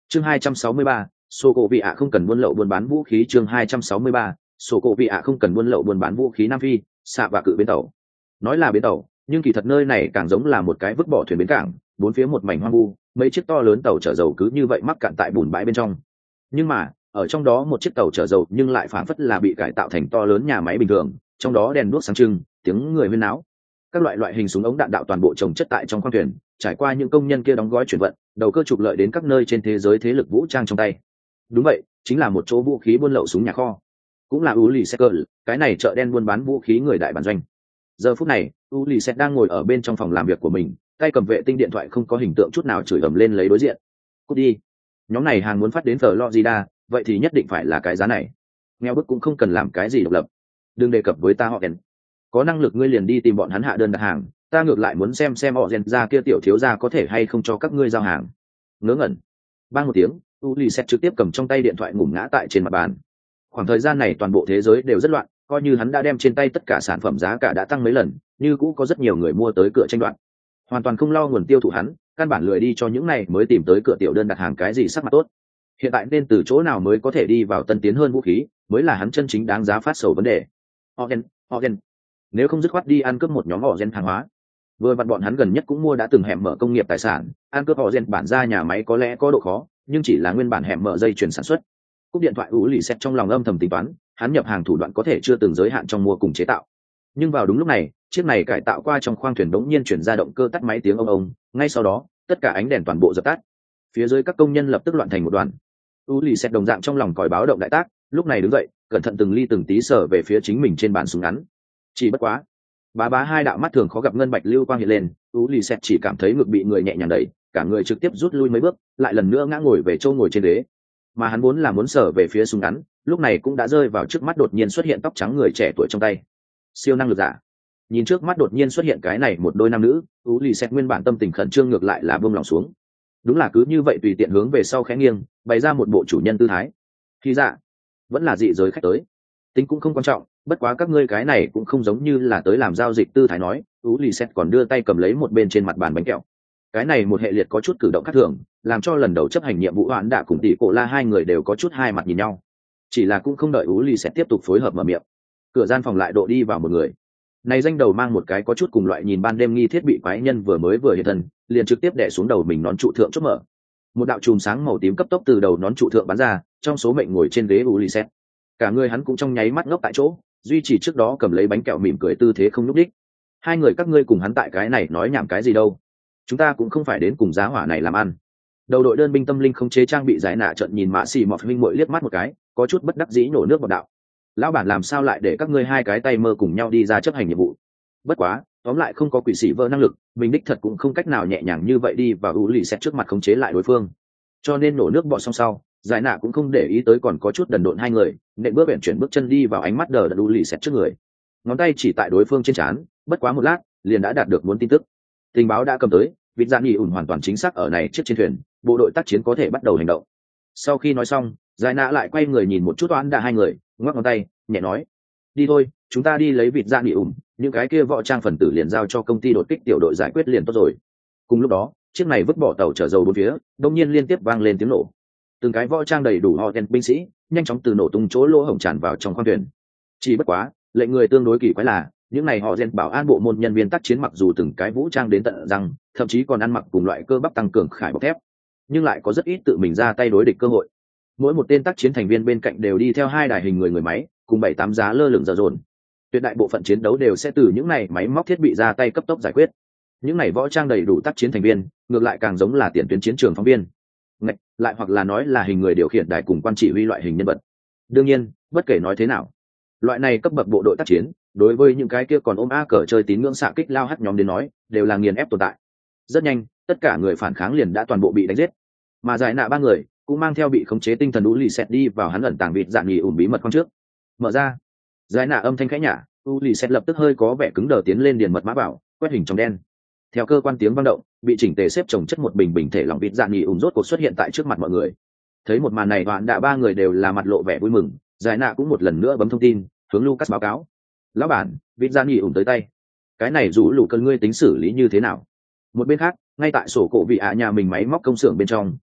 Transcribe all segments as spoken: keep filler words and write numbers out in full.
chương hai trăm sáu mươi ba, sổ cổ vị ạ không cần buôn lậu buôn bán vũ khí. chương hai trăm sáu mươi ba, sổ cổ vị ạ không cần buôn lậu buôn bán vũ khí. Nam Phi, xạ và cự bến tàu. Nói là bến tàu, nhưng kỳ thật nơi này càng giống là một cái vứt bỏ thuyền bến cảng, bốn phía một mảnh hoang vu, mấy chiếc to lớn tàu chở dầu cứ như vậy mắc cạn tại bùn bãi bên trong. Nhưng mà ở trong đó một chiếc tàu chở dầu nhưng lại phản phất là bị cải tạo thành to lớn nhà máy bình thường, trong đó đèn đuốc sáng trưng, tiếng người huyên náo, các loại loại hình súng ống đạn đạo toàn bộ trồng chất tại trong khoang thuyền, trải qua những công nhân kia đóng gói chuyển vận, đầu cơ trục lợi đến các nơi trên thế giới thế lực vũ trang trong tay. Đúng vậy, chính là một chỗ vũ khí buôn lậu súng nhà kho, cũng là Ulysses, cái này chợ đen buôn bán vũ khí người đại bản doanh. Giờ phút này, Ulysses đang ngồi ở bên trong phòng làm việc của mình, tay cầm vệ tinh điện thoại không có hình tượng chút nào chửi ầm lên lấy đối diện. Cút đi, nhóm này hàng muốn phát đến Florida, vậy thì nhất định phải là cái giá này. Nghèo bức cũng không cần làm cái gì độc lập. Đừng đề cập với ta họ đen. Có năng lực ngươi liền đi tìm bọn hắn hạ đơn đặt hàng, ta ngược lại muốn xem xem họ rèn ra kia tiểu thiếu gia có thể hay không cho các ngươi giao hàng. Ngớ ngẩn. Bang một tiếng, Ulysses trực tiếp cầm trong tay điện thoại ngủm ngã tại trên mặt bàn. Khoảng thời gian này toàn bộ thế giới đều rất loạn, coi như hắn đã đem trên tay tất cả sản phẩm giá cả đã tăng mấy lần, như cũ có rất nhiều người mua tới cửa tranh đoạt. Hoàn toàn không lo nguồn tiêu thụ hắn, căn bản lười đi cho những này mới tìm tới cửa tiểu đơn đặt hàng cái gì sắc mặt tốt. Hiện tại nên từ chỗ nào mới có thể đi vào tân tiến hơn vũ khí, mới là hắn chân chính đáng giá phát sầu vấn đề. Orgen, Orgen. Nếu không dứt khoát đi ăn cướp một nhóm Orgen hàng hóa. Vừa vặn bọn hắn gần nhất cũng mua đã từng hẻm mở công nghiệp tài sản, ăn cướp Orgen bản ra nhà máy có lẽ có độ khó, nhưng chỉ là nguyên bản hẻm mở dây chuyển sản xuất. Cúp điện thoại Ulysses trong lòng âm thầm tính toán, hắn nhập hàng thủ đoạn có thể chưa từng giới hạn trong mua cùng chế tạo. Nhưng vào đúng lúc này, chiếc này cải tạo qua trong khoang thuyền đống nhiên chuyển ra động cơ tắt máy tiếng ông ông, ngay sau đó, tất cả ánh đèn toàn bộ dập tắt. Phía dưới các công nhân lập tức loạn thành một đoàn. Ulysses đồng dạng trong lòng còi báo động đại tác, lúc này đứng dậy, cẩn thận từng ly từng tí sờ về phía chính mình trên bàn súng ngắn. Chỉ bất quá, bá bá hai đạo mắt thường khó gặp ngân bạch lưu quang hiện lên, Ulysses chỉ cảm thấy ngực bị người nhẹ nhàng đẩy, cả người trực tiếp rút lui mấy bước, lại lần nữa ngã ngồi về chỗ ngồi trên ghế. Mà hắn vốn là muốn sờ về phía súng ngắn, lúc này cũng đã rơi vào trước mắt đột nhiên xuất hiện tóc trắng người trẻ tuổi trong tay. Siêu năng lực giả. Nhìn trước mắt đột nhiên xuất hiện cái này một đôi nam nữ, Ulysses nguyên bản tâm tình khẩn trương ngược lại là buông lòng xuống. Đúng là cứ như vậy tùy tiện hướng về sau khẽ nghiêng, bày ra một bộ chủ nhân tư thái. Khi dạ, vẫn là dị giới khách tới, tính cũng không quan trọng, bất quá các ngươi cái này cũng không giống như là tới làm giao dịch tư thái nói. Ulysses còn đưa tay cầm lấy một bên trên mặt bàn bánh kẹo. Cái này một hệ liệt có chút cử động khác thường, làm cho lần đầu chấp hành nhiệm vụ Hoán Đạ cùng tỷ cổ la hai người đều có chút hai mặt nhìn nhau. Chỉ là cũng không đợi Ulysses tiếp tục phối hợp mở miệng, cửa gian phòng lại độ đi vào một người. Này danh đầu mang một cái có chút cùng loại nhìn ban đêm nghi thiết bị quái nhân vừa mới vừa hiện thân, liền trực tiếp đè xuống đầu mình nón trụ thượng chốt mở. Một đạo chùm sáng màu tím cấp tốc từ đầu nón trụ thượng bắn ra, trong số mệnh ngồi trên ghế Ulysses. Cả người hắn cũng trong nháy mắt ngốc tại chỗ, duy trì trước đó cầm lấy bánh kẹo mỉm cười tư thế không nhúc đích. Hai người các ngươi cùng hắn tại cái này nói nhảm cái gì đâu? Chúng ta cũng không phải đến cùng giá hỏa này làm ăn. Đầu đội đơn binh tâm linh không chế trang bị giải nạ trận nhìn Mã Xỉ Mọt huynh muội liếc mắt một cái, có chút bất đắc dĩ nổ nước bọt đạo. Lão bản làm sao lại để các ngươi hai cái tay mơ cùng nhau đi ra chấp hành nhiệm vụ? Bất quá, tóm lại không có quỷ sĩ vỡ năng lực, mình đích thật cũng không cách nào nhẹ nhàng như vậy đi và Ulysses trước mặt khống chế lại đối phương. Cho nên nổ nước bọt xong sau, giải nạ cũng không để ý tới còn có chút đần độn hai người, nện bước bẹn chuyển bước chân đi vào ánh mắt đờ đẫn Ulysses trước người. Ngón tay chỉ tại đối phương trên trán, bất quá một lát, liền đã đạt được muốn tin tức. Tình báo đã cầm tới, vịt dạ nghỉ ủn hoàn toàn chính xác ở này chiếc trên thuyền, bộ đội tác chiến có thể bắt đầu hành động. Sau khi nói xong, giải nạ lại quay người nhìn một chút Toán Đạ hai người, ngoắc ngón tay, nhẹ nói: đi thôi, chúng ta đi lấy vịt dạ nghỉ ủn, những cái kia võ trang phần tử liền giao cho công ty đột kích tiểu đội giải quyết liền tốt rồi. Cùng lúc đó, chiếc này vứt bỏ tàu chở dầu bốn phía, đột nhiên liên tiếp vang lên tiếng nổ. Từng cái võ trang đầy đủ họ đen binh sĩ nhanh chóng từ nổ tung chỗ lỗ hổng tràn vào trong khoang thuyền. Chỉ bất quá, lệnh người tương đối kỳ quái là, những này họ gen bảo an bộ môn nhân viên tác chiến mặc dù từng cái vũ trang đến tận răng, thậm chí còn ăn mặc cùng loại cơ bắp tăng cường khải bọc thép, nhưng lại có rất ít tự mình ra tay đối địch cơ hội. Mỗi một tên tác chiến thành viên bên cạnh đều đi theo hai đài hình người người máy, cùng bảy tám giá lơ lửng dở dồn. Tuyệt đại bộ phận chiến đấu đều sẽ từ những này máy móc thiết bị ra tay cấp tốc giải quyết. Những này võ trang đầy đủ tác chiến thành viên, ngược lại càng giống là tiền tuyến chiến trường phóng viên. Ngạch, lại hoặc là nói là hình người điều khiển đài cùng quan chỉ huy loại hình nhân vật. Đương nhiên, bất kể nói thế nào, loại này cấp bậc bộ đội tác chiến, đối với những cái kia còn ôm a cờ chơi tín ngưỡng xạ kích lao hắt nhóm đến nói, đều là nghiền ép tồn tại. Rất nhanh, tất cả người phản kháng liền đã toàn bộ bị đánh giết, mà giải nạ ba người cũng mang theo bị khống chế tinh thần Ulysses đi vào hắn ẩn tàng vịt dạng nghỉ ủn bí mật khoang trước. Mở ra, giải nạ âm thanh khẽ nhả, Ulysses lập tức hơi có vẻ cứng đờ tiến lên điền mật mã bảo, quét hình trong đen. Theo cơ quan tiếng vang động, bị chỉnh tề xếp chồng chất một bình bình thể lỏng vịt dạng nghỉ ủn rốt cuộc xuất hiện tại trước mặt mọi người. Thấy một màn này, Hoạn Đạ ba người đều là mặt lộ vẻ vui mừng, giải nạ cũng một lần nữa bấm thông tin hướng Lucas báo cáo: lão bản, vịt dạng nghỉ ủn tới tay. Cái này rủ lũ cơn ngươi tính xử lý như thế nào? Một bên khác, ngay tại sổ cổ vị ạ nhà mình máy móc công xưởng bên trong,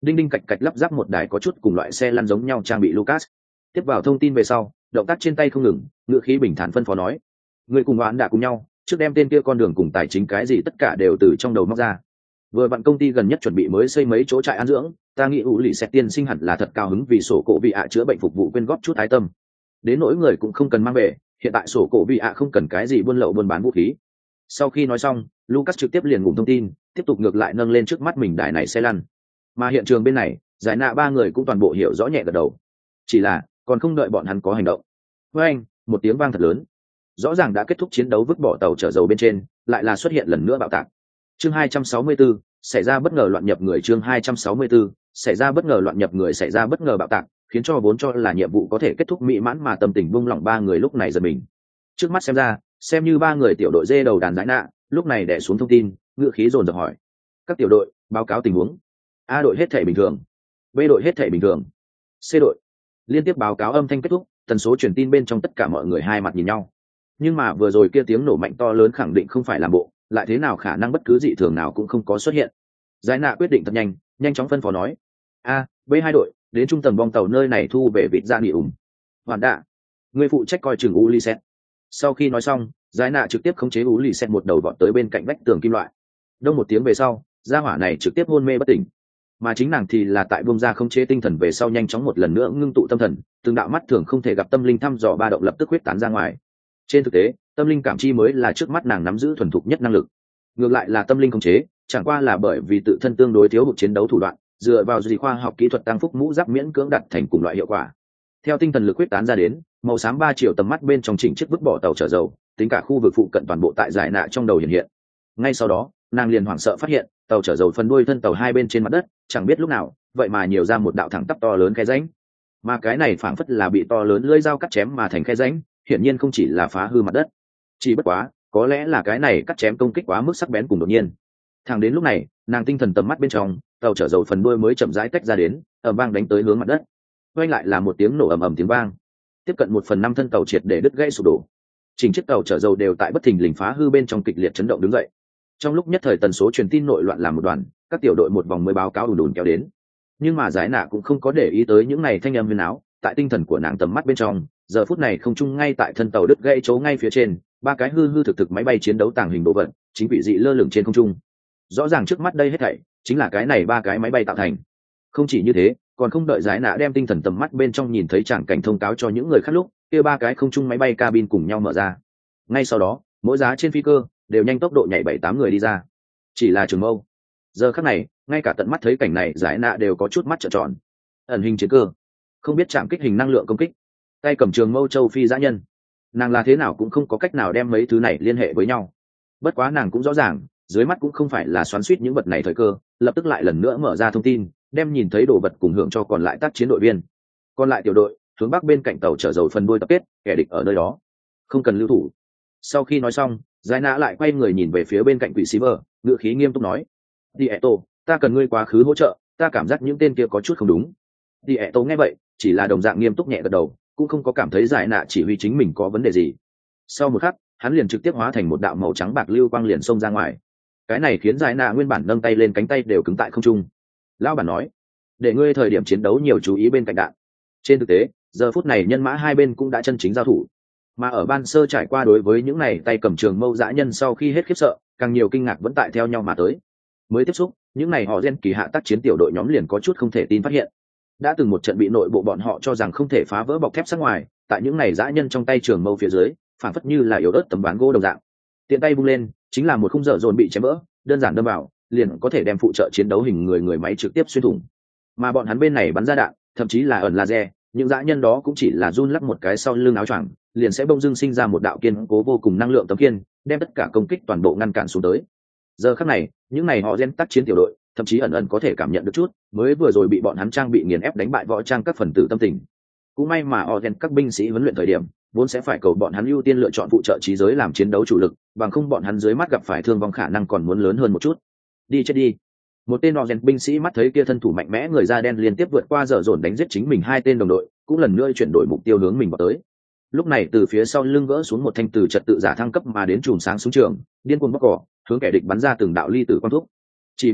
đinh đinh cạch cạch lắp ráp một đài có chút cùng loại xe lăn giống nhau trang bị Lucas. Tiếp vào thông tin về sau, động tác trên tay không ngừng, ngựa khí bình thản phân phó nói: người cùng bạn đã cùng nhau, trước đem tên kia con đường cùng tài chính cái gì tất cả đều từ trong đầu móc ra. Vừa vặn công ty gần nhất chuẩn bị mới xây mấy chỗ trại an dưỡng, ta nghĩ ủ lì xẹt tiên sinh hẳn là thật cao hứng vì sổ cổ vị ạ chữa bệnh phục vụ quyên góp chút ái tâm. Đến nỗi người cũng không cần mang về, hiện tại sổ cổ vị ạ không cần cái gì buôn lậu buôn bán vũ khí. Sau khi nói xong, Lucas trực tiếp liền ngủ thông tin, tiếp tục ngược lại nâng lên trước mắt mình đài này xe lăn. Mà hiện trường bên này, giải nạ ba người cũng toàn bộ hiểu rõ nhẹ gật đầu. Chỉ là còn không đợi bọn hắn có hành động. Với anh, một tiếng vang thật lớn. Rõ ràng đã kết thúc chiến đấu vứt bỏ tàu chở dầu bên trên, lại là xuất hiện lần nữa bạo tạc. Chương hai trăm sáu mươi tư, xảy ra bất ngờ loạn nhập người. Chương hai trăm sáu mươi tư, xảy ra bất ngờ loạn nhập người xảy ra bất ngờ bạo tạc, khiến cho vốn cho là nhiệm vụ có thể kết thúc mỹ mãn mà tâm tình buông lỏng ba người lúc này giật mình. Trước mắt xem ra, xem như ba người tiểu đội dê đầu đàn giải nạ, lúc này đè xuống thông tin, ngựa khí dồn dập hỏi: các tiểu đội báo cáo tình huống. A đội hết thể bình thường, B đội hết thể bình thường, C đội. Liên tiếp báo cáo âm thanh kết thúc, tần số truyền tin bên trong tất cả mọi người hai mặt nhìn nhau. Nhưng mà vừa rồi kia tiếng nổ mạnh to lớn khẳng định không phải làm bộ, lại thế nào khả năng bất cứ dị thường nào cũng không có xuất hiện. Giải nạ quyết định thật nhanh, nhanh chóng phân phó nói: A, B hai đội đến trung tầng bong tàu nơi này thu về vịt ra nghỉ ủng. Hoàn đạ, người phụ trách coi chừng Ulysses. Sau khi nói xong, giải nạ trực tiếp khống chế Ulysses một đầu vọt tới bên cạnh vách tường kim loại. Đông một tiếng về sau, gia hỏa này trực tiếp hôn mê bất tỉnh. Mà chính nàng thì là tại bông ra khống chế tinh thần về sau nhanh chóng một lần nữa ngưng tụ tâm thần, từng đạo mắt thường không thể gặp tâm linh thăm dò ba động lập tức huyết tán ra ngoài. Trên thực tế, tâm linh cảm chi mới là trước mắt nàng nắm giữ thuần thục nhất năng lực. Ngược lại là tâm linh khống chế, chẳng qua là bởi vì tự thân tương đối thiếu hụt chiến đấu thủ đoạn, dựa vào gì khoa học kỹ thuật tăng phúc mũ giáp miễn cưỡng đặt thành cùng loại hiệu quả. Theo tinh thần lực huyết tán ra đến, màu xám ba chiều tầm mắt bên trong chỉnh chiếc vứt bỏ tàu chở dầu, tính cả khu vực phụ cận toàn bộ tại giải nạ trong đầu hiện hiện. Ngay sau đó, nàng liền hoảng sợ phát hiện, tàu chở dầu phần đuôi thân tàu hai bên trên mặt đất, chẳng biết lúc nào, vậy mà nhiều ra một đạo thẳng tắp to lớn khe rãnh. Mà cái này phảng phất là bị to lớn lưỡi dao cắt chém mà thành khe rãnh, hiển nhiên không chỉ là phá hư mặt đất. Chỉ bất quá, có lẽ là cái này cắt chém công kích quá mức sắc bén cùng đột nhiên. Thẳng đến lúc này, nàng tinh thần tầm mắt bên trong, tàu chở dầu phần đuôi mới chậm rãi tách ra đến, ầm vang đánh tới hướng mặt đất. Quay lại là một tiếng nổ ầm ầm tiếng vang. Tiếp cận một phần năm thân tàu triệt để đứt gãy sụp đổ. Chỉnh chiếc tàu chở dầu đều tại bất thình lình phá hư bên trong kịch liệt chấn động đứng dậy. Trong lúc nhất thời tần số truyền tin nội loạn làm một đoàn, các tiểu đội một vòng mới báo cáo ùn ùn kéo đến. Nhưng mà giải nạ cũng không có để ý tới những này thanh âm huyền áo, tại tinh thần của nàng tầm mắt bên trong, giờ phút này không trung ngay tại thân tàu đứt gãy chỗ ngay phía trên, ba cái hư hư thực thực máy bay chiến đấu tàng hình đồ vật, chính bị dị lơ lửng trên không trung. Rõ ràng trước mắt đây hết thảy chính là cái này ba cái máy bay tạo thành. Không chỉ như thế, còn không đợi giải nạ đem tinh thần tầm mắt bên trong nhìn thấy tràng cảnh thông cáo cho những người khác lúc, kia ba cái không trung máy bay cabin cùng nhau mở ra. Ngay sau đó, mỗi giá trên phi cơ đều nhanh tốc độ nhảy bảy tám người đi ra. Chỉ là Trường Mâu, giờ khắc này, ngay cả tận mắt thấy cảnh này giải nạ đều có chút mắt trợn tròn. Ẩn hình chiến cơ, không biết chạm kích hình năng lượng công kích, tay cầm Trường Mâu châu phi dã nhân, nàng là thế nào cũng không có cách nào đem mấy thứ này liên hệ với nhau. Bất quá nàng cũng rõ ràng, dưới mắt cũng không phải là xoắn suýt những vật này thời cơ, lập tức lại lần nữa mở ra thông tin, đem nhìn thấy đồ vật cùng hưởng cho còn lại tác chiến đội viên. Còn lại tiểu đội hướng bắc bên cạnh tàu chở dầu phần đuôi tập kết, kẻ địch ở nơi đó, không cần lưu thủ. Sau khi nói xong, giải nã lại quay người nhìn về phía bên cạnh quỷ Silver, ngữ khí nghiêm túc nói: Tieto, ta cần ngươi quá khứ hỗ trợ, ta cảm giác những tên kia có chút không đúng. Tieto nghe vậy, chỉ là đồng dạng nghiêm túc nhẹ gật đầu, cũng không có cảm thấy giải nã chỉ huy chính mình có vấn đề gì. Sau một khắc, hắn liền trực tiếp hóa thành một đạo màu trắng bạc lưu quang liền xông ra ngoài. Cái này khiến giải nã nguyên bản nâng tay lên cánh tay đều cứng tại không trung. Lão bản nói: để ngươi thời điểm chiến đấu nhiều chú ý bên cạnh đạn. Trên thực tế, giờ phút này nhân mã hai bên cũng đã chân chính giao thủ. Mà ở ban sơ trải qua đối với những này tay cầm trường mâu dã nhân sau khi hết khiếp sợ, càng nhiều kinh ngạc vẫn tại theo nhau mà tới. Mới tiếp xúc, những này họ gen kỳ hạ tác chiến tiểu đội nhóm liền có chút không thể tin phát hiện. Đã từng một trận bị nội bộ bọn họ cho rằng không thể phá vỡ bọc thép sát ngoài, tại những này dã nhân trong tay trường mâu phía dưới, phản phất như là yếu ớt tấm ván gỗ đồng dạng. Tiện tay bung lên, chính là một khung dở dồn bị chém vỡ, đơn giản đâm vào, liền có thể đem phụ trợ chiến đấu hình người người máy trực tiếp xuyên thủng. Mà bọn hắn bên này bắn ra đạn, thậm chí là ẩn laser, những dã nhân đó cũng chỉ là run lắc một cái sau lưng áo choàng, liền sẽ bông dưng sinh ra một đạo kiên cố vô cùng năng lượng tấm kiên, đem tất cả công kích toàn bộ ngăn cản xuống tới. Giờ khắc này, những này họ gen tác chiến tiểu đội, thậm chí ẩn ẩn có thể cảm nhận được chút, mới vừa rồi bị bọn hắn trang bị nghiền ép đánh bại võ trang các phần tử tâm tình. Cũng may mà họ gen các binh sĩ huấn luyện thời điểm, vốn sẽ phải cầu bọn hắn ưu tiên lựa chọn phụ trợ trí giới làm chiến đấu chủ lực, bằng không bọn hắn dưới mắt gặp phải thương vong khả năng còn muốn lớn hơn một chút. Đi chết đi. Một tên họ gen binh sĩ mắt thấy kia thân thủ mạnh mẽ người da đen liên tiếp vượt qua dở dồn đánh giết chính mình hai tên đồng đội, cũng lần nữa chuyển đổi mục tiêu hướng mình vào tới. Lúc này từ phía sau lưng gỡ xuống một thanh từ trật tự giả thăng cấp mà đến chùm sáng xuống trường, điên cuồng bóc cỏ, hướng kẻ địch bắn ra từng đạo ly tử quang thúc. Chỉ bất quá,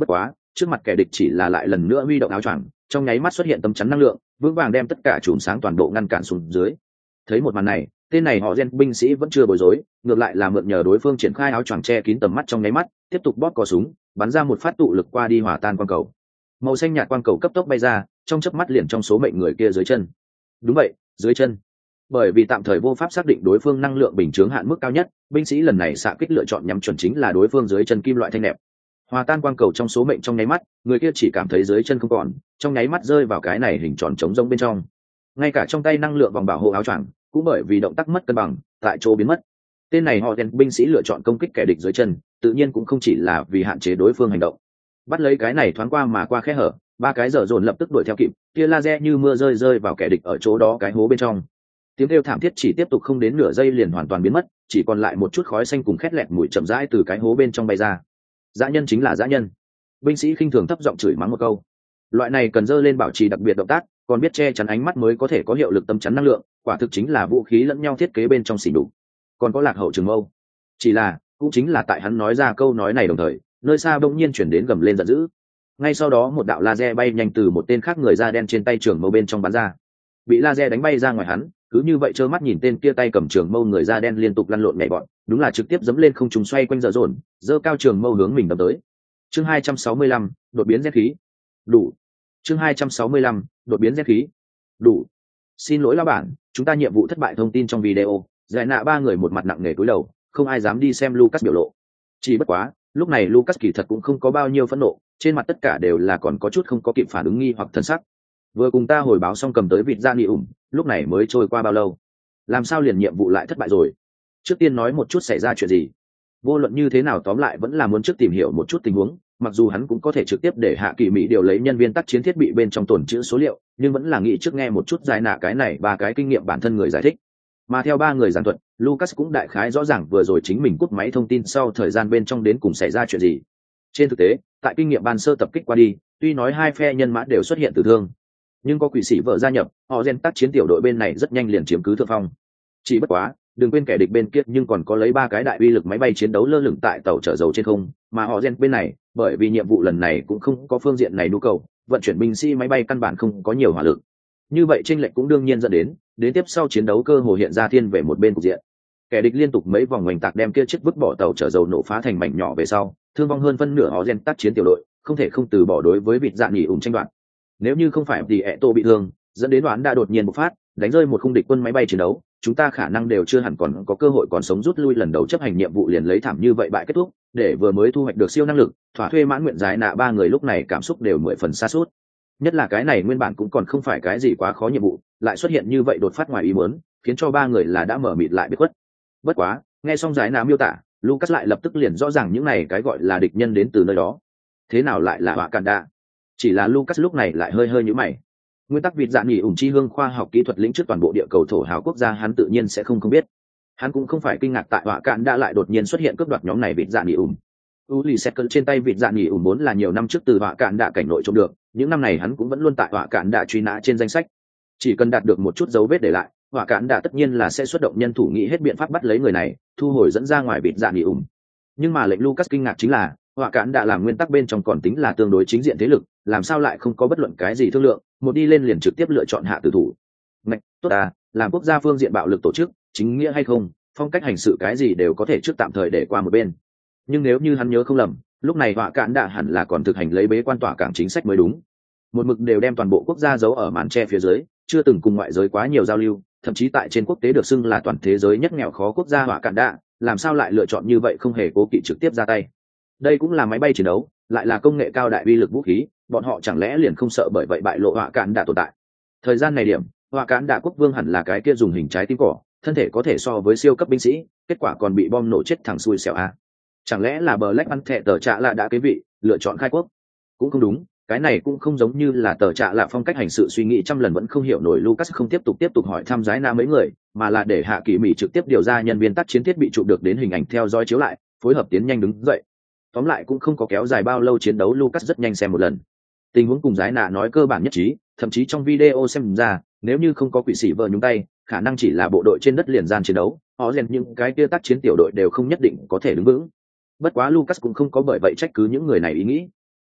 trước mặt kẻ địch chỉ là lại lần nữa huy động áo choàng, trong nháy mắt xuất hiện tấm chắn năng lượng vững vàng đem tất cả chùm sáng toàn bộ ngăn cản xuống dưới. Thấy một màn này, tên này họ gen binh sĩ vẫn chưa bối rối, ngược lại là mượn nhờ đối phương triển khai áo choàng che kín tầm mắt trong nháy mắt, tiếp tục bóp cò súng bắn ra một phát tụ lực qua đi hòa tan quang cầu. Màu xanh nhạt quang cầu cấp tốc bay ra, trong chớp mắt liền trong số mệnh người kia dưới chân. Đúng vậy, dưới chân. Bởi vì tạm thời vô pháp xác định đối phương năng lượng bình chướng hạn mức cao nhất, binh sĩ lần này xạ kích lựa chọn nhắm chuẩn chính là đối phương dưới chân kim loại thanh nẹp. Hòa tan quang cầu trong số mệnh trong nháy mắt, người kia chỉ cảm thấy dưới chân không còn, trong nháy mắt rơi vào cái này hình tròn trống rỗng bên trong. Ngay cả trong tay năng lượng vòng bảo hộ áo choàng cũng bởi vì động tác mất cân bằng, tại chỗ biến mất. Tên này họ đen binh sĩ lựa chọn công kích kẻ địch dưới chân, tự nhiên cũng không chỉ là vì hạn chế đối phương hành động. Bắt lấy cái này thoáng qua mà qua khe hở, ba cái dở dồn lập tức đuổi theo kịp, tia laser như mưa rơi rơi vào kẻ địch ở chỗ đó cái hố bên trong. Tiếng kêu thảm thiết chỉ tiếp tục không đến nửa giây liền hoàn toàn biến mất, chỉ còn lại một chút khói xanh cùng khét lẹt mùi chậm rãi từ cái hố bên trong bay ra. Dã nhân chính là dã nhân. Binh sĩ khinh thường thấp giọng chửi mắng một câu. Loại này cần dơ lên bảo trì đặc biệt động tác, còn biết che chắn ánh mắt mới có thể có hiệu lực tâm chắn năng lượng, quả thực chính là vũ khí lẫn nhau thiết kế bên trong xỉ đục. Còn có lạc hậu trường mâu. Chỉ là, cũng chính là tại hắn nói ra câu nói này đồng thời, nơi xa bỗng nhiên chuyển đến gầm lên giận dữ. Ngay sau đó một đạo laser bay nhanh từ một tên khác người da đen trên tay trường mâu bên trong bắn ra. Bị laser đánh bay ra ngoài hắn, cứ như vậy trơ mắt nhìn tên kia tay cầm trường mâu người da đen liên tục lăn lộn nhảy bọn, đúng là trực tiếp dẫm lên không trung xoay quanh dở dồn, giơ cao trường mâu hướng mình đâm tới. Chương hai trăm sáu mươi lăm, đột biến gen khí. Đủ. Chương hai trăm sáu mươi lăm, đột biến gen khí. Đủ. Xin lỗi lão bản, chúng ta nhiệm vụ thất bại thông tin trong video, giải nạ ba người một mặt nặng nề cúi đầu, không ai dám đi xem Lucas biểu lộ. Chỉ bất quá, lúc này Lucas kỳ thật cũng không có bao nhiêu phẫn nộ, trên mặt tất cả đều là còn có chút không có kịp phản ứng nghi hoặc thân sắc. Vừa cùng ta hồi báo xong cầm tới vịt ra nghỉ ủng, lúc này mới trôi qua bao lâu? Làm sao liền nhiệm vụ lại thất bại rồi? Trước tiên nói một chút xảy ra chuyện gì? Vô luận như thế nào tóm lại vẫn là muốn trước tìm hiểu một chút tình huống, mặc dù hắn cũng có thể trực tiếp để Hạ Kỳ Mỹ điều lấy nhân viên tác chiến thiết bị bên trong tồn trữ số liệu, nhưng vẫn là nghĩ trước nghe một chút giải nạ cái này ba cái kinh nghiệm bản thân người giải thích. Mà theo ba người giảng thuật, Lucas cũng đại khái rõ ràng vừa rồi chính mình cúp máy thông tin sau thời gian bên trong đến cùng xảy ra chuyện gì. Trên thực tế, tại kinh nghiệm ban sơ tập kích qua đi, tuy nói hai phe nhân mã đều xuất hiện tử thương, nhưng có quỷ sĩ vợ gia nhập, họ gen tác chiến tiểu đội bên này rất nhanh liền chiếm cứ thượng phong. Chỉ bất quá, đừng quên kẻ địch bên kia nhưng còn có lấy ba cái đại uy lực máy bay chiến đấu lơ lửng tại tàu chở dầu trên không, mà họ gen bên này, bởi vì nhiệm vụ lần này cũng không có phương diện này nhu cầu, vận chuyển binh sĩ máy bay căn bản không có nhiều hỏa lực. Như vậy chênh lệch cũng đương nhiên dẫn đến, đến tiếp sau chiến đấu cơ hồ hiện ra thiên về một bên cục diện. Kẻ địch liên tục mấy vòng ngoảnh tạc đem kia chiếc vứt bỏ tàu chở dầu nổ phá thành mảnh nhỏ về sau, thương vong hơn phân nửa họ gen tác chiến tiểu đội, không thể không từ bỏ đối với vịt dạ nghỉ ủng tranh đoạt. Nếu như không phải vì ẹ tô bị thương, dẫn đến đoán đã đột nhiên bộc phát, đánh rơi một khung địch quân máy bay chiến đấu, chúng ta khả năng đều chưa hẳn còn có cơ hội còn sống rút lui lần đầu chấp hành nhiệm vụ liền lấy thảm như vậy bại kết thúc, để vừa mới thu hoạch được siêu năng lực, thỏa thuê mãn nguyện giải nạ ba người lúc này cảm xúc đều mười phần xa suốt. Nhất là cái này nguyên bản cũng còn không phải cái gì quá khó nhiệm vụ, lại xuất hiện như vậy đột phát ngoài ý muốn, khiến cho ba người là đã mở mịt lại biết khuất. Bất quá, nghe xong giải nạ miêu tả, Lucas lại lập tức liền rõ ràng những này cái gọi là địch nhân đến từ nơi đó. Thế nào lại là họa cản đạ? Chỉ là Lucas lúc này lại hơi hơi nhíu mày. Nguyên tắc vịt dạ nghỉ ủng chi hương khoa học kỹ thuật lĩnh trước toàn bộ địa cầu thổ hào quốc gia hắn tự nhiên sẽ không không biết. Hắn cũng không phải kinh ngạc tại họa cản đã lại đột nhiên xuất hiện cướp đoạt nhóm này vịt dạ nghỉ ủng. Uli Settle trên tay vịt dạ nghỉ ủng vốn là nhiều năm trước từ họa cản đã cảnh nội trông được, những năm này hắn cũng vẫn luôn tại họa cản đã truy nã trên danh sách. Chỉ cần đạt được một chút dấu vết để lại, họa cản đã tất nhiên là sẽ xuất động nhân thủ nghĩ hết biện pháp bắt lấy người này, thu hồi dẫn ra ngoài vịt dạ nghỉ ủng. Nhưng mà lệnh Lucas kinh ngạc chính là, họa cản đã làm nguyên tắc bên trong còn tính là tương đối chính diện thế lực, làm sao lại không có bất luận cái gì thương lượng, một đi lên liền trực tiếp lựa chọn hạ tử thủ. Ngạch, tốt à, làm quốc gia phương diện bạo lực tổ chức, chính nghĩa hay không, phong cách hành sự cái gì đều có thể trước tạm thời để qua một bên. Nhưng nếu như hắn nhớ không lầm, lúc này họa cản đã hẳn là còn thực hành lấy bế quan tỏa cảng chính sách mới đúng. Một mực đều đem toàn bộ quốc gia giấu ở màn tre phía dưới, chưa từng cùng ngoại giới quá nhiều giao lưu, thậm chí tại trên quốc tế được xưng là toàn thế giới nhất nghèo khó quốc gia họa cản đã, làm sao lại lựa chọn như vậy không hề cố kỵ trực tiếp ra tay. Đây cũng là máy bay chiến đấu, lại là công nghệ cao đại uy lực vũ khí, bọn họ chẳng lẽ liền không sợ bởi vậy bại lộ họa cản đã tồn tại. Thời gian này điểm, họa cản đã quốc vương hẳn là cái kia dùng hình trái tim cỏ, thân thể có thể so với siêu cấp binh sĩ, kết quả còn bị bom nổ chết thẳng xui xẻo a. Chẳng lẽ là bờ lách ăn thẹ tờ trạ lạ đã kế vị, lựa chọn khai quốc? Cũng không đúng, cái này cũng không giống như là tờ trạ lạ phong cách hành sự suy nghĩ trăm lần vẫn không hiểu nổi. Lucas không tiếp tục tiếp tục hỏi thăm giái na mấy người, mà là để Hạ Kỳ Mỹ trực tiếp điều ra nhân viên tác chiến thiết bị chụp được đến hình ảnh theo dõi chiếu lại, phối hợp tiến nhanh đứng dậy. Tóm lại cũng không có kéo dài bao lâu chiến đấu, Lucas rất nhanh xem một lần. Tình huống cùng giái nạ nói cơ bản nhất trí, thậm chí trong video xem ra, nếu như không có quỷ sĩ vợ nhúng tay, khả năng chỉ là bộ đội trên đất liền gian chiến đấu, họ rèn những cái kia tác chiến tiểu đội đều không nhất định có thể đứng vững. Bất quá Lucas cũng không có bởi vậy trách cứ những người này ý nghĩ.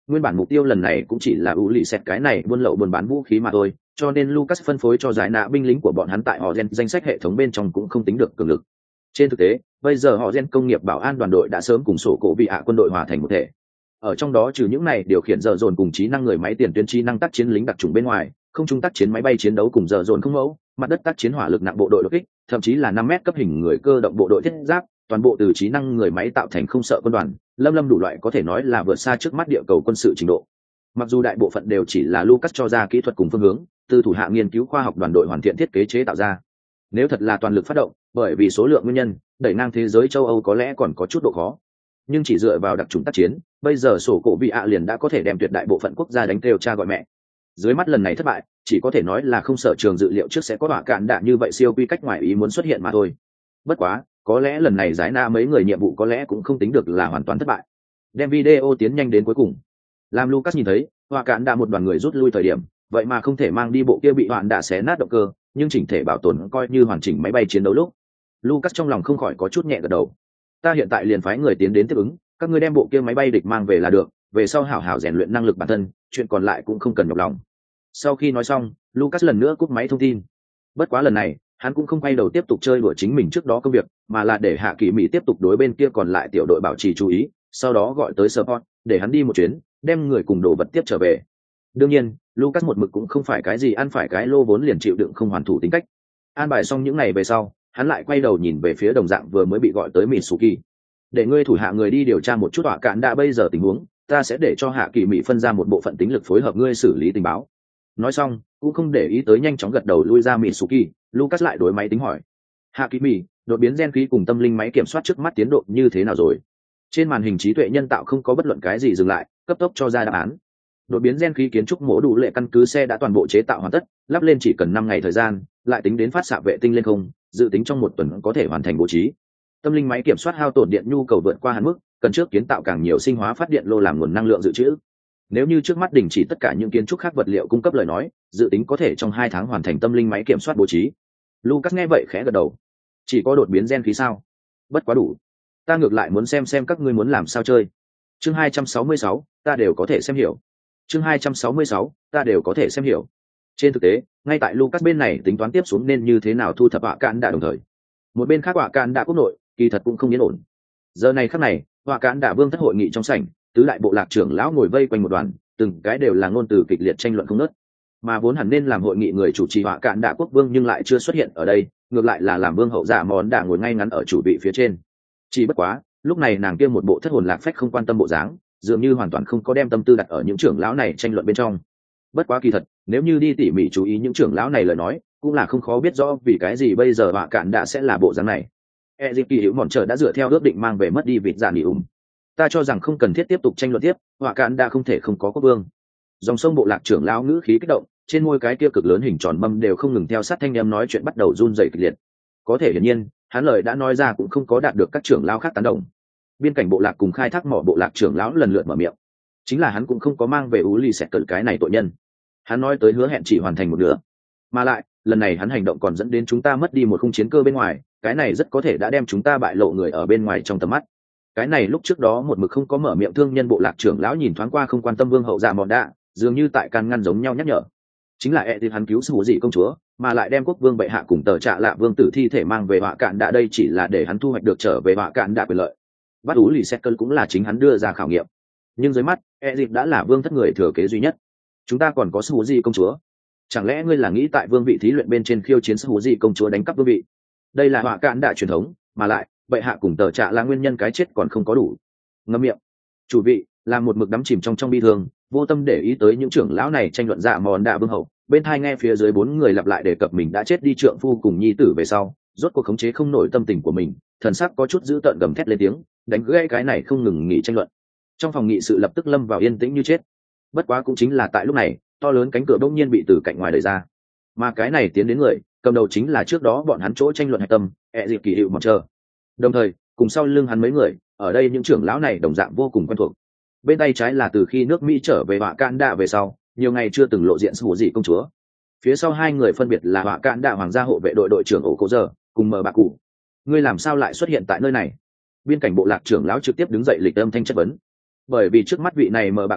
Nguyên bản mục tiêu lần này cũng chỉ là ủ lì xẹt cái này buôn lậu buôn bán vũ khí mà thôi, cho nên Lucas phân phối cho giải nạ binh lính của bọn hắn tại họ gen danh sách hệ thống bên trong cũng không tính được cường lực. Trên thực tế, bây giờ họ gen công nghiệp bảo an đoàn đội đã sớm cùng sổ cổ vị ạ quân đội hòa thành một thể. Ở trong đó trừ những này điều khiển giờ dồn cùng trí năng người máy tiền tuyến trí năng tác chiến lính đặc trùng bên ngoài, không trung tác chiến máy bay chiến đấu cùng giờ dồn không mẫu, mặt đất tác chiến hỏa lực nặng bộ đội đột kích, thậm chí là năm mét cấp hình người cơ động bộ đội thiết giáp, toàn bộ từ trí năng người máy tạo thành không sợ quân đoàn, lâm lâm đủ loại có thể nói là vượt xa trước mắt địa cầu quân sự trình độ. Mặc dù đại bộ phận đều chỉ là Lucas cho ra kỹ thuật cùng phương hướng, từ thủ hạ nghiên cứu khoa học đoàn đội hoàn thiện thiết kế chế tạo ra. Nếu thật là toàn lực phát động, bởi vì số lượng nguyên nhân, đẩy ngang thế giới châu Âu có lẽ còn có chút độ khó. Nhưng chỉ dựa vào đặc trùng tác chiến, bây giờ sổ cổ vị ạ liền đã có thể đem tuyệt đại bộ phận quốc gia đánh kêu cha gọi mẹ. Dưới mắt lần này thất bại, chỉ có thể nói là không sở trường dự liệu trước sẽ có hỏa cạn đạn như vậy siêu quy cách ngoài ý muốn xuất hiện mà thôi. Bất quá, có lẽ lần này giải na mấy người nhiệm vụ có lẽ cũng không tính được là hoàn toàn thất bại. Đem video tiến nhanh đến cuối cùng. Làm Lucas nhìn thấy, hỏa cạn đã một đoàn người rút lui thời điểm, vậy mà không thể mang đi bộ kia bị hoạn đã xé nát động cơ, nhưng chỉnh thể bảo tồn coi như hoàn chỉnh máy bay chiến đấu lúc. Lucas trong lòng không khỏi có chút nhẹ gật đầu. Ta hiện tại liền phái người tiến đến tiếp ứng, các ngươi đem bộ kia máy bay địch mang về là được, về sau hảo hảo rèn luyện năng lực bản thân, chuyện còn lại cũng không cần nhọc lòng. Sau khi nói xong, Lucas lần nữa cúp máy thông tin. Bất quá lần này, hắn cũng không quay đầu tiếp tục chơi đùa chính mình trước đó công việc, mà là để Hạ Kỳ Mỹ tiếp tục đối bên kia còn lại tiểu đội bảo trì chú ý, sau đó gọi tới support, để hắn đi một chuyến, đem người cùng đồ vật tiếp trở về. Đương nhiên, Lucas một mực cũng không phải cái gì ăn phải cái lô vốn liền chịu đựng không hoàn thủ tính cách. An bài xong những ngày về sau, hắn lại quay đầu nhìn về phía đồng dạng vừa mới bị gọi tới Mitsuki. Để ngươi thủ hạ người đi điều tra một chút hỏa cạn đã bây giờ tình huống, ta sẽ để cho Hạ Kỳ Mỹ phân ra một bộ phận tính lực phối hợp ngươi xử lý tình báo. Nói xong, cũng không để ý tới nhanh chóng gật đầu lui ra Mitsuki, Lucas lại đối máy tính hỏi. Hạ Kỳ Mỹ, đột biến gen khí cùng tâm linh máy kiểm soát trước mắt tiến độ như thế nào rồi? Trên màn hình trí tuệ nhân tạo không có bất luận cái gì dừng lại, cấp tốc cho ra đáp án. Đột biến gen khí kiến trúc mổ đủ lệ căn cứ xe đã toàn bộ chế tạo hoàn tất, lắp lên chỉ cần năm ngày thời gian, lại tính đến phát xạ vệ tinh lên không, dự tính trong một tuần có thể hoàn thành bố trí. Tâm linh máy kiểm soát hao tổn điện nhu cầu vượt qua hạn mức, cần trước kiến tạo càng nhiều sinh hóa phát điện lô làm nguồn năng lượng dự trữ. Nếu như trước mắt đình chỉ tất cả những kiến trúc khác vật liệu cung cấp lời nói, dự tính có thể trong hai tháng hoàn thành tâm linh máy kiểm soát bố trí. Lucas nghe vậy khẽ gật đầu. Chỉ có đột biến gen khí sao? Bất quá đủ. Ta ngược lại muốn xem xem các ngươi muốn làm sao chơi. Chương hai trăm sáu mươi sáu, ta đều có thể xem hiểu. Chương hai trăm sáu mươi sáu, ta đều có thể xem hiểu. Trên thực tế, ngay tại Lucas bên này tính toán tiếp xuống nên như thế nào thu thập hỏa cạn đã đồng thời. Một bên khác hỏa cạn đã quốc nội, kỳ thật cũng không yên ổn. Giờ này khắc này, hỏa cạn đã vương thất hội nghị trong sảnh, tứ đại bộ lạc trưởng lão ngồi vây quanh một đoàn, từng cái đều là ngôn từ kịch liệt tranh luận không ngớt. Mà vốn hẳn nên làm hội nghị người chủ trì hỏa cạn đã quốc vương nhưng lại chưa xuất hiện ở đây, ngược lại là làm vương hậu dạ món đã ngồi ngay ngắn ở chủ vị phía trên. Chỉ bất quá, lúc này nàng kia một bộ thất hồn lạc phách không quan tâm bộ dáng, dường như hoàn toàn không có đem tâm tư đặt ở những trưởng lão này tranh luận bên trong. Bất quá kỳ thật, nếu như đi tỉ mỉ chú ý những trưởng lão này lời nói, cũng là không khó biết rõ vì cái gì bây giờ hỏa cạn đã sẽ là bộ dáng này. Egypt kỳ hữu mòn trở đã dựa theo ước định mang về mất đi vịt dạ nghỉ ủng. Ta cho rằng không cần thiết tiếp tục tranh luận tiếp, hỏa cạn đã không thể không có quốc vương. Dòng sông bộ lạc trưởng lão ngữ khí kích động, trên môi cái kia cực lớn hình tròn mâm đều không ngừng theo sát thanh em nói chuyện bắt đầu run rẩy kịch liệt. Có thể hiển nhiên, hắn lời đã nói ra cũng không có đạt được các trưởng lão khác tán đồng. Biên cảnh bộ lạc cùng khai thác mỏ bộ lạc trưởng lão lần lượt mở miệng. Chính là hắn cũng không có mang về ú ly sẹt cận cái này tội nhân. Hắn nói tới hứa hẹn chỉ hoàn thành một nửa, mà lại lần này hắn hành động còn dẫn đến chúng ta mất đi một khung chiến cơ bên ngoài, cái này rất có thể đã đem chúng ta bại lộ người ở bên ngoài trong tầm mắt. Cái này lúc trước đó một mực không có mở miệng thương nhân bộ lạc trưởng lão nhìn thoáng qua không quan tâm vương hậu dạ mòn đạ, dường như tại can ngăn giống nhau nhắc nhở. Chính là e thì hắn cứu sư hữu dị công chúa, mà lại đem quốc vương bệ hạ cùng tờ trạ lạ vương tử thi thể mang về họa cạn đạ, đây chỉ là để hắn thu hoạch được trở về họa cạn đạ quyền lợi. Bắt ú lì xét cơn cũng là chính hắn đưa ra khảo nghiệm, nhưng dưới mắt e dịp đã là vương thất người thừa kế duy nhất. Chúng ta còn có sư hữu dị công chúa, chẳng lẽ ngươi là nghĩ tại vương vị thí luyện bên trên khiêu chiến sư hữu dị công chúa đánh cắp vương vị? Đây là họa cạn đạ truyền thống, mà lại bệ hạ cùng tờ trạ là nguyên nhân cái chết còn không có đủ. Ngâm miệng. Chủ vị là một mực đắm chìm trong trong bi thương, vô tâm để ý tới những trưởng lão này tranh luận dạ mòn đạ vương hậu. Bên thai nghe phía dưới bốn người lặp lại đề cập mình đã chết đi trượng phu cùng nhi tử về sau, rốt cuộc khống chế không nổi tâm tình của mình, thần sắc có chút dữ tợn gầm thét lên tiếng, đánh gãy cái này không ngừng nghỉ tranh luận. Trong phòng nghị sự lập tức lâm vào yên tĩnh như chết. Bất quá cũng chính là tại lúc này, to lớn cánh cửa bỗng nhiên bị từ cạnh ngoài đẩy ra, mà cái này tiến đến người cầm đầu chính là trước đó bọn hắn chỗ tranh luận hạch tâm, ẹ dịp kỳ hiệu mọt chờ. Đồng thời cùng sau lưng hắn mấy người ở đây, những trưởng lão này đồng dạng vô cùng quen thuộc. Bên tay trái là từ khi nước Mỹ trở về họa cạn đạ về sau nhiều ngày chưa từng lộ diện sư hữu dị công chúa. Phía sau hai người phân biệt là họa cạn đạ hoàng gia hộ vệ đội đội trưởng ổ cố giờ cùng mờ bạc cụ. Ngươi làm sao lại xuất hiện tại nơi này? Biên cảnh bộ lạc trưởng lão trực tiếp đứng dậy lịch âm thanh chất vấn. Bởi vì trước mắt vị này mờ bạc cụ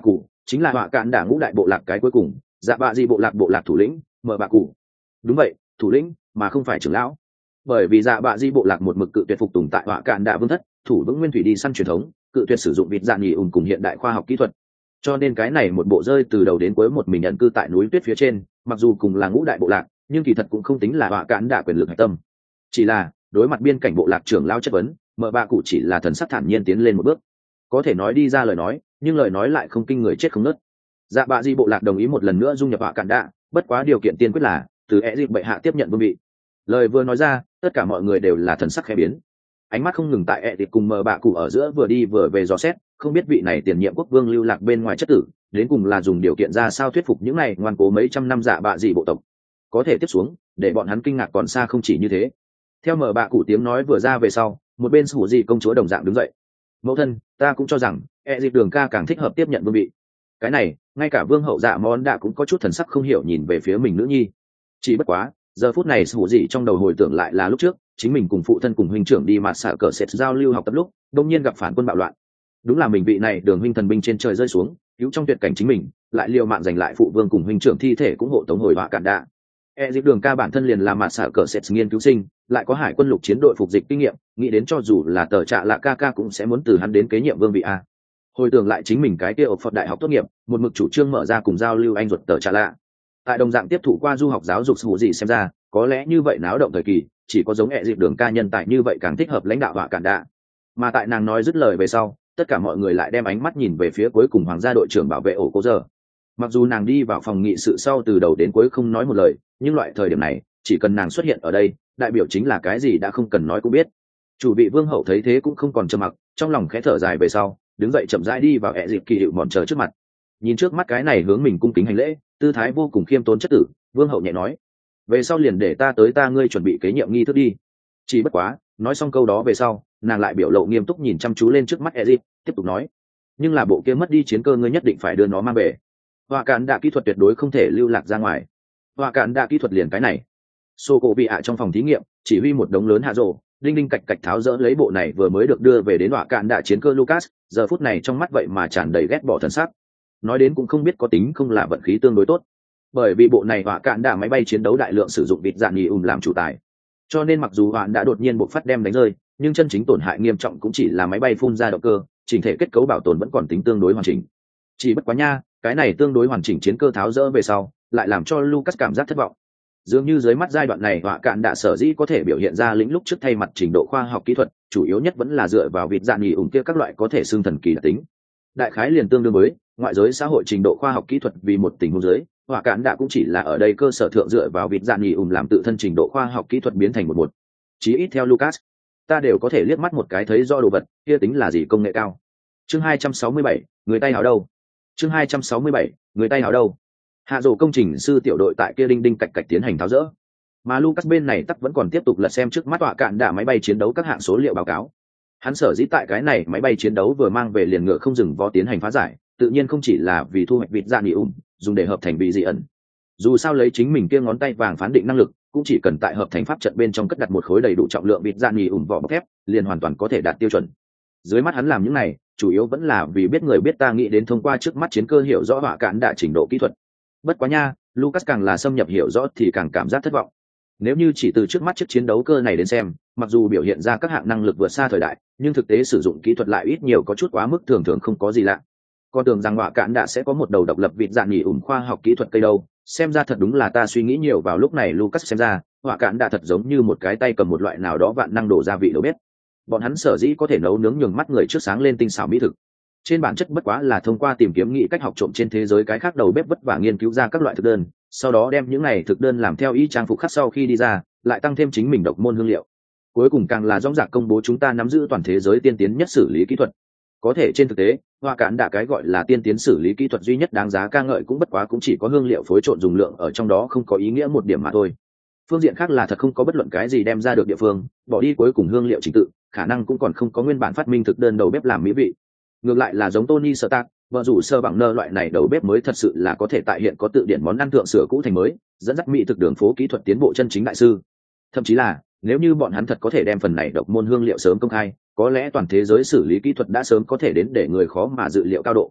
chính là họa cạn đả ngũ đại bộ lạc cái cuối cùng, dạ bạ di bộ lạc bộ lạc thủ lĩnh mở bạ cụ. Đúng vậy, thủ lĩnh mà không phải trưởng lão, bởi vì dạ bạ di bộ lạc một mực cự tuyệt phục tùng tại họa cạn đả vương thất thủ vững nguyên thủy đi săn truyền thống, cự tuyệt sử dụng vịt dạ nghỉ ùn cùng hiện đại khoa học kỹ thuật, cho nên cái này một bộ rơi từ đầu đến cuối một mình nhận cư tại núi tuyết phía trên, mặc dù cùng là ngũ đại bộ lạc nhưng kỳ thật cũng không tính là họa cạn đả quyền lực hạch tâm. Chỉ là đối mặt biên cảnh bộ lạc trưởng lao chất vấn, mở bạ cụ chỉ là thần sắc thản nhiên tiến lên một bước, có thể nói đi ra lời nói nhưng lời nói lại không kinh người chết không nớt. Dạ bạ di bộ lạc đồng ý một lần nữa dung nhập họa cạn đạ, bất quá điều kiện tiên quyết là từ e dịp bệ hạ tiếp nhận vương vị. Lời vừa nói ra, tất cả mọi người đều là thần sắc khẽ biến, ánh mắt không ngừng tại e dịp cùng mờ bạ cụ ở giữa vừa đi vừa về dò xét, không biết vị này tiền nhiệm quốc vương lưu lạc bên ngoài chất tử đến cùng là dùng điều kiện ra sao thuyết phục những này ngoan cố mấy trăm năm dạ bạ di bộ tộc có thể tiếp xuống để bọn hắn kinh ngạc còn xa không chỉ như thế. Theo mờ bạ cụ tiếng nói vừa ra về sau, một bên sủ di công chúa đồng dạng đứng dậy. Mẫu thân, ta cũng cho rằng e dịp đường ca càng thích hợp tiếp nhận vương vị. Cái này ngay cả vương hậu dạ món đã cũng có chút thần sắc không hiểu nhìn về phía mình nữ nhi. Chỉ bất quá giờ phút này sủ gì trong đầu hồi tưởng lại là lúc trước chính mình cùng phụ thân cùng huynh trưởng đi mà xả cờ sệt giao lưu học tập lúc đông nhiên gặp phản quân bạo loạn. Đúng là mình vị này đường huynh thần binh trên trời rơi xuống cứu trong tuyệt cảnh chính mình, lại liều mạng giành lại phụ vương cùng huynh trưởng thi thể cũng hộ tống hồi họa cạn đạ. E dịp đường ca bản thân liền là mà xả cờ sệt nghiên cứu sinh, lại có hải quân lục chiến đội phục dịch kinh nghiệm, nghĩ đến cho dù là tờ trạ lạ ca ca cũng sẽ muốn từ hắn đến kế nhiệm vương vị a. Hồi tưởng lại chính mình cái kia ở Phật đại học tốt nghiệp, một mực chủ trương mở ra cùng giao lưu anh ruột tờ trạ lạ. Tại đồng dạng tiếp thụ qua du học giáo dục sủ gì xem ra, có lẽ như vậy náo động thời kỳ, chỉ có giống E dịp đường ca nhân tài như vậy càng thích hợp lãnh đạo họa cạn đạ. Mà tại nàng nói dứt lời về sau, tất cả mọi người lại đem ánh mắt nhìn về phía cuối cùng hoàng gia đội trưởng bảo vệ ổ cố giờ. Mặc dù nàng đi vào phòng nghị sự sau từ đầu đến cuối không nói một lời, nhưng loại thời điểm này chỉ cần nàng xuất hiện ở đây, đại biểu chính là cái gì đã không cần nói cũng biết. Chủ vị vương hậu thấy thế cũng không còn trầm mặc, trong lòng khẽ thở dài về sau, đứng dậy chậm rãi đi vào ẹ dịp kỳ hiệu mòn chờ trước mặt. Nhìn trước mắt cái này hướng mình cung kính hành lễ, tư thái vô cùng khiêm tốn chất tử, vương hậu nhẹ nói: về sau liền để ta tới ta ngươi chuẩn bị kế nhiệm nghi thức đi. Chỉ bất quá nói xong câu đó về sau, nàng lại biểu lộ nghiêm túc nhìn chăm chú lên trước mắt ẹ dịp, tiếp tục nói: nhưng là bộ kia mất đi chiến cơ ngươi nhất định phải đưa nó mang về. Họa cạn đạ kỹ thuật tuyệt đối không thể lưu lạc ra ngoài. Họa cạn đạ kỹ thuật liền cái này. Sô cổ bị ạ trong phòng thí nghiệm chỉ huy một đống lớn hạ rồ, đinh đinh cạch cạch tháo dỡ lấy bộ này vừa mới được đưa về đến họa cạn đạ chiến cơ Lucas, giờ phút này trong mắt vậy mà tràn đầy ghét bỏ thần sắc. Nói đến cũng không biết có tính không là vận khí tương đối tốt, bởi vì bộ này họa cạn đạ máy bay chiến đấu đại lượng sử dụng vịt dạng nhì ùn làm chủ tài, cho nên mặc dù hoạn đã đột nhiên buộc phát đem đánh rơi, nhưng chân chính tổn hại nghiêm trọng cũng chỉ là máy bay phun ra động cơ, chỉnh thể kết cấu bảo tồn vẫn còn tính tương đối hoàn chỉnh. Chỉ bất quá nha, cái này tương đối hoàn chỉnh chiến cơ tháo dỡ về sau, lại làm cho Lucas cảm giác thất vọng. Dường như dưới mắt giai đoạn này họa cạn đạ sở dĩ có thể biểu hiện ra lĩnh lúc trước thay mặt trình độ khoa học kỹ thuật, chủ yếu nhất vẫn là dựa vào vịt dạng nhì ùn kia các loại có thể xương thần kỳ đặc tính. Đại khái liền tương đương với ngoại giới xã hội trình độ khoa học kỹ thuật, vì một tình huống giới, họa cạn đạ cũng chỉ là ở đây cơ sở thượng dựa vào vịt dạng nhì ùn làm tự thân trình độ khoa học kỹ thuật biến thành một một. Chí ít theo Lucas, ta đều có thể liếc mắt một cái thấy do đồ vật kia tính là gì công nghệ cao. Chương hai trăm sáu mươi bảy, người tay hảo đâu? Chương hai trăm sáu mươi bảy, người tay hảo đâu? Hạ rổ công trình sư tiểu đội tại kia đinh đinh cạch cạch tiến hành tháo dỡ, mà Lucas bên này tắc vẫn còn tiếp tục lật xem trước mắt họa cạn đạ máy bay chiến đấu các hạng số liệu báo cáo. Hắn sở dĩ tại cái này máy bay chiến đấu vừa mang về liền ngựa không dừng vó tiến hành phá giải, tự nhiên không chỉ là vì thu hoạch vịt dạng nhì ùn, dùng để hợp thành vị dị ẩn. Dù sao lấy chính mình kia ngón tay vàng phán định năng lực, cũng chỉ cần tại hợp thành pháp trận bên trong cất đặt một khối đầy đủ trọng lượng vịt dạng nhì ùn vỏ bọc thép, liền hoàn toàn có thể đạt tiêu chuẩn. Dưới mắt hắn làm những này, chủ yếu vẫn là vì biết người biết ta nghĩ đến thông qua trước mắt chiến cơ hiểu rõ họa cạn đạ trình độ kỹ thuật. Bất quá nha, Lucas càng là xâm nhập hiểu rõ thì càng cảm giác thất vọng. Nếu như chỉ từ trước mắt chiếc chiến đấu cơ này đến xem, mặc dù biểu hiện ra các hạng năng lực vượt xa thời đại, nhưng thực tế sử dụng kỹ thuật lại ít nhiều có chút quá mức, thường thường không có gì lạ. Con tưởng rằng họa cạn đạ sẽ có một đầu độc lập vịt dạng nhì ùn khoa học kỹ thuật cây đâu, xem ra thật đúng là ta suy nghĩ nhiều. Vào lúc này Lucas xem ra, họa cạn đạ thật giống như một cái tay cầm một loại nào đó vạn năng đổ gia vị đầu bếp. Bọn hắn sở dĩ có thể nấu nướng nhường mắt người trước sáng lên tinh xảo mỹ thực, trên bản chất bất quá là thông qua tìm kiếm nghị cách học trộm trên thế giới cái khác đầu bếp vất vả nghiên cứu ra các loại thực đơn, sau đó đem những này thực đơn làm theo ý trang phục khắc, sau khi đi ra lại tăng thêm chính mình độc môn hương liệu, cuối cùng càng là rõ ràng công bố chúng ta nắm giữ toàn thế giới tiên tiến nhất xử lý kỹ thuật. Có thể trên thực tế, họa cạn đạ cái gọi là tiên tiến xử lý kỹ thuật duy nhất đáng giá ca ngợi cũng bất quá cũng chỉ có hương liệu phối trộn dùng lượng ở trong đó không có ý nghĩa một điểm mà thôi. Phương diện khác là thật không có bất luận cái gì đem ra được địa phương, bỏ đi cuối cùng hương liệu trình tự, khả năng cũng còn không có nguyên bản phát minh thực đơn đầu bếp làm mỹ vị. Ngược lại là giống Tony Stark, vợ rủ sơ bằng nơ loại này đầu bếp mới thật sự là có thể tại hiện có tự điển món ăn thượng sửa cũ thành mới, dẫn dắt mỹ thực đường phố kỹ thuật tiến bộ chân chính đại sư. Thậm chí là nếu như bọn hắn thật có thể đem phần này độc môn hương liệu sớm công khai, có lẽ toàn thế giới xử lý kỹ thuật đã sớm có thể đến để người khó mà dự liệu cao độ.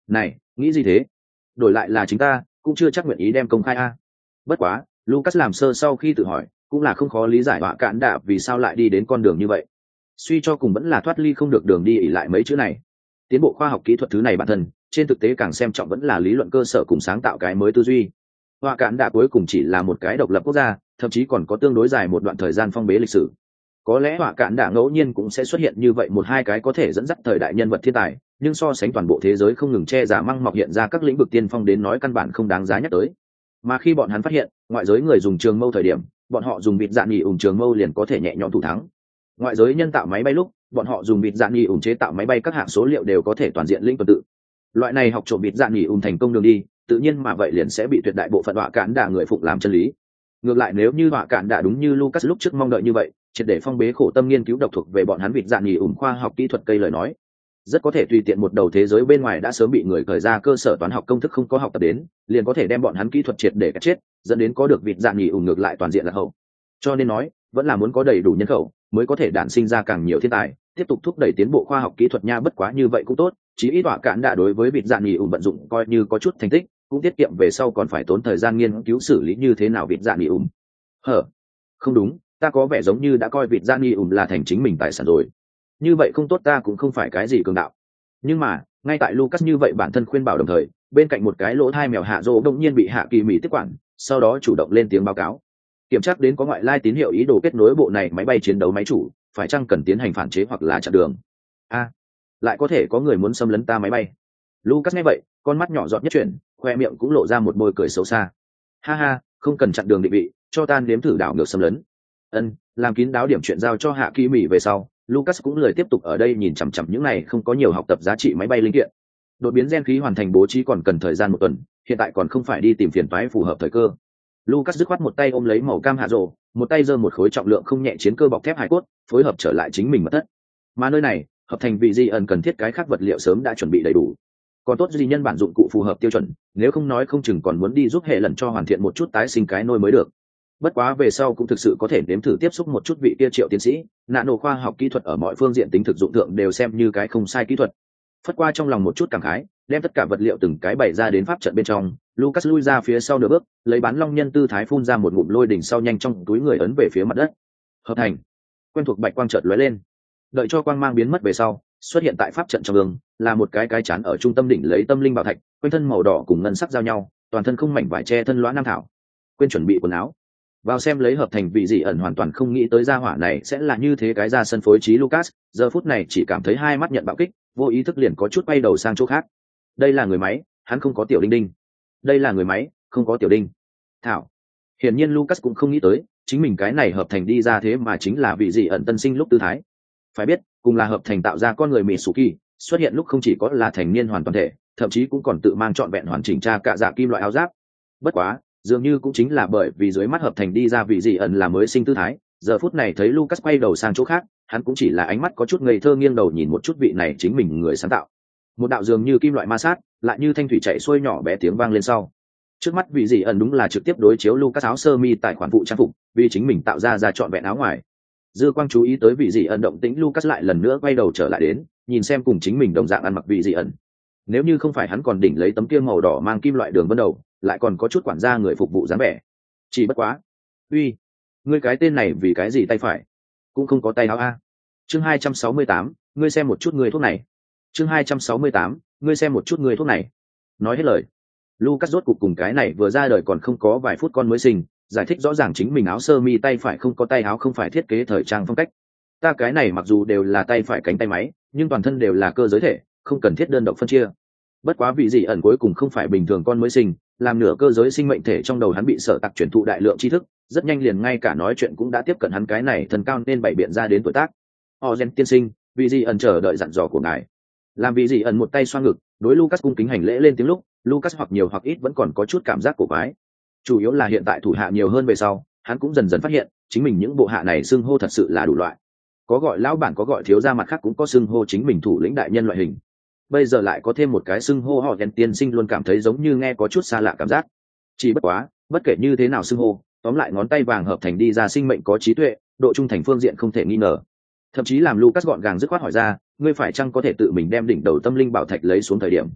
Này, nghĩ gì thế? Đổi lại là chính ta cũng chưa chắc nguyện ý đem công khai a. Bất quá Lucas làm sơ sau khi tự hỏi cũng là không khó lý giải họa cạn đạ vì sao lại đi đến con đường như vậy. Suy cho cùng vẫn là thoát ly không được đường đi ỉ lại mấy chữ này. Tiến bộ khoa học kỹ thuật thứ này bản thân trên thực tế càng xem trọng vẫn là lý luận cơ sở cùng sáng tạo cái mới tư duy. Họa cạn đạ cuối cùng chỉ là một cái độc lập quốc gia, thậm chí còn có tương đối dài một đoạn thời gian phong bế lịch sử. Có lẽ họa cạn đạ ngẫu nhiên cũng sẽ xuất hiện như vậy một hai cái có thể dẫn dắt thời đại nhân vật thiên tài, nhưng so sánh toàn bộ thế giới không ngừng che giả măng mọc hiện ra các lĩnh vực tiên phong đến nói căn bản không đáng giá nhắc tới. Mà khi bọn hắn phát hiện ngoại giới người dùng trường mâu thời điểm, bọn họ dùng vịt dạn nhì ủng trường mâu liền có thể nhẹ nhõm thủ thắng. Ngoại giới nhân tạo máy bay lúc, bọn họ dùng vịt dạn nhì ủng chế tạo máy bay các hạng số liệu đều có thể toàn diện linh tuần tự. Loại này học trộm vịt dạn nhì ủng thành công đường đi, tự nhiên mà vậy liền sẽ bị tuyệt đại bộ phận họa cạn đạ người phụng làm chân lý. Ngược lại nếu như họa cạn đạ đúng như Lucas lúc trước mong đợi như vậy, triệt để phong bế khổ tâm nghiên cứu độc thuộc về bọn hắn vịt dạn nhì ủng khoa học kỹ thuật cây lời nói, rất có thể tùy tiện một đầu thế giới bên ngoài đã sớm bị người khởi ra cơ sở toán học công thức không có học tập đến, liền có thể đem bọn hắn kỹ thuật triệt để cắt chết, dẫn đến có được vịt dạn nhì ủng ngược lại toàn diện là hậu. Cho nên nói vẫn là muốn có đầy đủ nhân khẩu mới có thể đản sinh ra càng nhiều thiên tài, tiếp tục thúc đẩy tiến bộ khoa học kỹ thuật nha. Bất quá như vậy cũng tốt, chí ít họa cạn đạ đối với vịt dạn nhì ủng vận dụng coi như có chút thành tích, cũng tiết kiệm về sau còn phải tốn thời gian nghiên cứu xử lý như thế nào vịt dạn nhì ủng. Hở, không đúng, ta có vẻ giống như đã coi vịt dạn nhì ủng là thành chính mình tài sản rồi. Như vậy không tốt, ta cũng không phải cái gì cường đạo. Nhưng mà ngay tại Lucas như vậy bản thân khuyên bảo đồng thời, bên cạnh một cái lỗ thai mèo hạ rô đông nhiên bị hạ kỳ mỹ tiếp quản, sau đó chủ động lên tiếng báo cáo kiểm tra đến có ngoại lai tín hiệu ý đồ kết nối bộ này máy bay chiến đấu máy chủ, phải chăng cần tiến hành phản chế hoặc là chặn đường. A, à, lại có thể có người muốn xâm lấn ta máy bay. Lucas nghe vậy con mắt nhỏ giọt nhất chuyển, khoe miệng cũng lộ ra một môi cười xấu xa. Ha ha, không cần chặn đường định vị, cho ta nếm thử đảo ngược xâm lấn. Ân, làm kín đáo điểm chuyện giao cho hạ kỳ mỹ về sau, Lucas cũng lười tiếp tục ở đây nhìn chằm chằm những này không có nhiều học tập giá trị máy bay linh kiện. Đột biến gen khí hoàn thành bố trí còn cần thời gian một tuần, hiện tại còn không phải đi tìm phiền toái phù hợp thời cơ. Lucas dứt khoát một tay ôm lấy màu cam hạ rồ, một tay giơ một khối trọng lượng không nhẹ chiến cơ bọc thép hải cốt, phối hợp trở lại chính mình mật thất. Mà nơi này, hợp thành vị di ẩn cần thiết cái khác vật liệu sớm đã chuẩn bị đầy đủ. Còn tốt duy nhân bản dụng cụ phù hợp tiêu chuẩn, nếu không nói không chừng còn muốn đi giúp hệ lần cho hoàn thiện một chút tái sinh cái nôi mới được. Bất quá về sau cũng thực sự có thể nếm thử tiếp xúc một chút vị kia Triệu tiến sĩ, nano khoa học kỹ thuật ở mọi phương diện tính thực dụng thượng đều xem như cái không sai kỹ thuật. Phất qua trong lòng một chút cảm khái, đem tất cả vật liệu từng cái bày ra đến pháp trận bên trong, Lucas lui ra phía sau nửa bước, lấy bán long nhân tư thái phun ra một ngụm lôi đỉnh sau nhanh trong túi người ấn về phía mặt đất. Hợp thành. Quen thuộc bạch quang chợt lóe lên. Đợi cho quang mang biến mất về sau, xuất hiện tại pháp trận trong đường, là một cái cái chán ở trung tâm đỉnh lấy tâm linh bảo thạch, quanh thân màu đỏ cùng ngân sắc giao nhau, toàn thân không mảnh vải che thân lõa nam thảo. Quên chuẩn bị quần áo. Vào xem lấy hợp thành vị dị ẩn hoàn toàn không nghĩ tới gia hỏa này sẽ là như thế cái ra sân phối trí Lucas, giờ phút này chỉ cảm thấy hai mắt nhận bạo kích, vô ý thức liền có chút quay đầu sang chỗ khác. Đây là người máy, hắn không có tiểu đinh đinh. Đây là người máy, không có tiểu đinh. Thảo. Hiển nhiên Lucas cũng không nghĩ tới, chính mình cái này hợp thành đi ra thế mà chính là vị dị ẩn tân sinh lúc tư thái. Phải biết, cùng là hợp thành tạo ra con người Mitsuki, xuất hiện lúc không chỉ có là thành niên hoàn toàn thể, thậm chí cũng còn tự mang trọn vẹn hoàn chỉnh tra cả dạ kim loại áo giáp. Bất quá, dường như cũng chính là bởi vì dưới mắt hợp thành đi ra vị dị ẩn là mới sinh tư thái, giờ phút này thấy Lucas quay đầu sang chỗ khác, hắn cũng chỉ là ánh mắt có chút ngây thơ nghiêng đầu nhìn một chút vị này chính mình người sáng tạo. Một đạo dường như kim loại ma sát, lại như thanh thủy chạy xuôi nhỏ bé tiếng vang lên sau. Trước mắt vị dị ẩn đúng là trực tiếp đối chiếu Lucas áo sơ mi tại khoản vụ trang phục, vì chính mình tạo ra ra trọn vẹn áo ngoài. Dư quang chú ý tới vị dị ẩn động tĩnh, Lucas lại lần nữa quay đầu trở lại đến, nhìn xem cùng chính mình đồng dạng ăn mặc vị dị ẩn. Nếu như không phải hắn còn đỉnh lấy tấm kia màu đỏ mang kim loại đường vân đầu, lại còn có chút quản gia người phục vụ dáng vẻ. Chỉ bất quá, uy, ngươi cái tên này vì cái gì tay phải cũng không có tay áo a. Chương hai trăm sáu mươi tám, ngươi xem một chút người thuốc này. Chương hai trăm sáu mươi tám, ngươi xem một chút người thuốc này. Nói hết lời, Lucas rốt cục cùng cái này vừa ra đời còn không có vài phút con mới sinh, giải thích rõ ràng chính mình áo sơ mi tay phải không có tay áo không phải thiết kế thời trang phong cách. Ta cái này mặc dù đều là tay phải cánh tay máy, nhưng toàn thân đều là cơ giới thể, không cần thiết đơn độc phân chia. Bất quá vị dị ẩn cuối cùng không phải bình thường con mới sinh, làm nửa cơ giới sinh mệnh thể trong đầu hắn bị sở tặc truyền thụ đại lượng tri thức, rất nhanh liền ngay cả nói chuyện cũng đã tiếp cận hắn cái này thần cao nên bày biện ra đến tuổi tác. Ozen tiên sinh, vị dị ẩn chờ đợi dặn dò của ngài. Làm vị dị ẩn một tay xoa ngực, đối Lucas cung kính hành lễ lên tiếng lúc, Lucas hoặc nhiều hoặc ít vẫn còn có chút cảm giác cổ quái. Chủ yếu là hiện tại thủ hạ nhiều hơn về sau, hắn cũng dần dần phát hiện, chính mình những bộ hạ này xưng hô thật sự là đủ loại. Có gọi lão bản, có gọi thiếu gia, mặt khác cũng có xưng hô chính mình thủ lĩnh đại nhân loại hình. Bây giờ lại có thêm một cái xưng hô họ Gen tiên sinh, luôn cảm thấy giống như nghe có chút xa lạ cảm giác. Chỉ bất quá, bất kể như thế nào xưng hô, tóm lại ngón tay vàng hợp thành đi ra sinh mệnh có trí tuệ, độ trung thành phương diện không thể nghi ngờ. Thậm chí làm Lucas gọn gàng dứt khoát hỏi ra, ngươi phải chăng có thể tự mình đem đỉnh đầu tâm linh bảo thạch lấy xuống thời điểm.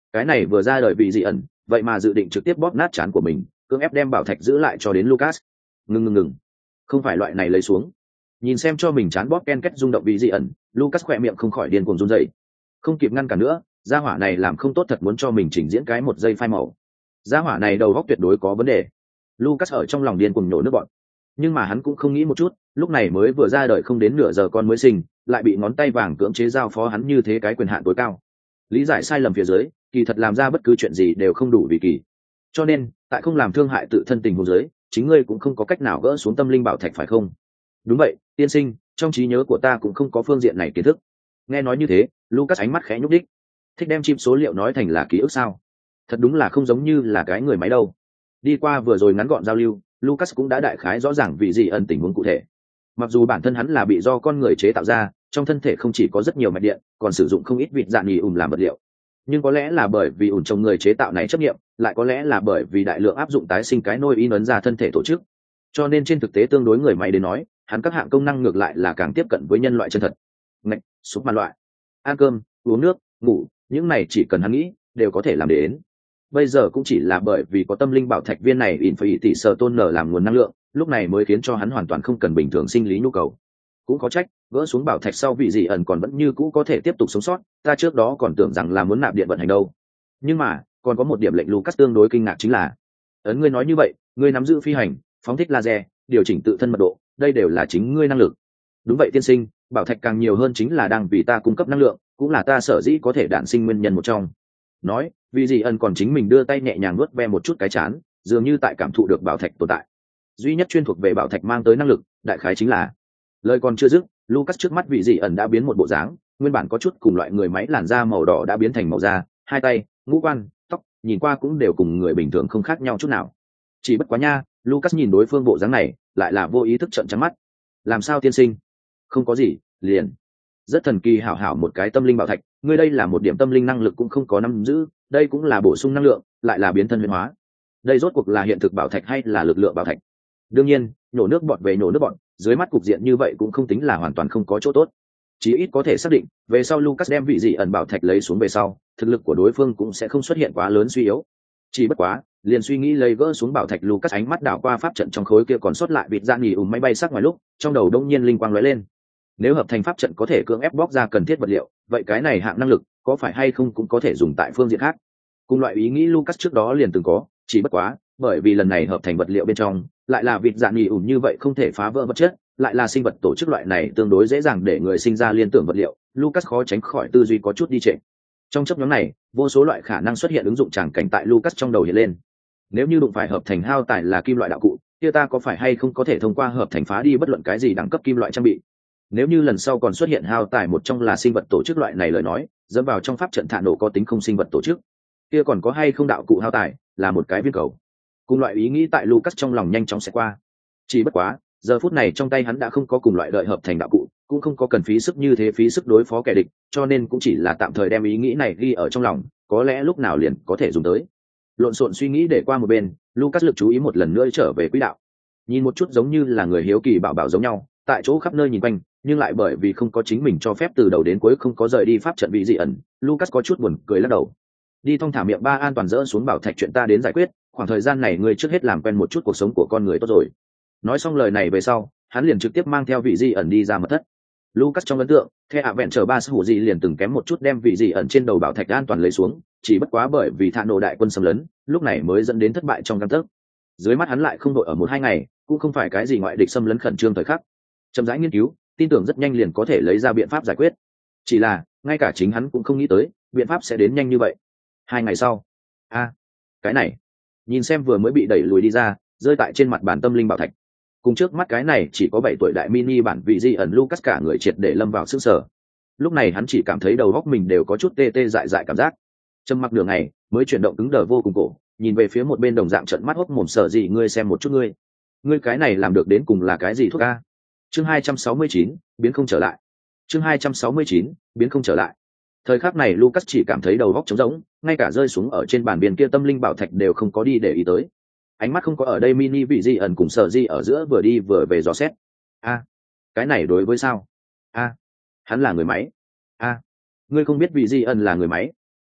cái này vừa ra đời vị dị ẩn vậy mà dự định trực tiếp bóp nát trán của mình, cưỡng ép đem bảo thạch giữ lại cho đến Lucas. Ngừng ngừng ngừng, không phải loại này lấy xuống. Nhìn xem cho mình chán bóp ken két rung động vị dị ẩn, Lucas khỏe miệng không khỏi điên cuồng run rẩy. Không kịp ngăn cản nữa, gia hỏa này làm không tốt thật muốn cho mình trình diễn cái một giây phai màu. Gia hỏa này đầu óc tuyệt đối có vấn đề. Lucas ở trong lòng điên cuồng nhổ nước bọt. Nhưng mà hắn cũng không nghĩ một chút, lúc này mới vừa ra đời không đến nửa giờ con mới sinh, lại bị ngón tay vàng cưỡng chế giao phó hắn như thế cái quyền hạn tối cao. Lý giải sai lầm phía dưới, kỳ thật làm ra bất cứ chuyện gì đều không đủ vì kỳ. Cho nên, tại không làm thương hại tự thân tình huống dưới, chính ngươi cũng không có cách nào gỡ xuống tâm linh bảo thạch phải không? Đúng vậy, tiên sinh, trong trí nhớ của ta cũng không có phương diện này kiến thức. Nghe nói như thế, Lucas ánh mắt khẽ nhúc đích. Thích đem chim số liệu nói thành là ký ức sao? Thật đúng là không giống như là cái người máy đâu. Đi qua vừa rồi ngắn gọn giao lưu, Lucas cũng đã đại khái rõ ràng vị dị ẩn tình huống cụ thể. Mặc dù bản thân hắn là bị do con người chế tạo ra, trong thân thể không chỉ có rất nhiều mạch điện, còn sử dụng không ít vịt dạng nhì ùn làm vật liệu. Nhưng có lẽ là bởi vì ùn trong người chế tạo này chấp nghiệm, lại có lẽ là bởi vì đại lượng áp dụng tái sinh cái nôi in ấn ra thân thể tổ chức. Cho nên trên thực tế tương đối người máy đến nói, hắn các hạng công năng ngược lại là càng tiếp cận với nhân loại chân thật. Ngạch, súp màn loại, ăn cơm, uống nước, ngủ, những này chỉ cần hắn nghĩ, đều có thể làm đến. Bây giờ cũng chỉ là bởi vì có tâm linh bảo thạch viên này in phải tỷ sở tôn nở làm nguồn năng lượng, lúc này mới khiến cho hắn hoàn toàn không cần bình thường sinh lý nhu cầu. Cũng có trách, gỡ xuống bảo thạch sau vị dị ẩn còn vẫn như cũ có thể tiếp tục sống sót, ta trước đó còn tưởng rằng là muốn nạp điện vận hành đâu. Nhưng mà, còn có một điểm lệnh Lucas tương đối kinh ngạc chính là, ấn ngươi nói như vậy, ngươi nắm giữ phi hành, phóng thích laser, điều chỉnh tự thân mật độ, đây đều là chính ngươi năng lực. Đúng vậy tiên sinh, bảo thạch càng nhiều hơn chính là đang vì ta cung cấp năng lượng, cũng là ta sở dĩ có thể đản sinh nguyên nhân một trong. Nói, vị dị ẩn còn chính mình đưa tay nhẹ nhàng nuốt ve một chút cái chán, dường như tại cảm thụ được bảo thạch tồn tại. Duy nhất chuyên thuộc về bảo thạch mang tới năng lực, đại khái chính là, lời còn chưa dứt, Lucas trước mắt vị dị ẩn đã biến một bộ dáng, nguyên bản có chút cùng loại người máy làn da màu đỏ đã biến thành màu da, hai tay, ngũ quan, tóc, nhìn qua cũng đều cùng người bình thường không khác nhau chút nào. Chỉ bất quá nha, Lucas nhìn đối phương bộ dáng này, lại là vô ý thức trợn trắng mắt. Làm sao tiên sinh? Không có gì, liền. Rất thần kỳ hảo hảo một cái tâm linh bảo thạch, ngươi đây là một điểm tâm linh năng lực cũng không có nắm giữ, đây cũng là bổ sung năng lượng, lại là biến thân huyền hóa. Đây rốt cuộc là hiện thực bảo thạch hay là lực lượng bảo thạch? Đương nhiên, nhổ nước bọt về nhổ nước bọt, dưới mắt cục diện như vậy cũng không tính là hoàn toàn không có chỗ tốt. Chí ít có thể xác định, về sau Lucas đem vị dị ẩn bảo thạch lấy xuống về sau, thực lực của đối phương cũng sẽ không xuất hiện quá lớn suy yếu. Chỉ bất quá, liền suy nghĩ lấy gỡ xuống bảo thạch, Lucas ánh mắt đảo qua pháp trận trong khối kia còn sót lại vịt dạng nghỉ ùm máy bay sắc ngoài lúc, trong đầu đông nhiên linh quang lóe lên. Nếu hợp thành pháp trận có thể cưỡng ép bóc ra cần thiết vật liệu, vậy cái này hạng năng lực có phải hay không cũng có thể dùng tại phương diện khác. Cùng loại ý nghĩ Lucas trước đó liền từng có, chỉ bất quá, bởi vì lần này hợp thành vật liệu bên trong lại là vịt dạng nghỉ ùm như vậy không thể phá vỡ vật chất, lại là sinh vật tổ chức loại này tương đối dễ dàng để người sinh ra liên tưởng vật liệu, Lucas khó tránh khỏi tư duy có chút đi trệ. Trong chấp nhóm này, vô số loại khả năng xuất hiện ứng dụng tràng cảnh tại Lucas trong đầu hiện lên. Nếu như đụng phải hợp thành hao tài là kim loại đạo cụ, kia ta có phải hay không có thể thông qua hợp thành phá đi bất luận cái gì đẳng cấp kim loại trang bị? Nếu như lần sau còn xuất hiện hao tài một trong là sinh vật tổ chức loại này lời nói, dẫm vào trong pháp trận thả nổ có tính không sinh vật tổ chức, kia còn có hay không đạo cụ hao tài, là một cái viên cầu. Cùng loại ý nghĩ tại Lucas trong lòng nhanh chóng sẽ qua. Chỉ bất quá, giờ phút này trong tay hắn đã không có cùng loại đợi hợp thành đạo cụ, cũng không có cần phí sức như thế phí sức đối phó kẻ địch, cho nên cũng chỉ là tạm thời đem ý nghĩ này ghi ở trong lòng, có lẽ lúc nào liền có thể dùng tới. Lộn xộn suy nghĩ để qua một bên, Lucas lực chú ý một lần nữa trở về quỹ đạo. Nhìn một chút giống như là người hiếu kỳ bảo bảo giống nhau, tại chỗ khắp nơi nhìn quanh, nhưng lại bởi vì không có chính mình cho phép từ đầu đến cuối không có rời đi pháp trận vị dị ẩn, Lucas có chút buồn cười lắc đầu. Đi thong thả miệng ba an toàn dỡ xuống bảo thạch chuyện ta đến giải quyết, khoảng thời gian này ngươi trước hết làm quen một chút cuộc sống của con người tốt rồi. Nói xong lời này về sau, hắn liền trực tiếp mang theo vị dị ẩn đi ra mật thất. Lucas trong ấn tượng, The Avenger ba hủ dị liền từng kém một chút đem vị dị ẩn trên đầu bảo thạch an toàn lấy xuống, chỉ bất quá bởi vì thạ nổ đại quân xâm lấn, lúc này mới dẫn đến thất bại trong căn tấc. Dưới mắt hắn lại không đội ở một hai ngày, cũng không phải cái gì ngoại địch xâm lấn khẩn trương thời khắc. Chậm rãi nghiên cứu, tin tưởng rất nhanh liền có thể lấy ra biện pháp giải quyết. Chỉ là, ngay cả chính hắn cũng không nghĩ tới, biện pháp sẽ đến nhanh như vậy. Hai ngày sau, a, cái này, nhìn xem vừa mới bị đẩy lùi đi ra, rơi tại trên mặt bàn tâm linh bảo thạch. Cùng trước mắt cái này chỉ có bảy tuổi đại mini bản vị dị ẩn Lucas cả người triệt để lâm vào sững sờ. Lúc này hắn chỉ cảm thấy đầu óc mình đều có chút tê tê dại dại cảm giác. Trầm mặc đường này mới chuyển động cứng đờ vô cùng cổ, nhìn về phía một bên đồng dạng trận mắt hốc mồm sợ gì ngươi xem một chút ngươi. Ngươi cái này làm được đến cùng là cái gì thuốc a? Chương hai trăm sáu mươi chín, biến không trở lại. Chương hai trăm sáu mươi chín, biến không trở lại. Thời khắc này Lucas chỉ cảm thấy đầu óc trống rỗng, ngay cả rơi xuống ở trên bàn biên kia tâm linh bảo thạch đều không có đi để ý tới. Ánh mắt không có ở đây mini vị dị ẩn cùng sợ gì ở giữa vừa đi vừa về dò xét. A, cái này đối với sao? A, hắn là người máy. A, ngươi không biết vị dị ẩn là người máy.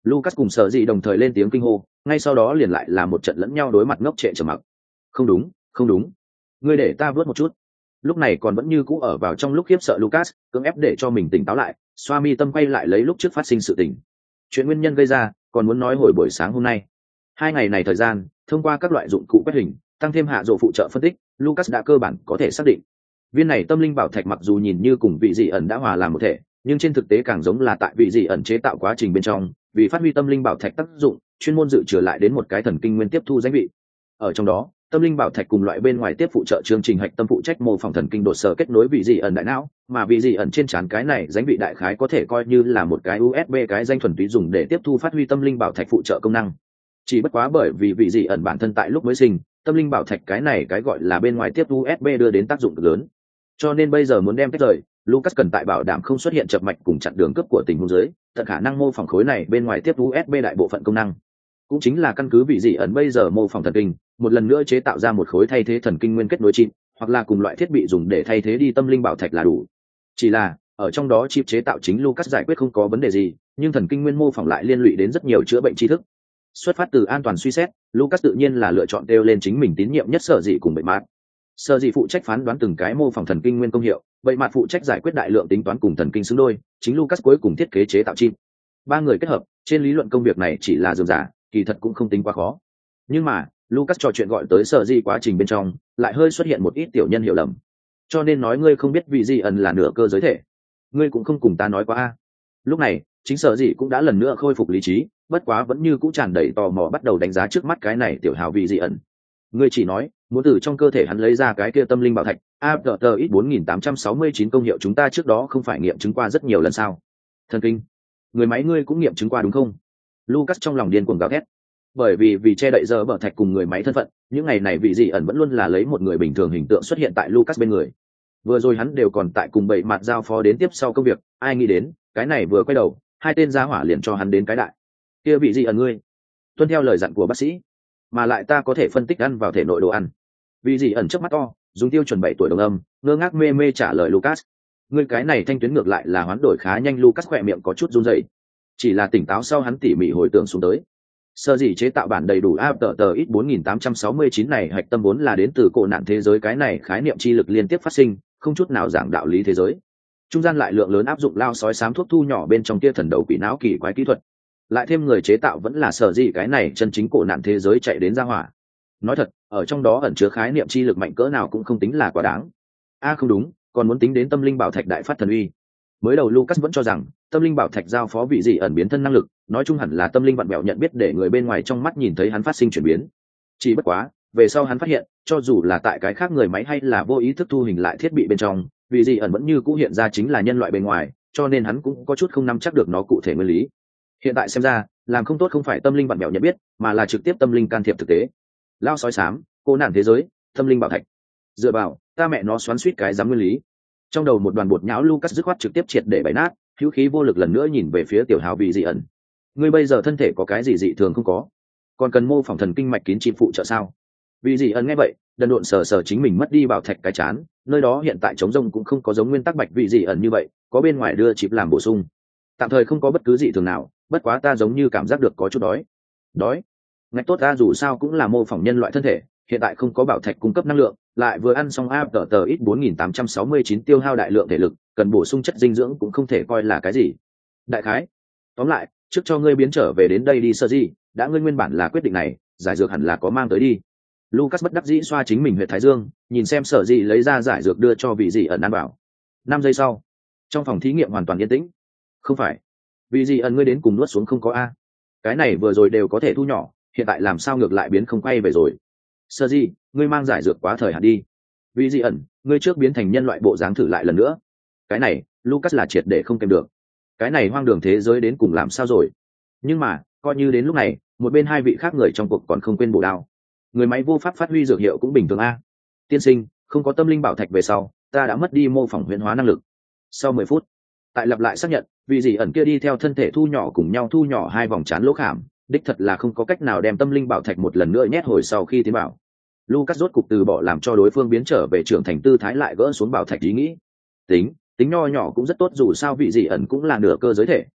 Lucas cùng Sở Dị đồng thời lên tiếng kinh hô, ngay sau đó liền lại là một trận lẫn nhau đối mặt ngốc trệ trầm mặc. Không đúng, không đúng. Ngươi để ta vớt một chút. Lúc này còn vẫn như cũ ở vào trong lúc khiếp sợ Lucas, cưỡng ép để cho mình tỉnh táo lại, xoa mi tâm quay lại lấy lúc trước phát sinh sự tình. Chuyện nguyên nhân gây ra, còn muốn nói hồi buổi sáng hôm nay. Hai ngày này thời gian, thông qua các loại dụng cụ quét hình, tăng thêm hạ rộ phụ trợ phân tích, Lucas đã cơ bản có thể xác định. Viên này tâm linh bảo thạch mặc dù nhìn như cùng vị dị ẩn đã hòa làm một thể, nhưng trên thực tế càng giống là tại vị dị ẩn chế tạo quá trình bên trong, vì phát huy tâm linh bảo thạch tác dụng, chuyên môn dự trừ lại đến một cái thần kinh nguyên tiếp thu danh vị. Ở trong đó, tâm linh bảo thạch cùng loại bên ngoài tiếp phụ trợ chương trình hạch tâm phụ trách mô phỏng thần kinh đột sở kết nối vị dị ẩn đại não, mà vị dị ẩn trên trán cái này danh vị đại khái có thể coi như là một cái u ét bê cái danh thuần túy dùng để tiếp thu phát huy tâm linh bảo thạch phụ trợ công năng. Chỉ bất quá bởi vì vị dị ẩn bản thân tại lúc mới sinh, tâm linh bảo thạch cái này cái gọi là bên ngoài tiếp u ét bê đưa đến tác dụng cực lớn. Cho nên bây giờ muốn đem tách rời, Lucas cần tại bảo đảm không xuất hiện chập mạch cùng chặn đường cấp của tình huống dưới, tận khả năng mô phỏng khối này bên ngoài tiếp u ét bê đại bộ phận công năng. Cũng chính là căn cứ vị dị ẩn bây giờ mô phỏng thần kinh, một lần nữa chế tạo ra một khối thay thế thần kinh nguyên kết nối chip, hoặc là cùng loại thiết bị dùng để thay thế đi tâm linh bảo thạch là đủ. Chỉ là, ở trong đó chip chế tạo chính Lucas giải quyết không có vấn đề gì, nhưng thần kinh nguyên mô phỏng lại liên lụy đến rất nhiều chữa bệnh tri thức. Xuất phát từ an toàn suy xét, Lucas tự nhiên là lựa chọn đeo lên chính mình tín nhiệm nhất Sở Dị cùng Bệnh Mạt. Sở Dị phụ trách phán đoán từng cái mô phỏng thần kinh nguyên công hiệu, Bệnh Mạt phụ trách giải quyết đại lượng tính toán cùng thần kinh xứng đôi, chính Lucas cuối cùng thiết kế chế tạo chip. Ba người kết hợp, trên lý luận công việc này chỉ là dườm giả, kỳ thật cũng không tính quá khó. Nhưng mà, Lucas trò chuyện gọi tới Sở Dị quá trình bên trong, lại hơi xuất hiện một ít tiểu nhân hiểu lầm. Cho nên nói ngươi không biết vị dị ẩn là nửa cơ giới thể, ngươi cũng không cùng ta nói quá a. Lúc này, chính Sở Dị cũng đã lần nữa khôi phục lý trí, bất quá vẫn như cũ tràn đầy tò mò bắt đầu đánh giá trước mắt cái này tiểu hào vị dị ẩn. Ngươi chỉ nói, muốn từ trong cơ thể hắn lấy ra cái kia tâm linh bảo thạch, a tê tê ích bốn nghìn tám trăm sáu mươi chín công hiệu chúng ta trước đó không phải nghiệm chứng qua rất nhiều lần sao? Thần kinh, người máy ngươi cũng nghiệm chứng qua đúng không? Lucas trong lòng điên cuồng gào thét. Bởi vì vì che đậy giờ bờ thạch cùng người máy thân phận, những ngày này vị dị ẩn vẫn luôn là lấy một người bình thường hình tượng xuất hiện tại Lucas bên người. Vừa rồi hắn đều còn tại cùng bảy mặt giao phó đến tiếp sau công việc, ai nghĩ đến, cái này vừa quay đầu, hai tên gia hỏa liền cho hắn đến cái đại. Kia vị dị ẩn ngươi, tuân theo lời dặn của bác sĩ, mà lại ta có thể phân tích ăn vào thể nội đồ ăn. Vị dị ẩn trước mắt to, dùng tiêu chuẩn bảy tuổi đồng âm, ngơ ngác mê mê trả lời Lucas. Ngươi cái này thanh tuyến ngược lại là hoán đổi khá nhanh, Lucas khỏe miệng có chút run rẩy. Chỉ là tỉnh táo sau hắn tỉ mỉ hồi tưởng xuống tới. Sở Dị chế tạo bản đầy đủ a tê tê ích bốn nghìn tám trăm sáu mươi chín này hạch tâm vốn là đến từ cổ nạn thế giới, cái này khái niệm chi lực liên tiếp phát sinh, không chút nào giảng đạo lý thế giới. Trung gian lại lượng lớn áp dụng lao sói xám thuốc thu nhỏ bên trong tia thần đầu quỷ não kỳ quái kỹ thuật. Lại thêm người chế tạo vẫn là Sở Dị cái này chân chính cổ nạn thế giới chạy đến ra hỏa. Nói thật, ở trong đó ẩn chứa khái niệm chi lực mạnh cỡ nào cũng không tính là quá đáng. A à, không đúng, còn muốn tính đến tâm linh bảo thạch đại phát thần uy. Mới đầu Lucas vẫn cho rằng tâm linh bảo thạch giao phó vị dị ẩn biến thân năng lực, nói chung hẳn là tâm linh vặn bẹo nhận biết để người bên ngoài trong mắt nhìn thấy hắn phát sinh chuyển biến. Chỉ bất quá, về sau hắn phát hiện, cho dù là tại cái khác người máy hay là vô ý thức thu hình lại thiết bị bên trong, vị dị ẩn vẫn như cũ hiện ra chính là nhân loại bên ngoài, cho nên hắn cũng có chút không nắm chắc được nó cụ thể nguyên lý. Hiện tại xem ra, làm không tốt không phải tâm linh vặn bẹo nhận biết, mà là trực tiếp tâm linh can thiệp thực tế. Lao sói xám, cô nạn thế giới, tâm linh bảo thạch. Dựa vào, ta mẹ nó xoắn xuýt cái dám nguyên lý. Trong đầu một đoàn bột nhão, Lucas dứt khoát trực tiếp triệt để bày nát, hữu khí vô lực lần nữa nhìn về phía tiểu hào vị dị ẩn. Ngươi bây giờ thân thể có cái gì dị thường không có? Còn cần mô phỏng thần kinh mạch kín chim phụ trợ sao? Vị dị ẩn nghe vậy, đần độn sờ sờ chính mình mất đi bảo thạch cái chán, nơi đó hiện tại trống rông cũng không có giống nguyên tắc bạch vị dị ẩn như vậy, có bên ngoài đưa chip làm bổ sung. Tạm thời không có bất cứ dị thường nào, bất quá ta giống như cảm giác được có chút đói. Đói? Ngạch tốt, ta dù sao cũng là mô phỏng nhân loại thân thể, hiện tại không có bảo thạch cung cấp năng lượng, lại vừa ăn xong a tê tê ích bốn nghìn tám trăm sáu mươi chín tiêu hao đại lượng thể lực, cần bổ sung chất dinh dưỡng cũng không thể coi là cái gì. Đại khái, tóm lại, trước cho ngươi biến trở về đến đây đi Sở Dị, đã ngươi nguyên bản là quyết định này, giải dược hẳn là có mang tới đi. Lucas bất đắc dĩ xoa chính mình huyệt thái dương, nhìn xem Sở Dị lấy ra giải dược đưa cho vị dị ẩn ăn bảo. Năm giây sau, trong phòng thí nghiệm hoàn toàn yên tĩnh. Không phải, vị dị ẩn ngươi đến cùng nuốt xuống không có a? Cái này vừa rồi đều có thể thu nhỏ, hiện tại làm sao ngược lại biến không quay về rồi? Sở Dị, ngươi mang giải dược quá thời hạn đi. Vị dị ẩn, ngươi trước biến thành nhân loại bộ dáng thử lại lần nữa. Cái này, Lucas là triệt để không kèm được. Cái này hoang đường thế giới đến cùng làm sao rồi? Nhưng mà, coi như đến lúc này, một bên hai vị khác người trong cuộc còn không quên bổ đao. Người máy vô pháp phát huy dược hiệu cũng bình thường a. Tiên sinh, không có tâm linh bảo thạch về sau, ta đã mất đi mô phỏng huyễn hóa năng lực. Sau mười phút, tại lặp lại xác nhận, vị dị ẩn kia đi theo thân thể thu nhỏ cùng nhau thu nhỏ hai vòng trán lỗ khảm, đích thật là không có cách nào đem tâm linh bảo thạch một lần nữa nhét hồi sau khi tiến bảo. Lucas rốt cục từ bỏ làm cho đối phương biến trở về trưởng thành tư thái, lại gỡ xuống bảo thạch ý nghĩ. Tính, tính nho nhỏ cũng rất tốt, dù sao vị dị ẩn cũng là nửa cơ giới thể,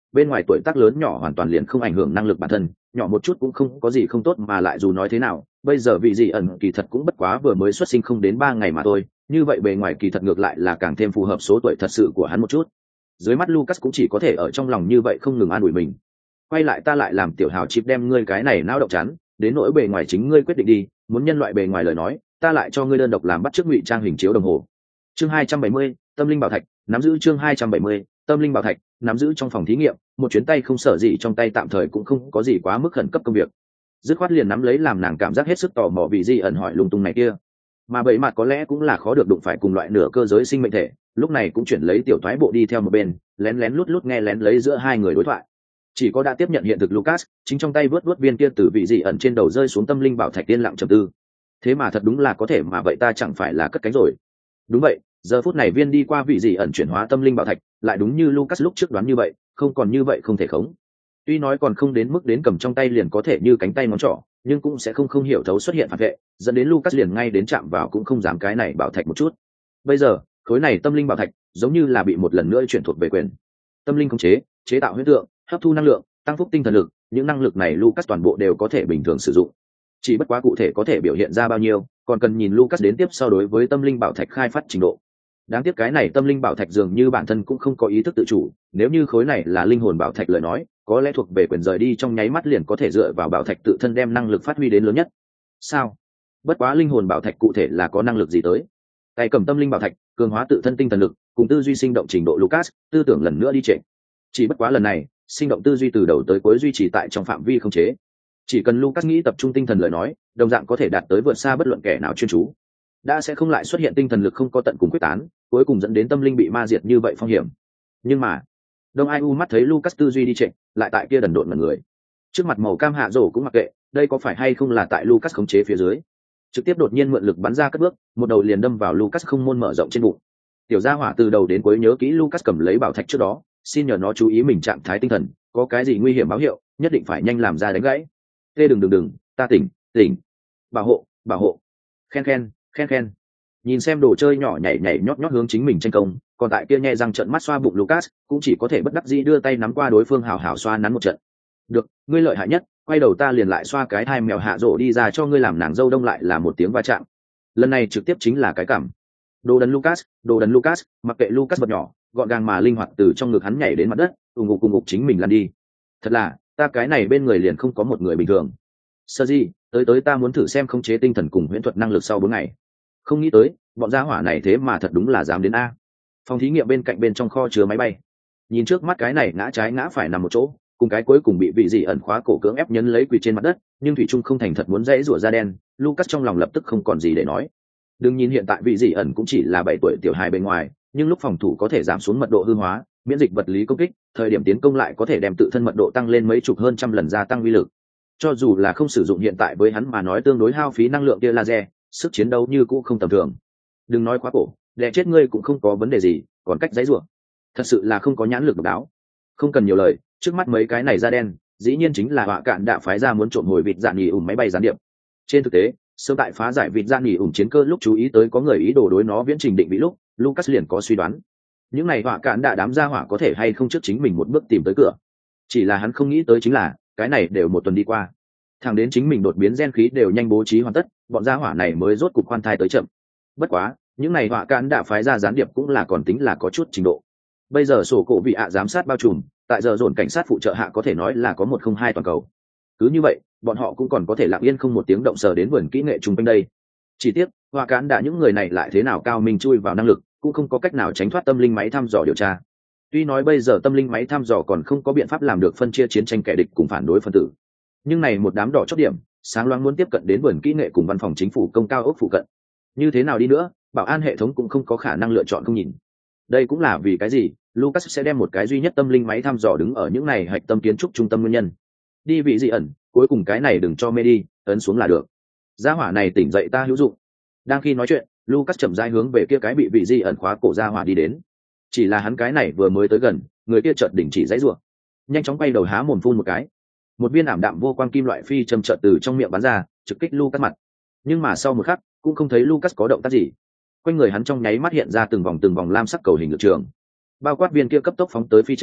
bên ngoài tuổi tác lớn nhỏ hoàn toàn liền không ảnh hưởng năng lực bản thân, nhỏ một chút cũng không có gì không tốt, mà lại dù nói thế nào bây giờ vị dị ẩn kỳ thật cũng bất quá vừa mới xuất sinh không đến ba ngày mà thôi, như vậy bề ngoài kỳ thật ngược lại là càng thêm phù hợp số tuổi thật sự của hắn một chút. Dưới mắt Lucas cũng chỉ có thể ở trong lòng như vậy không ngừng an ủi mình. Quay lại ta lại làm tiểu hào chip đem ngươi cái này nao động chán, đến nỗi bề ngoài chính ngươi quyết định đi, muốn nhân loại bề ngoài lời nói ta lại cho ngươi đơn độc làm bắt chước ngụy trang hình chiếu đồng hồ. Chương hai trăm bảy mươi, tâm linh bảo thạch nắm giữ. Chương hai trăm bảy mươi, tâm linh bảo thạch nắm giữ. Trong phòng thí nghiệm, một chuyến tay không sở gì trong tay tạm thời cũng không có gì quá mức khẩn cấp công việc, dứt khoát liền nắm lấy làm nàng cảm giác hết sức tò mò vì gì ẩn hỏi lung tung này kia. Mà bậy mặt có lẽ cũng là khó được đụng phải cùng loại nửa cơ giới sinh mệnh thể, lúc này cũng chuyển lấy tiểu thoái bộ đi theo một bên, lén lén lút lút nghe lén lấy giữa hai người đối thoại. Chỉ có đã tiếp nhận hiện thực Lucas chính trong tay vớt vớt viên kia từ vị dị ẩn trên đầu rơi xuống tâm linh bảo thạch tiên lặng trầm tư. Thế mà thật đúng là có thể, mà vậy ta chẳng phải là cất cánh rồi. Đúng vậy, giờ phút này viên đi qua vị dị ẩn chuyển hóa tâm linh bảo thạch lại đúng như Lucas lúc trước đoán như vậy, không còn như vậy không thể khống. Tuy nói còn không đến mức đến cầm trong tay liền có thể như cánh tay ngón trỏ, nhưng cũng sẽ không không hiểu thấu xuất hiện phản vệ, dẫn đến Lucas liền ngay đến chạm vào cũng không dám cái này bảo thạch một chút. Bây giờ khối này tâm linh bảo thạch giống như là bị một lần nữa chuyển thuộc về quyền. Tâm linh khống chế, chế tạo huyễn tượng, hấp thu năng lượng, tăng phúc tinh thần lực, những năng lực này Lucas toàn bộ đều có thể bình thường sử dụng. Chỉ bất quá cụ thể có thể biểu hiện ra bao nhiêu, còn cần nhìn Lucas đến tiếp sau đối với tâm linh bảo thạch khai phát trình độ. Đáng tiếc cái này tâm linh bảo thạch dường như bản thân cũng không có ý thức tự chủ, nếu như khối này là linh hồn bảo thạch lời nói, có lẽ thuộc về quyền rời đi trong nháy mắt liền có thể dựa vào bảo thạch tự thân đem năng lực phát huy đến lớn nhất. Sao? Bất quá linh hồn bảo thạch cụ thể là có năng lực gì tới? Tay cầm tâm linh bảo thạch, cường hóa tự thân tinh thần lực, cùng tư duy sinh động trình độ Lucas, tư tưởng lần nữa đi trệ. Chỉ bất quá lần này, sinh động tư duy từ đầu tới cuối duy trì tại trong phạm vi không chế. Chỉ cần Lucas nghĩ tập trung tinh thần lời nói, đồng dạng có thể đạt tới vượt xa bất luận kẻ nào chuyên chú. Đã sẽ không lại xuất hiện tinh thần lực không có tận cùng quyết tán, cuối cùng dẫn đến tâm linh bị ma diệt như vậy phong hiểm. Nhưng mà, Đông Ai U mắt thấy Lucas tư duy đi trệ, lại tại kia đần độn mà người. Trước mặt màu cam hạ rổ cũng mặc kệ, đây có phải hay không là tại Lucas khống chế phía dưới. Trực tiếp đột nhiên mượn lực bắn ra cất bước, một đầu liền đâm vào Lucas không môn mở rộng trên bụng. Tiểu gia hỏa từ đầu đến cuối nhớ kỹ Lucas cầm lấy bảo thạch trước đó, xin nhờ nó chú ý mình trạng thái tinh thần, có cái gì nguy hiểm báo hiệu, nhất định phải nhanh làm ra đánh gãy. Tê đừng đừng đừng, ta tỉnh, tỉnh. Bảo hộ, bảo hộ. Khen khen, khen khen. Nhìn xem đồ chơi nhỏ nhảy nhảy nhót nhót hướng chính mình tranh công, còn tại kia nhẹ răng trợn mắt xoa bụng Lucas, cũng chỉ có thể bất đắc dĩ đưa tay nắm qua đối phương hào hào xoa nắn một trận. Được, ngươi lợi hại nhất, quay đầu ta liền lại xoa cái thai mèo hạ rổ đi ra cho ngươi làm nàng dâu đông lại là một tiếng va chạm. Lần này trực tiếp chính là cái cảm. Đồ đần Lucas, đồ đần Lucas, mặc kệ Lucas vật nhỏ, gọn gàng mà linh hoạt từ trong ngực hắn nhảy đến mặt đất, ùng ục cùng ngục chính mình lăn đi. Thật là, ta cái này bên người liền không có một người bình thường. Sơ gì, tới tới ta muốn thử xem khống chế tinh thần cùng huyễn thuật năng lực sau bốn ngày. Không nghĩ tới, bọn gia hỏa này thế mà thật đúng là dám đến a. Phòng thí nghiệm bên cạnh bên trong kho chứa máy bay. Nhìn trước mắt cái này ngã trái ngã phải nằm một chỗ, cùng cái cuối cùng bị vị dị ẩn khóa cổ cưỡng ép nhấn lấy quỳ trên mặt đất, nhưng thủy trung không thành thật muốn dãy rủa da đen, Lucas trong lòng lập tức không còn gì để nói. Đừng nhìn hiện tại vị dị ẩn cũng chỉ là bảy tuổi tiểu hài bên ngoài, nhưng lúc phòng thủ có thể giảm xuống mật độ hư hóa, miễn dịch vật lý công kích, thời điểm tiến công lại có thể đem tự thân mật độ tăng lên mấy chục hơn trăm lần, gia tăng uy lực. Cho dù là không sử dụng hiện tại với hắn mà nói tương đối hao phí năng lượng tia laser, sức chiến đấu như cũ không tầm thường. Đừng nói quá cổ, đè chết ngươi cũng không có vấn đề gì, còn cách dãy rủa, thật sự là không có nhãn lực độc đáo. Không cần nhiều lời, trước mắt mấy cái này da đen, dĩ nhiên chính là họa cạn đã phái ra muốn trộm hồi vịt dạn nghỉ ủng máy bay gián điệp. Trên thực tế, sớm tại phá giải vịt dạn nghỉ ủng chiến cơ lúc chú ý tới có người ý đồ đối nó viễn trình định vị lúc, Lucas liền có suy đoán. Những này họa cạn đã đám ra hỏa có thể hay không trước chính mình một bước tìm tới cửa. Chỉ là hắn không nghĩ tới chính là, cái này đều một tuần đi qua. Thẳng đến chính mình đột biến gen khí đều nhanh bố trí hoàn tất, bọn gia hỏa này mới rốt cục khoan thai tới chậm. Bất quá, những này họa cạn đã phái ra gián điệp cũng là còn tính là có chút trình độ. Bây giờ sổ cổ vị ạ giám sát bao trùm, tại giờ dồn cảnh sát phụ trợ hạ có thể nói là có một không hai toàn cầu. Cứ như vậy, bọn họ cũng còn có thể lặng yên không một tiếng động sờ đến vườn kỹ nghệ chung quanh đây. Chỉ tiếc, họa cạn đã những người này lại thế nào cao minh chui vào năng lực, cũng không có cách nào tránh thoát tâm linh máy thăm dò điều tra. Tuy nói bây giờ tâm linh máy thăm dò còn không có biện pháp làm được phân chia chiến tranh kẻ địch cùng phản đối phân tử, nhưng này một đám đỏ chót điểm, sáng loáng muốn tiếp cận đến vườn kỹ nghệ cùng văn phòng chính phủ công cao ốc phụ cận. Như thế nào đi nữa, bảo an hệ thống cũng không có khả năng lựa chọn không nhìn. Đây cũng là vì cái gì Lucas sẽ đem một cái duy nhất tâm linh máy thăm dò đứng ở những này hạch tâm kiến trúc trung tâm nguyên nhân. Đi vị dị ẩn, cuối cùng cái này đừng cho mê đi, ấn xuống là được. Gia hỏa này tỉnh dậy ta hữu dụng. Đang khi nói chuyện, Lucas chậm rãi hướng về kia cái bị vị dị ẩn khóa cổ gia hỏa đi đến. Chỉ là hắn cái này vừa mới tới gần, người kia chợt đỉnh chỉ giãy giụa, nhanh chóng quay đầu há mồm phun một cái. Một viên ảm đạm vô quang kim loại phi châm chợt từ trong miệng bắn ra, trực kích Lucas mặt. Nhưng mà sau một khắc, cũng không thấy Lucas có động tác gì. Quanh người hắn trong nháy mắt hiện ra từng vòng từng vòng lam sắc cầu hình lực trường, bao quát viên kia cấp tốc phóng tới phi châm,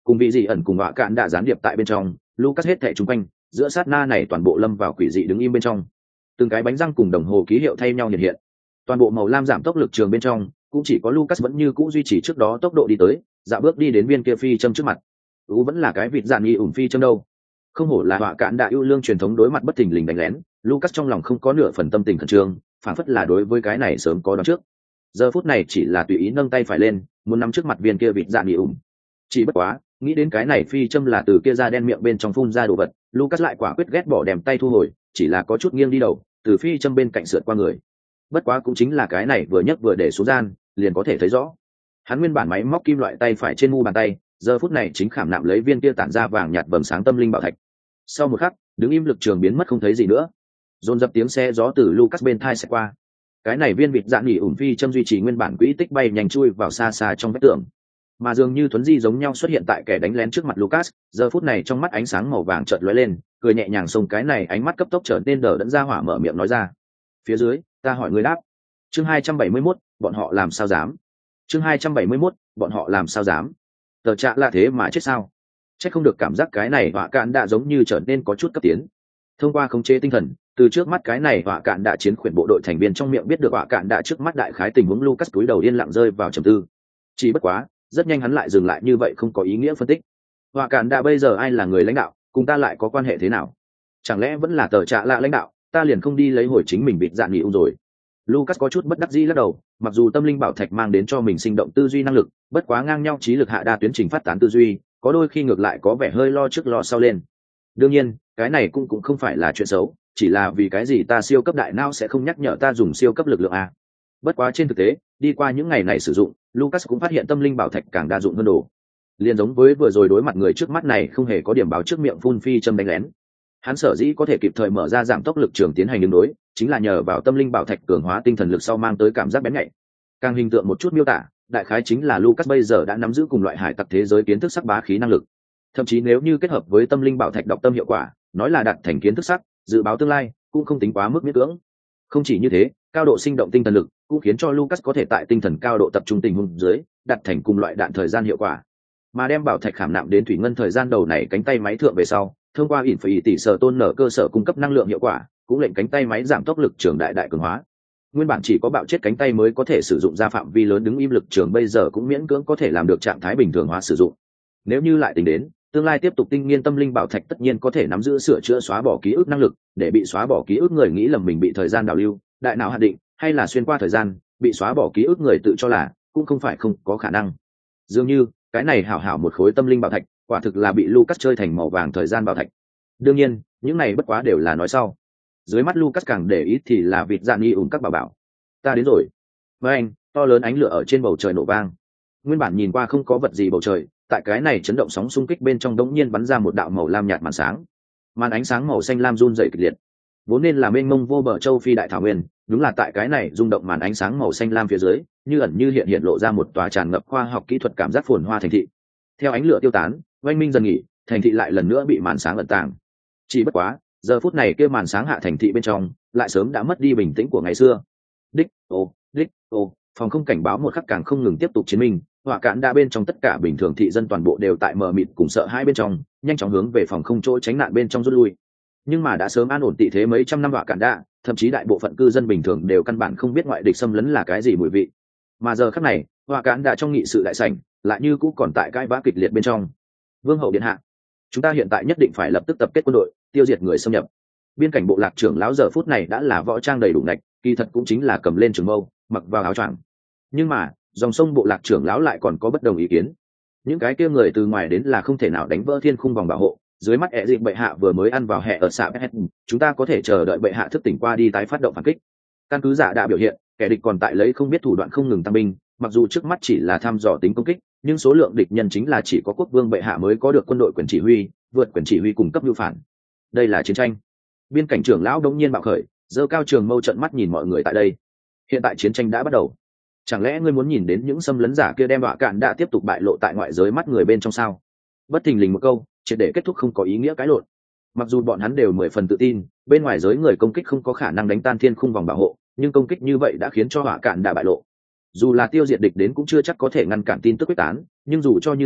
cùng vị dị ẩn cùng họa cạn đã gián điệp tại bên trong. Lucas hết thảy chung quanh, giữa sát na này toàn bộ lâm vào quỷ dị đứng im bên trong. Từng cái bánh răng cùng đồng hồ ký hiệu thay nhau hiện hiện. Toàn bộ màu lam giảm tốc lực trường bên trong, cũng chỉ có Lucas vẫn như cũ duy trì trước đó tốc độ đi tới, dạo bước đi đến viên kia phi châm trước mặt. Ú vẫn là cái vịt dạn nghi ủn phi châm đâu. Không hổ là họa cạn đại ưu lương truyền thống đối mặt bất thình lình đánh lén, Lucas trong lòng không có nửa phần tâm tình khẩn trương, phản phất là đối với cái này sớm có đoán trước. Giờ phút này chỉ là tùy ý nâng tay phải lên, muốn nắm trước mặt viên kia vịt dạn nghi ủn. Chỉ bất quá, nghĩ đến cái này phi châm là từ kia ra đen miệng bên trong phun ra đồ vật, Lucas lại quả quyết ghét bỏ đem tay thu hồi, chỉ là có chút nghiêng đi đầu, từ phi châm bên cạnh sượt qua người. Bất quá cũng chính là cái này vừa nhấc vừa để xuống gian, liền có thể thấy rõ. Hắn nguyên bản máy móc kim loại tay phải trên mu bàn tay, giờ phút này chính khảm nạm lấy viên kia tản ra vàng nhạt vầng sáng tâm linh bảo thạch. Sau một khắc, đứng im lực trường biến mất không thấy gì nữa. Dồn dập tiếng xe gió từ Lucas bên thai sẽ qua. Cái này viên vịt dạn nghỉ ủn phi châm duy trì nguyên bản quỹ tích bay nhanh chui vào xa xa trong vách tường. Mà dường như thuấn di giống nhau xuất hiện tại kẻ đánh lén trước mặt Lucas, giờ phút này trong mắt ánh sáng màu vàng chợt lóe lên, cười nhẹ nhàng xông cái này ánh mắt cấp tốc trở nên đờ đẫn ra hỏa mở miệng nói ra. Phía dưới, ta hỏi người đáp. Chương hai trăm bảy mươi mốt, bọn họ làm sao dám? Chương hai trăm bảy mươi mốt, bọn họ làm sao dám? Tờ trạ là thế mà chết sao? Chắc không được cảm giác cái này họa cạn đã giống như trở nên có chút cấp tiến. Thông qua khống chế tinh thần, từ trước mắt cái này họa cạn đã chiến khuyển bộ đội thành viên trong miệng biết được họa cạn đã trước mắt đại khái tình huống Lucas túi đầu yên lặng rơi vào trầm tư. Chỉ bất quá, rất nhanh hắn lại dừng lại như vậy không có ý nghĩa phân tích. Họa cạn đã bây giờ ai là người lãnh đạo, cùng ta lại có quan hệ thế nào? Chẳng lẽ vẫn là tờ trạ lạ lãnh đạo, ta liền không đi lấy hồi chính mình bịt dạn nghỉ ung rồi. Lucas có chút bất đắc dĩ lắc đầu, mặc dù tâm linh bảo thạch mang đến cho mình sinh động tư duy năng lực, bất quá ngang nhau trí lực hạ đa tuyến trình phát tán tư duy, có đôi khi ngược lại có vẻ hơi lo trước lo sau lên. Đương nhiên, cái này cũng cũng không phải là chuyện xấu, chỉ là vì cái gì ta siêu cấp đại não sẽ không nhắc nhở ta dùng siêu cấp lực lượng a. Bất quá trên thực tế, đi qua những ngày này sử dụng, Lucas cũng phát hiện tâm linh bảo thạch càng đa dụng hơn đồ. Liên giống với vừa rồi đối mặt người trước mắt này không hề có điểm báo trước miệng phun phi châm đánh lén. Hắn sở dĩ có thể kịp thời mở ra giảm tốc lực trường tiến hành ứng đối, chính là nhờ vào tâm linh bảo thạch cường hóa tinh thần lực sau mang tới cảm giác bén nhạy. Càng hình tượng một chút miêu tả, đại khái chính là Lucas bây giờ đã nắm giữ cùng loại hải tặc thế giới kiến thức sắc bá khí năng lực. Thậm chí nếu như kết hợp với tâm linh bảo thạch đọc tâm hiệu quả, nói là đạt thành kiến thức sắc, dự báo tương lai, cũng không tính quá mức miễn cưỡng. Không chỉ như thế, cao độ sinh động tinh thần lực cũng khiến cho Lucas có thể tại tinh thần cao độ tập trung tình huống dưới, đạt thành cùng loại đạn thời gian hiệu quả. Mà đem bảo thạch khảm nạm đến thủy ngân thời gian đầu này cánh tay máy thượng về sau, thông qua ỉn phải tỷ sở tôn nở cơ sở cung cấp năng lượng hiệu quả, cũng lệnh cánh tay máy giảm tốc lực trường đại đại cường hóa. Nguyên bản chỉ có bạo chết cánh tay mới có thể sử dụng ra phạm vi lớn đứng im lực trường bây giờ cũng miễn cưỡng có thể làm được trạng thái bình thường hóa sử dụng. Nếu như lại tính đến, tương lai tiếp tục tinh nghiên tâm linh bảo thạch tất nhiên có thể nắm giữ sửa chữa xóa bỏ ký ức năng lực, để bị xóa bỏ ký ức người nghĩ lầm mình bị thời gian đảo lưu, đại não hạn định, hay là xuyên qua thời gian, bị xóa bỏ ký ức người tự cho là cũng không phải không có khả năng. Dường như, cái này hảo hảo một khối tâm linh bảo thạch, quả thực là bị Lucas chơi thành màu vàng thời gian bảo thạch. Đương nhiên, những này bất quá đều là nói sau. Dưới mắt Lucas càng để ý thì là vịt dạn nghi ủn các bảo bảo. Ta đến rồi. Với anh, to lớn ánh lửa ở trên bầu trời nổ vang. Nguyên bản nhìn qua không có vật gì bầu trời, tại cái này chấn động sóng xung kích bên trong đống nhiên bắn ra một đạo màu lam nhạt màn sáng. Màn ánh sáng màu xanh lam run rẩy kịch liệt. Vốn nên là mênh mông vô bờ châu phi đại thảo nguyên, đúng là tại cái này rung động màn ánh sáng màu xanh lam phía dưới, như ẩn như hiện hiện lộ ra một tòa tràn ngập khoa học kỹ thuật cảm giác phồn hoa thành thị. Theo ánh lửa tiêu tán, oanh minh dần nghỉ, thành thị lại lần nữa bị màn sáng ẩn tàng. Chỉ bất quá, giờ phút này kia màn sáng hạ thành thị bên trong, lại sớm đã mất đi bình tĩnh của ngày xưa. Đích, ô, đích, ô, phòng không cảnh báo một khắc càng không ngừng tiếp tục chiến minh, hỏa cạn đã bên trong tất cả bình thường thị dân toàn bộ đều tại mờ mịt cùng sợ hãi bên trong, nhanh chóng hướng về phòng không chỗ tránh nạn bên trong rút lui. Nhưng mà đã sớm an ổn tị thế mấy trăm năm hỏa cạn đã, thậm chí đại bộ phận cư dân bình thường đều căn bản không biết ngoại địch xâm lấn là cái gì mùi vị. Mà giờ khắc này, hỏa cạn đã trong nghị sự đại sảnh, lại như cũ còn tại cãi vã kịch liệt bên trong. Vương hậu điện hạ, chúng ta hiện tại nhất định phải lập tức tập kết quân đội, tiêu diệt người xâm nhập. Biên cảnh bộ lạc trưởng lão giờ phút này đã là võ trang đầy đủ nạch, kỳ thật cũng chính là cầm lên trường mâu, mặc vào áo choàng. Nhưng mà, dòng sông bộ lạc trưởng lão lại còn có bất đồng ý kiến. Những cái kia người từ ngoài đến là không thể nào đánh vỡ thiên khung vòng bảo hộ. Dưới mắt ẹ dịch bệ hạ vừa mới ăn vào hẹ ở xã Beth, chúng ta có thể chờ đợi bệ hạ thức tỉnh qua đi tái phát động phản kích. Căn cứ giả đã biểu hiện, kẻ địch còn tại lấy không biết thủ đoạn không ngừng tăng binh, mặc dù trước mắt chỉ là thăm dò tính công kích, nhưng số lượng địch nhân chính là chỉ có quốc vương bệ hạ mới có được quân đội quyền chỉ huy, vượt quyền chỉ huy cung cấp lưu phản. Đây là chiến tranh. Biên cảnh trưởng lão đống nhiên bạo khởi, giơ cao trường mâu trận mắt nhìn mọi người tại đây. Hiện tại chiến tranh đã bắt đầu. Chẳng lẽ ngươi muốn nhìn đến những xâm lấn giả kia đem họa cạn đã tiếp tục bại lộ tại ngoại giới mắt người bên trong sao? Bất thình lình một câu, triệt để kết thúc không có ý nghĩa cái lộn. Mặc dù bọn hắn đều mười phần tự tin, bên ngoài giới người công kích không có khả năng đánh tan thiên khung vòng bảo hộ, nhưng công kích như vậy đã khiến cho họa cạn đã bại lộ. Dù là tiêu diệt địch đến cũng chưa chắc có thể ngăn cản tin tức quyết tán, nhưng dù cho như thế,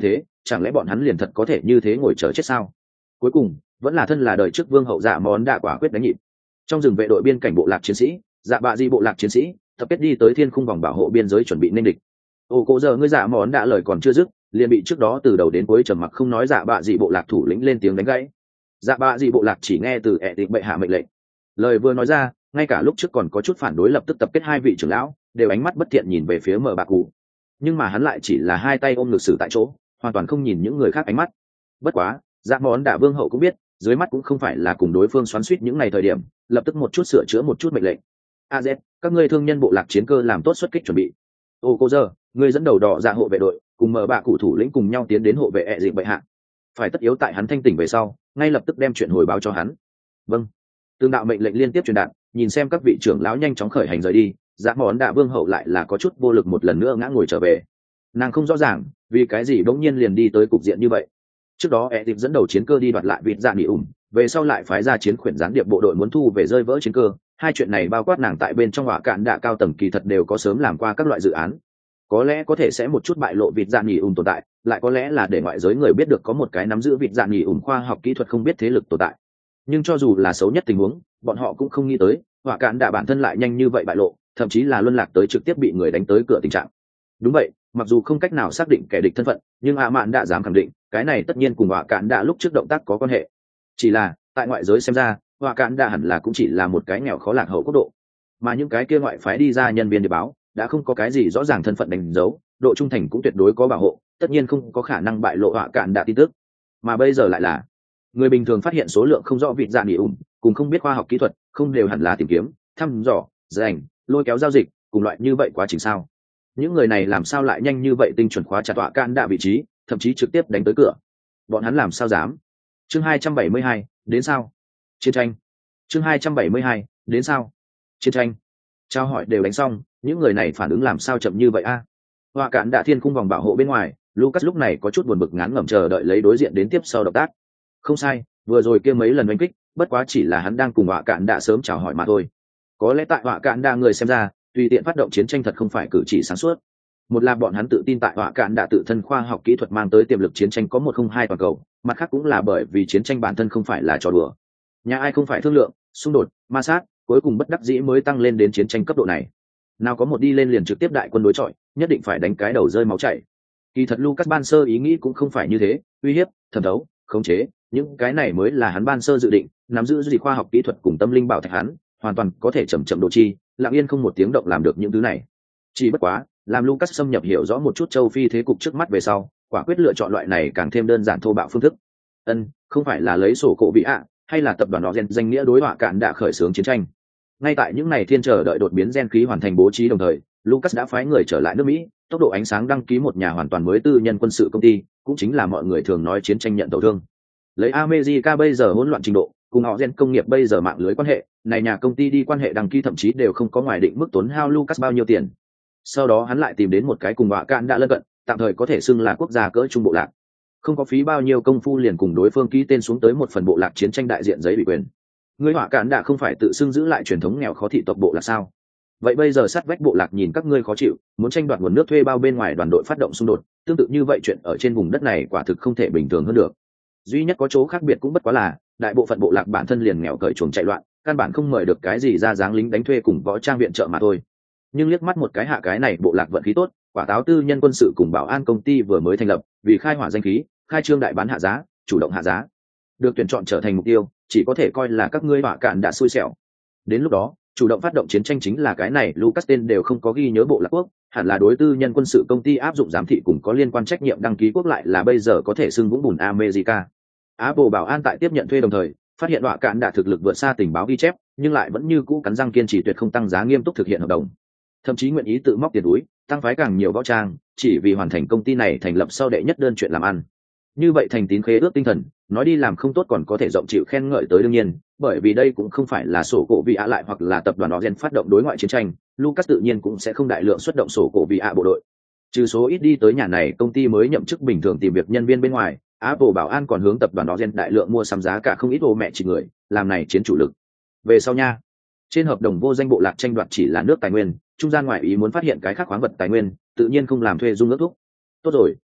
chẳng lẽ bọn hắn liền thật có thể như thế ngồi chờ chết sao? Cuối cùng vẫn là thân là đời trước vương hậu dạ món đã quả quyết đánh nhịp. Trong rừng vệ đội biên cảnh bộ lạc chiến sĩ, dạ bạ di bộ lạc chiến sĩ tập kết đi tới thiên khung vòng bảo hộ biên giới chuẩn bị nên địch. Ô cố giờ ngươi dạ món đã lời còn chưa dứt, liền bị trước đó từ đầu đến cuối trầm mặc không nói dạ bạ dị bộ lạc thủ lĩnh lên tiếng đánh gãy. Dạ bạ dị bộ lạc chỉ nghe từ ẹ tịch bệ hạ mệnh lệnh. Lời vừa nói ra, ngay cả lúc trước còn có chút phản đối lập tức tập kết hai vị trưởng lão đều ánh mắt bất thiện nhìn về phía mở bạc cụ, nhưng mà hắn lại chỉ là hai tay ôm ngực sử tại chỗ, hoàn toàn không nhìn những người khác ánh mắt. Bất quá dạ món đã vương hậu cũng biết dưới mắt cũng không phải là cùng đối phương xoắn xuýt những ngày thời điểm, lập tức một chút sửa chữa một chút mệnh lệnh. A Z, các ngươi thương nhân bộ lạc chiến cơ làm tốt xuất kích chuẩn bị. Ô cô giờ ngươi dẫn đầu đỏ dạ hộ vệ đội cùng mở bạc cụ thủ lĩnh cùng nhau tiến đến hộ vệ ẹ dịp bệ hạ, phải tất yếu tại hắn thanh tỉnh về sau ngay lập tức đem chuyện hồi báo cho hắn. Vâng. Tương đạo mệnh lệnh liên tiếp truyền đạt, nhìn xem các vị trưởng lão nhanh chóng khởi hành rời đi, dạ món đạ vương hậu lại là có chút vô lực một lần nữa ngã ngồi trở về. Nàng không rõ ràng vì cái gì bỗng nhiên liền đi tới cục diện như vậy. Trước đó ẹ dịp dẫn đầu chiến cơ đi đoạt lại vịt dạ nghỉ ủng, về sau lại phái ra chiến khuyển gián điệp bộ đội muốn thu về rơi vỡ chiến cơ, hai chuyện này bao quát nàng tại bên trong hỏa cạn đạ cao tầng kỳ thật đều có sớm làm qua các loại dự án. Có lẽ có thể sẽ một chút bại lộ vịt dạ nghỉ ủng tồn tại, lại có lẽ là để ngoại giới người biết được có một cái nắm giữ vịt dạ nghỉ ủng khoa học kỹ thuật không biết thế lực tồn tại. Nhưng cho dù là xấu nhất tình huống, bọn họ cũng không nghĩ tới hỏa cạn đạ bản thân lại nhanh như vậy bại lộ, thậm chí là luân lạc tới trực tiếp bị người đánh tới cửa tình trạng. Đúng vậy, mặc dù không cách nào xác định kẻ địch thân phận, nhưng ạ mạn đã dám khẳng định cái này tất nhiên cùng hỏa cạn đạ lúc trước động tác có quan hệ. Chỉ là tại ngoại giới xem ra hỏa cạn đạ hẳn là cũng chỉ là một cái nghèo khó lạc hậu quốc độ, mà những cái kia ngoại phái đi ra nhân viên địa báo đã không có cái gì rõ ràng thân phận đánh dấu, độ trung thành cũng tuyệt đối có bảo hộ, tất nhiên không có khả năng bại lộ hỏa cạn đạ tin tức. Mà bây giờ lại là người bình thường phát hiện số lượng không rõ vịt dạ nghỉ ủng, cùng không biết khoa học kỹ thuật, không đều hẳn là tìm kiếm, thăm dò, giành, lôi kéo giao dịch, cùng loại như vậy quá trình sao? Những người này làm sao lại nhanh như vậy tinh chuẩn khóa chặt hỏa cạn đạ vị trí, thậm chí trực tiếp đánh tới cửa? Bọn hắn làm sao dám? Chương hai trăm bảy mươi hai, đến sao? Chiến tranh. Chương hai trăm bảy mươi hai, đến sao? Chiến tranh. Trao hỏi đều đánh xong, những người này phản ứng làm sao chậm như vậy a? À? Hỏa cạn đạ thiên khung vòng bảo hộ bên ngoài, Lucas lúc này có chút buồn bực ngán ngẩm chờ đợi lấy đối diện đến tiếp sau động tác. Không sai, vừa rồi kia mấy lần đánh kích, bất quá chỉ là hắn đang cùng hỏa cạn đạ sớm chào hỏi mà thôi. Có lẽ tại hỏa cạn đạ người xem ra, tùy tiện phát động chiến tranh thật không phải cử chỉ sáng suốt. Một là bọn hắn tự tin tại hỏa cạn đạ tự thân khoa học kỹ thuật mang tới tiềm lực chiến tranh có một không hai toàn cầu, mặt khác cũng là bởi vì chiến tranh bản thân không phải là trò đùa. Nhà ai không phải thương lượng, xung đột, ma sát, cuối cùng bất đắc dĩ mới tăng lên đến chiến tranh cấp độ này. Nào có một đi lên liền trực tiếp đại quân đối chọi, nhất định phải đánh cái đầu rơi máu chảy. Kỳ thật Lucas ban sơ ý nghĩ cũng không phải như thế, uy hiếp, thẩm thấu, khống chế, những cái này mới là hắn ban sơ dự định, nắm giữ gì khoa học kỹ thuật cùng tâm linh bảo thạch hắn, hoàn toàn có thể chậm chậm độ chi, lặng yên không một tiếng động làm được những thứ này. Chỉ bất quá, làm Lucas xâm nhập hiểu rõ một chút châu Phi thế cục trước mắt về sau, quả quyết lựa chọn loại này càng thêm đơn giản thô bạo phương thức. Ân, không phải là lấy sổ cổ vị ạ, hay là tập đoàn đó gen danh nghĩa đối hỏa cạn đã khởi xướng chiến tranh. Ngay tại những ngày thiên chờ đợi đột biến gen khí hoàn thành bố trí đồng thời, Lucas đã phái người trở lại nước Mỹ, tốc độ ánh sáng đăng ký một nhà hoàn toàn mới tư nhân quân sự công ty, cũng chính là mọi người thường nói chiến tranh nhận tổn thương. Lấy America bây giờ hỗn loạn trình độ, cùng họ gen công nghiệp bây giờ mạng lưới quan hệ, này nhà công ty đi quan hệ đăng ký thậm chí đều không có ngoài định mức tốn hao Lucas bao nhiêu tiền. Sau đó hắn lại tìm đến một cái cùng hỏa cạn đã lân cận, tạm thời có thể xưng là quốc gia cỡ trung bộ lạc. Không có phí bao nhiêu công phu liền cùng đối phương ký tên xuống tới một phần bộ lạc chiến tranh đại diện giấy ủy quyền. Người hỏa cạn đã không phải tự xưng giữ lại truyền thống nghèo khó thị tộc bộ lạc sao? Vậy bây giờ sát vách bộ lạc nhìn các ngươi khó chịu, muốn tranh đoạt nguồn nước thuê bao bên ngoài đoàn đội phát động xung đột, tương tự như vậy chuyện ở trên vùng đất này quả thực không thể bình thường hơn được. Duy nhất có chỗ khác biệt cũng bất quá là, đại bộ phận bộ lạc bản thân liền nghèo cởi chuồng chạy loạn, căn bản không mời được cái gì ra dáng lính đánh thuê cùng võ trang viện trợ mà thôi. Nhưng liếc mắt một cái hạ cái này bộ lạc vận khí tốt, quả táo tư nhân quân sự cùng bảo an công ty vừa mới thành lập, vì khai hỏa danh khí, khai trương đại bán hạ giá, chủ động hạ giá, được tuyển chọn trở thành mục tiêu, chỉ có thể coi là các ngươi hỏa cạn đã xui xẻo. Đến lúc đó, chủ động phát động chiến tranh chính là cái này Lucas tên đều không có ghi nhớ bộ lạc quốc, hẳn là đối tư nhân quân sự công ty áp dụng giám thị cùng có liên quan trách nhiệm đăng ký quốc lại là bây giờ có thể xưng vũng bùn America. Apple bảo an tại tiếp nhận thuê đồng thời, phát hiện hỏa cạn đã thực lực vượt xa tình báo ghi chép, nhưng lại vẫn như cũ cắn răng kiên trì tuyệt không tăng giá nghiêm túc thực hiện hợp đồng. Thậm chí nguyện ý tự móc tiền túi, tăng phái càng nhiều võ trang, chỉ vì hoàn thành công ty này thành lập sau đệ nhất đơn chuyện làm ăn. Như vậy thành tín khế ước tinh thần, nói đi làm không tốt còn có thể rộng chịu khen ngợi tới đương nhiên, bởi vì đây cũng không phải là sổ cổ vị ạ lại hoặc là tập đoàn Ogen phát động đối ngoại chiến tranh, Lucas tự nhiên cũng sẽ không đại lượng xuất động sổ cổ vị ạ bộ đội. Trừ số ít đi tới nhà này công ty mới nhậm chức bình thường tìm việc nhân viên bên ngoài, Apple bảo an còn hướng tập đoàn Ogen đại lượng mua sắm giá cả không ít ô mẹ chỉ người, làm này chiến chủ lực. Về sau nha, trên hợp đồng vô danh bộ lạc tranh đoạt chỉ là nước tài nguyên, trung gian ngoại ý muốn phát hiện cái khác khoáng vật tài nguyên, tự nhiên không làm thuê dung ước thúc. Tốt rồi,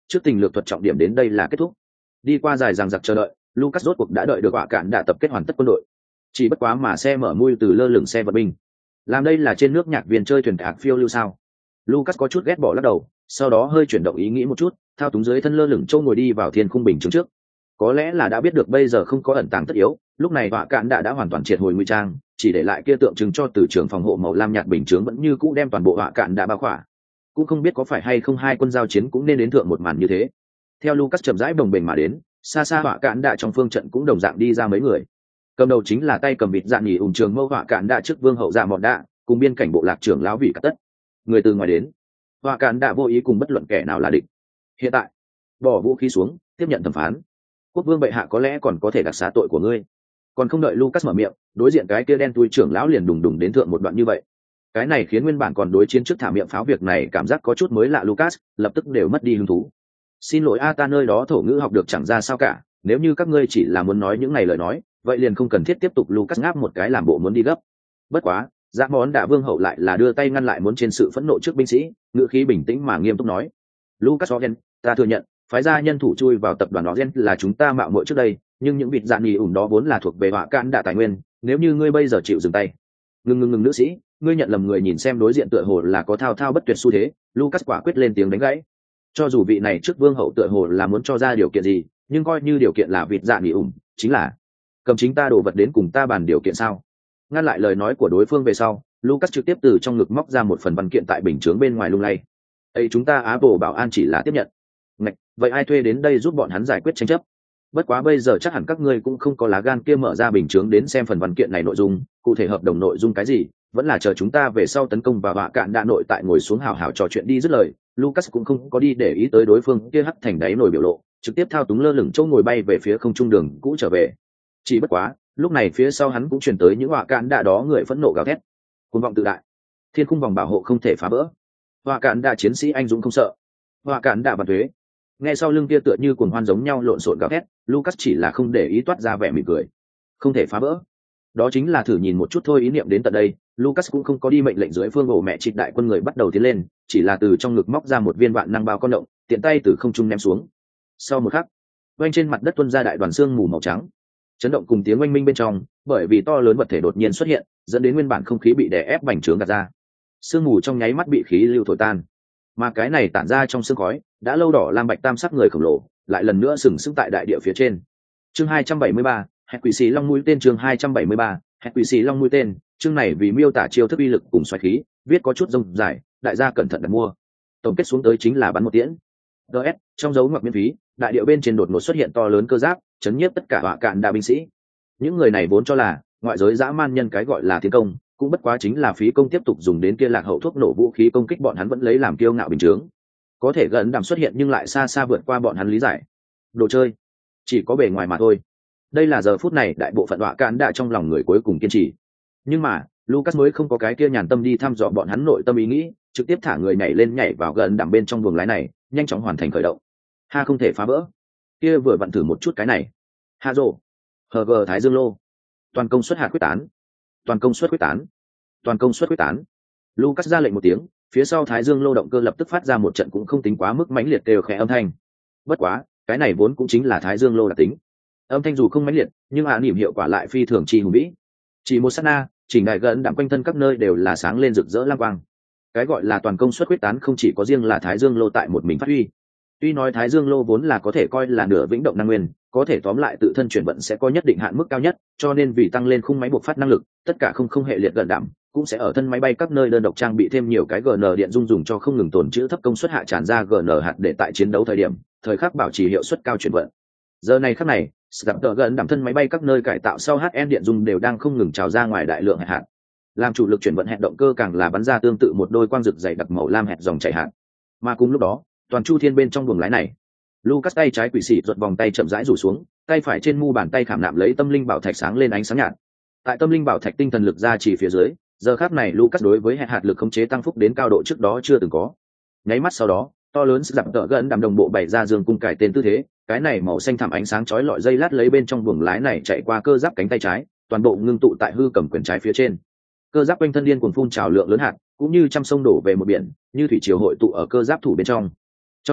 trước tình lược thuật trọng điểm đến đây là kết thúc. Đi qua dài dằng dặc chờ đợi, Lucas rốt cuộc đã đợi được họa cạn đã tập kết hoàn tất quân đội. Chỉ bất quá mà xe mở mui từ lơ lửng xe vận binh. Làm đây là trên nước nhạc viên chơi thuyền hạc phiêu lưu sao? Lucas có chút ghét bỏ lắc đầu, sau đó hơi chuyển động ý nghĩ một chút, thao túng dưới thân lơ lửng châu ngồi đi vào thiên khung bình chứng trước. Có lẽ là đã biết được bây giờ không có ẩn tàng tất yếu, lúc này họa cạn đã đã hoàn toàn triệt hồi nguy trang, chỉ để lại kia tượng trưng cho từ trường phòng hộ màu lam nhạt bình chướng vẫn như cũ đem toàn bộ họa cạn đã bao khỏa. Cũng không biết có phải hay không hai quân giao chiến cũng nên đến thượng một màn như thế. Theo Lucas chậm rãi bồng bềnh mà đến, xa xa họa cạn đã trong phương trận cũng đồng dạng đi ra mấy người. Cầm đầu chính là tay cầm vịt dạng nhỉ ủng trường mâu họa cạn đã trước vương hậu dạ mọn đạ, cùng biên cảnh bộ lạc trưởng lão vị cả tất. Người từ ngoài đến, họa cạn đã vô ý cùng bất luận kẻ nào là địch. Hiện tại, bỏ vũ khí xuống, tiếp nhận thẩm phán. Quốc vương bệ hạ có lẽ còn có thể đặc xá tội của ngươi. Còn không đợi Lucas mở miệng, đối diện cái kia đen tui trưởng lão liền đùng đùng đến thượng một đoạn như vậy. Cái này khiến nguyên bản còn đối chiến trước thả miệng pháo việc này cảm giác có chút mới lạ Lucas, lập tức đều mất đi hứng thú. Xin lỗi a, ta nơi đó thổ ngữ học được chẳng ra sao cả, nếu như các ngươi chỉ là muốn nói những này lời nói, vậy liền không cần thiết tiếp tục. Lucas ngáp một cái làm bộ muốn đi gấp. Bất quá, Dạ Món Đạ vương hậu lại là đưa tay ngăn lại muốn trên sự phẫn nộ trước binh sĩ, ngữ khí bình tĩnh mà nghiêm túc nói: "Lucas Ogen, ta thừa nhận, phái ra nhân thủ chui vào tập đoàn Ogen là chúng ta mạo muội trước đây, nhưng những vịt dạn nhì ủn đó vốn là thuộc về họa cạn đạ tài nguyên, nếu như ngươi bây giờ chịu dừng tay." Ngừng ngừng ngừng nữ sĩ, ngươi nhận lầm người. Nhìn xem đối diện tựa hồ là có thao thao bất tuyệt xu thế, Lucas quả quyết lên tiếng đánh gãy. Cho dù vị này trước vương hậu tựa hồ là muốn cho ra điều kiện gì, nhưng coi như điều kiện là vịt dạn nhì ủn, chính là cầm chính ta đồ vật đến cùng ta bàn điều kiện sao? Ngăn lại lời nói của đối phương về sau, Lucas trực tiếp từ trong ngực móc ra một phần văn kiện tại bình chướng bên ngoài lung lay. "Ấy, chúng ta Apple bảo an chỉ là tiếp nhận." "Ngạch, vậy ai thuê đến đây giúp bọn hắn giải quyết tranh chấp? Bất quá bây giờ chắc hẳn các ngươi cũng không có lá gan kia mở ra bình chướng đến xem phần văn kiện này nội dung, cụ thể hợp đồng nội dung cái gì, vẫn là chờ chúng ta về sau tấn công và họa cạn đạ nội tại ngồi xuống hào hào trò chuyện đi." Dứt lời, Lucas cũng không có đi để ý tới đối phương kia hắt thành đáy nổi biểu lộ, trực tiếp thao túng lơ lửng chỗ ngồi bay về phía không trung đường cũ trở về. Chỉ bất quá, lúc này phía sau hắn cũng truyền tới những họa cạn đạ đó người phẫn nộ gào thét: "Cuồng vọng tự đại, thiên khung vòng bảo hộ không thể phá vỡ, họa cạn đạ chiến sĩ anh dũng không sợ, họa cạn đạ bản thuế." Nghe sau lưng kia tựa như cuồng hoan giống nhau lộn xộn gào thét, Lucas chỉ là không để ý toát ra vẻ mỉm cười. Không thể phá vỡ, đó chính là thử nhìn một chút thôi. Ý niệm đến tận đây, Lucas cũng không có đi mệnh lệnh dưới phương ổ mẹ trịt đại quân người bắt đầu tiến lên, chỉ là từ trong ngực móc ra một viên vạn năng bao con động, tiện tay từ không trung ném xuống. Sau một khắc, quanh trên mặt đất tuôn ra đại đoàn xương mù màu trắng, chấn động cùng tiếng oanh minh bên trong, bởi vì to lớn vật thể đột nhiên xuất hiện, dẫn đến nguyên bản không khí bị đè ép bành trướng gạt ra. Sương mù trong nháy mắt bị khí lưu thổi tan, mà cái này tản ra trong sương khói đã lâu đỏ lam bạch tam sắc người khổng lồ lại lần nữa sừng sững tại đại địa phía trên. Chương hai trăm bảy mươi ba, hẹn quỷ xì long mũi tên. Chương hai trăm bảy mươi ba, hẹn quỷ xì long mũi tên. Chương này vì miêu tả chiêu thức uy lực cùng xoáy khí, viết có chút rông dài, đại gia cẩn thận đặt mua. Tổng kết xuống tới chính là bắn một tiễn. đê ét, trong dấu ngoặc miễn phí, đại địa bên trên đột ngột xuất hiện to lớn cơ giáp, chấn nhiếp tất cả họa cạn đa binh sĩ. Những người này vốn cho là ngoại giới dã man nhân cái gọi là tiến công, cũng bất quá chính là phí công tiếp tục dùng đến kia lạc hậu thuốc nổ vũ khí công kích bọn hắn vẫn lấy làm kiêu ngạo bình chướng. Có thể gần đảm xuất hiện nhưng lại xa xa vượt qua bọn hắn lý giải. Đồ chơi, chỉ có bề ngoài mà thôi. Đây là giờ phút này đại bộ phận họa cạn đã trong lòng người cuối cùng kiên trì. Nhưng mà Lucas mới không có cái kia nhàn tâm đi thăm dò bọn hắn nội tâm ý nghĩ, trực tiếp thả người nhảy lên nhảy vào gần đảm bên trong buồng lái này, nhanh chóng hoàn thành khởi động. Ha, không thể phá vỡ. Kia vừa vặn thử một chút cái này. Ha rồ, hờ gờ thái dương lô, toàn công suất hạt quyết tán, toàn công suất quyết tán, toàn công suất quyết tán. Lucas ra lệnh một tiếng, phía sau thái dương lô động cơ lập tức phát ra một trận cũng không tính quá mức mãnh liệt đều khẽ âm thanh. Bất quá cái này vốn cũng chính là thái dương lô đặc tính, âm thanh dù không mãnh liệt nhưng hạ niệm hiệu quả lại phi thường chi hùng vĩ. Chỉ một sát na, chỉnh đại gần đạm quanh thân các nơi đều là sáng lên rực rỡ lam quang. Cái gọi là toàn công suất quyết tán không chỉ có riêng là thái dương lô tại một mình phát huy. Tuy nói thái dương lô vốn là có thể coi là nửa vĩnh động năng nguyên, có thể tóm lại tự thân chuyển vận sẽ có nhất định hạn mức cao nhất, cho nên vì tăng lên khung máy buộc phát năng lực, tất cả không không hệ liệt gần đảm cũng sẽ ở thân máy bay các nơi đơn độc trang bị thêm nhiều cái giê en điện dung dùng cho không ngừng tồn trữ thấp công suất hạ tràn ra giê en hạt để tại chiến đấu thời điểm thời khắc bảo trì hiệu suất cao chuyển vận. Giờ này khắc này, sập tờ gần đảm thân máy bay các nơi cải tạo sau hát en điện dung đều đang không ngừng trào ra ngoài đại lượng hạt hạt. Làm chủ lực chuyển vận hạt động cơ càng là bắn ra tương tự một đôi quang rực dày đặc màu lam hạt dòng chảy hạt. Mà cùng lúc đó, toàn chu thiên bên trong buồng lái này, Lucas tay trái quỷ sĩ giật vòng tay chậm rãi rủ xuống, tay phải trên mu bàn tay khảm nạm lấy tâm linh bảo thạch sáng lên ánh sáng nhạt. Tại tâm linh bảo thạch tinh thần lực ra chỉ phía dưới, giờ khắc này Lucas đối với hạt hạt lực khống chế tăng phúc đến cao độ trước đó chưa từng có. Nháy mắt sau đó, to lớn sức dặm tợ gần đàm đồng bộ bày ra dương cung cải tên tư thế, cái này màu xanh thẳm ánh sáng chói lọi dây lát lấy bên trong buồng lái này chạy qua cơ giáp cánh tay trái, toàn bộ ngưng tụ tại hư cầm quyền trái phía trên. Cơ giáp quanh thân điên cuồng phun trào lượng lớn hạt, cũng như trăm sông đổ về một biển, như thủy triều hội tụ ở cơ giáp thủ bên trong. Trong khoảnh khắc,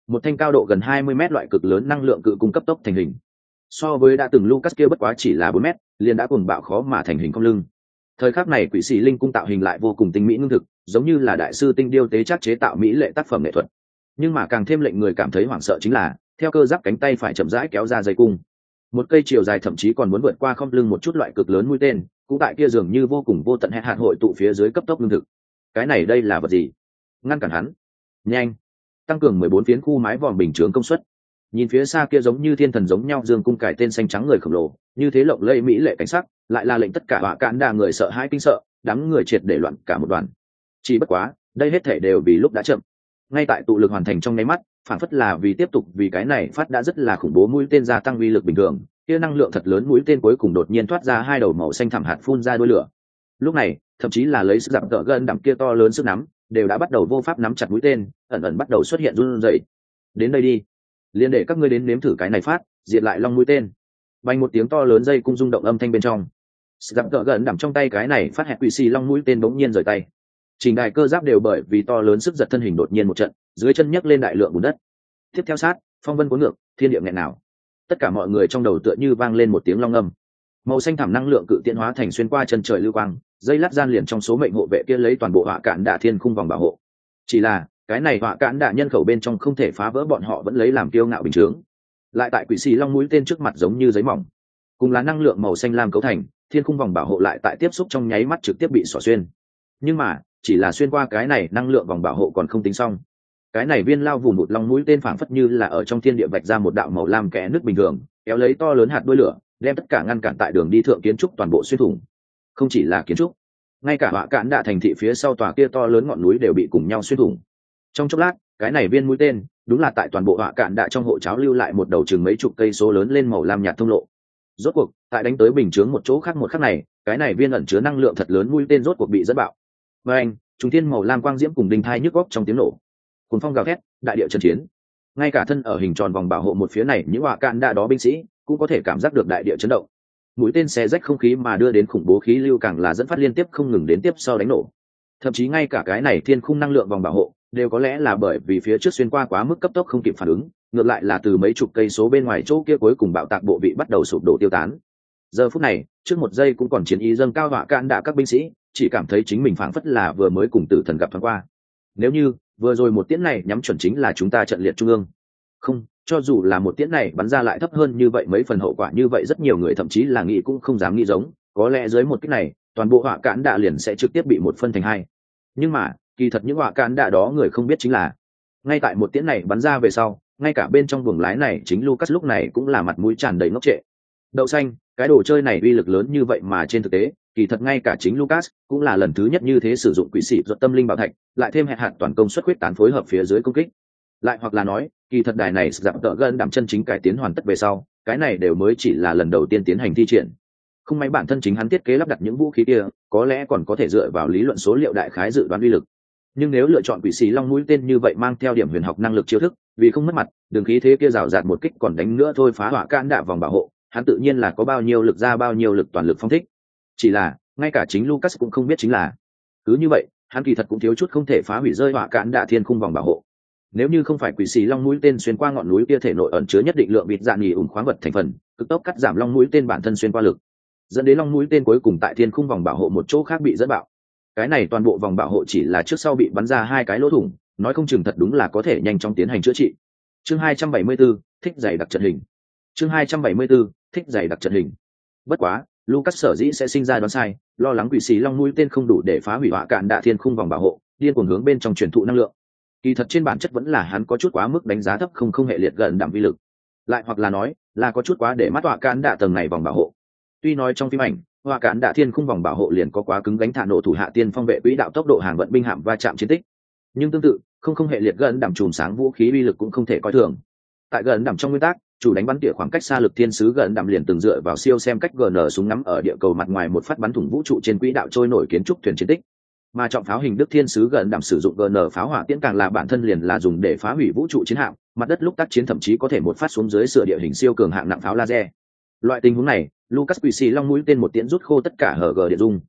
một thanh cao độ gần hai mươi mét loại cực lớn năng lượng cự cung cấp tốc thành hình. So với đã từng Lucas kia bất quá chỉ là bốn mét, liền đã cuồng bạo khó mà thành hình không lưng. Thời khắc này quỷ sĩ linh cung tạo hình lại vô cùng tinh mỹ ngưng thực, giống như là đại sư tinh điêu tế chắc chế tạo mỹ lệ tác phẩm nghệ thuật. Nhưng mà càng thêm lệnh người cảm thấy hoảng sợ chính là, theo cơ giáp cánh tay phải chậm rãi kéo ra dây cung, một cây chiều dài thậm chí còn muốn vượt qua không lưng một chút loại cực lớn mũi tên, cũng tại kia dường như vô cùng vô tận hẹn hạt hội tụ phía dưới cấp tốc ngưng thực. Cái này đây là vật gì? Ngăn cản hắn! Nhanh! Tăng cường mười bốn phiến khu mái vòm bình chướng công suất. Nhìn phía xa kia giống như thiên thần giống nhau dương cung cải tên xanh trắng người khổng lồ, như thế lộng lẫy mỹ lệ cảnh sắc, lại là lệnh tất cả họa cạn đa người sợ hãi kinh sợ, đám người triệt để loạn cả một đoàn. Chỉ bất quá, đây hết thể đều vì lúc đã chậm. Ngay tại tụ lực hoàn thành trong nháy mắt, phản phất là vì tiếp tục vì cái này phát đã rất là khủng bố mũi tên gia tăng uy lực bình thường, kia năng lượng thật lớn mũi tên cuối cùng đột nhiên thoát ra hai đầu màu xanh thẳm hạt phun ra đuôi lửa. Lúc này, thậm chí là lấy sức giảm tợ gần đậm kia to lớn sức nắm, đều đã bắt đầu vô pháp nắm chặt mũi tên, ẩn ẩn bắt đầu xuất hiện run rẩy. Đến đây đi, liền để các ngươi đến nếm thử cái này phát, diệt lại long mũi tên. Vang một tiếng to lớn dây cung rung động âm thanh bên trong, giảm tợ gần đậm trong tay cái này phát hẹn quỷ xì long mũi tên bỗng nhiên rời tay. Trình đài cơ giáp đều bởi vì to lớn sức giật thân hình đột nhiên một trận, dưới chân nhấc lên đại lượng bùn đất. Tiếp theo sát, phong vân cuốn ngược, thiên địa nghẹn nào. Tất cả mọi người trong đầu tựa như vang lên một tiếng long âm. Màu xanh thẳm năng lượng cự tiễn hóa thành xuyên qua chân trời lưu quang, dây lát gian liền trong số mệnh hộ vệ kia lấy toàn bộ họa cạn đạ thiên khung vòng bảo hộ. Chỉ là, cái này họa cạn đạ nhân khẩu bên trong không thể phá vỡ, bọn họ vẫn lấy làm kiêu ngạo bình chướng. Lại tại quỷ xì long mũi tên trước mặt giống như giấy mỏng, cùng là năng lượng màu xanh lam cấu thành, thiên khung vòng bảo hộ lại tại tiếp xúc trong nháy mắt trực tiếp bị xỏ xuyên. Nhưng mà, chỉ là xuyên qua cái này năng lượng vòng bảo hộ còn không tính xong. Cái này viên lao vùng một long mũi tên phảng phất như là ở trong thiên địa vạch ra một đạo màu lam kẽ nước bình thường, kéo lấy to lớn hạt đuôi lửa, đem tất cả ngăn cản tại đường đi thượng kiến trúc toàn bộ xuyên thủng. Không chỉ là kiến trúc, ngay cả họa cạn đạ thành thị phía sau tòa kia to lớn ngọn núi đều bị cùng nhau xuyên thủng. Trong chốc lát, cái này viên mũi tên đúng là tại toàn bộ họa cạn đạ trong hộ cháo lưu lại một đầu chừng mấy chục cây số lớn lên màu lam nhạt thông lộ. Rốt cuộc, tại đánh tới bình chướng một chỗ khác một khắc này, cái này viên ẩn chứa năng lượng thật lớn mũi tên rốt cuộc bị dẫn bạo. Và anh, trung thiên màu lam quang diễm cùng đinh thai nhức góc trong tiếng nổ. Cuồng phong gào thét, đại địa trận chiến. Ngay cả thân ở hình tròn vòng bảo hộ một phía này những họa cạn đạ đó binh sĩ cũng có thể cảm giác được đại địa chấn động. Mũi tên xé rách không khí mà đưa đến khủng bố khí lưu càng là dẫn phát liên tiếp không ngừng đến tiếp sau đánh nổ. Thậm chí ngay cả cái này thiên khung năng lượng vòng bảo hộ đều có lẽ là bởi vì phía trước xuyên qua quá mức cấp tốc không kịp phản ứng, ngược lại là từ mấy chục cây số bên ngoài chỗ kia cuối cùng bạo tạc bộ vị bắt đầu sụp đổ tiêu tán. Giờ phút này, trước một giây cũng còn chiến ý dâng cao họa cạn đạ các binh sĩ, chỉ cảm thấy chính mình phảng phất là vừa mới cùng tử thần gặp thoáng qua. Nếu như vừa rồi một tiễn này nhắm chuẩn chính là chúng ta trận liệt trung ương, không, cho dù là một tiễn này bắn ra lại thấp hơn như vậy mấy phần, hậu quả như vậy rất nhiều người thậm chí là nghĩ cũng không dám nghĩ giống, có lẽ dưới một kích này toàn bộ họa cạn đạ liền sẽ trực tiếp bị một phân thành hai. Nhưng mà kỳ thật những họa cạn đạ đó người không biết chính là, ngay tại một tiễn này bắn ra về sau, ngay cả bên trong buồng lái này chính Lucas lúc này cũng là mặt mũi tràn đầy ngốc trệ. Đậu xanh, cái đồ chơi này uy lực lớn như vậy mà trên thực tế kỳ thật ngay cả chính Lucas cũng là lần thứ nhất như thế sử dụng quỷ sĩ ruột tâm linh bảo thạch, lại thêm hẹn hạt toàn công suất huyết tán phối hợp phía dưới công kích. Lại hoặc là nói, kỳ thật đài này giảm tợ gần đảm chân chính cải tiến hoàn tất về sau, cái này đều mới chỉ là lần đầu tiên tiến hành thi triển. Không may bản thân chính hắn thiết kế lắp đặt những vũ khí kia, có lẽ còn có thể dựa vào lý luận số liệu đại khái dự đoán uy lực. Nhưng nếu lựa chọn quỷ sĩ long mũi tên như vậy mang theo điểm huyền học năng lực chiêu thức, vì không mất mặt, đường khí thế kia rào rạt một kích còn đánh nữa thôi phá hỏa cạn đạ vòng bảo hộ, hắn tự nhiên là có bao nhiêu lực ra bao nhiêu lực toàn lực phong thích. Chỉ là ngay cả chính Lucas cũng không biết chính là, cứ như vậy hắn kỳ thật cũng thiếu chút không thể phá hủy rơi hỏa cạn đạ thiên khung vòng bảo hộ. Nếu như không phải quỷ xì long mũi tên xuyên qua ngọn núi kia thể nội ẩn chứa nhất định lượng vịt dạ nghỉ ủng khoáng vật thành phần, cực tốc cắt giảm long mũi tên bản thân xuyên qua lực, dẫn đến long mũi tên cuối cùng tại thiên khung vòng bảo hộ một chỗ khác bị dẫn bạo. Cái này toàn bộ vòng bảo hộ chỉ là trước sau bị bắn ra hai cái lỗ thủng, nói không chừng thật đúng là có thể nhanh chóng tiến hành chữa trị. Chương hai trăm bảy mươi 4, thích dày đặc trận hình. Chương hai trăm bảy mươi 4, thích dày đặc trận hình. Bất quá, Lucas sở dĩ sẽ sinh ra đoán sai, lo lắng quỷ xì long mũi tên không đủ để phá hủy hỏa cạn đạ thiên khung vòng bảo hộ, điên cuồng hướng bên trong truyền thụ năng lượng. Kỳ thật trên bản chất vẫn là hắn có chút quá mức đánh giá thấp không không hệ liệt gần đảm vi lực, lại hoặc là nói là có chút quá để mắt hỏa cạn đạ tầng này vòng bảo hộ. Tuy nói trong phim ảnh hỏa cạn đạ thiên khung vòng bảo hộ liền có quá cứng gánh thả nổ thủ hạ tiên phong vệ quỹ đạo tốc độ hàng vận binh hạm va chạm chiến tích, nhưng tương tự không không hệ liệt gần đảm chùm sáng vũ khí uy lực cũng không thể coi thường. Tại gần đảm trong nguyên tắc, chủ đánh bắn tỉa khoảng cách xa lực thiên sứ gần đảm liền từng dựa vào siêu xem cách giê en súng ngắm ở địa cầu mặt ngoài một phát bắn thủng vũ trụ trên quỹ đạo trôi nổi kiến trúc thuyền chiến tích. Mà trọng pháo hình đức thiên sứ gần đảm sử dụng giê en pháo hỏa tiễn càng là bản thân liền là dùng để phá hủy vũ trụ chiến hạm, mặt đất lúc tác chiến thậm chí có thể một phát xuống dưới sửa địa hình siêu cường hạng nặng pháo laser. Loại tình huống này, Lucas quỷ xì long mũi tên một tiễn rút khô tất cả hở gờ điện dung.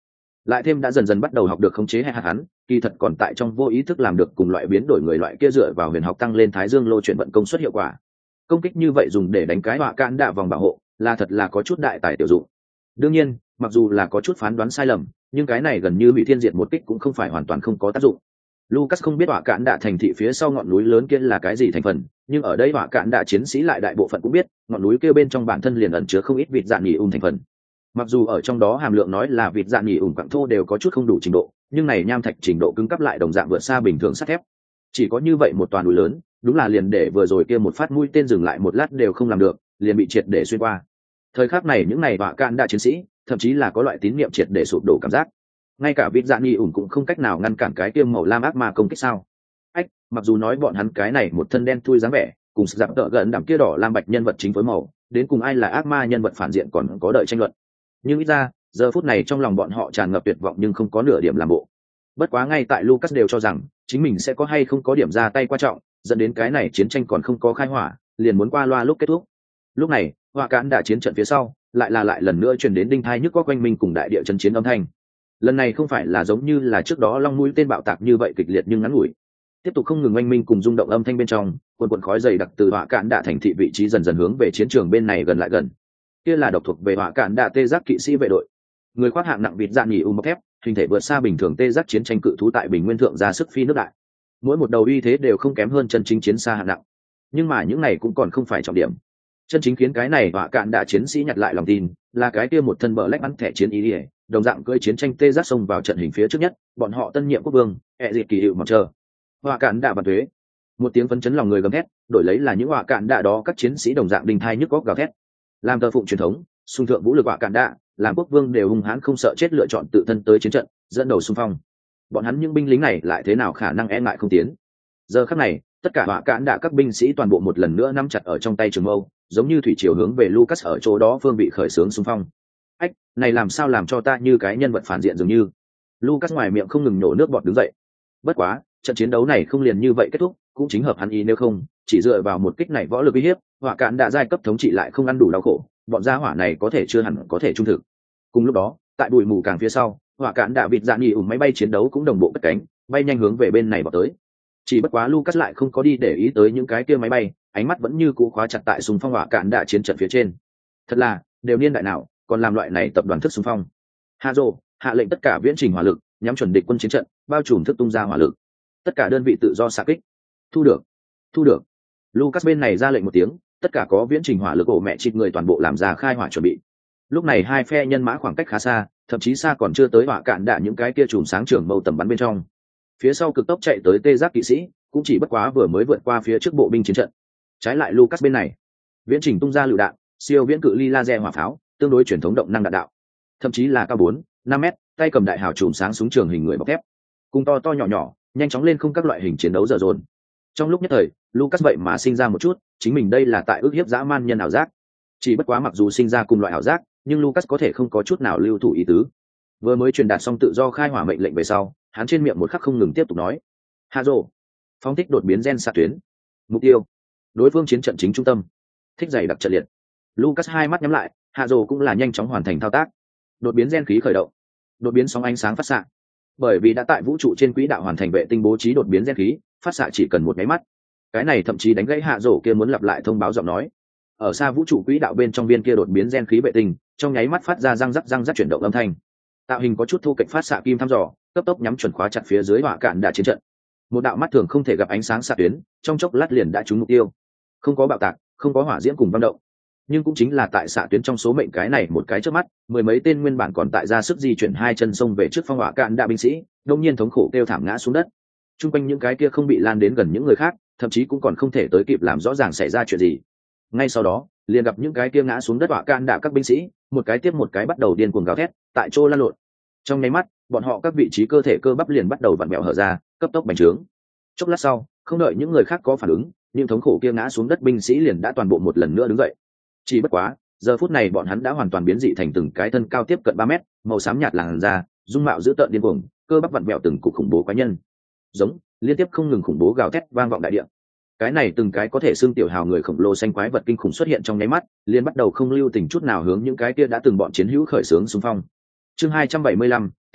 lại thêm đã dần dần bắt đầu học được khống chế hay hạt hắn, kỳ thật còn tại trong vô ý thức làm được cùng loại biến đổi người loại kia dựa vào huyền học tăng lên thái dương lô chuyển vận công suất hiệu quả. Công kích như vậy dùng để đánh cái họa cạn đạ vòng bảo hộ là thật là có chút đại tài tiểu dụng. Đương nhiên mặc dù là có chút phán đoán sai lầm, nhưng cái này gần như bị thiên diệt một kích cũng không phải hoàn toàn không có tác dụng. Lucas không biết họa cạn đạ thành thị phía sau ngọn núi lớn kia là cái gì thành phần, nhưng ở đây họa cạn đạ chiến sĩ lại đại bộ phận cũng biết ngọn núi kia bên trong bản thân liền ẩn chứa không ít vịt dạn nhì ùn thành phần. Mặc dù ở trong đó hàm lượng nói là vịt dạn nhì ùn quặng thô đều có chút không đủ trình độ, nhưng này nham thạch trình độ cứng cấp lại đồng dạng vượt xa bình thường sắt thép. Chỉ có như vậy một toàn núi lớn, đúng là liền để vừa rồi kia một phát mũi tên dừng lại một lát đều không làm được, liền bị triệt để xuyên qua. Thời khắc này những này họa cạn đạ chiến sĩ thậm chí là có loại tín niệm triệt để sụp đổ cảm giác. Ngay cả vịt dạn nhì ùn cũng không cách nào ngăn cản cái tiêm màu lam ác ma công kích sao? Ách, mặc dù nói bọn hắn cái này một thân đen thui dáng vẻ, cùng dạng tợ gần đạm kia đỏ lam bạch nhân vật chính phối màu, đến cùng ai là ác ma nhân vật phản diện còn có đợi tranh luận. Nhưng ít ra giờ phút này trong lòng bọn họ tràn ngập tuyệt vọng nhưng không có nửa điểm làm bộ. Bất quá ngay tại Lucas đều cho rằng chính mình sẽ có hay không có điểm ra tay quan trọng, dẫn đến cái này chiến tranh còn không có khai hỏa, liền muốn qua loa lúc kết thúc. Lúc này họa cạn đã chiến trận phía sau lại là lại lần nữa truyền đến đinh thai nhức có quanh mình cùng đại địa chân chiến âm thanh. Lần này không phải là giống như là trước đó long mũi tên bạo tạc như vậy kịch liệt nhưng ngắn ngủi, tiếp tục không ngừng oanh minh cùng rung động âm thanh bên trong, quần quần khói dày đặc từ họa cạn đạ thành thị vị trí dần dần hướng về chiến trường bên này gần lại gần. Kia là độc thuộc về họa cạn đạ tê giác kỵ sĩ vệ đội, người khoác hạng nặng vịt dạn nhì ùn bọc thép, hình thể vượt xa bình thường tê giác chiến tranh cự thú tại bình nguyên thượng ra sức phi nước đại, mỗi một đầu uy thế đều không kém hơn chân chính chiến xa hạng nặng. Nhưng mà những này cũng còn không phải trọng điểm, chân chính khiến cái này họa cạn đạ chiến sĩ nhặt lại lòng tin là cái kia một thân bờ lách bắn thẻ chiến ý ỉa đồng dạng cưỡi chiến tranh tê giác xông vào trận hình phía trước nhất, bọn họ tân nhiệm quốc vương ẹ dịp kỳ hiệu mặt trời họa cạn đạ bàn thuế. Một tiếng phấn chấn lòng người gầm thét, đổi lấy là những họa cạn đạ đó các chiến sĩ đồng dạng đình thai nhức góc gào thét, làm thờ phụng truyền thống xung thượng vũ lực họa cạn đạ, làm quốc vương đều hung hãn không sợ chết lựa chọn tự thân tới chiến trận dẫn đầu xung phong. Bọn hắn những binh lính này lại thế nào khả năng e ngại không tiến. Giờ khắc này tất cả họa cạn đạ các binh sĩ toàn bộ một lần nữa nắm chặt ở trong tay trường mâu, giống như thủy triều hướng về Lucas ở chỗ đó phương bị khởi xướng xung phong. Ách, này làm sao làm cho ta như cái nhân vật phản diện dường như. Lucas ngoài miệng không ngừng nhổ nước bọt đứng dậy. Bất quá trận chiến đấu này không liền như vậy kết thúc, cũng chính hợp hắn ý, nếu không chỉ dựa vào một kích này võ lực uy hiếp, họa cạn đã giai cấp thống trị lại không ăn đủ đau khổ, bọn gia hỏa này có thể chưa hẳn có thể trung thực. Cùng lúc đó tại bụi mù càng phía sau, họa cạn đã vịt dạn nhì ùn máy bay chiến đấu cũng đồng bộ cất cánh bay nhanh hướng về bên này vào tới. Chỉ bất quá Lucas lại không có đi để ý tới những cái kia máy bay, ánh mắt vẫn như cũ khóa chặt tại xung phong họa cạn đã chiến trận phía trên. Thật là đều niên đại nào còn làm loại này tập đoàn thức xung phong. Hạ Dô hạ lệnh tất cả viễn trình hỏa lực nhắm chuẩn địch quân chiến trận, bao trùm thức tung ra hỏa lực, tất cả đơn vị tự do xạ kích. Thu được, thu được. Lucas bên này ra lệnh một tiếng, tất cả có viễn trình hỏa lực ổ mẹ chịt người toàn bộ làm ra khai hỏa chuẩn bị. Lúc này hai phe nhân mã khoảng cách khá xa, thậm chí xa còn chưa tới hỏa cạn đạ những cái kia chùm sáng trường mâu tầm bắn bên trong. Phía sau cực tốc chạy tới tê giác kỵ sĩ cũng chỉ bất quá vừa mới vượt qua phía trước bộ binh chiến trận. Trái lại Lucas bên này, viễn trình tung ra lựu đạn, siêu viễn cự ly laser hỏa pháo, tương đối truyền thống động năng đạn đạo, thậm chí là cao bốn năm mét tay cầm đại hào chùm sáng súng trường hình người bọc thép, cùng to to nhỏ nhỏ nhanh chóng lên không các loại hình chiến đấu dở dồn. Trong lúc nhất thời Lucas vậy mà sinh ra một chút chính mình đây là tại ước hiếp dã man nhân ảo giác. Chỉ bất quá mặc dù sinh ra cùng loại ảo giác, nhưng Lucas có thể không có chút nào lưu thủ ý tứ. Vừa mới truyền đạt xong tự do khai hỏa mệnh lệnh về sau, hắn trên miệng một khắc không ngừng tiếp tục nói: Hạ Dô, phóng thích đột biến gen xạ tuyến, mục tiêu đối phương chiến trận chính trung tâm, thích dày đặc trận liệt. Lucas hai mắt nhắm lại, Hạ Dô cũng là nhanh chóng hoàn thành thao tác. Đột biến gen khí khởi động, đột biến sóng ánh sáng phát xạ. Bởi vì đã tại vũ trụ trên quỹ đạo hoàn thành vệ tinh bố trí đột biến gen khí, phát xạ chỉ cần một máy mắt. Cái này thậm chí đánh gãy Hạ Dô kia muốn lặp lại thông báo giọng nói. Ở xa vũ trụ quỹ đạo bên trong viên kia đột biến gen khí vệ tinh, trong nháy mắt phát ra răng rắc răng rắc chuyển động âm thanh. Tạo hình có chút thu kịch phát xạ kim thăm dò, cấp tốc nhắm chuẩn khóa chặt phía dưới hỏa cạn đạ chiến trận. Một đạo mắt thường không thể gặp ánh sáng xạ tuyến, trong chốc lát liền đã trúng mục tiêu. Không có bạo tạc, không có hỏa diễm cùng vang động, nhưng cũng chính là tại xạ tuyến trong số mệnh cái này một cái trước mắt, mười mấy tên nguyên bản còn tại ra sức di chuyển hai chân sông về trước phong hỏa cạn đạ binh sĩ, đông nhiên thống khổ kêu thảm ngã xuống đất. Trung quanh những cái kia không bị lan đến gần những người khác, thậm chí cũng còn không thể tới kịp làm rõ ràng xảy ra chuyện gì. Ngay sau đó, liền gặp những cái kia ngã xuống đất hỏa cạn đạ các binh sĩ, một cái tiếp một cái bắt đầu điên cuồng gào thét, tại chỗ lăn lộn. Trong nháy mắt, bọn họ các vị trí cơ thể cơ bắp liền bắt đầu vặn vẹo hở ra, cấp tốc bành trướng. Chốc lát sau, không đợi những người khác có phản ứng, những thống khổ kia ngã xuống đất binh sĩ liền đã toàn bộ một lần nữa đứng dậy. Chỉ bất quá, giờ phút này bọn hắn đã hoàn toàn biến dị thành từng cái thân cao tiếp cận ba mét, màu xám nhạt làn da, dung mạo dữ tợn điên cuồng, cơ bắp vặn vẹo từng cục khủng bố quái nhân. Giống, liên tiếp không ngừng khủng bố gào thét vang vọng đại địa. Cái này từng cái có thể xương tiểu hào người khổng lồ xanh quái vật kinh khủng xuất hiện trong nháy mắt, liền bắt đầu không lưu tình chút nào hướng những cái kia đã từng bọn chiến hữu khởi xướng xung phong. Chương hai trăm bảy mươi lăm,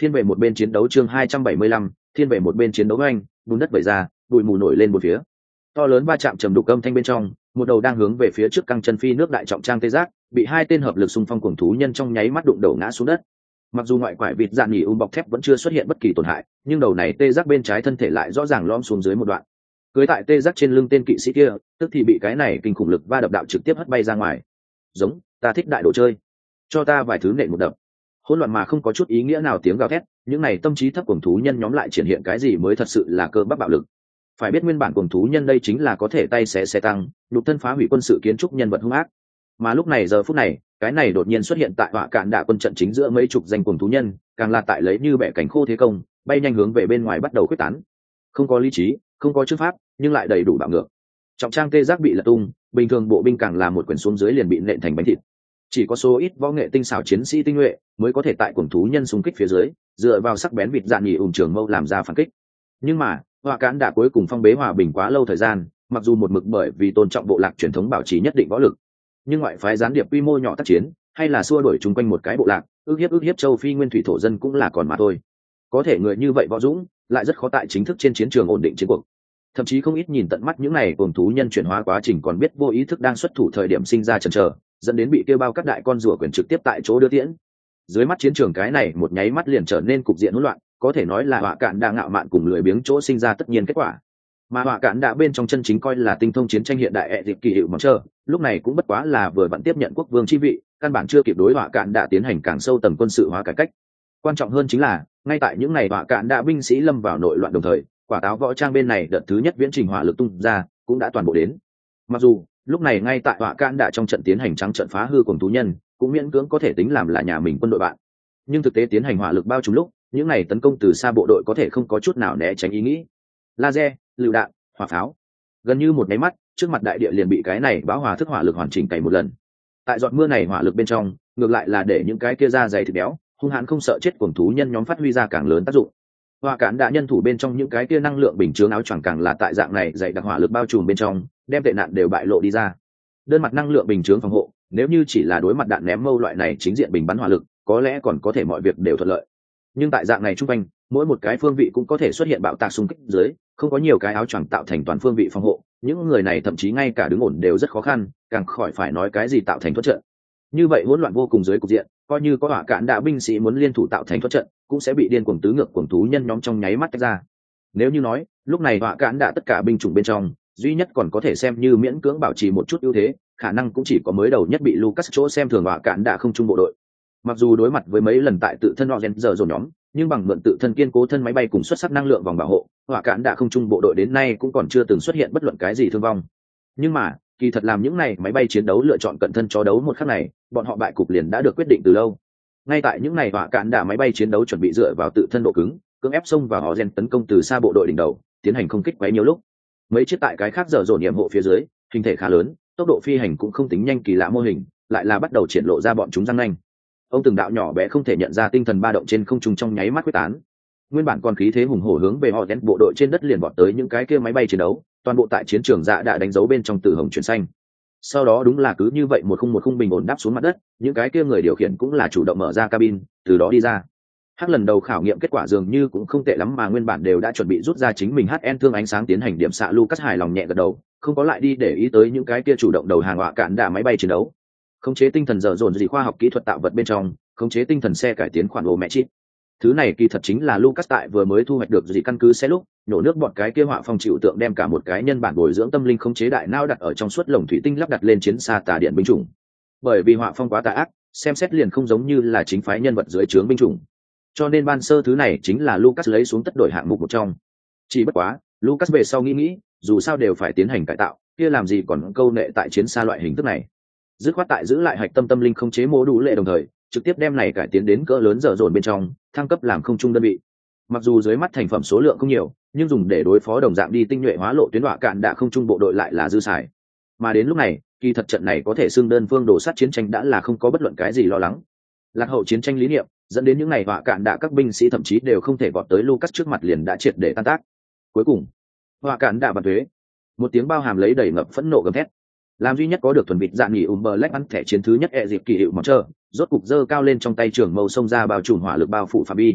thiên về một bên chiến đấu chương hai trăm bảy mươi lăm, thiên về một bên chiến đấu anh bùn đất vẩy ra, bụi mù nổi lên một phía. To lớn va chạm trầm đục âm thanh bên trong, một đầu đang hướng về phía trước căng chân phi nước đại trọng trang tê giác, bị hai tên hợp lực xung phong cuồng thú nhân trong nháy mắt đụng đầu ngã xuống đất. Mặc dù ngoại quải vịt dạn nhỉ um bọc thép vẫn chưa xuất hiện bất kỳ tổn hại, nhưng đầu này tê giác bên trái thân thể lại rõ ràng lõm xuống dưới một đoạn. Cưới tại tê giác trên lưng tên kỵ sĩ kia, tức thì bị cái này kinh khủng lực va đập đạo trực tiếp hất bay ra ngoài. Giống, ta thích đại đồ chơi, cho ta vài thứ nện một đập. Hỗn loạn mà không có chút ý nghĩa nào tiếng gào thét, những này tâm trí thấp cuồng thú nhân nhóm lại triển hiện cái gì mới thật sự là cơ bắp bạo lực. Phải biết nguyên bản cuồng thú nhân đây chính là có thể tay xé xe tăng, đục thân phá hủy quân sự kiến trúc nhân vật hung ác. Mà lúc này giờ phút này, cái này đột nhiên xuất hiện tại họa cạn đạ quân trận chính giữa mấy chục danh cuồng thú nhân, càng là tại lấy như bẻ cánh khô thế công, bay nhanh hướng về bên ngoài bắt đầu quyết tán. Không có lý trí, không có chữ pháp, nhưng lại đầy đủ bạo ngược. Trọng trang tê giác bị lật tung, bình thường bộ binh càng là một quyển xuống dưới liền bị nện thành bánh thịt. Chỉ có số ít võ nghệ tinh xảo chiến sĩ tinh nhuệ mới có thể tại cuồng thú nhân xung kích phía dưới, dựa vào sắc bén vịt dạn nhỉ ùn trường mâu làm ra phản kích. Nhưng mà họa cạn đã cuối cùng phong bế hòa bình quá lâu thời gian, mặc dù một mực bởi vì tôn trọng bộ lạc truyền thống bảo trì nhất định võ lực, nhưng ngoại phái gián điệp quy mô nhỏ tác chiến hay là xua đuổi chung quanh một cái bộ lạc, ước hiếp ước hiếp châu phi nguyên thủy thổ dân cũng là còn mà thôi. Có thể người như vậy võ dũng lại rất khó tại chính thức trên chiến trường ổn định chiến cuộc. Thậm chí không ít nhìn tận mắt những này cuồng thú nhân chuyển hóa quá trình còn biết vô ý thức đang xuất thủ thời điểm sinh ra chần chờ, dẫn đến bị kêu bao các đại con rùa quyền trực tiếp tại chỗ đưa tiễn. Dưới mắt chiến trường cái này một nháy mắt liền trở nên cục diện hỗn loạn, có thể nói là họa cạn đã ngạo mạn cùng lười biếng chỗ sinh ra tất nhiên kết quả. Mà họa cạn đã bên trong chân chính coi là tinh thông chiến tranh hiện đại ẹ dịp kỳ hiệu mong chờ, lúc này cũng bất quá là vừa vặn tiếp nhận quốc vương chi vị, căn bản chưa kịp đối họa cạn đã tiến hành càng sâu tầng quân sự hóa cải cách. Quan trọng hơn chính là ngay tại những ngày họa cạn đã binh sĩ lâm vào nội loạn đồng thời, quả táo võ trang bên này đợt thứ nhất viễn trình hỏa lực tung ra cũng đã toàn bộ đến. Mặc dù lúc này ngay tại họa cạn đã trong trận tiến hành trắng trận phá hư cuồng thú nhân, cũng miễn cưỡng có thể tính làm là nhà mình quân đội bạn, nhưng thực tế tiến hành hỏa lực bao trùm lúc, những này tấn công từ xa bộ đội có thể không có chút nào né tránh ý nghĩ. Laser, lựu đạn, hỏa pháo, gần như một máy mắt trước mặt đại địa liền bị cái này bão hòa thức hỏa lực hoàn chỉnh cày một lần. Tại giọt mưa này hỏa lực bên trong, ngược lại là để những cái kia da dày thịt béo hung hãn không sợ chết cuồng thú nhân nhóm phát huy ra càng lớn tác dụng. Hỏa cản đã nhân thủ bên trong những cái kia năng lượng bình chướng áo choàng càng là tại dạng này dày đặc hỏa lực bao trùm bên trong, đem tệ nạn đều bại lộ đi ra. Đơn mặt năng lượng bình chướng phòng hộ, nếu như chỉ là đối mặt đạn ném mâu loại này chính diện bình bắn hỏa lực, có lẽ còn có thể mọi việc đều thuận lợi. Nhưng tại dạng này trung quanh, mỗi một cái phương vị cũng có thể xuất hiện bạo tạc xung kích dưới, không có nhiều cái áo choàng tạo thành toàn phương vị phòng hộ, những người này thậm chí ngay cả đứng ổn đều rất khó khăn, càng khỏi phải nói cái gì tạo thành thoát trận. Như vậy hỗn loạn vô cùng dưới cục diện, coi như có hỏa cản đã binh sĩ muốn liên thủ tạo thành thoát trận, cũng sẽ bị điên cuồng tứ ngược cuồng thú nhân nhóm trong nháy mắt tách ra. Nếu như nói, lúc này hỏa cản đã tất cả binh chủng bên trong, duy nhất còn có thể xem như miễn cưỡng bảo trì một chút ưu thế, khả năng cũng chỉ có mới đầu nhất bị Lucas chỗ xem thường hỏa cản đã không trung bộ đội. Mặc dù đối mặt với mấy lần tại tự thân Rogen giờ dồn nhóm, nhưng bằng mượn tự thân kiên cố thân máy bay cùng xuất sắc năng lượng vòng bảo hộ, hỏa cản đã không trung bộ đội đến nay cũng còn chưa từng xuất hiện bất luận cái gì thương vong. Nhưng mà kỳ thật làm những này máy bay chiến đấu lựa chọn cận thân cho đấu một khắc này, bọn họ bại cục liền đã được quyết định từ lâu. Ngay tại những này hỏa cản đã máy bay chiến đấu chuẩn bị dựa vào tự thân độ cứng, cưỡng ép xông vào Rogen tấn công từ xa bộ đội đỉnh đầu, tiến hành không kích quấy nhiều lúc. Mấy chiếc tại cái khác giờ dồn nhiệm hộ phía dưới, hình thể khá lớn, tốc độ phi hành cũng không tính nhanh kỳ lạ mô hình, lại là bắt đầu triển lộ ra bọn chúng răng nanh. Ông từng đạo nhỏ bé không thể nhận ra tinh thần ba động trên không trung trong nháy mắt quyết tán. Nguyên bản còn khí thế hùng hổ hướng về họ đen bộ đội trên đất liền vọt tới những cái kia máy bay chiến đấu, toàn bộ tại chiến trường dạ đã đánh dấu bên trong từ hồng chuyển xanh. Sau đó đúng là cứ như vậy một khung một khung bình ổn đáp xuống mặt đất, những cái kia người điều khiển cũng là chủ động mở ra cabin, từ đó đi ra. Hắc lần đầu khảo nghiệm kết quả dường như cũng không tệ lắm mà nguyên bản đều đã chuẩn bị rút ra chính mình hát en thương ánh sáng tiến hành điểm xạ Lucas hài lòng nhẹ gật đầu, không có lại đi để ý tới những cái kia chủ động đầu hàng họa cản đả máy bay chiến đấu. Khống chế tinh thần dở dồn gì khoa học kỹ thuật tạo vật bên trong, khống chế tinh thần xe cải tiến khoản ổ mẹ chip. Thứ này kỳ thật chính là Lucas tại vừa mới thu hoạch được gì căn cứ xe lúc, nổ nước bọn cái kia họa phong chịu tượng đem cả một cái nhân bản bồi dưỡng tâm linh khống chế đại não đặt ở trong suốt lồng thủy tinh lắp đặt lên chiến xa tà điện binh chủng. Bởi vì họa phong quá tà ác, xem xét liền không giống như là chính phái nhân vật dưới trướng binh chủng. Cho nên ban sơ thứ này chính là Lucas lấy xuống tất đổi hạng mục một trong. Chỉ bất quá, Lucas về sau nghĩ nghĩ, dù sao đều phải tiến hành cải tạo, kia làm gì còn câu nệ tại chiến xa loại hình thức này. Dứt khoát tại giữ lại hạch tâm tâm linh không chế mô đủ lệ đồng thời, trực tiếp đem này cải tiến đến cỡ lớn dở dồn bên trong, thăng cấp làm không trung đơn vị. Mặc dù dưới mắt thành phẩm số lượng không nhiều, nhưng dùng để đối phó đồng dạng đi tinh nhuệ hóa lộ tuyến họa cạn đã không trung bộ đội lại là dư xài. Mà đến lúc này, kỳ thật trận này có thể xưng đơn phương đổ sát chiến tranh đã là không có bất luận cái gì lo lắng. Lạc hậu chiến tranh lý niệm dẫn đến những ngày họa cạn đã các binh sĩ thậm chí đều không thể vọt tới Lucas trước mặt liền đã triệt để tan tác. Cuối cùng, họa cạn đã bàn thuế, một tiếng bao hàm lấy đầy ngập phẫn nộ gầm thét. Làm duy nhất có được thuần vịt dạng nghỉ ùm bờ lách ăn thẻ chiến thứ nhất e dịp kỳ hiệu mọc trơ, rốt cục dơ cao lên trong tay trường mâu xông ra bao trùm hỏa lực bao phủ phạm vi.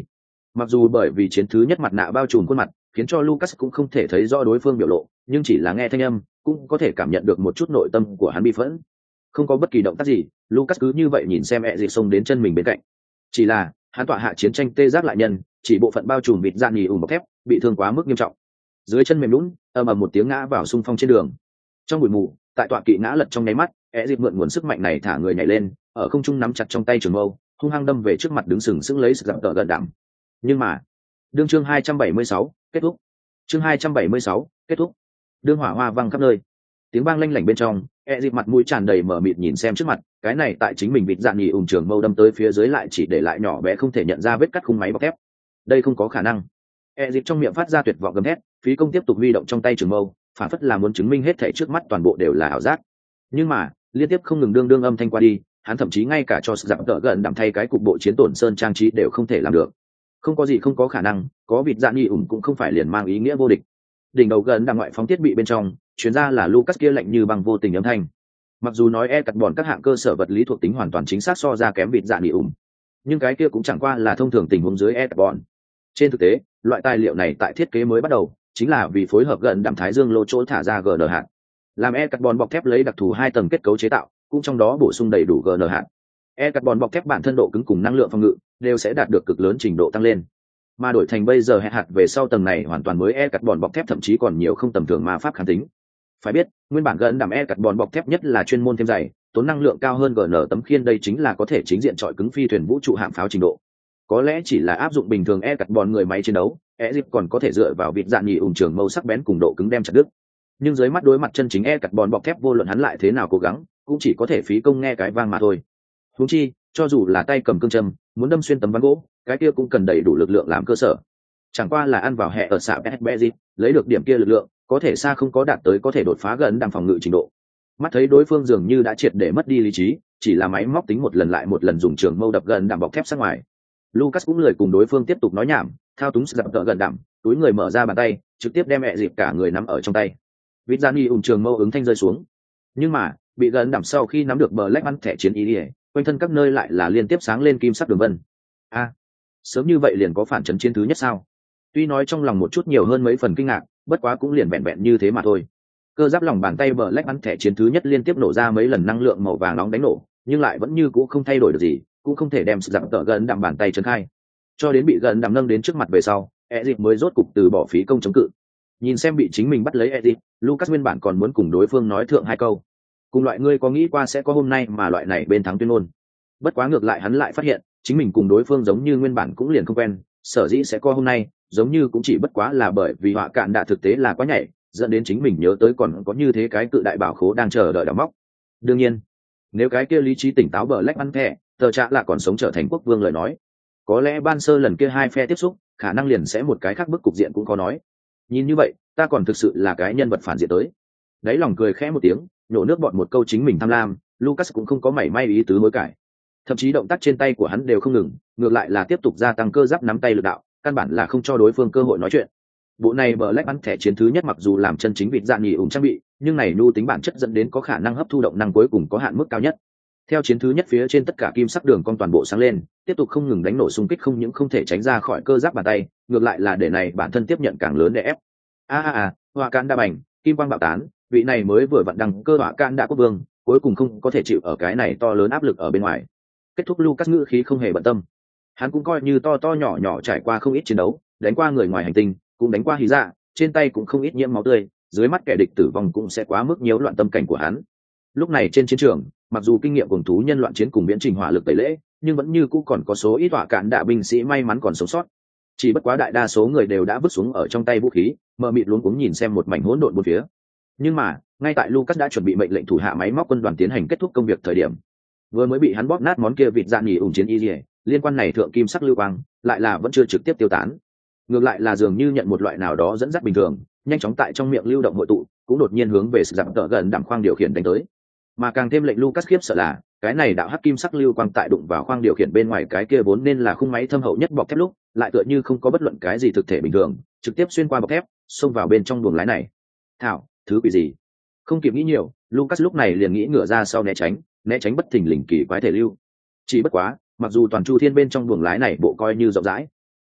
Mặc dù bởi vì chiến thứ nhất mặt nạ bao trùm khuôn mặt khiến cho Lucas cũng không thể thấy rõ đối phương biểu lộ, nhưng chỉ là nghe thanh âm cũng có thể cảm nhận được một chút nội tâm của hắn bi phẫn. Không có bất kỳ động tác gì, Lucas cứ như vậy nhìn xem mẹ dịp xông đến chân mình bên cạnh. Chỉ là hắn tọa hạ chiến tranh tê giác lại nhân, chỉ bộ phận bao trùm vịt dạn nhì ủng bọc thép bị thương quá mức nghiêm trọng, dưới chân mềm lún ầm ầm một tiếng ngã vào xung phong trên đường. Trong bụi mù, tại tọa kỵ ngã lật trong nháy mắt, ẹ dịp mượn nguồn sức mạnh này thả người nhảy lên, ở không trung nắm chặt trong tay trường mâu, hung hăng đâm về trước mặt đứng sừng sững lấy sự dặm tợ gần đảm. Nhưng mà đương chương hai trăm bảy mươi sáu kết thúc. Chương hai trăm bảy mươi sáu kết thúc. Đương hỏa hoa văng khắp nơi, tiếng vang lanh lảnh bên trong, e dịp mặt mũi tràn đầy mở mịt nhìn xem trước mặt, cái này tại chính mình vịt dạn nhì ủng trường mâu đâm tới phía dưới lại chỉ để lại nhỏ bé không thể nhận ra vết cắt khung máy bọc thép. Đây không có khả năng. E dịp trong miệng phát ra tuyệt vọng gầm thét, phí công tiếp tục huy động trong tay trường mâu, phản phất là muốn chứng minh hết thảy trước mắt toàn bộ đều là ảo giác. Nhưng mà liên tiếp không ngừng đương đương âm thanh qua đi, hắn thậm chí ngay cả cho sự dặm tợ gần đảm thay cái cục bộ chiến tổn sơn trang trí đều không thể làm được. Không có gì không có khả năng, có vịt dạn nhì ủng cũng không phải liền mang ý nghĩa vô địch. Đỉnh đầu gần đang ngoại phóng thiết bị bên trong chuyến ra là Lucas kia lạnh như băng vô tình âm thanh. Mặc dù nói e cắt bọn các hạng cơ sở vật lý thuộc tính hoàn toàn chính xác so ra kém vịt dạn nhì ủng, nhưng cái kia cũng chẳng qua là thông thường tình huống dưới e cắt bọn. Trên thực tế, loại tài liệu này tại thiết kế mới bắt đầu chính là vì phối hợp gần đạm thái dương lô chỗ thả ra gn hạt, làm e carbon bọc thép lấy đặc thù hai tầng kết cấu chế tạo, cũng trong đó bổ sung đầy đủ gn hạt. E carbon bọc thép bản thân độ cứng cùng năng lượng phòng ngự đều sẽ đạt được cực lớn trình độ tăng lên, mà đổi thành bây giờ hệ hạt về sau tầng này hoàn toàn mới e carbon bọc thép thậm chí còn nhiều không tầm thường ma pháp kháng tính. Phải biết, nguyên bản gần đạm e carbon bọc thép nhất là chuyên môn thêm dày, tốn năng lượng cao hơn gn tấm khiên, đây chính là có thể chính diện chọi cứng phi thuyền vũ trụ hạm pháo trình độ. Có lẽ chỉ là áp dụng bình thường e carbon người máy chiến đấu, e dịp còn có thể dựa vào vịt dạn nhì ủng trường mâu sắc bén cùng độ cứng đem chặt đứt, nhưng dưới mắt đối mặt chân chính e carbon bọc thép vô luận hắn lại thế nào cố gắng cũng chỉ có thể phí công nghe cái vang mà thôi. Huống chi cho dù là tay cầm cương châm muốn đâm xuyên tấm ván gỗ, cái kia cũng cần đầy đủ lực lượng làm cơ sở, chẳng qua là ăn vào hệ ở xạ Bezit lấy được điểm kia lực lượng có thể xa không có đạt tới có thể đột phá gần đằng phòng ngự trình độ. Mắt thấy đối phương dường như đã triệt để mất đi lý trí, chỉ là máy móc tính một lần lại một lần dùng trường mâu đập gần đằng bọc thép sát ngoài. Lucas cũng lười cùng đối phương tiếp tục nói nhảm, thao túng dập tợ gần đẳng, túi người mở ra bàn tay, trực tiếp đem mẹ dịp cả người nắm ở trong tay. Vịt dạn nhì ủng trường mâu ứng thanh rơi xuống, nhưng mà bị gần đẳng sau khi nắm được bờ lách bắn thẻ chiến ý ỉa, quanh thân các nơi lại là liên tiếp sáng lên kim sắc đường vân. A, à, sớm như vậy liền có phản chấn chiến thứ nhất sao? Tuy nói trong lòng một chút nhiều hơn mấy phần kinh ngạc, bất quá cũng liền vẹn vẹn như thế mà thôi. Cơ giáp lòng bàn tay bờ lách bắn thẻ chiến thứ nhất liên tiếp nổ ra mấy lần năng lượng màu vàng nóng đánh nổ, nhưng lại vẫn như cũ không thay đổi được gì, cũng không thể đem sự dặm tợ gần đạm bàn tay trấn khai, cho đến bị gần đạm nâng đến trước mặt về sau, Ezic mới rốt cục từ bỏ phí công chống cự. Nhìn xem bị chính mình bắt lấy Ezic, Lucas nguyên bản còn muốn cùng đối phương nói thượng hai câu, cùng loại ngươi có nghĩ qua sẽ có hôm nay mà loại này bên thắng tuyên ngôn. Bất quá ngược lại hắn lại phát hiện chính mình cùng đối phương giống như nguyên bản cũng liền không quen, sở dĩ sẽ có hôm nay giống như cũng chỉ bất quá là bởi vì họa cạn đã thực tế là quá nhảy, dẫn đến chính mình nhớ tới còn có như thế cái cự đại bảo khố đang chờ đợi đào móc. Đương nhiên, nếu cái kia lý trí tỉnh táo bờ lách ăn thẻ tờ trạ là còn sống trở thành quốc vương lời nói, có lẽ ban sơ lần kia hai phe tiếp xúc khả năng liền sẽ một cái khác bức cục diện cũng có nói. Nhìn như vậy ta còn thực sự là cái nhân vật phản diện tới. Đấy lòng cười khẽ một tiếng, nhổ nước bọt một câu chính mình tham lam. Lucas cũng không có mảy may ý tứ hối cải, thậm chí động tác trên tay của hắn đều không ngừng, ngược lại là tiếp tục gia tăng cơ giáp nắm tay lực đạo, căn bản là không cho đối phương cơ hội nói chuyện. Bộ này bờ lách bắn thẻ chiến thứ nhất mặc dù làm chân chính vịt dạn nhì ủng trang bị, nhưng này nhu tính bản chất dẫn đến có khả năng hấp thu động năng cuối cùng có hạn mức cao nhất. Theo chiến thứ nhất phía trên tất cả kim sắc đường con toàn bộ sáng lên, tiếp tục không ngừng đánh nổ xung kích, không những không thể tránh ra khỏi cơ giáp bàn tay, ngược lại là để này bản thân tiếp nhận càng lớn để ép. A a a, hỏa can đa bành, kim quang bạo tán, vị này mới vừa vận đăng cơ hỏa can đa quốc vương, cuối cùng không có thể chịu ở cái này to lớn áp lực ở bên ngoài. Kết thúc Lucas ngữ khí không hề bận tâm. Hắn cũng coi như to to nhỏ nhỏ trải qua không ít chiến đấu, đánh qua người ngoài hành tinh, cũng đánh qua hí dạ, trên tay cũng không ít nhiễm máu tươi, dưới mắt kẻ địch tử vong cũng sẽ quá mức nhiễu loạn tâm cảnh của hắn. Lúc này trên chiến trường, mặc dù kinh nghiệm cùng thú nhân loạn chiến cùng biến trình hỏa lực tẩy lễ, nhưng vẫn như cũ còn có số ít hỏa cạn đạ binh sĩ may mắn còn sống sót. Chỉ bất quá đại đa số người đều đã vứt xuống ở trong tay vũ khí, mờ mịt luống cuống nhìn xem một mảnh hỗn độn bốn phía. Nhưng mà, ngay tại Lucas đã chuẩn bị mệnh lệnh thủ hạ máy móc quân đoàn tiến hành kết thúc công việc thời điểm, vừa mới bị hắn bóp nát món kia vịt dạn nhì ủng chiến y liễu, liên quan này thượng kim sắc lưu quang, lại là vẫn chưa trực tiếp tiêu tán. Ngược lại là dường như nhận một loại nào đó dẫn dắt bình thường, nhanh chóng tại trong miệng lưu động hội tụ, cũng đột nhiên hướng về sự giảm tợ gần đảm khoang điều khiển đánh tới. Mà càng thêm lệnh Lucas khiếp sợ là, cái này đạo hắc kim sắc lưu quang tại đụng vào khoang điều khiển bên ngoài cái kia vốn nên là khung máy thâm hậu nhất bọc thép lúc, lại tựa như không có bất luận cái gì thực thể bình thường, trực tiếp xuyên qua bọc thép, xông vào bên trong buồng lái này. Thảo, thứ quỷ gì? Không kịp nghĩ nhiều, Lucas lúc này liền nghĩ ngửa ra sau né tránh, né tránh bất thình lình kỳ quái thể lưu. Chỉ bất quá, mặc dù toàn chu thiên bên trong buồng lái này bộ coi như rộng rãi,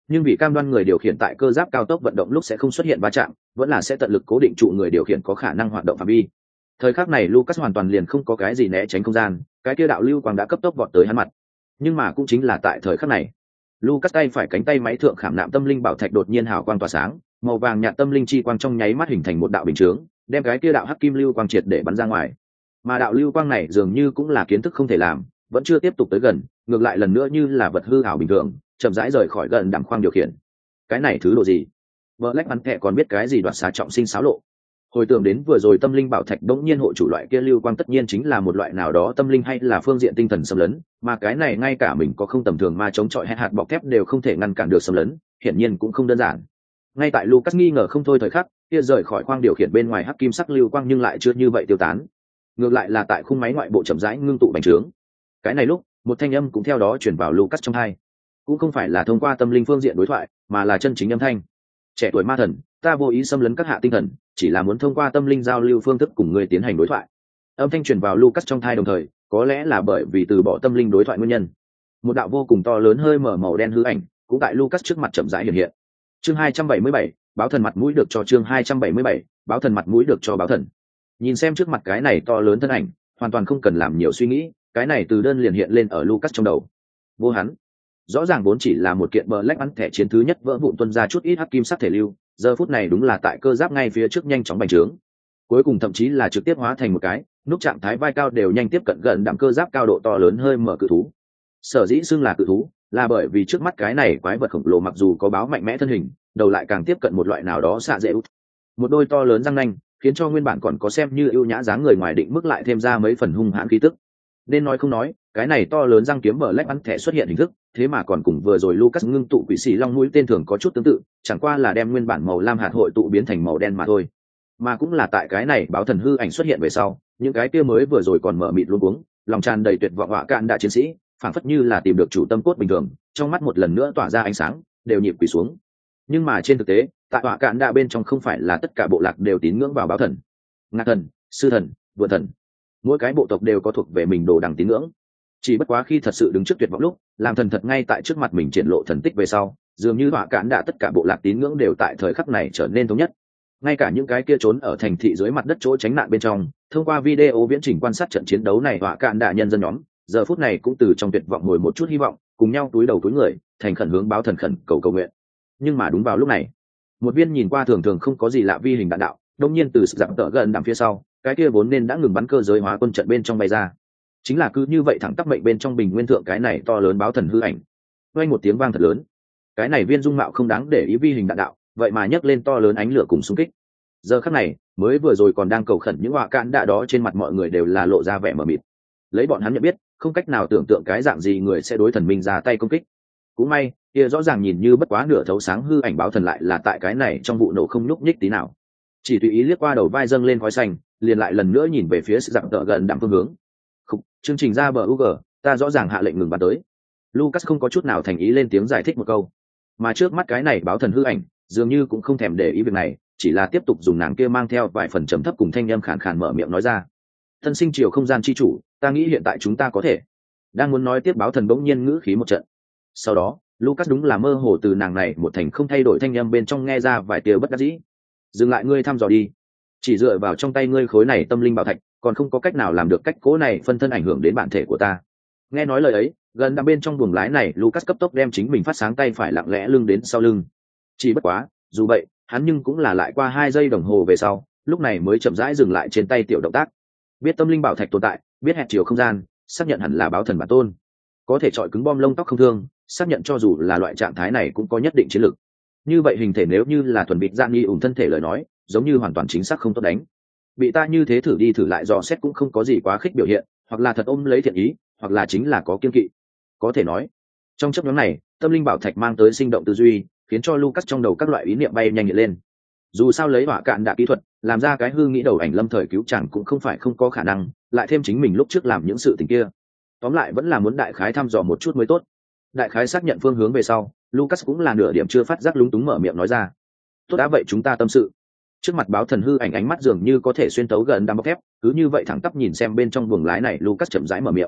nhưng vì cam đoan người điều khiển tại cơ giáp cao tốc vận động lúc sẽ không xuất hiện va chạm, vẫn là sẽ tận lực cố định trụ người điều khiển có khả năng hoạt động phạm vi. Thời khắc này Lucas hoàn toàn liền không có cái gì né tránh không gian, cái kia đạo lưu quang đã cấp tốc vọt tới hắn mặt. Nhưng mà cũng chính là tại thời khắc này, Lucas tay phải cánh tay máy thượng khảm nạm tâm linh bảo thạch đột nhiên hào quang tỏa sáng, màu vàng nhạt tâm linh chi quang trong nháy mắt hình thành một đạo bình chướng, đem cái kia đạo hắc kim lưu quang triệt để bắn ra ngoài. Mà đạo lưu quang này dường như cũng là kiến thức không thể làm, vẫn chưa tiếp tục tới gần, ngược lại lần nữa như là vật hư ảo bình thường, chậm rãi rời khỏi gần đàm khoang điều khiển. Cái này thứ độ gì? Black bắn thẻ còn biết cái gì đoạt xá trọng sinh xáo lộ? Hồi tưởng đến vừa rồi tâm linh bảo thạch đống nhiên hộ chủ loại kia lưu quang tất nhiên chính là một loại nào đó tâm linh hay là phương diện tinh thần xâm lấn, mà cái này ngay cả mình có không tầm thường mà chống chọi hay hạt bọc thép đều không thể ngăn cản được xâm lấn, hiển nhiên cũng không đơn giản. Ngay tại Lucas nghi ngờ không thôi thời khắc, kia rời khỏi khoang điều khiển bên ngoài hắc kim sắc lưu quang nhưng lại chưa như vậy tiêu tán, ngược lại là tại khung máy ngoại bộ chậm rãi ngưng tụ bành trướng. Cái này lúc, một thanh âm cũng theo đó truyền vào Lucas trong tai, cũng không phải là thông qua tâm linh phương diện đối thoại, mà là chân chính âm thanh. Trẻ tuổi ma thần, ta vô ý xâm lấn các hạ tinh thần, chỉ là muốn thông qua tâm linh giao lưu phương thức cùng ngươi tiến hành đối thoại. Âm thanh truyền vào Lucas trong tai đồng thời, có lẽ là bởi vì từ bỏ tâm linh đối thoại nguyên nhân, một đạo vô cùng to lớn hơi mở màu đen hư ảnh cũng tại Lucas trước mặt chậm rãi hiện hiện. Chương hai trăm bảy mươi bảy, báo thần mặt mũi được cho chương hai trăm bảy mươi bảy, báo thần mặt mũi được cho báo thần. Nhìn xem trước mặt cái này to lớn thân ảnh, hoàn toàn không cần làm nhiều suy nghĩ, cái này từ đơn liền hiện lên ở Lucas trong đầu. Vô hắn, rõ ràng vốn chỉ là một kiện Black bắn thẻ chiến thứ nhất vỡ vụn tuôn ra chút ít hắc kim sắc thể lưu, giờ phút này đúng là tại cơ giáp ngay phía trước nhanh chóng bành trướng, cuối cùng thậm chí là trực tiếp hóa thành một cái nút trạng thái vai cao đều nhanh tiếp cận gần đạm cơ giáp cao độ to lớn hơi mở cự thú. Sở dĩ xưng là cự thú là bởi vì trước mắt cái này quái vật khổng lồ mặc dù có báo mạnh mẽ thân hình, đầu lại càng tiếp cận một loại nào đó xạ dễ út, một đôi to lớn răng nanh khiến cho nguyên bản còn có xem như ưu nhã dáng người ngoài định mức lại thêm ra mấy phần hung hãn khí tức. Nên nói không nói, cái này to lớn răng kiếm Black bắn thẻ xuất hiện hình thức, thế mà còn cùng vừa rồi Lucas ngưng tụ quỷ sĩ long mũi tên thường có chút tương tự, chẳng qua là đem nguyên bản màu lam hạt hội tụ biến thành màu đen mà thôi. Mà cũng là tại cái này báo thần hư ảnh xuất hiện về sau, những cái kia mới vừa rồi còn mở mịt luống cuống, lòng tràn đầy tuyệt vọng họa cạn đại chiến sĩ, phảng phất như là tìm được chủ tâm cốt bình thường, trong mắt một lần nữa tỏa ra ánh sáng, đều nhịp quỳ xuống. Nhưng mà trên thực tế, tại họa cạn đạ bên trong không phải là tất cả bộ lạc đều tín ngưỡng vào báo thần, ngạ thần, sư thần, vượn thần, mỗi cái bộ tộc đều có thuộc về mình đồ đằng tín ngưỡng. Chỉ bất quá khi thật sự đứng trước tuyệt vọng lúc, làm thần thật ngay tại trước mặt mình triển lộ thần tích về sau, dường như họa cạn đạ tất cả bộ lạc tín ngưỡng đều tại thời khắc này trở nên thống nhất. Ngay cả những cái kia trốn ở thành thị dưới mặt đất chỗ tránh nạn bên trong, thông qua video viễn trình quan sát trận chiến đấu này họa cạn đạ nhân dân nhóm, giờ phút này cũng từ trong tuyệt vọng hồi một chút hy vọng, cùng nhau túi đầu túi người, thành khẩn hướng báo thần khẩn cầu cầu nguyện. Nhưng mà đúng vào lúc này, một viên nhìn qua thường thường không có gì lạ vi hình đạn đạo đông nhiên từ dạng tợ gần đằng phía sau, cái kia vốn nên đã ngừng bắn cơ giới hóa quân trận bên trong bay ra. Chính là cứ như vậy thẳng tắp mệnh bên trong bình nguyên thượng cái này to lớn báo thần hư ảnh. Vang một tiếng vang thật lớn, cái này viên dung mạo không đáng để ý vi hình đạn đạo, vậy mà nhấc lên to lớn ánh lửa cùng xung kích. Giờ khắc này, mới vừa rồi còn đang cầu khẩn những họa cạn đạ đó trên mặt mọi người đều là lộ ra vẻ mờ mịt. Lấy bọn hắn nhận biết, không cách nào tưởng tượng cái dạng gì người sẽ đối thần minh ra tay công kích. Cũng may, kia rõ ràng nhìn như bất quá nửa thấu sáng hư ảnh báo thần lại là tại cái này trong vụ nổ không nhúc nhích tí nào, chỉ tùy ý liếc qua đầu vai dâng lên khói xanh, liền lại lần nữa nhìn về phía sự dạng tợ gần đạm phương hướng. Khúc, chương trình ra bờ u giê, ta rõ ràng hạ lệnh ngừng bắn tới. Lucas không có chút nào thành ý lên tiếng giải thích một câu, mà trước mắt cái này báo thần hư ảnh dường như cũng không thèm để ý việc này, chỉ là tiếp tục dùng nàng kia mang theo vài phần trầm thấp cùng thanh âm khàn khàn mở miệng nói ra. Thân sinh triều không gian chi chủ, ta nghĩ hiện tại chúng ta có thể. Đang muốn nói tiếp báo thần bỗng nhiên ngữ khí một trận. Sau đó, Lucas đúng là mơ hồ từ nàng này một thành không thay đổi thanh âm bên trong nghe ra vài tia bất đắc dĩ. Dừng lại, ngươi thăm dò đi. Chỉ dựa vào trong tay ngươi khối này tâm linh bảo thạch, còn không có cách nào làm được cách cố này phân thân ảnh hưởng đến bản thể của ta. Nghe nói lời ấy, gần đằng bên trong buồng lái này Lucas cấp tốc đem chính mình phát sáng tay phải lặng lẽ lưng đến sau lưng. Chỉ bất quá, dù vậy, hắn nhưng cũng là lại qua hai giây đồng hồ về sau, lúc này mới chậm rãi dừng lại trên tay tiểu động tác. Biết tâm linh bảo thạch tồn tại, biết hẹn chiều không gian, xác nhận hẳn là báo thần bản tôn, có thể chọi cứng bom lông tóc không thương, xác nhận cho dù là loại trạng thái này cũng có nhất định chiến lược. Như vậy hình thể nếu như là thuần bịt dạng nghi ủng thân thể lời nói, giống như hoàn toàn chính xác không tốt đánh. Bị ta như thế thử đi thử lại dò xét cũng không có gì quá khích biểu hiện, hoặc là thật ôm lấy thiện ý, hoặc là chính là có kiên kỵ. Có thể nói, trong chấp nhóm này, tâm linh bảo thạch mang tới sinh động tư duy, khiến cho Lucas trong đầu các loại ý niệm bay nhanh hiện lên. Dù sao lấy hỏa cạn đạ kỹ thuật, làm ra cái hư nghĩ đầu ảnh lâm thời cứu chẳng cũng không phải không có khả năng, lại thêm chính mình lúc trước làm những sự tình kia. Tóm lại vẫn là muốn đại khái thăm dò một chút mới tốt. Đại khái xác nhận phương hướng về sau, Lucas cũng là nửa điểm chưa phát giác lúng túng mở miệng nói ra. Tốt đã vậy chúng ta tâm sự. Trước mặt báo thần hư ảnh ánh mắt dường như có thể xuyên tấu gần đám bọc thép, cứ như vậy thẳng tắp nhìn xem bên trong buồng lái này Lucas chậm rãi mở miệng.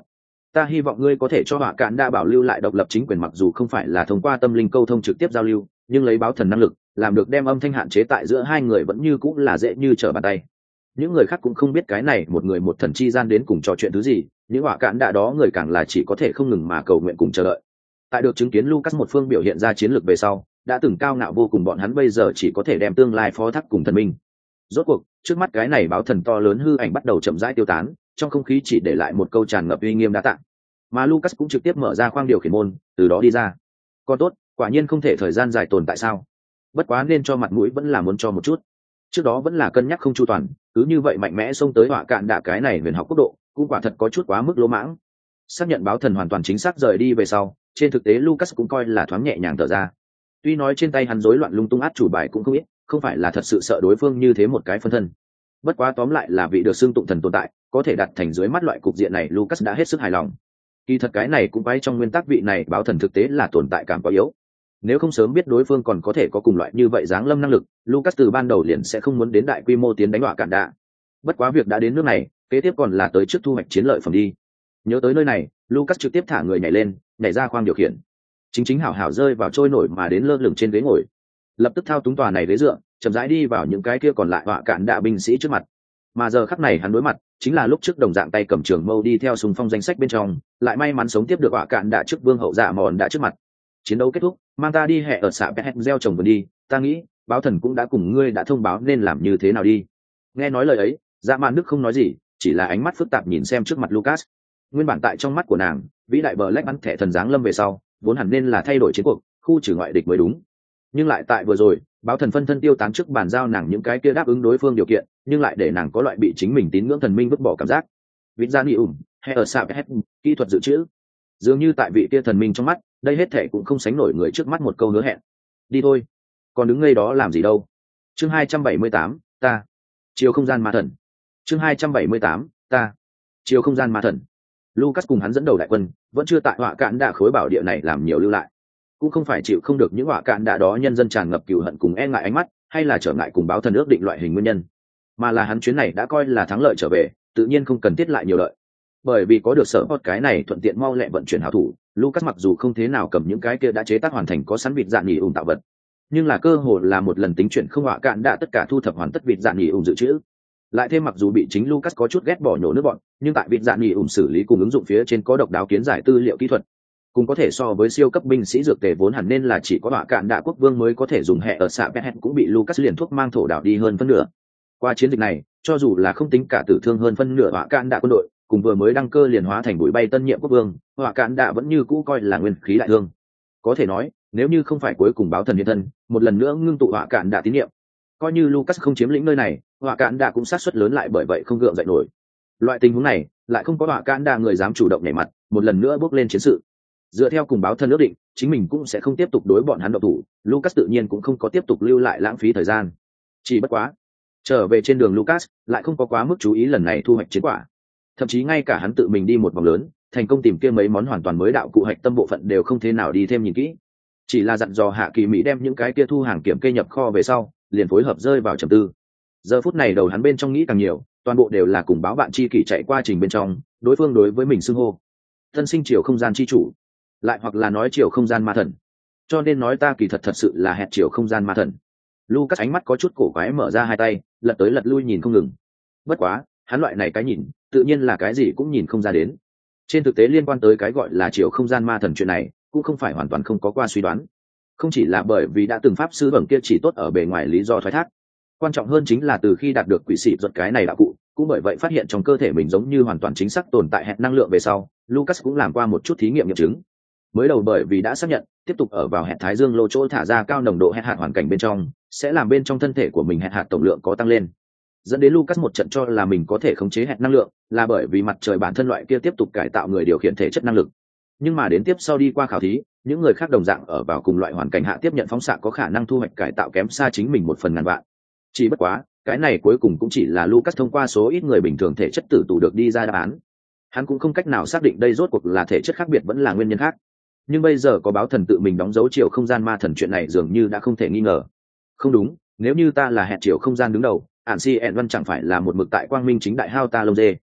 Ta hy vọng ngươi có thể cho họa cạn đa bảo lưu lại độc lập chính quyền, mặc dù không phải là thông qua tâm linh câu thông trực tiếp giao lưu, nhưng lấy báo thần năng lực làm được đem âm thanh hạn chế tại giữa hai người vẫn như cũng là dễ như trở bàn tay. Những người khác cũng không biết cái này một người một thần chi gian đến cùng trò chuyện thứ gì, những họa cạn đa đó người càng là chỉ có thể không ngừng mà cầu nguyện cùng chờ đợi. Tại được chứng kiến Lucas một phương biểu hiện ra chiến lược về sau, đã từng cao ngạo vô cùng bọn hắn bây giờ chỉ có thể đem tương lai phó thác cùng thần minh. Rốt cuộc trước mắt cái này báo thần to lớn hư ảnh bắt đầu chậm rãi tiêu tán, trong không khí chỉ để lại một câu tràn ngập uy nghiêm đa tạ. Mà Lucas cũng trực tiếp mở ra khoang điều khiển môn, từ đó đi ra. Còn tốt, quả nhiên không thể thời gian dài tồn tại sao? Bất quá nên cho mặt mũi vẫn là muốn cho một chút. Trước đó vẫn là cân nhắc không chu toàn, cứ như vậy mạnh mẽ xông tới họa cạn đạ cái này huyền học quốc độ, cũng quả thật có chút quá mức lỗ mãng. Xác nhận báo thần hoàn toàn chính xác rời đi về sau, trên thực tế Lucas cũng coi là thoáng nhẹ nhàng thở ra. Tuy nói trên tay hắn rối loạn lung tung át chủ bài cũng không ít, không phải là thật sự sợ đối phương như thế một cái phân thân. Bất quá tóm lại là vị được xưng tụng thần tồn tại, có thể đặt thành dưới mắt loại cục diện này Lucas đã hết sức hài lòng. Kỳ thật cái này cũng quay trong nguyên tắc vị này báo thần thực tế là tồn tại cảm quá yếu. Nếu không sớm biết đối phương còn có thể có cùng loại như vậy dáng lâm năng lực, Lucas từ ban đầu liền sẽ không muốn đến đại quy mô tiến đánh họa cạn đạ. Bất quá việc đã đến nước này, kế tiếp còn là tới trước thu hoạch chiến lợi phẩm đi. Nhớ tới nơi này, Lucas trực tiếp thả người nhảy lên, nhảy ra khoang điều khiển. Chính chính hảo hảo rơi vào trôi nổi mà đến lơ lửng trên ghế ngồi. Lập tức thao túng tòa này ghế dựa, chậm rãi đi vào những cái kia còn lại họa cạn đạ binh sĩ trước mặt. Mà giờ khắc này hắn đối mặt chính là lúc trước đồng dạng tay cầm trường mâu đi theo xung phong danh sách bên trong, lại may mắn sống tiếp được họa cạn đạ trước vương hậu dạ mòn đã trước mặt. Chiến đấu kết thúc, mang ta đi hẹ ở xã Pet gieo trồng vườn đi, ta nghĩ báo thần cũng đã cùng ngươi đã thông báo nên làm như thế nào đi. Nghe nói lời ấy, dạ mạn đức không nói gì, chỉ là ánh mắt phức tạp nhìn xem trước mặt Lucas. Nguyên bản tại trong mắt của nàng, vĩ đại bờ lách bắn thẻ thần giáng lâm về sau, vốn hẳn nên là thay đổi chiến cuộc, khu trừ ngoại địch mới đúng. Nhưng lại tại vừa rồi, báo thần phân thân tiêu tán trước bàn giao nàng những cái kia đáp ứng đối phương điều kiện, nhưng lại để nàng có loại bị chính mình tín ngưỡng thần minh vứt bỏ cảm giác. Vịt ra nghị ủng, hay ở xa pet, kỹ thuật dự trữ. Dường như tại vị kia thần minh trong mắt, đây hết thể cũng không sánh nổi người trước mắt một câu hứa hẹn. Đi thôi, còn đứng ngay đó làm gì đâu. Chương hai trăm bảy mươi tám, ta. Chiều không gian ma thần. Chương hai trăm bảy mươi tám, ta. Chiều không gian ma thần. Lucas cùng hắn dẫn đầu đại quân, vẫn chưa tại họa cạn đạ khối bảo địa này làm nhiều lưu lại. Cũng không phải chịu không được những họa cạn đạ đó nhân dân tràn ngập cừu hận cùng e ngại ánh mắt, hay là trở ngại cùng báo thần ước định loại hình nguyên nhân, mà là hắn chuyến này đã coi là thắng lợi trở về, tự nhiên không cần thiết lại nhiều lợi. Bởi vì có được sở hot cái này thuận tiện mau lẹ vận chuyển hảo thủ, Lucas mặc dù không thế nào cầm những cái kia đã chế tác hoàn thành có sẵn vịt dạn nhì ủng tạo vật, nhưng là cơ hội là một lần tính chuyển không họa cạn đạ tất cả thu thập hoàn tất vịt dạn nhì ủng dự trữ. Lại thêm mặc dù bị chính Lucas có chút ghét bỏ nhổ nước bọn, nhưng tại vịt dạn nhì ủng xử lý cùng ứng dụng phía trên có độc đáo kiến giải tư liệu kỹ thuật, cũng có thể so với siêu cấp binh sĩ dược tề vốn hẳn nên là chỉ có họa cạn đạ quốc vương mới có thể dùng hệ ở xạ pet, cũng bị Lucas liền thuốc mang thổ đảo đi hơn phân nửa. Qua chiến dịch này, cho dù là không tính cả tử thương hơn phân nửa họa cạn đạ quân đội, cùng vừa mới đăng cơ liền hóa thành bụi bay tân nhiệm quốc vương, họa cạn đạ vẫn như cũ coi là nguyên khí đại thương. Có thể nói, nếu như không phải cuối cùng báo thần hiện thân, một lần nữa ngưng tụ họa cạn đạ tín nhiệm, coi như Lucas không chiếm lĩnh nơi này, họa cạn đạ cũng sát suất lớn lại bởi vậy không gượng dậy nổi. Loại tình huống này, lại không có họa cạn đạ người dám chủ động nhảy mặt, một lần nữa bước lên chiến sự. Dựa theo cùng báo thần ước định, chính mình cũng sẽ không tiếp tục đối bọn hắn động thủ, Lucas tự nhiên cũng không có tiếp tục lưu lại lãng phí thời gian. Chỉ bất quá, trở về trên đường Lucas lại không có quá mức chú ý lần này thu hoạch chiến quả. Thậm chí ngay cả hắn tự mình đi một vòng lớn, thành công tìm kia mấy món hoàn toàn mới đạo cụ hạch tâm bộ phận đều không thế nào đi thêm nhìn kỹ. Chỉ là dặn dò Hạ Kỳ Mỹ đem những cái kia thu hàng kiểm kê nhập kho về sau, liền phối hợp rơi vào trầm tư. Giờ phút này đầu hắn bên trong nghĩ càng nhiều, toàn bộ đều là cùng báo bạn chi kỷ chạy qua trình bên trong, đối phương đối với mình xưng hô. Thân sinh chiều không gian chi chủ, lại hoặc là nói chiều không gian ma thần, cho nên nói ta kỳ thật thật sự là hẹn chiều không gian ma thần. Lucas ánh mắt có chút cổ quái mở ra hai tay, lật tới lật lui nhìn không ngừng. Bất quá, hắn loại này cái nhìn, tự nhiên là cái gì cũng nhìn không ra đến. Trên thực tế liên quan tới cái gọi là chiều không gian ma thần chuyện này, cũng không phải hoàn toàn không có qua suy đoán. Không chỉ là bởi vì đã từng pháp sư bẩm kia chỉ tốt ở bề ngoài lý do thoái thác, quan trọng hơn chính là từ khi đạt được quỷ sĩ giật cái này đạo cụ, cũng bởi vậy phát hiện trong cơ thể mình giống như hoàn toàn chính xác tồn tại hẹn năng lượng về sau, Lucas cũng làm qua một chút thí nghiệm nghiệm chứng. Mới đầu bởi vì đã xác nhận tiếp tục ở vào hẹn thái dương lô chỗ thả ra cao nồng độ hẹn hạt hoàn cảnh bên trong sẽ làm bên trong thân thể của mình hẹn hạt tổng lượng có tăng lên, dẫn đến Lucas một trận cho là mình có thể khống chế hẹn năng lượng, là bởi vì mặt trời bản thân loại kia tiếp tục cải tạo người điều khiển thể chất năng lực. Nhưng mà đến tiếp sau đi qua khảo thí, những người khác đồng dạng ở vào cùng loại hoàn cảnh hạ tiếp nhận phóng xạ có khả năng thu hoạch cải tạo kém xa chính mình một phần ngàn vạn. Chỉ bất quá, cái này cuối cùng cũng chỉ là Lucas thông qua số ít người bình thường thể chất tử tù được đi ra đáp án. Hắn cũng không cách nào xác định đây rốt cuộc là thể chất khác biệt vẫn là nguyên nhân khác. Nhưng bây giờ có báo thần tự mình đóng dấu chiều không gian ma thần chuyện này dường như đã không thể nghi ngờ. Không đúng, nếu như ta là hẹn chiều không gian đứng đầu, ản si ẹn văn chẳng phải là một mực tại quang minh chính đại hao ta lông dê.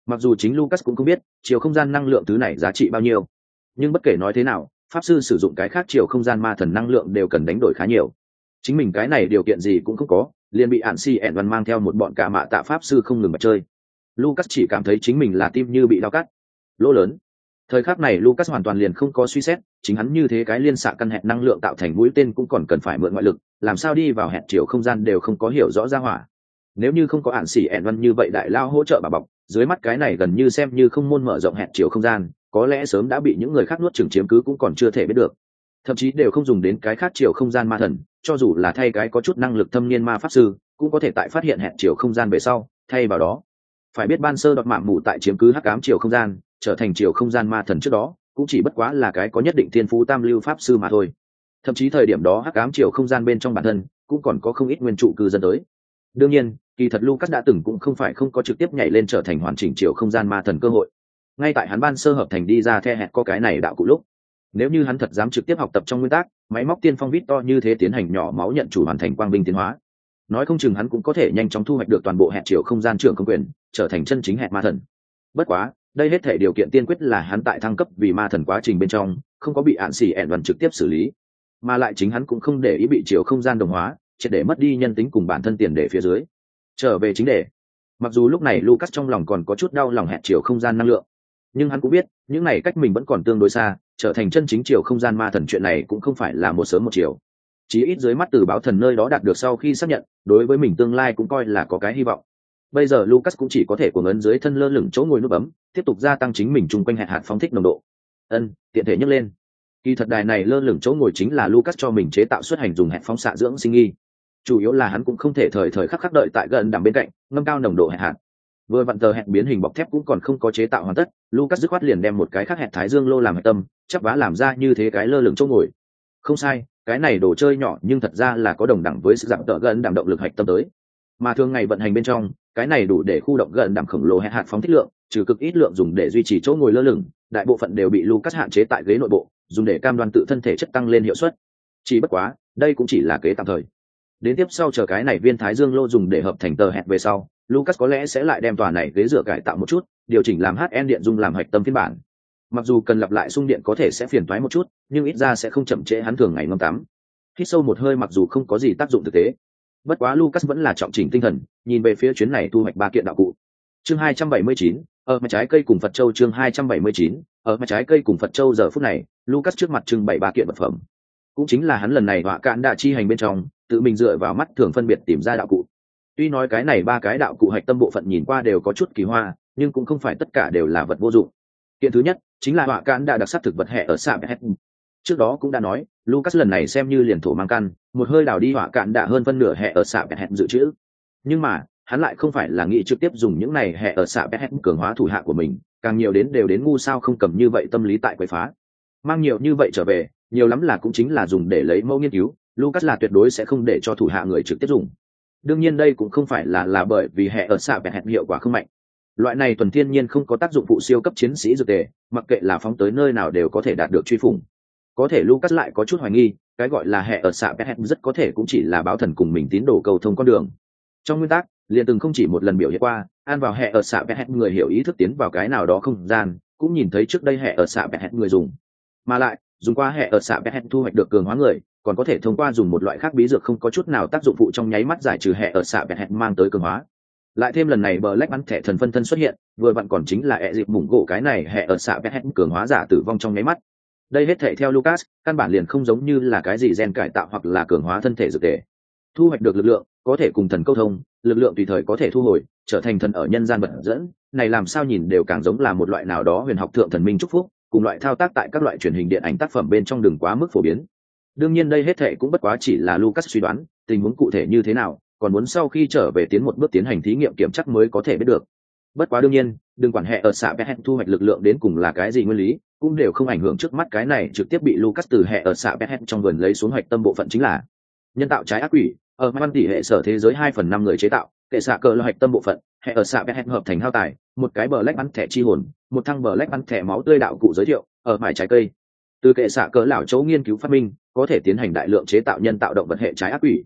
Mặc dù chính Lucas cũng không biết chiều không gian năng lượng thứ này giá trị bao nhiêu, nhưng bất kể nói thế nào, pháp sư sử dụng cái khác chiều không gian ma thần năng lượng đều cần đánh đổi khá nhiều. Chính mình cái này điều kiện gì cũng không có, liền bị ạn si ẻn văn mang theo một bọn cả mạ tạ pháp sư không ngừng mà chơi. Lucas chỉ cảm thấy chính mình là tim như bị đau cắt, lỗ lớn. Thời khắc này Lucas hoàn toàn liền không có suy xét, chính hắn như thế cái liên xạ căn hẹn năng lượng tạo thành mũi tên cũng còn cần phải mượn ngoại lực, làm sao đi vào hẹn chiều không gian đều không có hiểu rõ ra hỏa. Nếu như không có ạn xỉ ẻn văn như vậy đại lao hỗ trợ bà bọc, dưới mắt cái này gần như xem như không môn mở rộng hẹn chiều không gian, có lẽ sớm đã bị những người khác nuốt chửng chiếm cứ cũng còn chưa thể biết được. Thậm chí đều không dùng đến cái khác chiều không gian ma thần, cho dù là thay cái có chút năng lực thâm niên ma pháp sư, cũng có thể tại phát hiện hẹn chiều không gian về sau, thay vào đó. Phải biết ban sơ đọt mạm mù tại chiếm cứ hắc ám chiều không gian, trở thành chiều không gian ma thần trước đó, cũng chỉ bất quá là cái có nhất định thiên phú tam lưu pháp sư mà thôi. Thậm chí thời điểm đó hắc ám chiều không gian bên trong bản thân cũng còn có không ít nguyên trụ cư dân tới. Đương nhiên, kỳ thật Lucas đã từng cũng không phải không có trực tiếp nhảy lên trở thành hoàn chỉnh chiều không gian ma thần cơ hội. Ngay tại hắn ban sơ hợp thành đi ra the hẹn có cái này đạo cụ lúc, nếu như hắn thật dám trực tiếp học tập trong nguyên tắc, máy móc tiên phong vít to như thế tiến hành nhỏ máu nhận chủ hoàn thành quang binh tiến hóa, nói không chừng hắn cũng có thể nhanh chóng thu hoạch được toàn bộ hẹn chiều không gian trưởng không quyền, trở thành chân chính hẹn ma thần. Bất quá, đây hết thể điều kiện tiên quyết là hắn tại thăng cấp vì ma thần quá trình bên trong không có bị ạn xỉ ẻn văn trực tiếp xử lý, mà lại chính hắn cũng không để ý bị chiều không gian đồng hóa, triệt để mất đi nhân tính cùng bản thân tiền để phía dưới. Trở về chính đề, mặc dù lúc này Lucas trong lòng còn có chút đau lòng hẹn chiều không gian năng lượng, nhưng hắn cũng biết những này cách mình vẫn còn tương đối xa, trở thành chân chính chiều không gian ma thần chuyện này cũng không phải là một sớm một chiều. Chí ít dưới mắt từ báo thần nơi đó đạt được sau khi xác nhận, đối với mình tương lai cũng coi là có cái hy vọng. Bây giờ Lucas cũng chỉ có thể cuồng ấn dưới thân lơ lửng chỗ ngồi nút bấm, tiếp tục gia tăng chính mình chung quanh hẹn hạt phóng thích nồng độ. Ân, tiện thể nhấc lên. Kỳ thật đài này lơ lửng chỗ ngồi chính là Lucas cho mình chế tạo xuất hành dùng hẹn phóng xạ dưỡng sinh nghi. Chủ yếu là hắn cũng không thể thời thời khắc khắc đợi tại gần đằng bên cạnh, ngâm cao nồng độ hẹn hạt. Vừa vặn tờ hẹn biến hình bọc thép cũng còn không có chế tạo hoàn tất, Lucas dứt khoát liền đem một cái khác hẹn thái dương lô làm hạch tâm, chắp vá làm ra như thế cái lơ lửng chỗ ngồi. Không sai, cái này đồ chơi nhỏ nhưng thật ra là có đồng đẳng với sự dạng tợ gần đảm động lực hạch tâm tới. Mà thường ngày vận hành bên trong, cái này đủ để khu động gần đảm khổng lồ hẹn hạt phóng thích lượng, trừ cực ít lượng dùng để duy trì chỗ ngồi lơ lửng, đại bộ phận đều bị Lucas hạn chế tại ghế nội bộ, dùng để cam đoan tự thân thể chất tăng lên hiệu suất. Chỉ bất quá, đây cũng chỉ là kế tạm thời. Đến tiếp sau chờ cái này viên thái dương lô dùng để hợp thành tờ hẹn về sau, Lucas có lẽ sẽ lại đem tòa này ghế dựa cải tạo một chút, điều chỉnh làm hát en điện dung làm hạch tâm phiên bản. Mặc dù cần lặp lại xung điện có thể sẽ phiền toái một chút, nhưng ít ra sẽ không chậm trễ hắn thường ngày ngâm tắm. Hít sâu một hơi mặc dù không có gì tác dụng thực tế, bất quá Lucas vẫn là trọng chỉnh tinh thần, nhìn về phía chuyến này thu hoạch ba kiện đạo cụ. Chương hai trăm bảy mươi chín, ở mặt trái cây cùng Phật châu. Chương hai trăm bảy mươi chín, ở mặt trái cây cùng Phật châu. Giờ phút này, Lucas trước mặt trưng bày ba kiện vật phẩm, cũng chính là hắn lần này họa cạn đạ chi hành bên trong tự mình dựa vào mắt thường phân biệt tìm ra đạo cụ. Tuy nói cái này ba cái đạo cụ hạch tâm bộ phận nhìn qua đều có chút kỳ hoa, nhưng cũng không phải tất cả đều là vật vô dụng. Kiện thứ nhất chính là họa cạn đạ đặc sắc thực vật hệ ở xạ bẹt. Trước đó cũng đã nói, Lucas lần này xem như liền thổ mang căn, một hơi đào đi họa cạn đạ hơn phân nửa hệ ở xạ bẹt dự trữ. Nhưng mà, hắn lại không phải là nghĩ trực tiếp dùng những này hệ ở xạ bẹt cường hóa thủ hạ của mình, càng nhiều đến đều đến ngu sao không cầm như vậy tâm lý tại quấy phá. Mang nhiều như vậy trở về, nhiều lắm là cũng chính là dùng để lấy mẫu nghiên cứu, Lucas là tuyệt đối sẽ không để cho thủ hạ người trực tiếp dùng. Đương nhiên đây cũng không phải là là bởi vì hệ ở xạ bẹt hiệu quả không mạnh. Loại này thuần thiên nhiên không có tác dụng phụ siêu cấp chiến sĩ dược tề, mặc kệ là phóng tới nơi nào đều có thể đạt được truy phủng. Có thể Lucas lại có chút hoài nghi, cái gọi là hệ ở xạ bẹt rất có thể cũng chỉ là báo thần cùng mình tín đồ cầu thông con đường. Trong nguyên tắc, liền từng không chỉ một lần biểu hiện qua, an vào hệ ở xạ bẹt người hiểu ý thức tiến vào cái nào đó không gian, cũng nhìn thấy trước đây hệ ở xạ bẹt người dùng. Mà lại, dùng qua hệ ở xạ bẹt thu hoạch được cường hóa người, còn có thể thông qua dùng một loại khác bí dược không có chút nào tác dụng phụ trong nháy mắt giải trừ hệ ở xạ bẹt mang tới cường hóa. Lại thêm lần này Black bắn thẻ thần phân thân xuất hiện, vừa vặn còn chính là ẹ dịp mủng gỗ cái này hệ ở xạ bẹt cường hóa giả tử vong trong nháy mắt. Đây hết thể theo Lucas, căn bản liền không giống như là cái gì gen cải tạo hoặc là cường hóa thân thể dược thể. Thu hoạch được lực lượng, có thể cùng thần câu thông, lực lượng tùy thời có thể thu hồi, trở thành thần ở nhân gian vật dẫn, này làm sao nhìn đều càng giống là một loại nào đó huyền học thượng thần minh chúc phúc, cùng loại thao tác tại các loại truyền hình điện ảnh tác phẩm bên trong đừng quá mức phổ biến. Đương nhiên đây hết thể cũng bất quá chỉ là Lucas suy đoán, tình huống cụ thể như thế nào, còn muốn sau khi trở về tiến một bước tiến hành thí nghiệm kiểm chắc mới có thể biết được. Bất quá đương nhiên, đừng quản hệ ở xạ bẹt thu hoạch lực lượng đến cùng là cái gì nguyên lý, cũng đều không ảnh hưởng trước mắt cái này trực tiếp bị Lucas từ hệ ở xạ bẹt trong vườn lấy xuống hoạch tâm bộ phận chính là nhân tạo trái ác quỷ, ở văn tỷ hệ sở thế giới hai phần năm người chế tạo, kệ xạ cờ là hoạch tâm bộ phận, hệ ở xạ bẹt hợp thành hao tài, một cái bờ lách bắn thẻ chi hồn, một thăng bờ lách bắn thẻ máu tươi đạo cụ giới thiệu, ở mải trái cây. Từ kệ xạ cờ lão chỗ nghiên cứu phát minh, có thể tiến hành đại lượng chế tạo nhân tạo động vật hệ trái ác quỷ.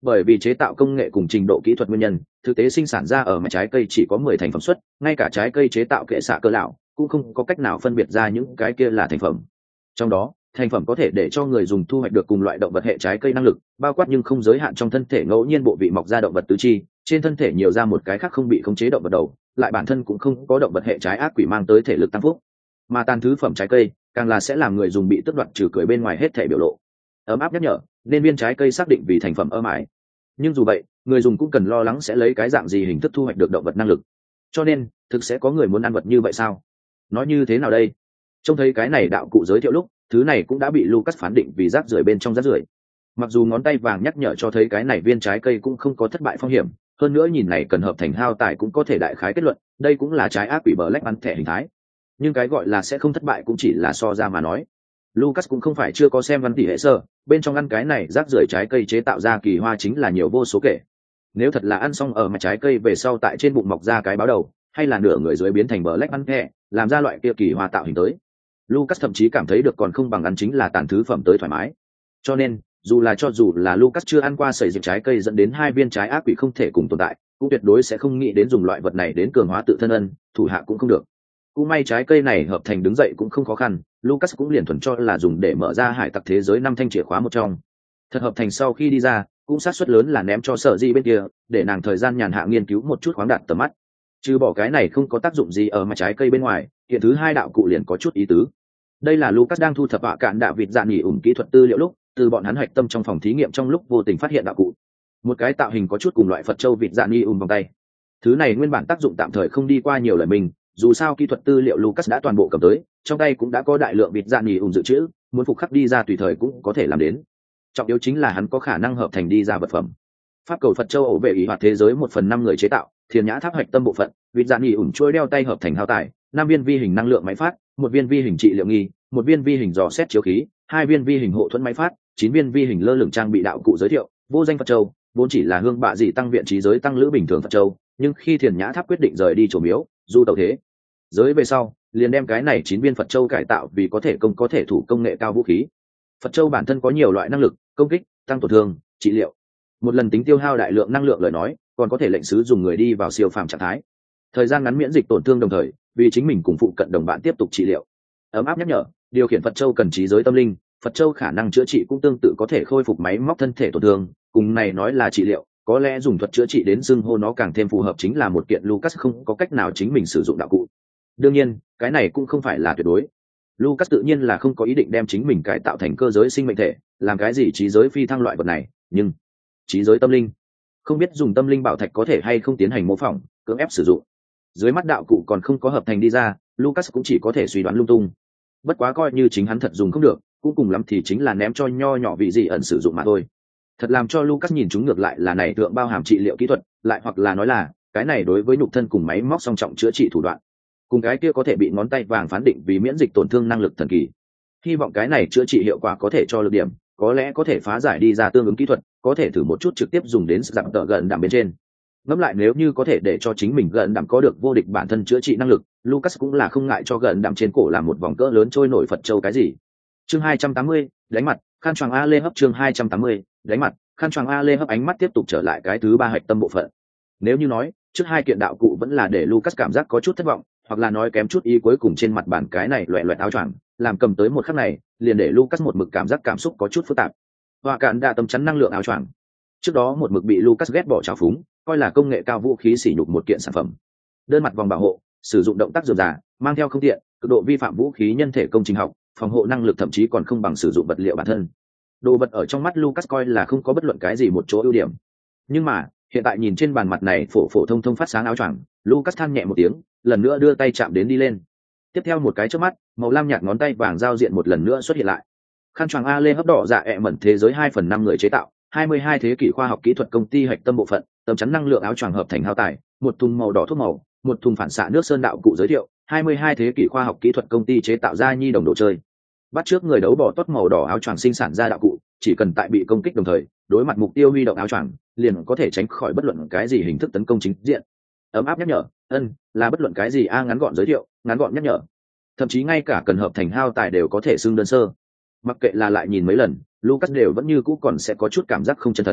Bởi vì chế tạo công nghệ cùng trình độ kỹ thuật nguyên nhân, thực tế sinh sản ra ở mà trái cây chỉ có mười thành phẩm xuất, ngay cả trái cây chế tạo kệ xạ cơ lão cũng không có cách nào phân biệt ra những cái kia là thành phẩm. Trong đó, thành phẩm có thể để cho người dùng thu hoạch được cùng loại động vật hệ trái cây năng lực, bao quát nhưng không giới hạn trong thân thể ngẫu nhiên bộ vị mọc ra động vật tứ chi, trên thân thể nhiều ra một cái khác không bị khống chế động vật đầu, lại bản thân cũng không có động vật hệ trái ác quỷ mang tới thể lực tăng phúc. Mà tàn thứ phẩm trái cây, càng là sẽ làm người dùng bị tước đoạt trừ cười bên ngoài hết thể biểu lộ. Ấm áp nhắc nhở, nên viên trái cây xác định vì thành phẩm ơ mãi. Nhưng dù vậy, người dùng cũng cần lo lắng sẽ lấy cái dạng gì hình thức thu hoạch được động vật năng lực. Cho nên, thực sẽ có người muốn ăn vật như vậy sao? Nói như thế nào đây? Trông thấy cái này đạo cụ giới thiệu lúc, thứ này cũng đã bị Lucas phán định vì rác rưởi bên trong rác rưởi. Mặc dù ngón tay vàng nhắc nhở cho thấy cái này viên trái cây cũng không có thất bại phong hiểm, hơn nữa nhìn này cần hợp thành hao tài cũng có thể đại khái kết luận, đây cũng là trái ác quỷ Black ăn thẻ hình thái. Nhưng cái gọi là sẽ không thất bại cũng chỉ là so ra mà nói. Lucas cũng không phải chưa có xem văn tỷ hệ sơ, bên trong ăn cái này rác rưởi trái cây chế tạo ra kỳ hoa chính là nhiều vô số kể. Nếu thật là ăn xong ở mặt trái cây về sau tại trên bụng mọc ra cái báo đầu, hay là nửa người dưới biến thành Black ăn thẻ, làm ra loại kia kỳ hoa tạo hình tới, Lucas thậm chí cảm thấy được còn không bằng ăn chính là tàn thứ phẩm tới thoải mái. Cho nên, dù là cho dù là Lucas chưa ăn qua sẩy dịch trái cây dẫn đến hai viên trái ác quỷ không thể cùng tồn tại, cũng tuyệt đối sẽ không nghĩ đến dùng loại vật này đến cường hóa tự thân ân, thủ hạ cũng không được. Cũng may trái cây này hợp thành đứng dậy cũng không khó khăn, Lucas cũng liền thuần cho là dùng để mở ra hải tặc thế giới năm thanh chìa khóa một trong. Thật hợp thành sau khi đi ra, cũng xác suất lớn là ném cho Sở Di bên kia, để nàng thời gian nhàn hạ nghiên cứu một chút khoáng đạt tầm mắt. Trừ bỏ cái này không có tác dụng gì ở mặt trái cây bên ngoài, hiện thứ hai đạo cụ liền có chút ý tứ. Đây là Lucas đang thu thập họa cạn đạo vịt dạ nghỉ ủng kỹ thuật tư liệu lúc, từ bọn hắn hạch tâm trong phòng thí nghiệm trong lúc vô tình phát hiện đạo cụ. Một cái tạo hình có chút cùng loại Phật châu vịt dạ nghỉ ủng vòng tay. Thứ này nguyên bản tác dụng tạm thời không đi qua nhiều lời mình, dù sao kỹ thuật tư liệu Lucas đã toàn bộ cầm tới, trong tay cũng đã có đại lượng vịt dạ nghỉ ủng dự trữ, muốn phục khắc đi ra tùy thời cũng có thể làm đến. Trọng yếu chính là hắn có khả năng hợp thành đi ra vật phẩm. Pháp cầu Phật châu ổ vệ ý hoạt thế giới một phần năm người chế tạo, thiền nhã tháp hạch tâm bộ phận, vịt dạ nghỉ ủng trôi đeo tay hợp thành hao tài, năm viên vi hình năng lượng máy phát, một viên vi hình trị liệu nghi, một viên vi hình dò xét chiếu khí, hai viên vi hình hộ thuẫn máy phát, chín viên vi hình lơ lửng trang bị đạo cụ giới thiệu, vô danh Phật châu, vốn chỉ là hương bạ dị tăng viện trí giới tăng lữ bình thường Phật châu, nhưng khi thiền nhã tháp quyết định rời đi chùa miếu, du tẩu thế giới về sau, liền đem cái này chín viên Phật châu cải tạo vì có thể công có thể thủ công nghệ cao vũ khí. Phật châu bản thân có nhiều loại năng lực, công kích, tăng tổn thương, trị liệu. Một lần tính tiêu hao đại lượng năng lượng lời nói, còn có thể lệnh sứ dùng người đi vào siêu phàm trạng thái. Thời gian ngắn miễn dịch tổn thương đồng thời, vì chính mình cùng phụ cận đồng bạn tiếp tục trị liệu. Ấm áp nhắc nhở, điều khiển Phật châu cần trí giới tâm linh, Phật châu khả năng chữa trị cũng tương tự có thể khôi phục máy móc thân thể tổn thương, cùng này nói là trị liệu, có lẽ dùng thuật chữa trị đến xưng hô nó càng thêm phù hợp chính là một kiện Lucas không có cách nào chính mình sử dụng đạo cụ. Đương nhiên, cái này cũng không phải là tuyệt đối. Lucas tự nhiên là không có ý định đem chính mình cải tạo thành cơ giới sinh mệnh thể, làm cái gì trí giới phi thăng loại vật này, nhưng trí giới tâm linh, không biết dùng tâm linh bảo thạch có thể hay không tiến hành mô phỏng, cưỡng ép sử dụng. Dưới mắt đạo cụ còn không có hợp thành đi ra, Lucas cũng chỉ có thể suy đoán lung tung. Bất quá coi như chính hắn thật dùng không được, cũng cùng lắm thì chính là ném cho nho nhỏ vị gì ẩn sử dụng mà thôi. Thật làm cho Lucas nhìn chúng ngược lại là này thượng bao hàm trị liệu kỹ thuật, lại hoặc là nói là cái này đối với nhục thân cùng máy móc song trọng chữa trị thủ đoạn, cùng cái kia có thể bị ngón tay vàng phán định vì miễn dịch tổn thương năng lực thần kỳ. Hy vọng cái này chữa trị hiệu quả có thể cho lực điểm, có lẽ có thể phá giải đi ra tương ứng kỹ thuật, có thể thử một chút trực tiếp dùng đến dạng tợ gần đảm bên trên. Ngẫm lại nếu như có thể để cho chính mình gần đảm có được vô địch bản thân chữa trị năng lực, Lucas cũng là không ngại cho gần đảm trên cổ làm một vòng cỡ lớn trôi nổi Phật châu cái gì. Chương hai trăm tám mươi, đánh mặt, khăn choàng A Lê hấp chương hai trăm tám mươi, đánh mặt, khăn choàng A Lê hấp ánh mắt tiếp tục trở lại cái thứ ba hạch tâm bộ phận. Nếu như nói, trước hai kiện đạo cụ vẫn là để Lucas cảm giác có chút thất vọng, hoặc là nói kém chút ý cuối cùng trên mặt bàn cái này loẹt loẹt áo choàng, làm cầm tới một khắc này, liền để Lucas một mực cảm giác cảm xúc có chút phức tạp. Hoa cạn đã tâm chắn năng lượng áo choàng. Trước đó một mực bị Lucas ghét bỏ trào phúng, coi là công nghệ cao vũ khí sỉ nhục một kiện sản phẩm. Đơn mặt vòng bảo hộ, sử dụng động tác dườm già, mang theo không tiện, cực độ vi phạm vũ khí nhân thể công trình học, phòng hộ năng lực thậm chí còn không bằng sử dụng vật liệu bản thân. Đồ vật ở trong mắt Lucas coi là không có bất luận cái gì một chỗ ưu điểm. Nhưng mà, hiện tại nhìn trên bàn mặt này phổ phổ thông thông phát sáng áo choàng, Lucas than nhẹ một tiếng, lần nữa đưa tay chạm đến đi lên. Tiếp theo một cái chớp mắt, màu lam nhạt ngón tay vàng giao diện một lần nữa xuất hiện lại. Khăn choàng A Lê hấp đỏ dạ ẹ mẩn thế giới hai phần năm người chế tạo, hai mươi hai thế kỷ khoa học kỹ thuật công ty hạch tâm bộ phận, tấm chắn năng lượng áo choàng hợp thành hao tài, một thùng màu đỏ thuốc màu, một thùng phản xạ nước sơn đạo cụ giới thiệu, hai mươi hai thế kỷ khoa học kỹ thuật công ty chế tạo ra nhi đồng đồ chơi. Bắt trước người đấu bỏ tốt màu đỏ áo choàng sinh sản ra đạo cụ, chỉ cần tại bị công kích đồng thời, đối mặt mục tiêu huy động áo choàng, liền có thể tránh khỏi bất luận cái gì hình thức tấn công chính diện. Ấm áp nhắc nhở, ân, là bất luận cái gì a ngắn gọn giới thiệu, ngắn gọn nhắc nhở. Thậm chí ngay cả cần hợp thành hao tài đều có thể xưng đơn sơ. Mặc kệ là lại nhìn mấy lần, Lucas đều vẫn như cũ còn sẽ có chút cảm giác không chân thật.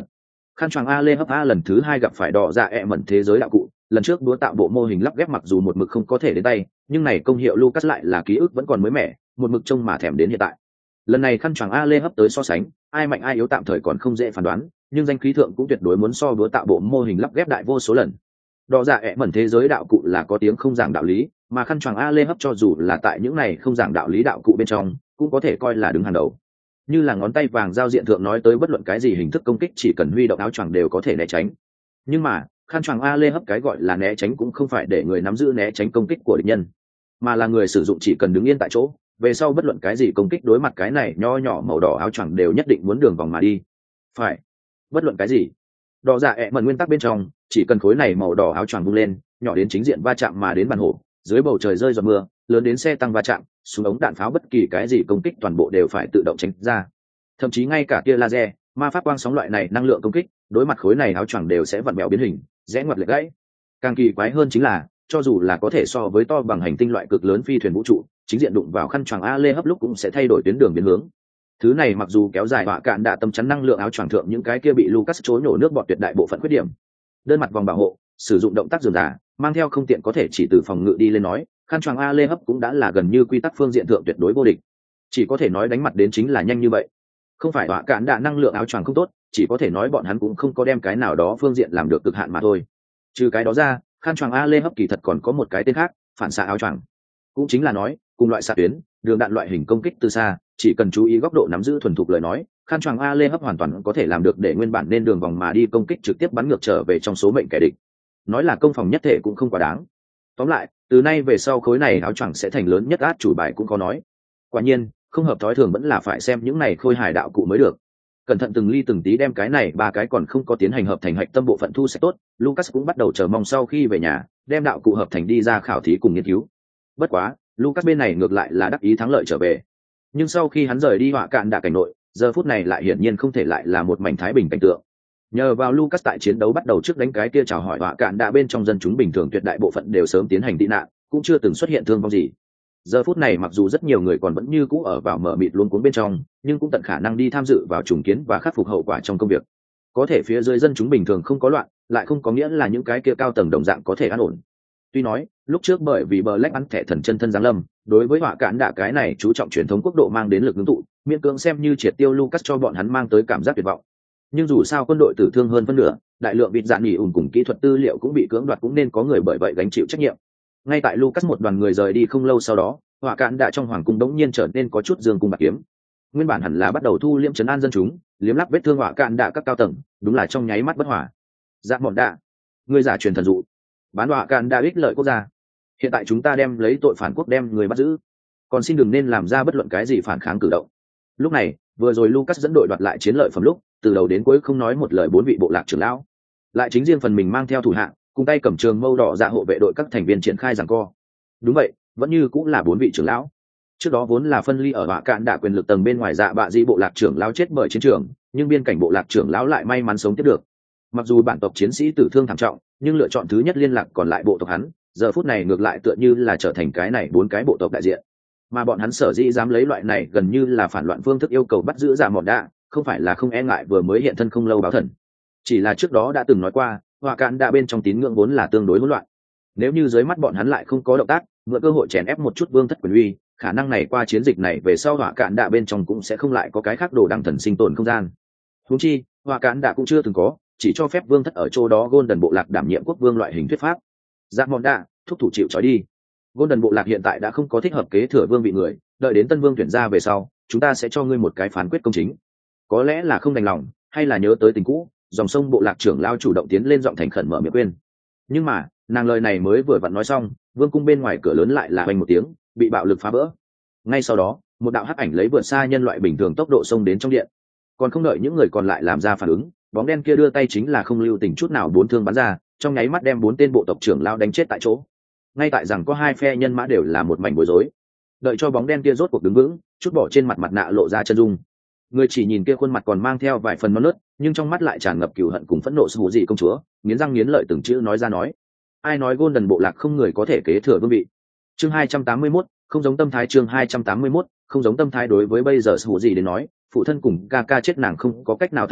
Khăn choàng a lê hấp a lần thứ hai gặp phải đỏ dạ ẹ mẩn thế giới đạo cụ, lần trước đúa tạo bộ mô hình lắp ghép mặc dù một mực không có thể đến tay, nhưng này công hiệu Lucas lại là ký ức vẫn còn mới mẻ, một mực trông mà thèm đến hiện tại. Lần này khăn choàng a lê hấp tới so sánh, ai mạnh ai yếu tạm thời còn không dễ phán đoán, nhưng danh khí thượng cũng tuyệt đối muốn so đúa tạo bộ mô hình lắp ghép đại vô số lần. Đỏ dạ ẹ mẩn thế giới đạo cụ là có tiếng không giảng đạo lý, mà khăn choàng a lê hấp cho dù là tại những này không giảng đạo lý đạo cụ bên trong, cũng có thể coi là đứng hàng đầu. Như là ngón tay vàng giao diện thượng nói tới bất luận cái gì hình thức công kích chỉ cần huy động áo choàng đều có thể né tránh. Nhưng mà khăn choàng a lê hấp cái gọi là né tránh cũng không phải để người nắm giữ né tránh công kích của địch nhân, mà là người sử dụng chỉ cần đứng yên tại chỗ, về sau bất luận cái gì công kích đối mặt cái này nho nhỏ màu đỏ áo choàng đều nhất định muốn đường vòng mà đi. Phải, bất luận cái gì. Đỏ dạ ẹ mẩn nguyên tắc bên trong, chỉ cần khối này màu đỏ áo choàng vung lên, nhỏ đến chính diện va chạm mà đến bàn hổ, dưới bầu trời rơi giọt mưa, lớn đến xe tăng va chạm, súng ống đạn pháo bất kỳ cái gì công kích toàn bộ đều phải tự động tránh ra. Thậm chí ngay cả tia laser, ma pháp quang sóng loại này năng lượng công kích, đối mặt khối này áo choàng đều sẽ vặn bèo biến hình, rẽ ngoặt lệch gãy. Càng kỳ quái hơn chính là, cho dù là có thể so với to bằng hành tinh loại cực lớn phi thuyền vũ trụ, chính diện đụng vào khăn choàng a lê hấp lúc cũng sẽ thay đổi tuyến đường biến hướng. Thứ này mặc dù kéo dài họa cạn đã tâm chắn năng lượng áo choàng thượng những cái kia bị Lucas chối nổ nước bọt tuyệt đại bộ phận khuyết điểm. Đơn mặt vòng bảo hộ, sử dụng động tác dườm giả, mang theo không tiện có thể chỉ từ phòng ngự đi lên nói, khăn choàng a lê hấp cũng đã là gần như quy tắc phương diện thượng tuyệt đối vô địch. Chỉ có thể nói đánh mặt đến chính là nhanh như vậy. Không phải họa cạn đã năng lượng áo choàng không tốt, chỉ có thể nói bọn hắn cũng không có đem cái nào đó phương diện làm được cực hạn mà thôi. Trừ cái đó ra, khăn choàng a lê hấp kỳ thật còn có một cái tên khác, phản xạ áo choàng. Cũng chính là nói, cùng loại xạ tuyến, đường đạn loại hình công kích từ xa, chỉ cần chú ý góc độ nắm giữ thuần thục lời nói, khăn choàng a lê hấp hoàn toàn có thể làm được để nguyên bản nên đường vòng mà đi công kích trực tiếp bắn ngược trở về trong số mệnh kẻ địch. Nói là công phòng nhất thể cũng không quá đáng. Tóm lại, từ nay về sau khối này áo choàng sẽ thành lớn nhất át chủ bài cũng có nói. Quả nhiên, không hợp thói thường vẫn là phải xem những này khôi hài đạo cụ mới được. Cẩn thận từng ly từng tí đem cái này ba cái còn không có tiến hành hợp thành hạch tâm bộ phận thu sạch tốt, Lucas cũng bắt đầu chờ mong sau khi về nhà, đem đạo cụ hợp thành đi ra khảo thí cùng nghiên cứu. Bất quá, Lucas bên này ngược lại là đắc ý thắng lợi trở về. Nhưng sau khi hắn rời đi họa cạn đạ cảnh nội, giờ phút này lại hiển nhiên không thể lại là một mảnh thái bình cảnh tượng. Nhờ vào Lucas tại chiến đấu bắt đầu trước đánh cái kia chào hỏi họa cạn đạ bên trong dân chúng bình thường tuyệt đại bộ phận đều sớm tiến hành tị nạn, cũng chưa từng xuất hiện thương vong gì. Giờ phút này mặc dù rất nhiều người còn vẫn như cũ ở vào mở mịt luống cuống bên trong, nhưng cũng tận khả năng đi tham dự vào trùng kiến và khắc phục hậu quả trong công việc. Có thể phía dưới dân chúng bình thường không có loạn, lại không có nghĩa là những cái kia cao tầng đồng dạng có thể an ổn. Tuy nói, lúc trước bởi vì Black ăn thẻ thần chân thân giáng lâm, đối với họa cạn đạ cái này chú trọng truyền thống quốc độ mang đến lực ngưng tụ, miễn cưỡng xem như triệt tiêu Lucas cho bọn hắn mang tới cảm giác tuyệt vọng. Nhưng dù sao quân đội tử thương hơn phân nửa, đại lượng vịt dạn nghỉ ủn cùng kỹ thuật tư liệu cũng bị cưỡng đoạt, cũng nên có người bởi vậy gánh chịu trách nhiệm. Ngay tại Lucas một đoàn người rời đi không lâu sau đó, họa cạn đạ trong hoàng cung đống nhiên trở nên có chút dương cung bạc kiếm. Nguyên bản hẳn là bắt đầu thu liễm trấn an dân chúng, liếm lắp vết thương họa cạn đạ các cao tầng, đúng là trong nháy mắt bất hỏa. Dạ mọn đạ, ngươi giả truyền thần dụ, bán họa cạn đạ ích lợi quốc gia. Hiện tại chúng ta đem lấy tội phản quốc đem người bắt giữ, còn xin đừng nên làm ra bất luận cái gì phản kháng cử động. Lúc này, vừa rồi Lucas dẫn đội đoạt lại chiến lợi phẩm lúc, từ đầu đến cuối không nói một lời bốn vị bộ lạc trưởng lão, lại chính riêng phần mình mang theo thủ hạ, cùng tay cầm trường mâu đỏ dạ hộ vệ đội các thành viên triển khai giằng co. Đúng vậy, vẫn như cũng là bốn vị trưởng lão. Trước đó vốn là phân ly ở họa cạn đạ quyền lực tầng bên ngoài dạ bạ di bộ lạc trưởng lão chết bởi chiến trường, nhưng biên cảnh bộ lạc trưởng lão lại may mắn sống tiếp được. Mặc dù bản tộc chiến sĩ tử thương thảm trọng, nhưng lựa chọn thứ nhất liên lạc còn lại bộ tộc hắn, giờ phút này ngược lại tựa như là trở thành cái này bốn cái bộ tộc đại diện. Mà bọn hắn sở dĩ dám lấy loại này gần như là phản loạn phương thức yêu cầu bắt giữ dạ mọn đạ, không phải là không e ngại vừa mới hiện thân không lâu báo thần, chỉ là trước đó đã từng nói qua, họa cạn đạ bên trong tín ngưỡng vốn là tương đối hỗn loạn. Nếu như dưới mắt bọn hắn lại không có động tác, mượn cơ hội chèn ép một chút vương thất quyền uy, khả năng này qua chiến dịch này về sau họa cạn đạ bên trong cũng sẽ không lại có cái khác đồ đằng thần sinh tồn không gian. Huống chi, họa cạn đạ cũng chưa từng có, chỉ cho phép vương thất ở chỗ đó Golden bộ lạc đảm nhiệm quốc vương loại hình thuyết pháp. Dạ mọn đạ, thúc thủ chịu trói đi. Golden bộ lạc hiện tại đã không có thích hợp kế thừa vương vị người, đợi đến tân vương tuyển ra về sau, chúng ta sẽ cho ngươi một cái phán quyết công chính. Có lẽ là không đành lòng, hay là nhớ tới tình cũ, dòng sông bộ lạc trưởng lao chủ động tiến lên giọng thành khẩn mở miệng quên. Nhưng mà, nàng lời này mới vừa vặn nói xong, vương cung bên ngoài cửa lớn lại là oanh một tiếng, bị bạo lực phá vỡ. Ngay sau đó, một đạo hắc ảnh lấy vượt xa nhân loại bình thường tốc độ xông đến trong điện. Còn không đợi những người còn lại làm ra phản ứng, bóng đen kia đưa tay chính là không lưu tình chút nào bốn thương bắn ra, trong nháy mắt đem bốn tên bộ tộc trưởng lao đánh chết tại chỗ. Ngay tại rằng có hai phe nhân mã đều là một mảnh bối rối. Đợi cho bóng đen kia rốt cuộc đứng vững, chút bỏ trên mặt mặt nạ lộ ra chân dung. Người chỉ nhìn kia khuôn mặt còn mang theo vài phần non nớt, nhưng trong mắt lại tràn ngập cừu hận cùng phẫn nộ sù dị công chúa, nghiến răng nghiến lợi từng chữ nói ra nói. Ai nói Golden bộ lạc không người có thể kế thừa vương vị? Chương hai trăm tám mươi mốt, không giống tâm thái chương hai trăm tám mươi mốt, không giống tâm thái đối với bây giờ sù dị đến nói, phụ thân cùng ca ca chết nàng không có cách nào thay đổi,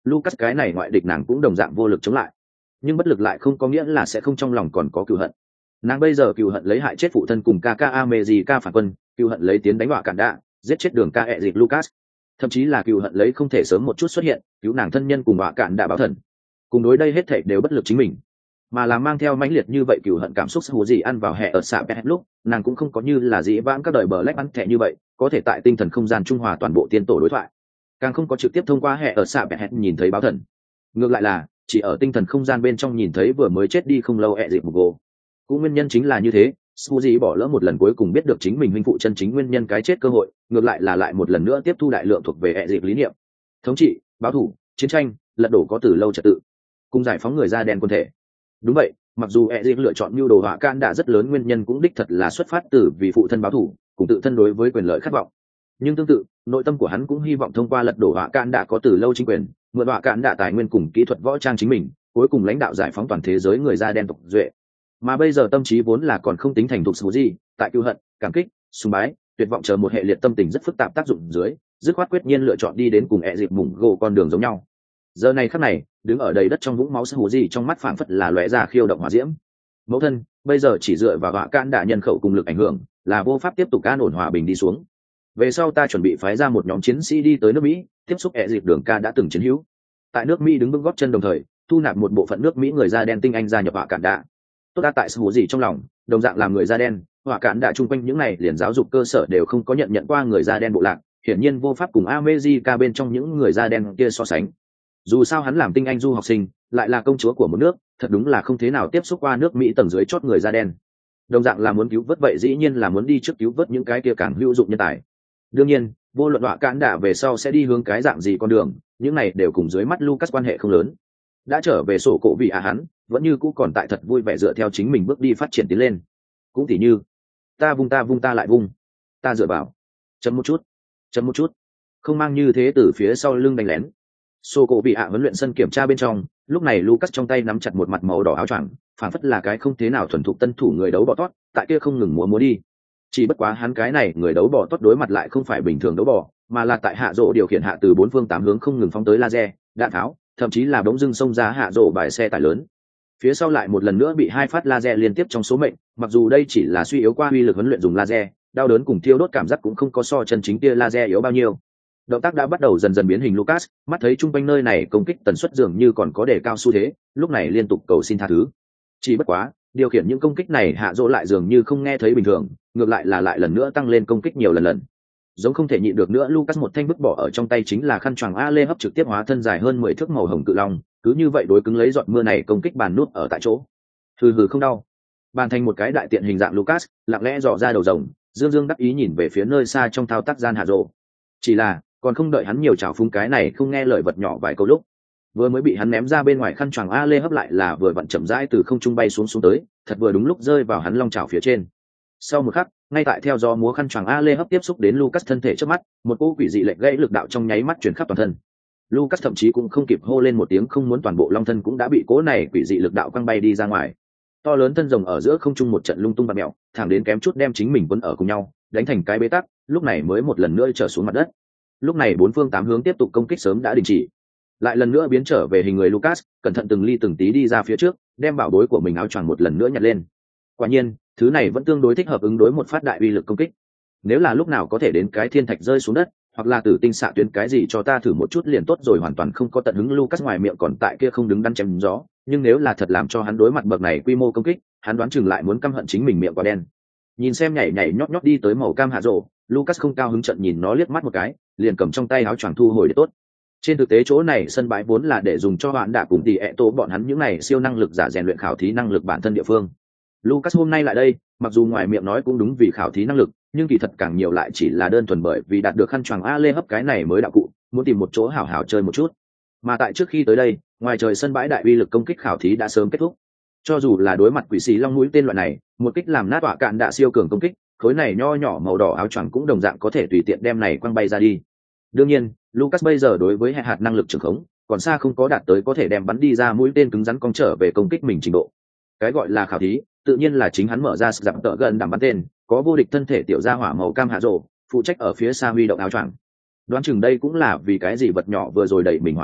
Lucas cái này ngoại địch nàng cũng đồng dạng vô lực chống lại, nhưng bất lực lại không có nghĩa là sẽ không trong lòng còn có cừu hận. Nàng bây giờ cừu hận lấy hại chết phụ thân cùng Kaka America phản quân, cừu hận lấy tiến đánh họa cản đạ, giết chết đường ca ẹ dịch Lucas, thậm chí là cừu hận lấy không thể sớm một chút xuất hiện cứu nàng thân nhân cùng họa cản đạ báo thần. Cùng đối đây hết thảy đều bất lực chính mình, mà là mang theo mãnh liệt như vậy cừu hận cảm xúc hù gì ăn vào hè ở xạ pet lúc nàng cũng không có như là dĩ vãng các đời bờ lách bắn thẻ như vậy có thể tại tinh thần không gian trung hòa toàn bộ tiên tổ đối thoại, càng không có trực tiếp thông qua hè ở xạ pet nhìn thấy báo thần. Ngược lại là chỉ ở tinh thần không gian bên trong nhìn thấy vừa mới chết đi không lâu ẹ dịp Mugo. Cũng nguyên nhân chính là như thế, Suzy bỏ lỡ một lần cuối cùng biết được chính mình huynh phụ chân chính nguyên nhân cái chết cơ hội, ngược lại là lại một lần nữa tiếp thu đại lượng thuộc về ẹ dịp lý niệm, thống trị, báo thù, chiến tranh, lật đổ có từ lâu trật tự, cùng giải phóng người da đen quân thể. Đúng vậy, mặc dù ẹ dịp lựa chọn mưu đồ họa can đã rất lớn nguyên nhân cũng đích thật là xuất phát từ vì phụ thân báo thù, cùng tự thân đối với quyền lợi khát vọng, nhưng tương tự nội tâm của hắn cũng hy vọng thông qua lật đổ họa can đã có từ lâu chính quyền, mượn họa can đã tài nguyên cùng kỹ thuật võ trang chính mình, cuối cùng lãnh đạo giải phóng toàn thế giới người da đen tộc duệ. Mà bây giờ tâm trí vốn là còn không tính thành thục số gì, tại cưu hận, cảm kích, sùng bái, tuyệt vọng chờ một hệ liệt tâm tình rất phức tạp tác dụng dưới, dứt khoát quyết nhiên lựa chọn đi đến cùng ẹ dịp mùng gỗ con đường giống nhau. Giờ này khắc này, đứng ở đầy đất trong vũng máu số gì trong mắt phảng phất là lóe ra khiêu động hỏa diễm. Mẫu thân, bây giờ chỉ dựa vào họa can đã nhân khẩu cùng lực ảnh hưởng, là vô pháp tiếp tục an ổn hòa bình đi xuống. Về sau ta chuẩn bị phái ra một nhóm chiến sĩ đi tới nước Mỹ, tiếp xúc ẹ dịp đường ca đã từng chiến hữu. Tại nước Mỹ đứng vững gót chân đồng thời, thu nạp một bộ phận nước Mỹ người da đen tinh anh gia nhập họa cản đạ. Tốt đã tại số gì trong lòng, đồng dạng làm người da đen, họa cản đạ chung quanh những này liền giáo dục cơ sở đều không có nhận nhận qua người da đen bộ lạc, hiển nhiên vô pháp cùng America bên trong những người da đen kia so sánh. Dù sao hắn làm tinh anh du học sinh, lại là công chúa của một nước, thật đúng là không thế nào tiếp xúc qua nước Mỹ tầng dưới chót người da đen. Đồng dạng là muốn cứu vớt vậy dĩ nhiên là muốn đi trước cứu vớt những cái kia càng hữu dụng nhân tài. Đương nhiên, vô luận họa cản đạ về sau sẽ đi hướng cái dạng gì con đường, những này đều cùng dưới mắt Lucas quan hệ không lớn. Đã trở về sổ cổ vì à hắn vẫn như cũ còn tại thật vui vẻ dựa theo chính mình bước đi phát triển tiến lên. Cũng tỉ như ta vung ta vung ta lại vung, ta dựa vào chấm một chút chấm một chút, không mang như thế từ phía sau lưng đánh lén. Sổ cổ vì à huấn luyện sân kiểm tra bên trong, lúc này Lucas trong tay nắm chặt một mặt màu đỏ áo choàng, phản phất là cái không thế nào thuần thục tân thủ người đấu bò tót, tại kia không ngừng múa múa đi. Chỉ bất quá hắn cái này người đấu bò tót đối mặt lại không phải bình thường đấu bò, mà là tại hạ rộ điều khiển hạ từ bốn phương tám hướng không ngừng phóng tới laser, đạn tháo, thậm chí là bỗng dưng xông ra hạ rộ bài xe tải lớn. Phía sau lại một lần nữa bị hai phát laser liên tiếp trong số mệnh, mặc dù đây chỉ là suy yếu qua uy lực huấn luyện dùng laser, đau đớn cùng thiêu đốt cảm giác cũng không có so chân chính tia laser yếu bao nhiêu. Động tác đã bắt đầu dần dần biến hình Lucas, mắt thấy trung quanh nơi này công kích tần suất dường như còn có đề cao xu thế, lúc này liên tục cầu xin tha thứ. Chỉ bất quá, điều khiển những công kích này hạ rộ lại dường như không nghe thấy bình thường, ngược lại là lại lần nữa tăng lên công kích nhiều lần lần. Giống không thể nhịn được nữa, Lucas một thanh bức bỏ ở trong tay chính là khăn choàng a lê hấp trực tiếp hóa thân dài hơn mười thước màu hồng cự long, cứ như vậy đối cứng lấy giọt mưa này công kích bàn nút ở tại chỗ. Hừ hừ không đau. Bàn thành một cái đại tiện hình dạng Lucas, lặng lẽ dò ra đầu rồng, dương dương đắc ý nhìn về phía nơi xa trong thao tác gian hạ rộ. Chỉ là, còn không đợi hắn nhiều trào phúng cái này không nghe lời vật nhỏ vài câu lúc, vừa mới bị hắn ném ra bên ngoài khăn choàng a lê hấp lại là vừa vặn chậm rãi từ không trung bay xuống xuống tới, thật vừa đúng lúc rơi vào hắn long chảo phía trên. Sau một khắc, ngay tại theo gió múa khăn choàng a lê hấp tiếp xúc đến Lucas thân thể trước mắt, một cỗ quỷ dị lệch gãy lực đạo trong nháy mắt truyền khắp toàn thân. Lucas thậm chí cũng không kịp hô lên một tiếng không muốn, toàn bộ long thân cũng đã bị cỗ này quỷ dị lực đạo quăng bay đi ra ngoài. To lớn thân rồng ở giữa không trung một trận lung tung bạt mèo, thẳng đến kém chút đem chính mình quấn ở cùng nhau, đánh thành cái bế tắc, lúc này mới một lần nữa trở xuống mặt đất. Lúc này bốn phương tám hướng tiếp tục công kích sớm đã đình chỉ, lại lần nữa biến trở về hình người Lucas, cẩn thận từng ly từng tí đi ra phía trước, đem bảo bối của mình áo choàng một lần nữa nhặt lên. Quả nhiên, thứ này vẫn tương đối thích hợp ứng đối một phát đại uy lực công kích. Nếu là lúc nào có thể đến cái thiên thạch rơi xuống đất, hoặc là tử tinh xạ tuyến cái gì cho ta thử một chút liền tốt rồi, hoàn toàn không có tận hứng Lucas ngoài miệng còn tại kia không đứng đắn chém gió, nhưng nếu là thật làm cho hắn đối mặt bậc này quy mô công kích, hắn đoán chừng lại muốn căm hận chính mình miệng quả đen. Nhìn xem nhảy nhảy nhót nhót đi tới màu cam hạ rộ, Lucas không cao hứng trận nhìn nó liếc mắt một cái, liền cầm trong tay áo choàng thu hồi để tốt. Trên thực tế chỗ này sân bãi vốn là để dùng cho bạn đã cùng tỷ ẹ tổ bọn hắn những này siêu năng lực giả rèn luyện khảo thí năng lực bản thân địa phương. Lucas hôm nay lại đây, mặc dù ngoài miệng nói cũng đúng vì khảo thí năng lực, nhưng kỳ thật càng nhiều lại chỉ là đơn thuần bởi vì đạt được khăn choàng a lê hấp cái này mới đạo cụ, muốn tìm một chỗ hảo hảo chơi một chút. Mà tại trước khi tới đây, ngoài trời sân bãi đại uy lực công kích khảo thí đã sớm kết thúc. Cho dù là đối mặt quỷ xì long mũi tên loại này, một kích làm nát tọa cạn đã siêu cường công kích, khối này nho nhỏ màu đỏ áo choàng cũng đồng dạng có thể tùy tiện đem này quăng bay ra đi. Đương nhiên, Lucas bây giờ đối với hệ hạt năng lực trường khống, còn xa không có đạt tới có thể đem bắn đi ra mũi tên cứng rắn cong trở về công kích mình trình độ. Cái gọi là khảo thí, tự nhiên là chính hắn mở ra giảm tợ gần đảm bắn tên, có vô địch thân thể tiểu gia hỏa màu cam hạ rồ, phụ trách ở phía xa huy động áo choàng. Đoán chừng đây cũng là vì cái gì vật nhỏ vừa rồi đẩy mình hỏa khí,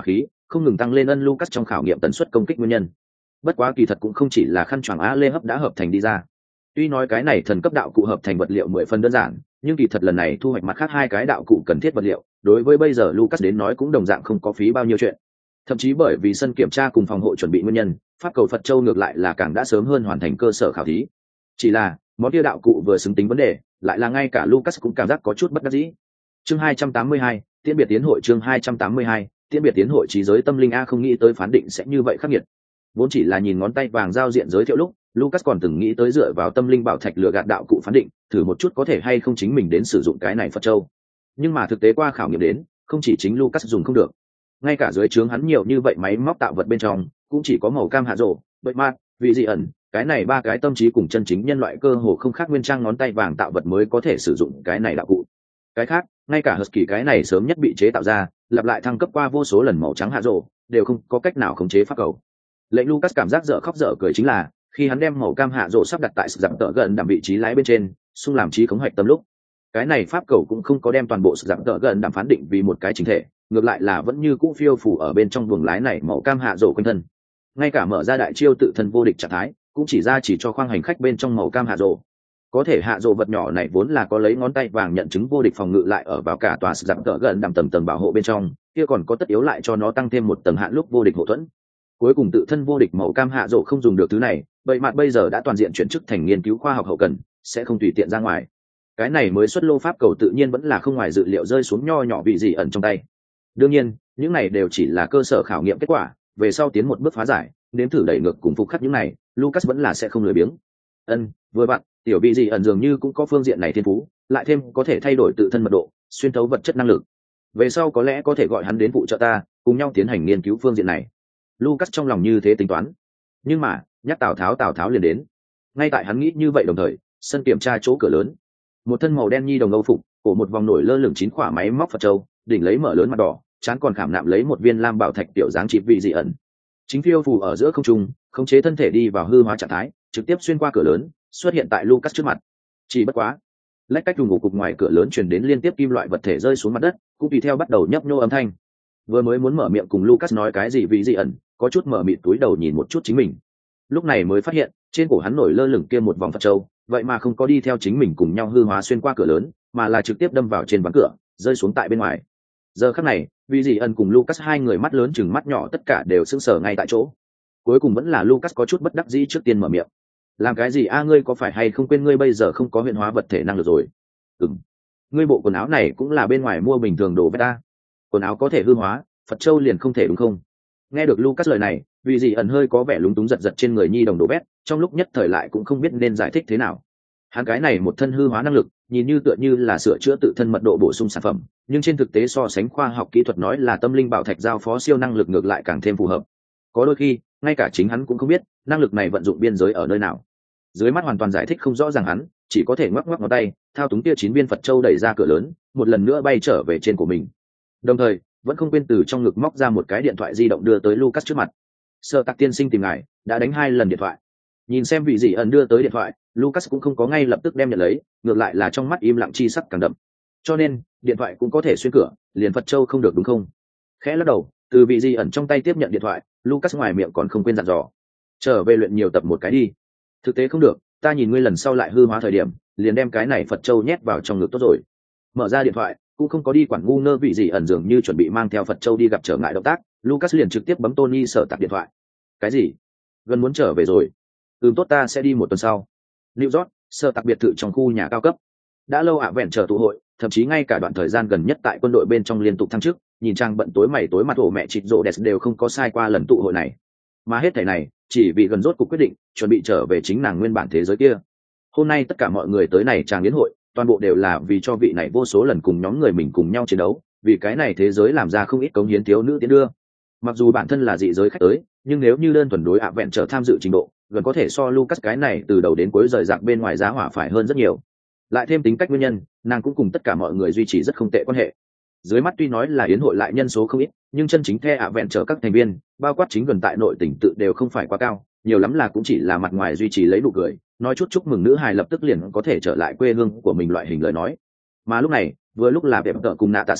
không ngừng tăng lên ân Lucas trong khảo nghiệm tần suất công kích nguyên nhân. Bất quá kỳ thật cũng không chỉ là khăn choàng á lê hấp đã hợp thành đi ra. Tuy nói cái này thần cấp đạo cụ hợp thành vật liệu mười phần đơn giản, nhưng kỳ thật lần này thu hoạch mặt khác hai cái đạo cụ cần thiết vật liệu, đối với bây giờ Lucas đến nói cũng đồng dạng không có phí bao nhiêu chuyện. Thậm chí bởi vì sân kiểm tra cùng phòng hộ chuẩn bị nguyên nhân, pháp cầu Phật Châu ngược lại là càng đã sớm hơn hoàn thành cơ sở khảo thí. Chỉ là, món kia đạo cụ vừa xứng tính vấn đề, lại là ngay cả Lucas cũng cảm giác có chút bất đắc dĩ. Chương hai trăm tám mươi hai, tiễn biệt tiến hội chương hai trăm tám mươi hai, tiễn biệt tiến hội trí giới tâm linh a không nghĩ tới phán định sẽ như vậy khắc nghiệt. Vốn chỉ là nhìn ngón tay vàng giao diện giới thiệu lúc, Lucas còn từng nghĩ tới dựa vào tâm linh bảo thạch lừa gạt đạo cụ phán định, thử một chút có thể hay không chính mình đến sử dụng cái này Phật Châu. Nhưng mà thực tế qua khảo nghiệm đến, không chỉ chính Lucas dùng không được, ngay cả dưới trướng hắn nhiều như vậy máy móc tạo vật bên trong, cũng chỉ có màu cam hạ rổ, bậy mát, vị dị ẩn, cái này ba cái tâm trí cùng chân chính nhân loại cơ hồ không khác nguyên trang ngón tay vàng tạo vật mới có thể sử dụng cái này đạo cụ. Cái khác, ngay cả Husky cái này sớm nhất bị chế tạo ra, lặp lại thăng cấp qua vô số lần màu trắng hạ rổ, đều không có cách nào khống chế pháp cầu. Lệnh Lucas cảm giác dở khóc dở cười chính là, khi hắn đem màu cam hạ rổ sắp đặt tại sự giảm tợ gần đảm vị trí lái bên trên, xung làm trí khống hoạch tâm lúc, cái này pháp cầu cũng không có đem toàn bộ sự giảm tợ gần đảm phán định vì một cái chính thể, ngược lại là vẫn như cũ phiêu phủ ở bên trong buồng lái này màu cam hạ rổ quanh thân. Ngay cả mở ra đại chiêu tự thân vô địch trạng thái, cũng chỉ ra chỉ cho khoang hành khách bên trong màu cam hạ rổ. Có thể hạ rổ vật nhỏ này vốn là có lấy ngón tay vàng nhận chứng vô địch phòng ngự lại ở vào cả tòa sự giảm tợ gần đảm tầng tầng bảo hộ bên trong, kia còn có tất yếu lại cho nó tăng thêm một tầng hạn lúc vô địch hộ thuẫn. Cuối cùng tự thân vô địch màu cam hạ rổ không dùng được thứ này, vậy mặt bây giờ đã toàn diện chuyển chức thành nghiên cứu khoa học hậu cần, sẽ không tùy tiện ra ngoài. Cái này mới xuất lô pháp cầu tự nhiên vẫn là không ngoài dự liệu rơi xuống nho nhỏ vị gì ẩn trong tay. Đương nhiên, những này đều chỉ là cơ sở khảo nghiệm kết quả, về sau tiến một bước phá giải, nếm thử đẩy ngược cùng phục khắc những này, Lucas vẫn là sẽ không lười biếng. Ân, vừa bạn, tiểu vị gì ẩn dường như cũng có phương diện này thiên phú, lại thêm có thể thay đổi tự thân mật độ, xuyên thấu vật chất năng lực. Về sau có lẽ có thể gọi hắn đến phụ trợ ta, cùng nhau tiến hành nghiên cứu phương diện này. Lucas trong lòng như thế tính toán. Nhưng mà, nhắc Tào Tháo Tào Tháo liền đến. Ngay tại hắn nghĩ như vậy đồng thời, sân kiểm tra chỗ cửa lớn, một thân màu đen nhi đồng âu phục, cổ một vòng nổi lơ lửng chín quả máy móc Phật Châu, đỉnh lấy mở lớn mặt đỏ, chán còn khảm nạm lấy một viên lam bảo thạch tiểu dáng chịp vị dị ẩn. Chính phiêu phù ở giữa không trung, khống chế thân thể đi vào hư hóa trạng thái, trực tiếp xuyên qua cửa lớn, xuất hiện tại Lucas trước mặt. Chỉ bất quá, lách cách đùng ngủ cục ngoài cửa lớn truyền đến liên tiếp kim loại vật thể rơi xuống mặt đất, cũng tùy theo bắt đầu nhấp nhô âm thanh. Vừa mới muốn mở miệng cùng Lucas nói cái gì vị dị ẩn, có chút mở mịt túi đầu nhìn một chút chính mình. Lúc này mới phát hiện, trên cổ hắn nổi lơ lửng kia một vòng Phật Châu, vậy mà không có đi theo chính mình cùng nhau hư hóa xuyên qua cửa lớn, mà là trực tiếp đâm vào trên ván cửa, rơi xuống tại bên ngoài. Giờ khắc này, vị dị ẩn cùng Lucas hai người mắt lớn chừng mắt nhỏ tất cả đều sững sờ ngay tại chỗ. Cuối cùng vẫn là Lucas có chút bất đắc dĩ trước tiên mở miệng. Làm cái gì a, ngươi có phải hay không quên ngươi bây giờ không có huyền hóa vật thể năng lực rồi? Ừm. Ngươi bộ quần áo này cũng là bên ngoài mua bình thường đồ beta. Quần áo có thể hư hóa, Phật Châu liền không thể đúng không? Nghe được Lucas lời này, vị dị ẩn hơi có vẻ lúng túng giật giật trên người nhi đồng đồ bét, trong lúc nhất thời lại cũng không biết nên giải thích thế nào. Hắn cái này một thân hư hóa năng lực, nhìn như tựa như là sửa chữa tự thân mật độ bổ sung sản phẩm, nhưng trên thực tế so sánh khoa học kỹ thuật nói là tâm linh bảo thạch giao phó siêu năng lực ngược lại càng thêm phù hợp. Có đôi khi, ngay cả chính hắn cũng không biết, năng lực này vận dụng biên giới ở nơi nào. Dưới mắt hoàn toàn giải thích không rõ ràng hắn, chỉ có thể ngoắc ngoắc ngón tay, thao túng kia chín viên Phật Châu đẩy ra cửa lớn, một lần nữa bay trở về trên của mình. Đồng thời, vẫn không quên từ trong ngực móc ra một cái điện thoại di động đưa tới Lucas trước mặt. Sở Tạc tiên sinh tìm ngài, đã đánh hai lần điện thoại. Nhìn xem vị dị ẩn đưa tới điện thoại, Lucas cũng không có ngay lập tức đem nhận lấy, ngược lại là trong mắt im lặng chi sắc càng đậm. Cho nên, điện thoại cũng có thể xuyên cửa, liền Phật Châu không được đúng không? Khẽ lắc đầu, từ vị dị ẩn trong tay tiếp nhận điện thoại, Lucas ngoài miệng còn không quên dặn dò. Trở về luyện nhiều tập một cái đi. Thực tế không được, ta nhìn ngươi lần sau lại hư hóa thời điểm, liền đem cái này Phật Châu nhét vào trong ngực tốt rồi. Mở ra điện thoại, cũng không có đi quản ngu ngơ vị dị ẩn dường như chuẩn bị mang theo Phật Châu đi gặp trở ngại động tác, Lucas liền trực tiếp bấm Tony Sở Tạc điện thoại. Cái gì? Gần muốn trở về rồi. Ừm tốt, ta sẽ đi một tuần sau. New York, Sở Tạc biệt thự trong khu nhà cao cấp. Đã lâu ạ vẹn chờ tụ hội, thậm chí ngay cả đoạn thời gian gần nhất tại quân đội bên trong liên tục thăng chức, nhìn trang bận tối mày tối mặt ổ mẹ chịt rộ đẹp đều không có sai qua lần tụ hội này. Mà hết thảy này, chỉ vì gần rốt cuộc quyết định, chuẩn bị trở về chính nàng nguyên bản thế giới kia. Hôm nay tất cả mọi người tới này tràng yến hội, toàn bộ đều là vì cho vị này vô số lần cùng nhóm người mình cùng nhau chiến đấu, vì cái này thế giới làm ra không ít cống hiến thiếu nữ tiến đưa. Mặc dù bản thân là dị giới khách tới, nhưng nếu như đơn thuần đối ạ vẹn trở tham dự trình độ, gần có thể so Lucas cái này từ đầu đến cuối rời rạc bên ngoài giá hỏa phải hơn rất nhiều. Lại thêm tính cách nguyên nhân, nàng cũng cùng tất cả mọi người duy trì rất không tệ quan hệ. Dưới mắt tuy nói là yến hội lại nhân số không ít, nhưng chân chính the ạ vẹn trở các thành viên, bao quát chính gần tại nội tỉnh tự đều không phải quá cao, nhiều lắm là cũng chỉ là mặt ngoài duy trì lấy nụ cười, nói chút chúc mừng nữ hài lập tức liền có thể trở lại quê hương của mình loại hình lời nói. Mà lúc này, vừa lúc là đẹp tợ cùng nạ tạ xạ,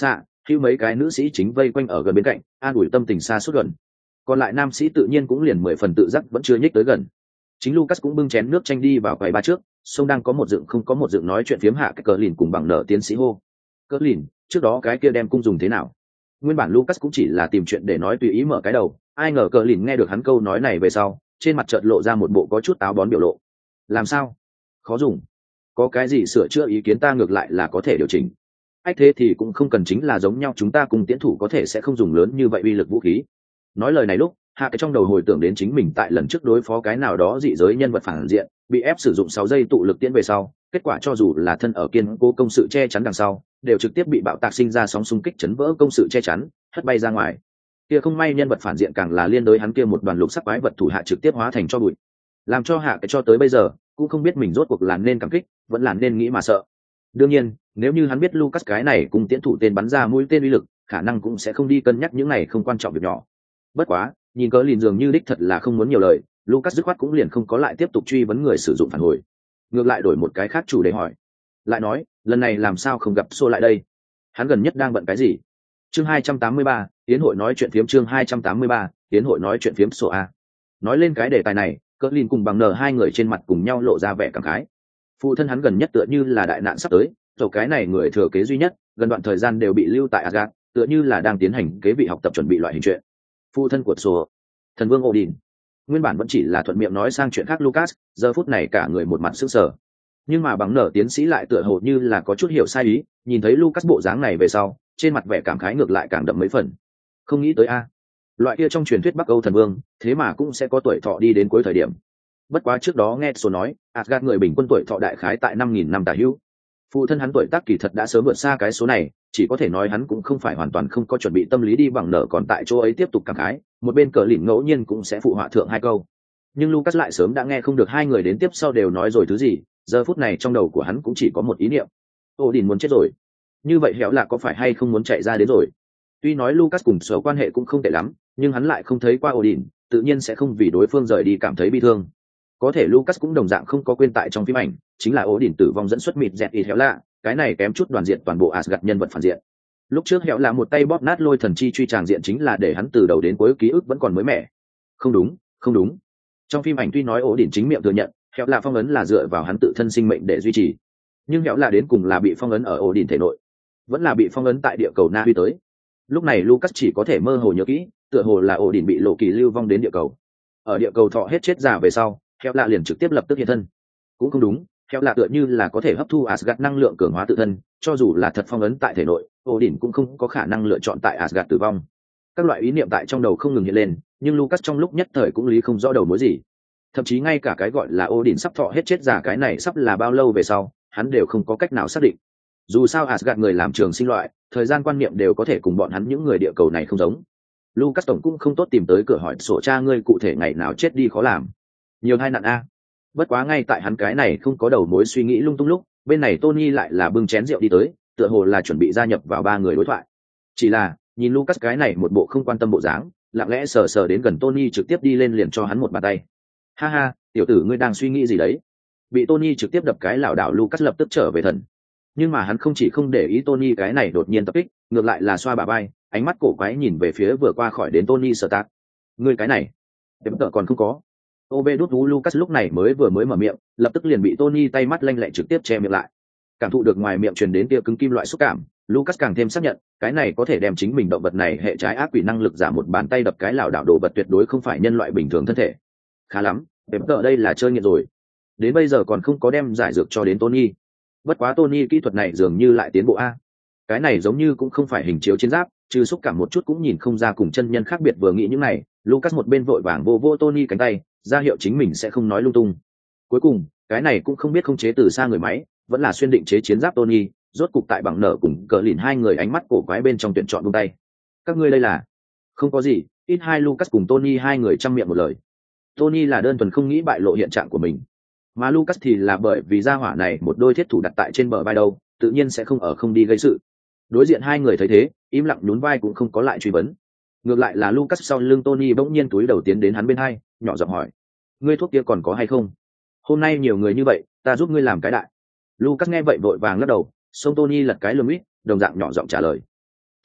khi mấy cái nữ sĩ chính vây quanh ở gần bên cạnh an ủi tâm tình xa suốt gần. Còn lại nam sĩ tự nhiên cũng liền mười phần tự giác vẫn chưa nhích tới gần. Chính Lucas cũng bưng chén nước chanh đi vào quầy ba trước, sông đang có một dựng không có một dựng nói chuyện phiếm hạ cái cờ lìn cùng bằng nợ tiến sĩ hô. Cờ lìn, trước đó cái kia đem cung dùng thế nào? Nguyên bản Lucas cũng chỉ là tìm chuyện để nói tùy ý mở cái đầu, ai ngờ cờ lìn nghe được hắn câu nói này về sau, trên mặt chợt lộ ra một bộ có chút táo bón biểu lộ. Làm sao? Khó dùng. Có cái gì sửa chữa ý kiến ta ngược lại là có thể điều chỉnh. Ách thế thì cũng không cần chính là giống nhau chúng ta cùng tiến thủ có thể sẽ không dùng lớn như vậy uy lực vũ khí. Nói lời này lúc, hạ cái trong đầu hồi tưởng đến chính mình tại lần trước đối phó cái nào đó dị giới nhân vật phản diện, bị ép sử dụng sáu giây tụ lực tiễn về sau, kết quả cho dù là thân ở kiên cố công sự che chắn đằng sau, đều trực tiếp bị bạo tạc sinh ra sóng xung kích chấn vỡ công sự che chắn, hất bay ra ngoài. Kia không may nhân vật phản diện càng là liên đối hắn kia một đoàn lục sắc quái vật thủ hạ trực tiếp hóa thành cho bụi. Làm cho hạ cái cho tới bây giờ cũng không biết mình rốt cuộc là nên cảm kích, vẫn là nên nghĩ mà sợ. Đương nhiên, nếu như hắn biết Lucas cái này cùng tiễn thủ tên bắn ra mũi tên uy lực, khả năng cũng sẽ không đi cân nhắc những này không quan trọng việc nhỏ. Bất quá, nhìn cỡ lìn dường như đích thật là không muốn nhiều lời, Lucas dứt khoát cũng liền không có lại tiếp tục truy vấn người sử dụng phản hồi, ngược lại đổi một cái khác chủ đề hỏi. Lại nói, lần này làm sao không gặp xô lại đây? Hắn gần nhất đang bận cái gì? Chương hai trăm tám mươi ba, tiến hội nói chuyện phiếm chương hai trăm tám mươi ba, tiến hội nói chuyện phiếm sổ a. Nói lên cái đề tài này, cỡ lìn cùng bằng nờ hai người trên mặt cùng nhau lộ ra vẻ cảm khái. Phụ thân hắn gần nhất tựa như là đại nạn sắp tới, rồi cái này người thừa kế duy nhất, gần đoạn thời gian đều bị lưu tại Asgard, tựa như là đang tiến hành kế vị học tập chuẩn bị loại hình chuyện. Phụ thân của sổ, thần vương Odin. Nguyên bản vẫn chỉ là thuận miệng nói sang chuyện khác Lucas, giờ phút này cả người một mặt sững sờ. Nhưng mà bằng nở tiến sĩ lại tựa hồ như là có chút hiểu sai ý, nhìn thấy Lucas bộ dáng này về sau, trên mặt vẻ cảm khái ngược lại càng đậm mấy phần. Không nghĩ tới a, loại kia trong truyền thuyết Bắc Âu thần vương, thế mà cũng sẽ có tuổi thọ đi đến cuối thời điểm. Bất quá trước đó nghe số nói, Asgard người bình quân tuổi thọ đại khái tại năm nghìn năm tả hữu. Phụ thân hắn tuổi tác kỳ thật đã sớm vượt xa cái số này, chỉ có thể nói hắn cũng không phải hoàn toàn không có chuẩn bị tâm lý đi bằng nở còn tại chỗ ấy tiếp tục cảm khái, một bên cờ lỉnh ngẫu nhiên cũng sẽ phụ họa thượng hai câu. Nhưng Lucas lại sớm đã nghe không được hai người đến tiếp sau đều nói rồi thứ gì, giờ phút này trong đầu của hắn cũng chỉ có một ý niệm. Odin muốn chết rồi. Như vậy Hẻo là có phải hay không muốn chạy ra đến rồi? Tuy nói Lucas cùng sở quan hệ cũng không tệ lắm, nhưng hắn lại không thấy qua Odin, tự nhiên sẽ không vì đối phương rời đi cảm thấy bi thương. Có thể Lucas cũng đồng dạng không có quên tại trong phim ảnh, chính là Odin tử vong dẫn xuất mịt dẹt ít Hẻo lạ, cái này kém chút đoàn diện toàn bộ Asgard nhân vật phản diện. Lúc trước Hẻo là một tay bóp nát lôi thần chi truy tràng diện chính là để hắn từ đầu đến cuối ký ức vẫn còn mới mẻ. Không đúng, không đúng. Trong phim ảnh tuy nói Odin chính miệng thừa nhận, Hẻo là phong ấn là dựa vào hắn tự thân sinh mệnh để duy trì, nhưng Hẻo là đến cùng là bị phong ấn ở Odin thể nội, vẫn là bị phong ấn tại địa cầu Na Uy tới. Lúc này Lucas chỉ có thể mơ hồ nhớ kỹ, tựa hồ là Odin bị lộ kỳ lưu vong đến địa cầu. Ở địa cầu thọ hết chết già về sau, Hẻo là liền trực tiếp lập tức hiện thân. Cũng không đúng, Hẻo là tựa như là có thể hấp thu Asgard năng lượng cường hóa tự thân, cho dù là thật phong ấn tại thể nội, Odin cũng không có khả năng lựa chọn tại Asgard tử vong. Các loại ý niệm tại trong đầu không ngừng hiện lên, nhưng Lucas trong lúc nhất thời cũng lý không rõ đầu mối gì. Thậm chí ngay cả cái gọi là Odin sắp thọ hết chết già cái này sắp là bao lâu về sau, hắn đều không có cách nào xác định. Dù sao Asgard người làm trường sinh loại, thời gian quan niệm đều có thể cùng bọn hắn những người địa cầu này không giống. Lucas tổng cũng không tốt tìm tới cửa hỏi sổ cha ngươi cụ thể ngày nào chết đi khó làm. Nhiều hai nạn a. Bất quá ngay tại hắn cái này không có đầu mối suy nghĩ lung tung lúc, bên này Tony lại là bưng chén rượu đi tới, tựa hồ là chuẩn bị gia nhập vào ba người đối thoại. Chỉ là, nhìn Lucas cái này một bộ không quan tâm bộ dáng, lặng lẽ sờ sờ đến gần Tony trực tiếp đi lên liền cho hắn một bàn tay. Ha ha, tiểu tử ngươi đang suy nghĩ gì đấy? Bị Tony trực tiếp đập cái lảo đảo Lucas lập tức trở về thần. Nhưng mà hắn không chỉ không để ý Tony cái này đột nhiên tập kích, ngược lại là xoa bả vai, ánh mắt cổ quái nhìn về phía vừa qua khỏi đến Tony Stark. Ngươi cái này, em tợ còn không có. ô bê đút vú Lucas lúc này mới vừa mới mở miệng, lập tức liền bị Tony tay mắt lanh lẹ trực tiếp che miệng lại. Cảm thụ được ngoài miệng truyền đến tia cứng kim loại xúc cảm, Lucas càng thêm xác nhận, cái này có thể đem chính mình động vật này hệ trái ác quỷ năng lực giảm một bàn tay đập cái lảo đảo đồ vật tuyệt đối không phải nhân loại bình thường thân thể. Khá lắm, em tợ đây là chơi nghiện rồi. Đến bây giờ còn không có đem giải dược cho đến Tony. Bất quá Tony kỹ thuật này dường như lại tiến bộ a. Cái này giống như cũng không phải hình chiếu chiến giáp, trừ xúc cảm một chút cũng nhìn không ra cùng chân nhân khác biệt vừa nghĩ những này, Lucas một bên vội vàng vô vô Tony cánh tay, ra hiệu chính mình sẽ không nói lung tung. Cuối cùng, cái này cũng không biết không chế từ xa người máy, vẫn là xuyên định chế chiến giáp Tony, rốt cục tại bằng nở cùng cờ lìn hai người ánh mắt cổ quái bên trong tuyển chọn buông tay. Các ngươi đây là? Không có gì, ít hai Lucas cùng Tony hai người trăm miệng một lời. Tony là đơn thuần không nghĩ bại lộ hiện trạng của mình, mà Lucas thì là bởi vì gia hỏa này một đôi thiết thủ đặt tại trên bờ vai đâu, tự nhiên sẽ không ở không đi gây sự. Đối diện hai người thấy thế, im lặng nhún vai cũng không có lại truy vấn. Ngược lại là Lucas sau lưng Tony bỗng nhiên túi đầu tiến đến hắn bên hai, nhỏ giọng hỏi: ngươi thuốc kia còn có hay không? Hôm nay nhiều người như vậy, ta giúp ngươi làm cái đại. Lucas nghe vậy vội vàng lắc đầu, xong Tony lật cái lườm ít, đồng dạng nhỏ giọng trả lời: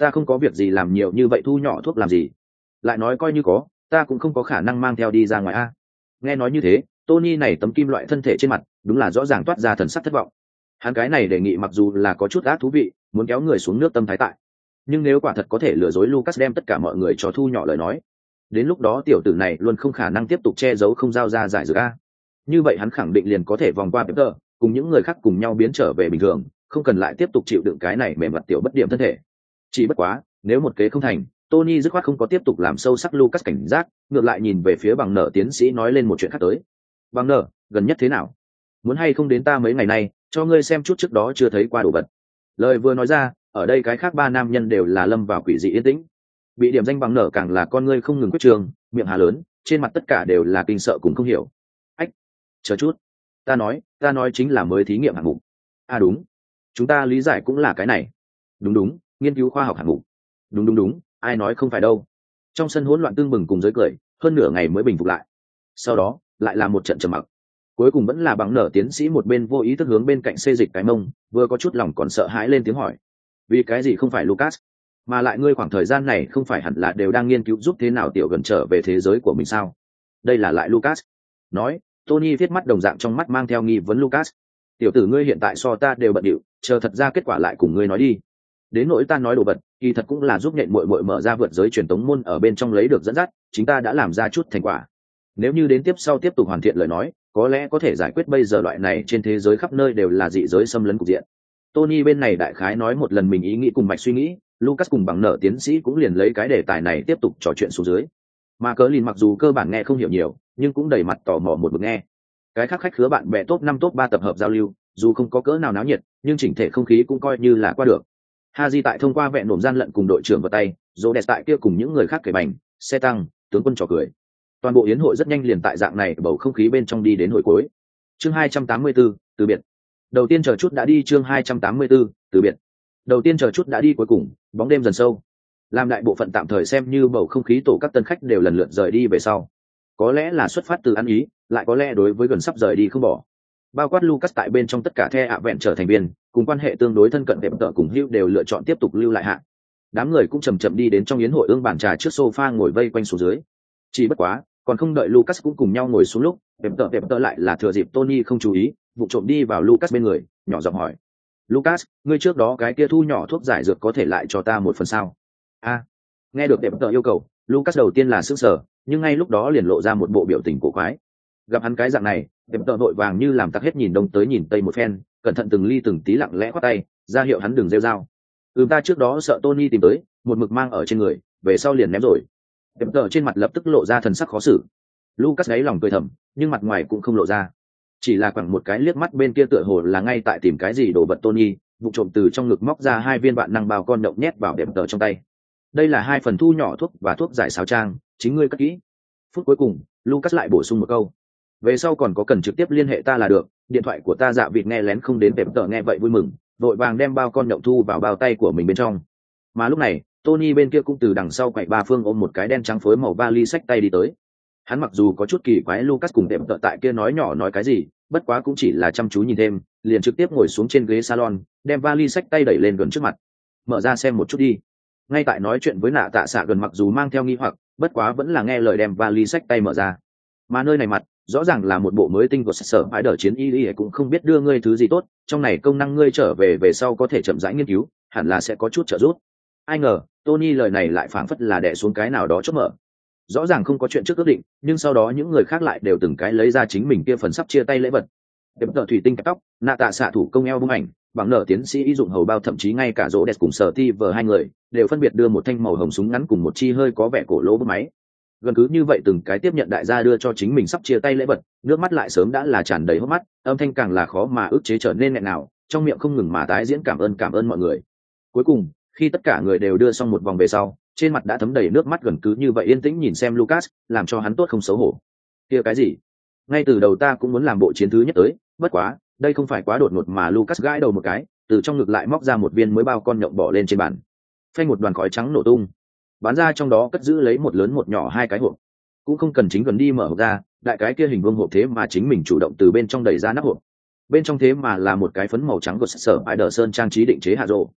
ta không có việc gì làm nhiều như vậy thu nhỏ thuốc làm gì, lại nói coi như có ta cũng không có khả năng mang theo đi ra ngoài a. Nghe nói như thế, Tony này tấm kim loại thân thể trên mặt đúng là rõ ràng toát ra thần sắc thất vọng. Hắn cái này đề nghị mặc dù là có chút ác thú vị, muốn kéo người xuống nước tâm thái tại, nhưng nếu quả thật có thể lừa dối Lucas đem tất cả mọi người cho thu nhỏ lời nói, đến lúc đó tiểu tử này luôn không khả năng tiếp tục che giấu không giao ra giải dược a. Như vậy hắn khẳng định liền có thể vòng qua Peter, cùng những người khác cùng nhau biến trở về bình thường, không cần lại tiếp tục chịu đựng cái này mềm mặt tiểu bất điểm thân thể. Chỉ bất quá, nếu một kế không thành, Tony dứt khoát không có tiếp tục làm sâu sắc Lucas cảnh giác, ngược lại nhìn về phía bằng nở tiến sĩ nói lên một chuyện khác tới. Bằng nở, gần nhất thế nào? Muốn hay không đến ta mấy ngày nay, cho ngươi xem chút trước đó chưa thấy qua đồ vật. Lời vừa nói ra, ở đây cái khác ba nam nhân đều là lâm vào quỷ dị yên tĩnh. Bị điểm danh bằng nở càng là con ngươi không ngừng quyết trường, miệng hà lớn, trên mặt tất cả đều là kinh sợ cùng không hiểu. Ách, chờ chút, ta nói, ta nói chính là mới thí nghiệm hạng mục. À đúng, chúng ta lý giải cũng là cái này. Đúng đúng, nghiên cứu khoa học hạng mục. Đúng đúng đúng, ai nói không phải đâu. Trong sân hỗn loạn tương bừng cùng giới cười, hơn nửa ngày mới bình phục lại. Sau đó, lại là một trận trầm mặc. Cuối cùng vẫn là bằng nở tiến sĩ một bên vô ý thức hướng bên cạnh xê dịch cái mông, vừa có chút lòng còn sợ hãi lên tiếng hỏi. Vì cái gì không phải Lucas? Mà lại ngươi khoảng thời gian này không phải hẳn là đều đang nghiên cứu giúp thế nào tiểu gần trở về thế giới của mình sao? Đây là lại Lucas. Nói, Tony viết mắt đồng dạng trong mắt mang theo nghi vấn Lucas. Tiểu tử ngươi hiện tại so ta đều bận điệu, chờ thật ra kết quả lại cùng ngươi nói đi. Đến nỗi ta nói đồ vật, kỳ thật cũng là giúp nhện muội muội mở ra vượt giới truyền tống môn ở bên trong lấy được dẫn dắt, chính ta đã làm ra chút thành quả. Nếu như đến tiếp sau tiếp tục hoàn thiện lời nói, có lẽ có thể giải quyết bây giờ loại này trên thế giới khắp nơi đều là dị giới xâm lấn cục diện. Tony bên này đại khái nói một lần mình ý nghĩ cùng mạch suy nghĩ, Lucas cùng bằng nợ tiến sĩ cũng liền lấy cái đề tài này tiếp tục trò chuyện xuống dưới. Mà cớ lìn mặc dù cơ bản nghe không hiểu nhiều, nhưng cũng đầy mặt tò mò một bực nghe. Cái khác khách khứa bạn bè top năm top ba tập hợp giao lưu, dù không có cỡ nào náo nhiệt, nhưng chỉnh thể không khí cũng coi như là qua được. Haji tại thông qua vẹn nổm gian lận cùng đội trưởng vào tay, Rhodes tại kia cùng những người khác kể bành, xe tăng, tướng quân trò cười. Toàn bộ yến hội rất nhanh liền tại dạng này bầu không khí bên trong đi đến hồi cuối. Chương hai trăm tám mươi tư, từ biệt. Đầu tiên chờ chút đã đi chương hai trăm tám mươi tư, từ biệt. Đầu tiên chờ chút đã đi cuối cùng, bóng đêm dần sâu. Làm đại bộ phận tạm thời xem như bầu không khí tổ các tân khách đều lần lượt rời đi về sau. Có lẽ là xuất phát từ ăn ý, lại có lẽ đối với gần sắp rời đi không bỏ. Bao quát Lucas tại bên trong tất cả the ạ vẹn trở thành viên, cùng quan hệ tương đối thân cận đẹp tợ cùng Hugh đều lựa chọn tiếp tục lưu lại hạ. Đám người cũng chậm chậm đi đến trong yến hội ương bàn trà trước sofa ngồi vây quanh xuống dưới. Chỉ bất quá, còn không đợi Lucas cũng cùng nhau ngồi xuống lúc, đẹp tợ đẹp tợ lại là thừa dịp Tony không chú ý, vụ trộm đi vào Lucas bên người, nhỏ giọng hỏi: "Lucas, ngươi trước đó cái kia thu nhỏ thuốc giải dược có thể lại cho ta một phần sao?" A. À, nghe được đẹp tợ yêu cầu, Lucas đầu tiên là sững sờ, nhưng ngay lúc đó liền lộ ra một bộ biểu tình cổ quái. Gặp hắn cái dạng này, đẹp tợ vội vàng như làm tặc hết nhìn đông tới nhìn tây một phen, cẩn thận từng ly từng tí lặng lẽ khoát tay, ra hiệu hắn đừng rêu rao. "Ừm, ta trước đó sợ Tony tìm tới, một mực mang ở trên người, về sau liền ném rồi." Đẹp tợ trên mặt lập tức lộ ra thần sắc khó xử. Lucas ấy lòng cười thầm, nhưng mặt ngoài cũng không lộ ra, chỉ là quẳng một cái liếc mắt bên kia tựa hồ là ngay tại tìm cái gì đồ vật Tony, vụ trộm từ trong ngực móc ra hai viên bạn năng bao con động nhét vào đẹp tợ trong tay. "Đây là hai phần thu nhỏ thuốc và thuốc giải sáo trang, chính ngươi cất kỹ." Phút cuối cùng, Lucas lại bổ sung một câu: "Về sau còn có cần trực tiếp liên hệ ta là được, điện thoại của ta dạ vịt nghe lén không đến." Đẹp tợ nghe vậy vui mừng, vội vàng đem bao con động thu vào bao tay của mình bên trong. Mà lúc này, Tony bên kia cũng từ đằng sau quậy ba phương ôm một cái đen trắng phối màu vali xách tay đi tới. Hắn mặc dù có chút kỳ quái Lucas cùng đẹp tợ tại kia nói nhỏ nói cái gì, bất quá cũng chỉ là chăm chú nhìn thêm, liền trực tiếp ngồi xuống trên ghế salon, đem vali xách tay đẩy lên gần trước mặt. "Mở ra xem một chút đi." Ngay tại nói chuyện với nạ tạ xạ gần mặc dù mang theo nghi hoặc, bất quá vẫn là nghe lời đem vali xách tay mở ra. Mà nơi này mặt, rõ ràng là một bộ mới tinh của sở phải đỡ chiến y y cũng không biết đưa ngươi thứ gì tốt, trong này công năng ngươi trở về về sau có thể chậm rãi nghiên cứu, hẳn là sẽ có chút trợ giúp. Ai ngờ, Tony lời này lại phảng phất là đè xuống cái nào đó chốt mở. Rõ ràng không có chuyện trước ước định, nhưng sau đó những người khác lại đều từng cái lấy ra chính mình kia phần sắp chia tay lễ vật. Đẹp tợ thủy tinh cắt tóc, nạ tạ xạ thủ công eo bung ảnh, bằng nở tiến sĩ y dụng hầu bao, thậm chí ngay cả rỗ đẹp cùng sở ti vờ hai người đều phân biệt đưa một thanh màu hồng súng ngắn cùng một chi hơi có vẻ cổ lỗ bút máy. Gần cứ như vậy từng cái tiếp nhận đại gia đưa cho chính mình sắp chia tay lễ vật, nước mắt lại sớm đã là tràn đầy hốc mắt, âm thanh càng là khó mà ức chế trở nên nghẹn nào, trong miệng không ngừng mà tái diễn cảm ơn cảm ơn mọi người. Cuối cùng, khi tất cả người đều đưa xong một vòng về sau, trên mặt đã thấm đầy nước mắt, gần cứ như vậy yên tĩnh nhìn xem Lucas, làm cho hắn tốt không xấu hổ. Kia cái gì? Ngay từ đầu ta cũng muốn làm bộ chiến thứ nhất tới, bất quá, đây không phải quá đột ngột mà Lucas gãi đầu một cái, từ trong ngực lại móc ra một viên mới bao con nhộng bỏ lên trên bàn. Phanh một đoàn khói trắng nổ tung. Bán ra trong đó cất giữ lấy một lớn một nhỏ hai cái hộp. Cũng không cần chính gần đi mở hộp ra, đại cái kia hình vuông hộp thế mà chính mình chủ động từ bên trong đẩy ra nắp hộp. Bên trong thế mà là một cái phấn màu trắng của sở Spider Sơn trang trí định chế hạ rồ.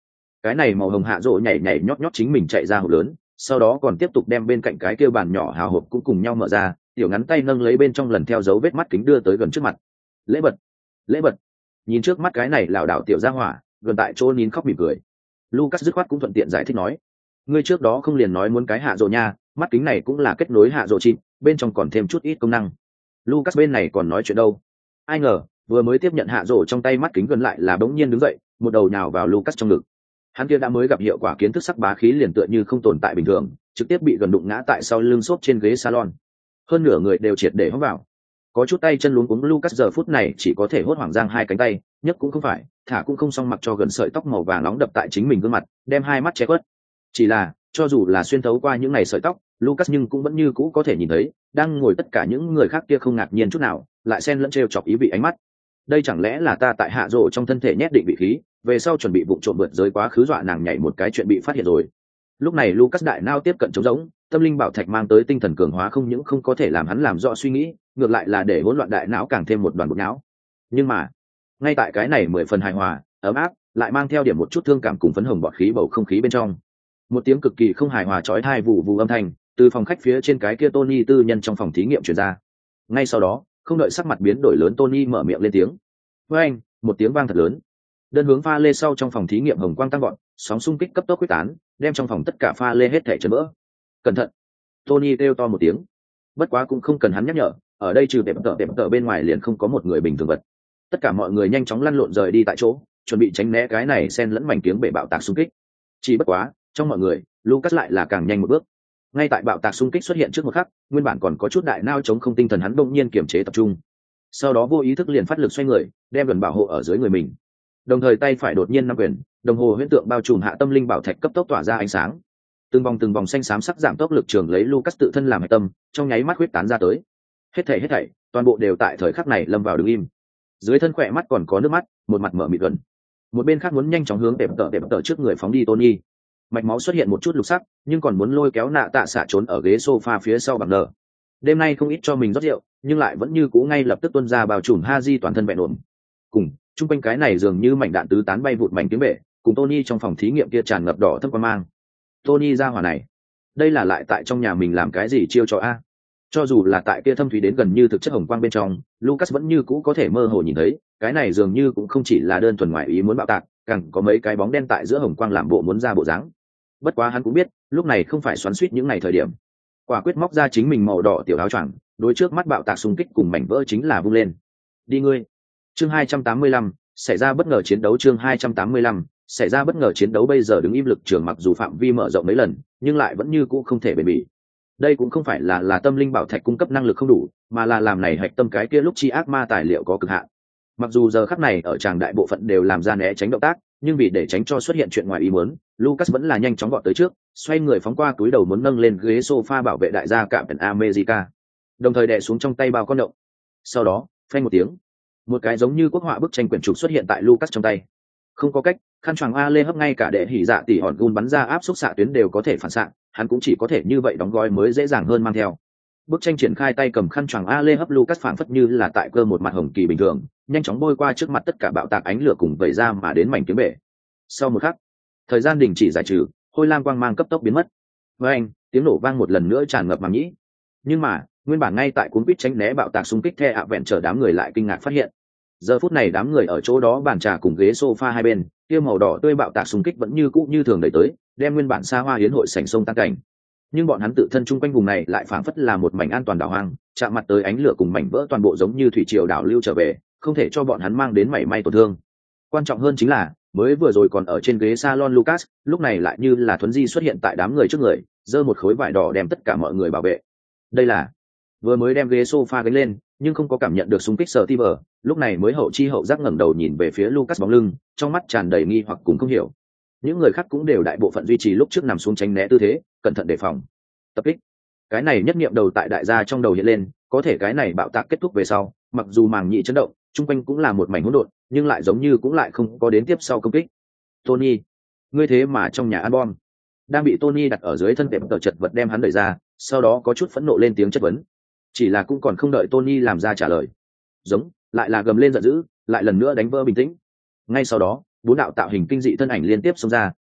cái này màu hồng hạ rộ nhảy nhảy nhót nhót chính mình chạy ra hộp lớn, sau đó còn tiếp tục đem bên cạnh cái kia bàn nhỏ hào hộp cũng cùng nhau mở ra, tiểu ngắn tay nâng lấy bên trong lần theo dấu vết mắt kính đưa tới gần trước mặt. Lễ vật, lễ vật. Nhìn trước mắt cái này lảo đảo tiểu gia hỏa, gần tại chỗ nín khóc mỉm cười. Lucas dứt khoát cũng thuận tiện giải thích nói, ngươi trước đó không liền nói muốn cái hạ rộ nha, mắt kính này cũng là kết nối hạ rộ chip, bên trong còn thêm chút ít công năng. Lucas bên này còn nói chuyện đâu, ai ngờ vừa mới tiếp nhận hạ rộ trong tay mắt kính gần lại là bỗng nhiên đứng dậy, một đầu nhào vào Lucas trong ngực. Hắn kia đã mới gặp hiệu quả kiến thức sắc bá khí liền tựa như không tồn tại bình thường, trực tiếp bị gần đụng ngã tại sau lưng xốp trên ghế salon. Hơn nửa người đều triệt để hóng vào. Có chút tay chân luống cuống, Lucas giờ phút này chỉ có thể hốt hoảng giang hai cánh tay, nhấc cũng không phải, thả cũng không xong, mặc cho gần sợi tóc màu vàng nóng đập tại chính mình gương mặt, đem hai mắt che khuất. Chỉ là, cho dù là xuyên thấu qua những ngày sợi tóc, Lucas nhưng cũng vẫn như cũ có thể nhìn thấy, đang ngồi tất cả những người khác kia không ngạc nhiên chút nào, lại xen lẫn trêu chọc ý vị ánh mắt. Đây chẳng lẽ là ta tại hạ rộ trong thân thể nhét định vị khí, về sau chuẩn bị vụ trộm vượt giới quá khứ dọa nàng nhảy một cái chuyện bị phát hiện rồi. Lúc này Lucas đại nao tiếp cận trống rỗng, tâm linh bảo thạch mang tới tinh thần cường hóa không những không có thể làm hắn làm rõ suy nghĩ, ngược lại là để hỗn loạn đại não càng thêm một đoàn bột não. Nhưng mà, ngay tại cái này mười phần hài hòa, ấm áp, lại mang theo điểm một chút thương cảm cùng phấn hồng bọt khí bầu không khí bên trong. Một tiếng cực kỳ không hài hòa chói tai vụ vụ âm thanh từ phòng khách phía trên cái kia Tony tư nhân trong phòng thí nghiệm truyền ra. Ngay sau đó, không đợi sắc mặt biến đổi lớn, Tony mở miệng lên tiếng. Với anh, một tiếng vang thật lớn. Đơn hướng pha lê sau trong phòng thí nghiệm hồng quang tăng gọn, sóng xung kích cấp tốc quyết tán, đem trong phòng tất cả pha lê hết thảy chấn vỡ. Cẩn thận! Tony kêu to một tiếng. Bất quá cũng không cần hắn nhắc nhở, ở đây trừ tệp tợ tệp tợ bên ngoài liền không có một người bình thường vật. Tất cả mọi người nhanh chóng lăn lộn rời đi tại chỗ, chuẩn bị tránh né cái này xen lẫn mảnh tiếng bể bạo tạc xung kích. Chỉ bất quá, trong mọi người, Lucas lại là càng nhanh một bước. Ngay tại bạo tạc xung kích xuất hiện trước một khắc, nguyên bản còn có chút đại nao chống không tinh thần hắn bỗng nhiên kiềm chế tập trung. Sau đó vô ý thức liền phát lực xoay người, đem gần bảo hộ ở dưới người mình. Đồng thời tay phải đột nhiên nắm quyền, đồng hồ huyễn tượng bao trùm hạ tâm linh bảo thạch cấp tốc tỏa ra ánh sáng. Từng vòng từng vòng xanh xám sắc giảm tốc lực trường lấy Lucas tự thân làm hệ tâm, trong nháy mắt huyết tán ra tới. Hết thảy hết thảy, toàn bộ đều tại thời khắc này lâm vào đứng im. Dưới thân khỏe mắt còn có nước mắt, một mặt mở mịt gần. Một bên khác muốn nhanh chóng hướng tệp tợ tệp tợ trước người phóng đi Tony. Mạch máu xuất hiện một chút lục sắc, nhưng còn muốn lôi kéo nạ tạ xạ trốn ở ghế sofa phía sau bằng nở. Đêm nay không ít cho mình rót rượu, nhưng lại vẫn như cũ ngay lập tức tuôn ra bao trùm Haji toàn thân vẹn ổn. Cùng, chung quanh cái này dường như mảnh đạn tứ tán bay vụt mảnh tiếng bể, cùng Tony trong phòng thí nghiệm kia tràn ngập đỏ thâm quan mang. Tony ra hỏa này, đây là lại tại trong nhà mình làm cái gì chiêu cho a? Cho dù là tại kia thâm thúy đến gần như thực chất hồng quang bên trong, Lucas vẫn như cũ có thể mơ hồ nhìn thấy, cái này dường như cũng không chỉ là đơn thuần ngoại ý muốn bạo tạc, càng có mấy cái bóng đen tại giữa hồng quang làm bộ muốn ra bộ dáng. Bất quá hắn cũng biết, lúc này không phải xoắn xuýt những ngày thời điểm. Quả quyết móc ra chính mình màu đỏ tiểu áo choàng, đối trước mắt bạo tạc xung kích cùng mảnh vỡ chính là vung lên. Đi ngươi. Chương hai trăm tám mươi lăm, xảy ra bất ngờ chiến đấu. Chương hai trăm tám mươi lăm, xảy ra bất ngờ chiến đấu. Bây giờ đứng im lực trường mặc dù phạm vi mở rộng mấy lần, nhưng lại vẫn như cũ không thể bền bỉ. Đây cũng không phải là là tâm linh bảo thạch cung cấp năng lực không đủ, mà là làm này hạch tâm cái kia lúc chi ác ma tài liệu có cực hạn. Mặc dù giờ khắc này ở tràng đại bộ phận đều làm ra né tránh động tác, nhưng vì để tránh cho xuất hiện chuyện ngoài ý muốn, Lucas vẫn là nhanh chóng gọn tới trước, xoay người phóng qua túi đầu muốn nâng lên ghế sofa bảo vệ đại gia Captain America, đồng thời đè xuống trong tay bao con động. Sau đó, phanh một tiếng, một cái giống như quốc họa bức tranh quyển trục xuất hiện tại Lucas trong tay. Không có cách, khăn choàng a lê hấp ngay cả đệ hỉ dạ tỷ hòn gun bắn ra áp xúc xạ tuyến đều có thể phản xạ, hắn cũng chỉ có thể như vậy đóng gói mới dễ dàng hơn mang theo. Bức tranh triển khai tay cầm khăn choàng a lê hấp Lucas phảng phất như là tại cơ một mặt hồng kỳ bình thường, nhanh chóng bôi qua trước mặt tất cả bạo tạc ánh lửa cùng vẩy ra mà đến mảnh kiếm bể. Sau một khắc, thời gian đình chỉ giải trừ, hôi lam quang mang cấp tốc biến mất. Với anh, tiếng nổ vang một lần nữa tràn ngập màng nhĩ. Nhưng mà, nguyên bản ngay tại cuốn quýt tránh né bạo tạc xung kích the ạ vẹn chờ đám người lại kinh ngạc phát hiện. Giờ phút này đám người ở chỗ đó bàn trà cùng ghế sofa hai bên, kia màu đỏ tươi bạo tạc xung kích vẫn như cũ như thường đẩy tới, đem nguyên bản xa hoa hiến hội sảnh sông tan cảnh. Nhưng bọn hắn tự thân chung quanh vùng này lại phảng phất là một mảnh an toàn đảo hoang, chạm mặt tới ánh lửa cùng mảnh vỡ toàn bộ giống như thủy triều đảo lưu trở về, không thể cho bọn hắn mang đến mảy may tổn thương. Quan trọng hơn chính là, mới vừa rồi còn ở trên ghế salon Lucas, lúc này lại như là thuấn di xuất hiện tại đám người trước người, giơ một khối vải đỏ đem tất cả mọi người bảo vệ. Đây là vừa mới đem ghế sofa gánh lên, nhưng không có cảm nhận được xung kích sở ti vờ, lúc này mới hậu chi hậu giác ngẩng đầu nhìn về phía Lucas bóng lưng, trong mắt tràn đầy nghi hoặc cùng không hiểu. Những người khác cũng đều đại bộ phận duy trì lúc trước nằm xuống tránh né tư thế, cẩn thận đề phòng. Tập kích. Cái này nhất niệm đầu tại đại gia trong đầu hiện lên, có thể cái này bạo tạc kết thúc về sau, mặc dù màng nhĩ chấn động, chung quanh cũng là một mảnh hỗn độn, nhưng lại giống như cũng lại không có đến tiếp sau công kích. Tony, ngươi thế mà trong nhà ăn bom. Đang bị Tony đặt ở dưới thân tệp tờ chật vật đem hắn đẩy ra, sau đó có chút phẫn nộ lên tiếng chất vấn. Chỉ là cũng còn không đợi Tony làm ra trả lời, giống lại là gầm lên giận dữ, lại lần nữa đánh vỡ bình tĩnh. Ngay sau đó, bốn đạo tạo hình kinh dị thân ảnh liên tiếp xông ra,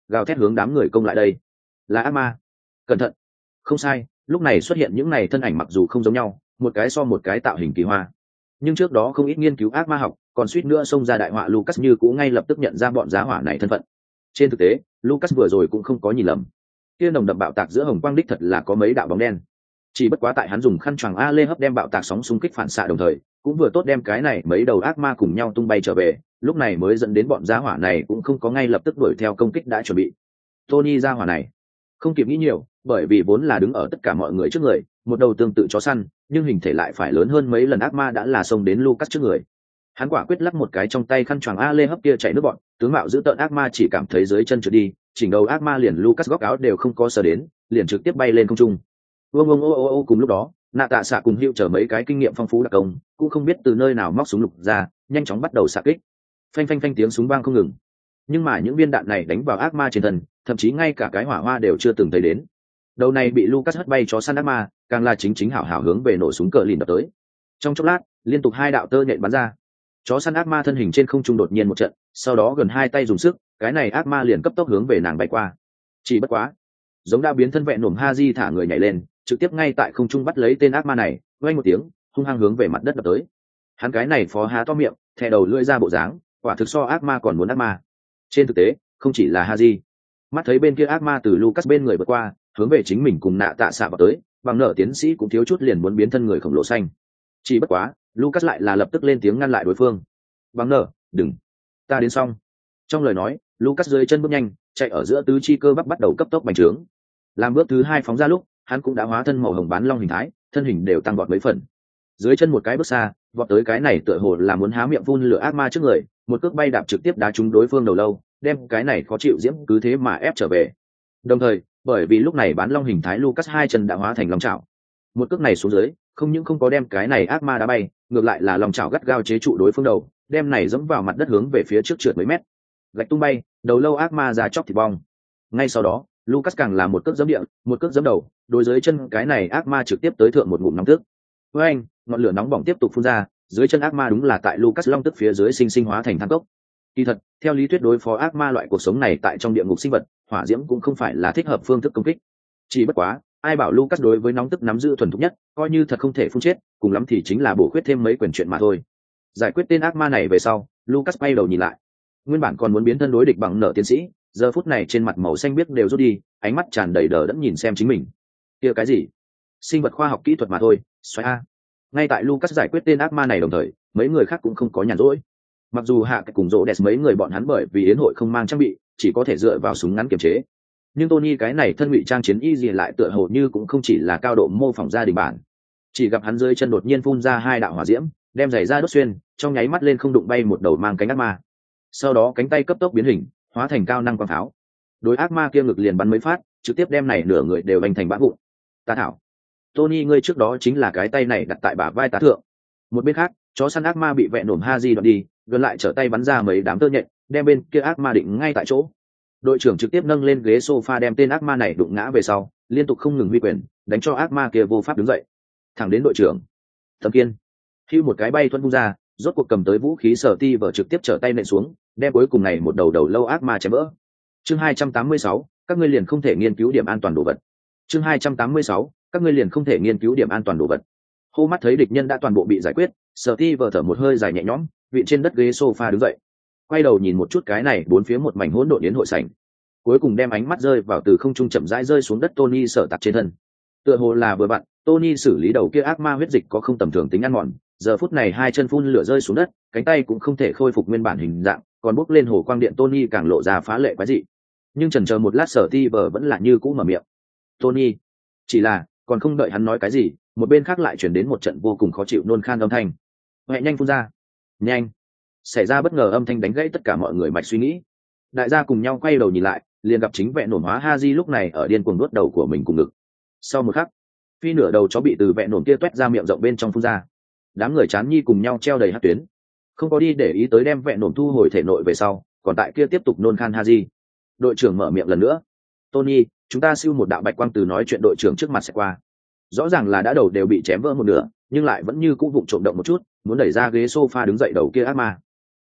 gào thét hướng đám người công lại đây. Là ác ma. Cẩn thận. Không sai, lúc này xuất hiện những này thân ảnh mặc dù không giống nhau, một cái so một cái tạo hình kỳ hoa, nhưng trước đó không ít nghiên cứu ác ma học còn suýt nữa xông ra đại họa. Lucas như cũ ngay lập tức nhận ra bọn giá hỏa này thân phận. Trên thực tế Lucas vừa rồi cũng không có nhìn lầm, kia nồng đậm bạo tạc giữa hồng quang đích thật là có mấy đạo bóng đen, chỉ bất quá tại hắn dùng khăn choàng a lê hấp đem bạo tạc sóng xung kích phản xạ đồng thời cũng vừa tốt đem cái này mấy đầu ác ma cùng nhau tung bay trở về, lúc này mới dẫn đến bọn giá hỏa này cũng không có ngay lập tức đuổi theo công kích đã chuẩn bị. Tony giá hỏa này không kịp nghĩ nhiều, bởi vì vốn là đứng ở tất cả mọi người trước người, một đầu tương tự chó săn nhưng hình thể lại phải lớn hơn mấy lần ác ma đã là xông đến Lucas trước người. Hắn quả quyết lắc một cái trong tay khăn choàng a lê hấp kia chạy nước bọn, tướng mạo giữ tợn ác ma chỉ cảm thấy dưới chân trượt đi, chỉnh đầu ác ma liền Lucas góc áo đều không có sờ đến, liền trực tiếp bay lên không trung. Vương ông ô ô ô cùng lúc đó, Nạ Tạ Xạ cùng Hữu chờ mấy cái kinh nghiệm phong phú đặc công, cũng không biết từ nơi nào móc súng lục ra, nhanh chóng bắt đầu xạ kích. Phanh phanh phanh tiếng súng vang không ngừng. Nhưng mà những viên đạn này đánh vào ác ma trên thân, thậm chí ngay cả cái hỏa hoa đều chưa từng thấy đến. Đầu này bị Lucas hất bay chó săn ác ma, càng là chính chính hảo hảo hướng về nổ súng cờ lìn đập tới. Trong chốc lát, liên tục hai đạo tơ nhện bắn ra. Chó săn ác ma thân hình trên không trung đột nhiên một trận, sau đó gần hai tay dùng sức, cái này ác ma liền cấp tốc hướng về nàng bay qua. Chỉ bất quá, giống đã biến thân vẹn nổm Haji thả người nhảy lên, trực tiếp ngay tại không trung bắt lấy tên ác ma này, vang một tiếng, hung hăng hướng về mặt đất đập tới. Hắn cái này phó há to miệng, thè đầu lưỡi ra bộ dáng, quả thực so ác ma còn muốn ác ma. Trên thực tế, không chỉ là Haji, mắt thấy bên kia ác ma từ Lucas bên người vượt qua, hướng về chính mình cùng Nạ Tạ Xạ vào tới, bằng nở tiến sĩ cũng thiếu chút liền muốn biến thân người khổng lồ xanh. Chỉ bất quá, Lucas lại là lập tức lên tiếng ngăn lại đối phương. Bằng nở, đừng, ta đến xong. Trong lời nói, Lucas dưới chân bước nhanh, chạy ở giữa tứ chi cơ bắp bắt đầu cấp tốc bành trướng. Làm bước thứ hai phóng ra lúc, hắn cũng đã hóa thân màu hồng bán long hình thái, thân hình đều tăng vọt mấy phần. Dưới chân một cái bước xa, vọt tới cái này tựa hồ là muốn há miệng phun lửa ác ma trước người, một cước bay đạp trực tiếp đá trúng đối phương đầu lâu, đem cái này khó chịu diễm cứ thế mà ép trở về. Đồng thời, bởi vì lúc này bán long hình thái Lucas hai chân đã hóa thành long chảo, một cước này xuống dưới, không những không có đem cái này ác ma đá bay, ngược lại là long chảo gắt gao chế trụ đối phương đầu, đem này dẫm vào mặt đất hướng về phía trước trượt mấy mét, gạch tung bay, đầu lâu ác ma ra chóc thịt bong. Ngay sau đó, Lucas càng là một cước giẫm địa, một cước giẫm đầu, đối dưới chân cái này ác ma trực tiếp tới thượng một ngụm nóng tức. Với anh, ngọn lửa nóng bỏng tiếp tục phun ra, dưới chân ác ma đúng là tại Lucas long tức phía dưới sinh sinh hóa thành than cốc. Kỳ thật, theo lý thuyết đối phó ác ma loại cuộc sống này tại trong địa ngục sinh vật, hỏa diễm cũng không phải là thích hợp phương thức công kích. Chỉ bất quá, ai bảo Lucas đối với nóng tức nắm giữ thuần thục nhất, coi như thật không thể phun chết, cùng lắm thì chính là bổ khuyết thêm mấy quyền chuyện mà thôi. Giải quyết tên ác ma này về sau, Lucas quay đầu nhìn lại. Nguyên bản còn muốn biến thân đối địch bằng nở tiến sĩ, giờ phút này trên mặt màu xanh biếc đều rút đi, ánh mắt tràn đầy đờ đẫn nhìn xem chính mình. Kia cái gì? Sinh vật khoa học kỹ thuật mà thôi, xoáy a. Ngay tại Lucas giải quyết tên ác ma này đồng thời, mấy người khác cũng không có nhàn rỗi. Mặc dù hạ cái cùng rỗ đẹp mấy người bọn hắn bởi vì yến hội không mang trang bị, chỉ có thể dựa vào súng ngắn kiềm chế. Nhưng Tony cái này thân ngụy trang chiến y gì lại tựa hồ như cũng không chỉ là cao độ mô phỏng gia đình bản. Chỉ gặp hắn dưới chân đột nhiên phun ra hai đạo hỏa diễm, đem giày ra đốt xuyên, trong nháy mắt lên không đụng bay một đầu mang cánh ác ma. Sau đó cánh tay cấp tốc biến hình, hóa thành cao năng quang pháo. Đối ác ma kia ngực liền bắn mấy phát, trực tiếp đem này nửa người đều bành thành bã vụn. Ta thảo, Tony ngươi trước đó chính là cái tay này đặt tại bả vai tá thượng. Một bên khác, chó săn ác ma bị vẹn nổm Haji đoạn đi, gần lại trở tay bắn ra mấy đám tơ nhện, đem bên kia ác ma định ngay tại chỗ. Đội trưởng trực tiếp nâng lên ghế sofa đem tên ác ma này đụng ngã về sau, liên tục không ngừng huy quyền, đánh cho ác ma kia vô pháp đứng dậy. Thẳng đến đội trưởng Thẩm Kiên, khi một cái bay thuận vung ra, rốt cuộc cầm tới vũ khí sở ti vở trực tiếp trở tay nện xuống, đem cuối cùng này một đầu đầu lâu ác ma chém vỡ. Chương hai trăm tám mươi sáu, các ngươi liền không thể nghiên cứu điểm an toàn đồ vật. Chương hai trăm tám mươi sáu, các ngươi liền không thể nghiên cứu điểm an toàn đồ vật. Hô mắt thấy địch nhân đã toàn bộ bị giải quyết, sở ti vở thở một hơi dài nhẹ nhõm, vị trên đất ghế sofa đứng dậy, quay đầu nhìn một chút cái này bốn phía một mảnh hỗn độn yến hội sảnh, cuối cùng đem ánh mắt rơi vào từ không trung chậm rãi rơi xuống đất Tony sở tạc trên thân. Tựa hồ là vừa vặn, Tony xử lý đầu kia ác ma huyết dịch có không tầm thường tính ăn mòn, giờ phút này hai chân phun lửa rơi xuống đất, cánh tay cũng không thể khôi phục nguyên bản hình dạng, còn bốc lên hồ quang điện Tony càng lộ ra phá lệ quái dị. Nhưng chần chờ một lát sở ti vở vẫn là như cũ mở miệng. Tony, chỉ là còn không đợi hắn nói cái gì, một bên khác lại chuyển đến một trận vô cùng khó chịu nôn khan âm thanh. Hãy nhanh phun ra, nhanh! Xảy ra bất ngờ âm thanh đánh gãy tất cả mọi người mạch suy nghĩ. Đại gia cùng nhau quay đầu nhìn lại, liền gặp chính vẹn nổm hóa Haji lúc này ở điên cuồng nuốt đầu của mình cùng ngực. Sau một khắc, phi nửa đầu chó bị từ vẹn nổm kia toét ra miệng rộng bên trong phun ra. Đám người chán nhi cùng nhau treo đầy hát tuyến, không có đi để ý tới đem vẹn nổm thu hồi thể nội về sau, còn tại kia tiếp tục nôn khan Haji. Đội trưởng mở miệng lần nữa. Tony, chúng ta siêu một đạo bạch quang từ nói chuyện đội trưởng trước mặt sẽ qua. Rõ ràng là đã đầu đều bị chém vỡ một nửa, nhưng lại vẫn như cũ vụng trộm động một chút, muốn đẩy ra ghế sofa đứng dậy đầu kia ác ma.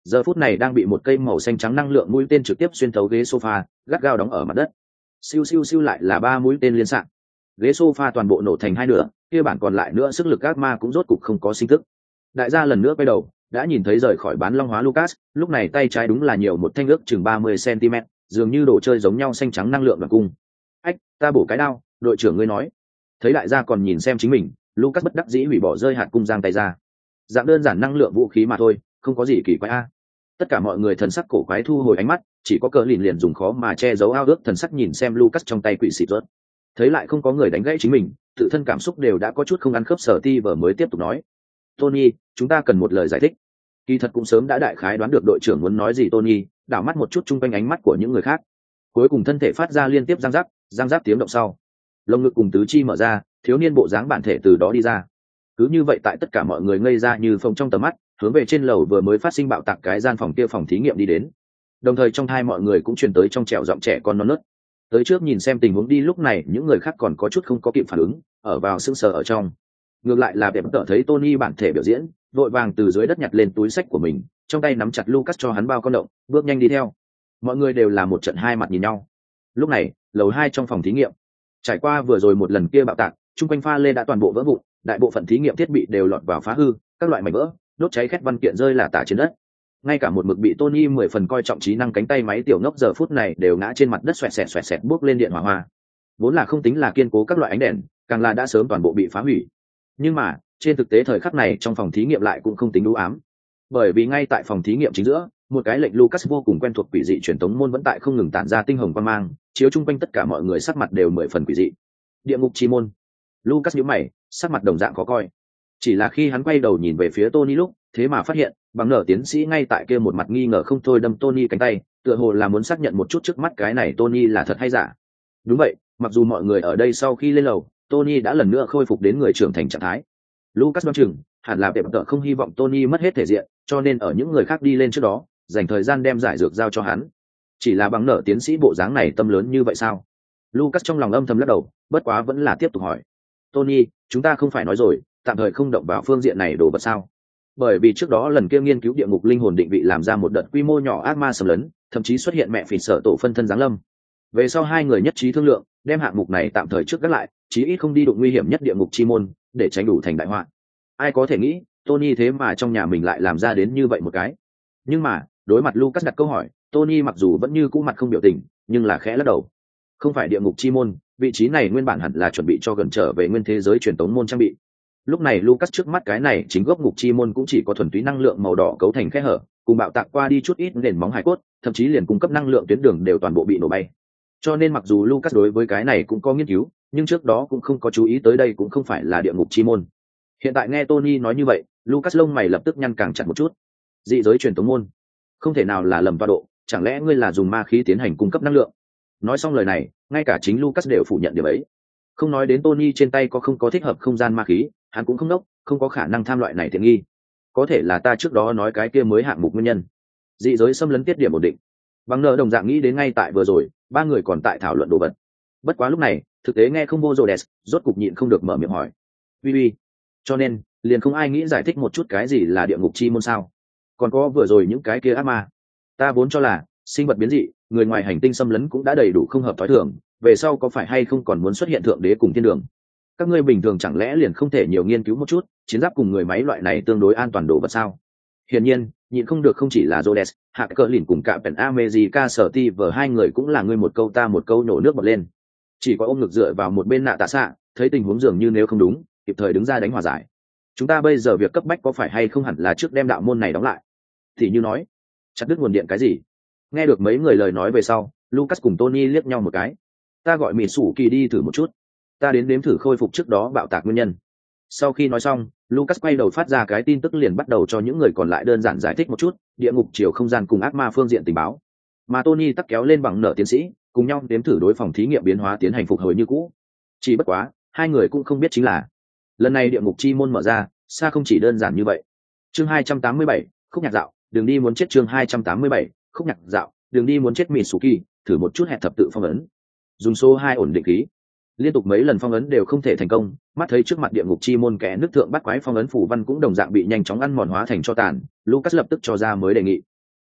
giờ phút này đang bị một cây màu xanh trắng năng lượng mũi tên trực tiếp xuyên thấu ghế sofa, gắt gao đóng ở mặt đất. Siêu siêu siêu lại là ba mũi tên liên xạ, ghế sofa toàn bộ nổ thành hai nửa, kia bản còn lại nữa sức lực ác ma cũng rốt cục không có sinh tức. Đại gia lần nữa quay đầu, đã nhìn thấy rời khỏi bán long hóa Lucas, lúc này tay trái đúng là nhiều một thanh ước chừng ba mươi xăng-ti-mét, dường như đồ chơi giống nhau xanh trắng năng lượng và cung. Ách, ta bổ cái đao, đội trưởng ngươi nói. Thấy đại gia còn nhìn xem chính mình, Lucas bất đắc dĩ hủy bỏ rơi hạt cung giang tay ra. Dạng đơn giản năng lượng vũ khí mà thôi, không có gì kỳ quái a. Tất cả mọi người thần sắc cổ quái thu hồi ánh mắt, chỉ có cờ lìn liền dùng khó mà che giấu ao ước thần sắc nhìn xem Lucas trong tay quỷ xịt rớt. Thấy lại không có người đánh gãy chính mình, tự thân cảm xúc đều đã có chút không ăn khớp, sở ti vờ mới tiếp tục nói. Tony, chúng ta cần một lời giải thích. Kỳ thật cũng sớm đã đại khái đoán được đội trưởng muốn nói gì. Tony đảo mắt một chút chung quanh ánh mắt của những người khác, cuối cùng thân thể phát ra liên tiếp răng rắc răng rắc tiếng động sau, lồng ngực cùng tứ chi mở ra, thiếu niên bộ dáng bản thể từ đó đi ra. Cứ như vậy tại tất cả mọi người ngây ra như phồng trong tầm mắt, hướng về trên lầu vừa mới phát sinh bạo tạc cái gian phòng kia phòng thí nghiệm đi đến. Đồng thời trong thai mọi người cũng truyền tới trong trẻo giọng trẻ con non nớt, tới trước nhìn xem tình huống đi. Lúc này những người khác còn có chút không có kịp phản ứng, ở vào sững sờ ở trong. Ngược lại là đẹp tợ thấy Tony bản thể biểu diễn, vội vàng từ dưới đất nhặt lên túi sách của mình, trong tay nắm chặt Lucas cho hắn bao con động, bước nhanh đi theo. Mọi người đều là một trận hai mặt nhìn nhau. Lúc này lầu hai trong phòng thí nghiệm, trải qua vừa rồi một lần kia bạo tạc, chung quanh pha lê đã toàn bộ vỡ vụn, đại bộ phận thí nghiệm thiết bị đều lọt vào phá hư, các loại mảnh vỡ đốt cháy khét văn kiện rơi là tả trên đất. Ngay cả một mực bị Tony mười phần coi trọng trí năng cánh tay máy tiểu ngốc giờ phút này đều ngã trên mặt đất xoẹt xẹt xoẹt xẹt bước lên điện hỏa hoa. Vốn là không tính là kiên cố các loại ánh đèn, càng là đã sớm toàn bộ bị phá hủy. Nhưng mà trên thực tế thời khắc này trong phòng thí nghiệm lại cũng không tính u ám, bởi vì ngay tại phòng thí nghiệm chính giữa, một cái lệnh Lucas vô cùng quen thuộc quỷ dị truyền tống môn vẫn tại không ngừng tản ra tinh hồng quang mang, chiếu chung quanh tất cả mọi người sắc mặt đều mười phần quỷ dị. Địa ngục chi môn. Lucas nhíu mày, sắc mặt đồng dạng khó coi. Chỉ là khi hắn quay đầu nhìn về phía Tony lúc, thế mà phát hiện bằng nở tiến sĩ ngay tại kia một mặt nghi ngờ không thôi đâm Tony cánh tay, tựa hồ là muốn xác nhận một chút trước mắt cái này Tony là thật hay giả. Đúng vậy, mặc dù mọi người ở đây sau khi lên lầu, Tony đã lần nữa khôi phục đến người trưởng thành trạng thái. Lucas đoán chừng hẳn là đẹp tợ không hy vọng Tony mất hết thể diện, cho nên ở những người khác đi lên trước đó, dành thời gian đem giải dược giao cho hắn. Chỉ là bằng nở tiến sĩ bộ dáng này tâm lớn như vậy sao? Lucas trong lòng âm thầm lắc đầu, bất quá vẫn là tiếp tục hỏi. Tony, chúng ta không phải nói rồi, tạm thời không động vào phương diện này đồ vật sao? Bởi vì trước đó lần kia nghiên cứu địa ngục linh hồn định vị làm ra một đợt quy mô nhỏ ác ma xâm lấn, thậm chí xuất hiện mẹ phỉ sở tổ phân thân giáng lâm. Về sau hai người nhất trí thương lượng, đem hạng mục này tạm thời trước gác lại, chí ít không đi đụng nguy hiểm nhất địa ngục chi môn, để tránh đủ thành đại họa. Ai có thể nghĩ, Tony thế mà trong nhà mình lại làm ra đến như vậy một cái. Nhưng mà, đối mặt Lucas đặt câu hỏi, Tony mặc dù vẫn như cũ mặt không biểu tình, nhưng là khẽ lắc đầu. Không phải địa ngục chi môn, vị trí này nguyên bản hẳn là chuẩn bị cho gần trở về nguyên thế giới truyền tống môn trang bị. Lúc này Lucas trước mắt cái này chính gốc ngục chi môn cũng chỉ có thuần túy năng lượng màu đỏ cấu thành khe hở, cùng bạo tạc qua đi chút ít nền móng hải cốt, thậm chí liền cung cấp năng lượng tuyến đường đều toàn bộ bị nổ bay. Cho nên mặc dù Lucas đối với cái này cũng có nghiên cứu, nhưng trước đó cũng không có chú ý tới đây cũng không phải là địa ngục chi môn. Hiện tại nghe Tony nói như vậy, Lucas lông mày lập tức nhăn càng chặt một chút. Dị giới truyền tống môn, không thể nào là lầm tọa độ, chẳng lẽ ngươi là dùng ma khí tiến hành cung cấp năng lượng? Nói xong lời này, ngay cả chính Lucas đều phủ nhận điều ấy. Không nói đến Tony trên tay có không có thích hợp không gian ma khí, hắn cũng không đốc, không có khả năng tham loại này tiện nghi. Có thể là ta trước đó nói cái kia mới hạng mục nguyên nhân. Dị giới xâm lấn tiết điểm ổn định. Bằng nợ đồng dạng nghĩ đến ngay tại vừa rồi, ba người còn tại thảo luận đồ vật. Bất quá lúc này, thực tế nghe không vô rồi đẹp, rốt cục nhịn không được mở miệng hỏi. Uy uy. Cho nên, liền không ai nghĩ giải thích một chút cái gì là địa ngục chi môn sao? Còn có vừa rồi những cái kia ác ma. Ta vốn cho là sinh vật biến dị, người ngoài hành tinh xâm lấn cũng đã đầy đủ không hợp thói thường, về sau có phải hay không còn muốn xuất hiện thượng đế cùng thiên đường? Các ngươi bình thường chẳng lẽ liền không thể nhiều nghiên cứu một chút, chiến giáp cùng người máy loại này tương đối an toàn đồ vật sao? Hiển nhiên, nhịn không được không chỉ là Rhodes, hạ cỡ lìn cùng cả Pen America sở ti vờ hai người cũng là ngươi một câu ta một câu nổ nước bọt lên. Chỉ có ôm ngực dựa vào một bên nạ tạ xạ, thấy tình huống dường như nếu không đúng, kịp thời đứng ra đánh hòa giải. Chúng ta bây giờ việc cấp bách có phải hay không hẳn là trước đem đạo môn này đóng lại? Thì như nói, chặt đứt nguồn điện cái gì? Nghe được mấy người lời nói về sau, Lucas cùng Tony liếc nhau một cái. Ta gọi Mị Sủ Kỳ đi thử một chút. Ta đến đếm thử khôi phục trước đó bạo tạc nguyên nhân. Sau khi nói xong, Lucas quay đầu phát ra cái tin tức liền bắt đầu cho những người còn lại đơn giản giải thích một chút địa ngục chiều không gian cùng ác ma phương diện tình báo. Mà Tony tắc kéo lên bằng nợ tiến sĩ, cùng nhau đếm thử đối phòng thí nghiệm biến hóa tiến hành phục hồi như cũ. Chỉ bất quá, hai người cũng không biết chính là lần này địa ngục chi môn mở ra, xa không chỉ đơn giản như vậy. Chương hai trăm tám mươi bảy, khúc nhạc dạo, đường đi muốn chết. Chương hai trăm tám mươi bảy, khúc nhạc dạo, đường đi muốn chết. Mitsuki thử một chút hẹn thập tự phong ấn, dùng số hai ổn định khí. Liên tục mấy lần phong ấn đều không thể thành công, mắt thấy trước mặt địa ngục chi môn kẽ nước thượng bắt quái phong ấn phủ văn cũng đồng dạng bị nhanh chóng ăn mòn hóa thành cho tàn, Lucas lập tức cho ra mới đề nghị.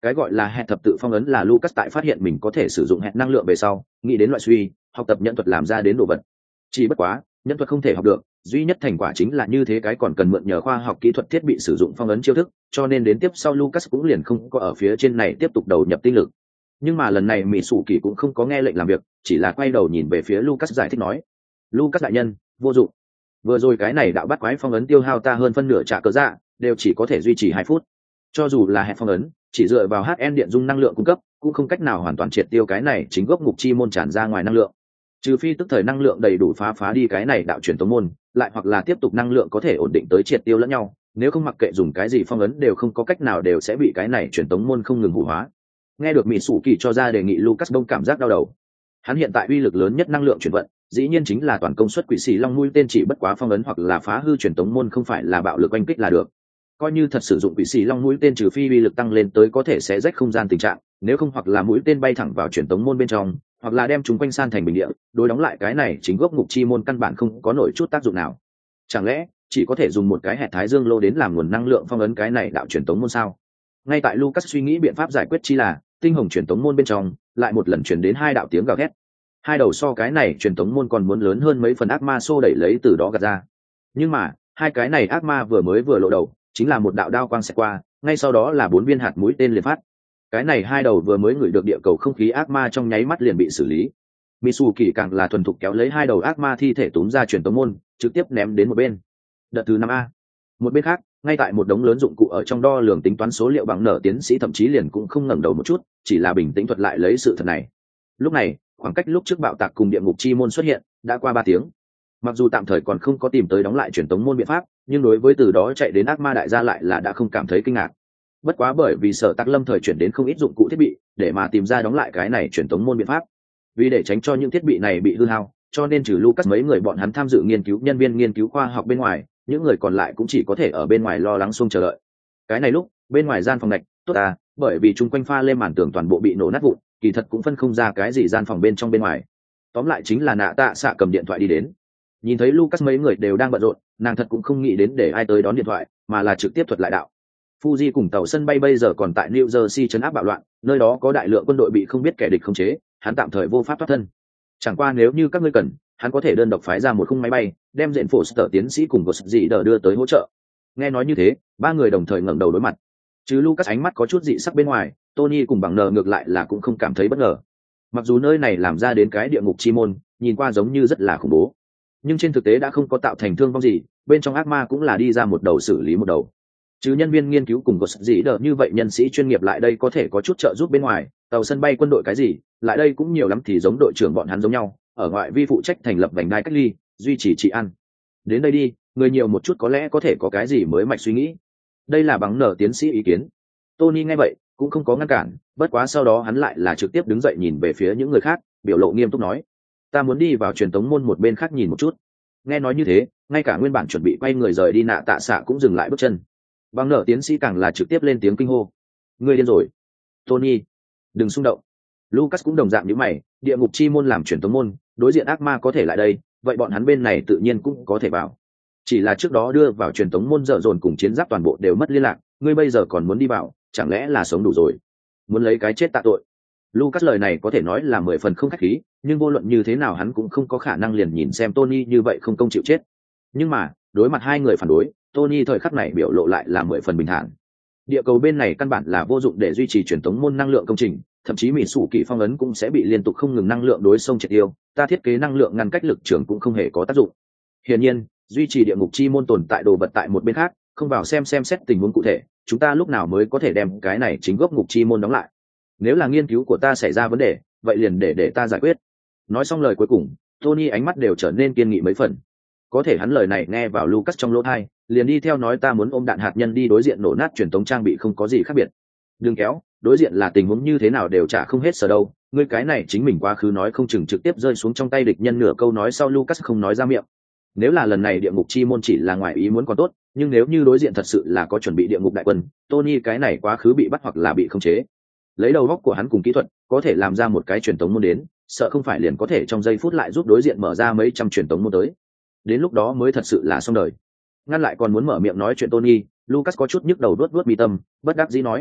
Cái gọi là hẹn thập tự phong ấn là Lucas tại phát hiện mình có thể sử dụng hẹn năng lượng về sau, nghĩ đến loại suy, học tập nhẫn thuật làm ra đến đồ vật. Chỉ bất quá, nhẫn thuật không thể học được, duy nhất thành quả chính là như thế cái còn cần mượn nhờ khoa học kỹ thuật thiết bị sử dụng phong ấn chiêu thức, cho nên đến tiếp sau Lucas cũng liền không có ở phía trên này tiếp tục đầu nhập tinh lực. Nhưng mà lần này Mỹ Sủ Kỳ cũng không có nghe lệnh làm việc, chỉ là quay đầu nhìn về phía Lucas giải thích nói: "Lucas đại nhân, vô dụng. Vừa rồi cái này đạo bắt quái phong ấn tiêu hao ta hơn phân nửa trả cớ dạ, đều chỉ có thể duy trì hai phút. Cho dù là hẹn phong ấn, chỉ dựa vào hát en điện dung năng lượng cung cấp, cũng không cách nào hoàn toàn triệt tiêu cái này chính gốc ngục chi môn tràn ra ngoài năng lượng. Trừ phi tức thời năng lượng đầy đủ phá phá đi cái này đạo truyền tống môn, lại hoặc là tiếp tục năng lượng có thể ổn định tới triệt tiêu lẫn nhau, nếu không mặc kệ dùng cái gì phong ấn đều không có cách nào đều sẽ bị cái này truyền tống môn không ngừng hủ hóa." Nghe được Mỹ Sủ Kỳ cho ra đề nghị, Lucas đông cảm giác đau đầu. Hắn hiện tại uy lực lớn nhất năng lượng chuyển vận, dĩ nhiên chính là toàn công suất quỷ sĩ long mũi tên, chỉ bất quá phong ấn hoặc là phá hư truyền tống môn không phải là bạo lực oanh kích là được. Coi như thật sử dụng quỷ sĩ long mũi tên, trừ phi uy lực tăng lên tới có thể xé rách không gian tình trạng, nếu không hoặc là mũi tên bay thẳng vào truyền tống môn bên trong, hoặc là đem chúng quanh san thành bình địa, đối đóng lại cái này chính gốc ngục chi môn căn bản không có nổi chút tác dụng nào. Chẳng lẽ chỉ có thể dùng một cái hẹn thái dương lô đến làm nguồn năng lượng phong ấn cái này đạo truyền tống môn sao? Ngay tại Lucas suy nghĩ biện pháp giải quyết chi là, tinh hồng truyền tống môn bên trong lại một lần truyền đến hai đạo tiếng gào thét. Hai đầu so cái này truyền tống môn còn muốn lớn hơn mấy phần ác ma xô đẩy lấy từ đó gạt ra. Nhưng mà hai cái này ác ma vừa mới vừa lộ đầu, chính là một đạo đao quang xẹt qua, ngay sau đó là bốn viên hạt mũi tên liền phát. Cái này hai đầu vừa mới ngửi được địa cầu không khí ác ma trong nháy mắt liền bị xử lý. Mitsu Kỳ càng là thuần thục kéo lấy hai đầu ác ma thi thể túm ra truyền tống môn, trực tiếp ném đến một bên. Đợt thứ năm a. Một bên khác, ngay tại một đống lớn dụng cụ ở trong đo lường tính toán số liệu bằng nở tiến sĩ thậm chí liền cũng không ngẩng đầu một chút, chỉ là bình tĩnh thuật lại lấy sự thật này. Lúc này, khoảng cách lúc trước bạo tạc cùng địa ngục chi môn xuất hiện đã qua ba tiếng. Mặc dù tạm thời còn không có tìm tới đóng lại truyền tống môn biện pháp, nhưng đối với từ đó chạy đến ác ma đại gia lại là đã không cảm thấy kinh ngạc. Bất quá bởi vì sở tạc lâm thời chuyển đến không ít dụng cụ thiết bị để mà tìm ra đóng lại cái này truyền tống môn biện pháp. Vì để tránh cho những thiết bị này bị hư hao, cho nên trừ Lucas mấy người bọn hắn tham dự nghiên cứu nhân viên nghiên cứu khoa học bên ngoài, những người còn lại cũng chỉ có thể ở bên ngoài lo lắng xuông chờ đợi. Cái này lúc bên ngoài gian phòng lệch tốt à, bởi vì chung quanh pha lên màn tường toàn bộ bị nổ nát vụn, kỳ thật cũng phân không ra cái gì gian phòng bên trong bên ngoài. Tóm lại chính là Nạ Tạ Xạ cầm điện thoại đi đến, nhìn thấy Lucas mấy người đều đang bận rộn, nàng thật cũng không nghĩ đến để ai tới đón điện thoại, mà là trực tiếp thuật lại đạo. Fuji cùng tàu sân bay bây giờ còn tại New Jersey trấn áp bạo loạn, nơi đó có đại lượng quân đội bị không biết kẻ địch khống chế, hắn tạm thời vô pháp thoát thân. Chẳng qua nếu như các ngươi cần, hắn có thể đơn độc phái ra một khung máy bay, đem diện phổ sở tiến sĩ cùng Ghost dị đỡ đưa tới hỗ trợ. Nghe nói như thế, ba người đồng thời ngẩng đầu đối mặt. Chứ Lucas ánh mắt có chút dị sắc bên ngoài, Tony cùng bằng nờ ngược lại là cũng không cảm thấy bất ngờ. Mặc dù nơi này làm ra đến cái địa ngục chi môn, nhìn qua giống như rất là khủng bố, nhưng trên thực tế đã không có tạo thành thương vong gì, bên trong ác ma cũng là đi ra một đầu xử lý một đầu. Chứ nhân viên nghiên cứu cùng Ghost dị đỡ như vậy nhân sĩ chuyên nghiệp lại đây có thể có chút trợ giúp bên ngoài, tàu sân bay quân đội cái gì, lại đây cũng nhiều lắm thì giống đội trưởng bọn hắn giống nhau, ở ngoại vi phụ trách thành lập vành đai cách ly, duy trì trị an. Đến đây đi, người nhiều một chút có lẽ có thể có cái gì mới mạch suy nghĩ. Đây là bằng nở tiến sĩ ý kiến. Tony nghe vậy cũng không có ngăn cản, bất quá sau đó hắn lại là trực tiếp đứng dậy nhìn về phía những người khác, biểu lộ nghiêm túc nói: ta muốn đi vào truyền tống môn một bên khác nhìn một chút. Nghe nói như thế, ngay cả nguyên bản chuẩn bị quay người rời đi Nạ Tạ Xạ cũng dừng lại bước chân. Bằng nở tiến sĩ càng là trực tiếp lên tiếng kinh hô: ngươi điên rồi Tony, đừng xung động. Lucas cũng đồng dạng như mày, địa ngục chi môn làm truyền tống môn, đối diện ác ma có thể lại đây, vậy bọn hắn bên này tự nhiên cũng có thể vào. Chỉ là trước đó đưa vào truyền tống môn dở dồn cùng chiến giáp toàn bộ đều mất liên lạc, ngươi bây giờ còn muốn đi vào, chẳng lẽ là sống đủ rồi, muốn lấy cái chết tạ tội. Lucas lời này có thể nói là mười phần không khách khí, nhưng vô luận như thế nào hắn cũng không có khả năng liền nhìn xem Tony như vậy không công chịu chết. Nhưng mà đối mặt hai người phản đối, Tony thời khắc này biểu lộ lại là mười phần bình thản. Địa cầu bên này căn bản là vô dụng để duy trì truyền tống môn năng lượng công trình, thậm chí Mỹ Sủ Kỳ phong ấn cũng sẽ bị liên tục không ngừng năng lượng đối xông triệt tiêu, ta thiết kế năng lượng ngăn cách lực trường cũng không hề có tác dụng. Hiển nhiên, duy trì địa ngục chi môn tồn tại đồ vật tại một bên khác, không vào xem xem xét tình huống cụ thể, chúng ta lúc nào mới có thể đem cái này chính gốc ngục chi môn đóng lại. Nếu là nghiên cứu của ta xảy ra vấn đề, vậy liền để để ta giải quyết. Nói xong lời cuối cùng, Tony ánh mắt đều trở nên kiên nghị mấy phần. Có thể hắn lời này nghe vào Lucas trong lỗ tai, liền đi theo nói ta muốn ôm đạn hạt nhân đi đối diện nổ nát truyền tống trang bị không có gì khác biệt. Đừng kéo, đối diện là tình huống như thế nào đều chả không hết sở đâu, ngươi cái này chính mình quá khứ nói không chừng trực tiếp rơi xuống trong tay địch nhân. Nửa câu nói sau Lucas không nói ra miệng. Nếu là lần này địa ngục chi môn chỉ là ngoài ý muốn còn tốt, nhưng nếu như đối diện thật sự là có chuẩn bị địa ngục đại quân, Tony cái này quá khứ bị bắt hoặc là bị khống chế, lấy đầu góc của hắn cùng kỹ thuật có thể làm ra một cái truyền tống môn đến, sợ không phải liền có thể trong giây phút lại giúp đối diện mở ra mấy trăm truyền tống môn tới, đến lúc đó mới thật sự là xong đời. Ngăn lại còn muốn mở miệng nói chuyện Tony, Lucas có chút nhức đầu đuốt đuốt mi tâm, bất đắc dĩ nói: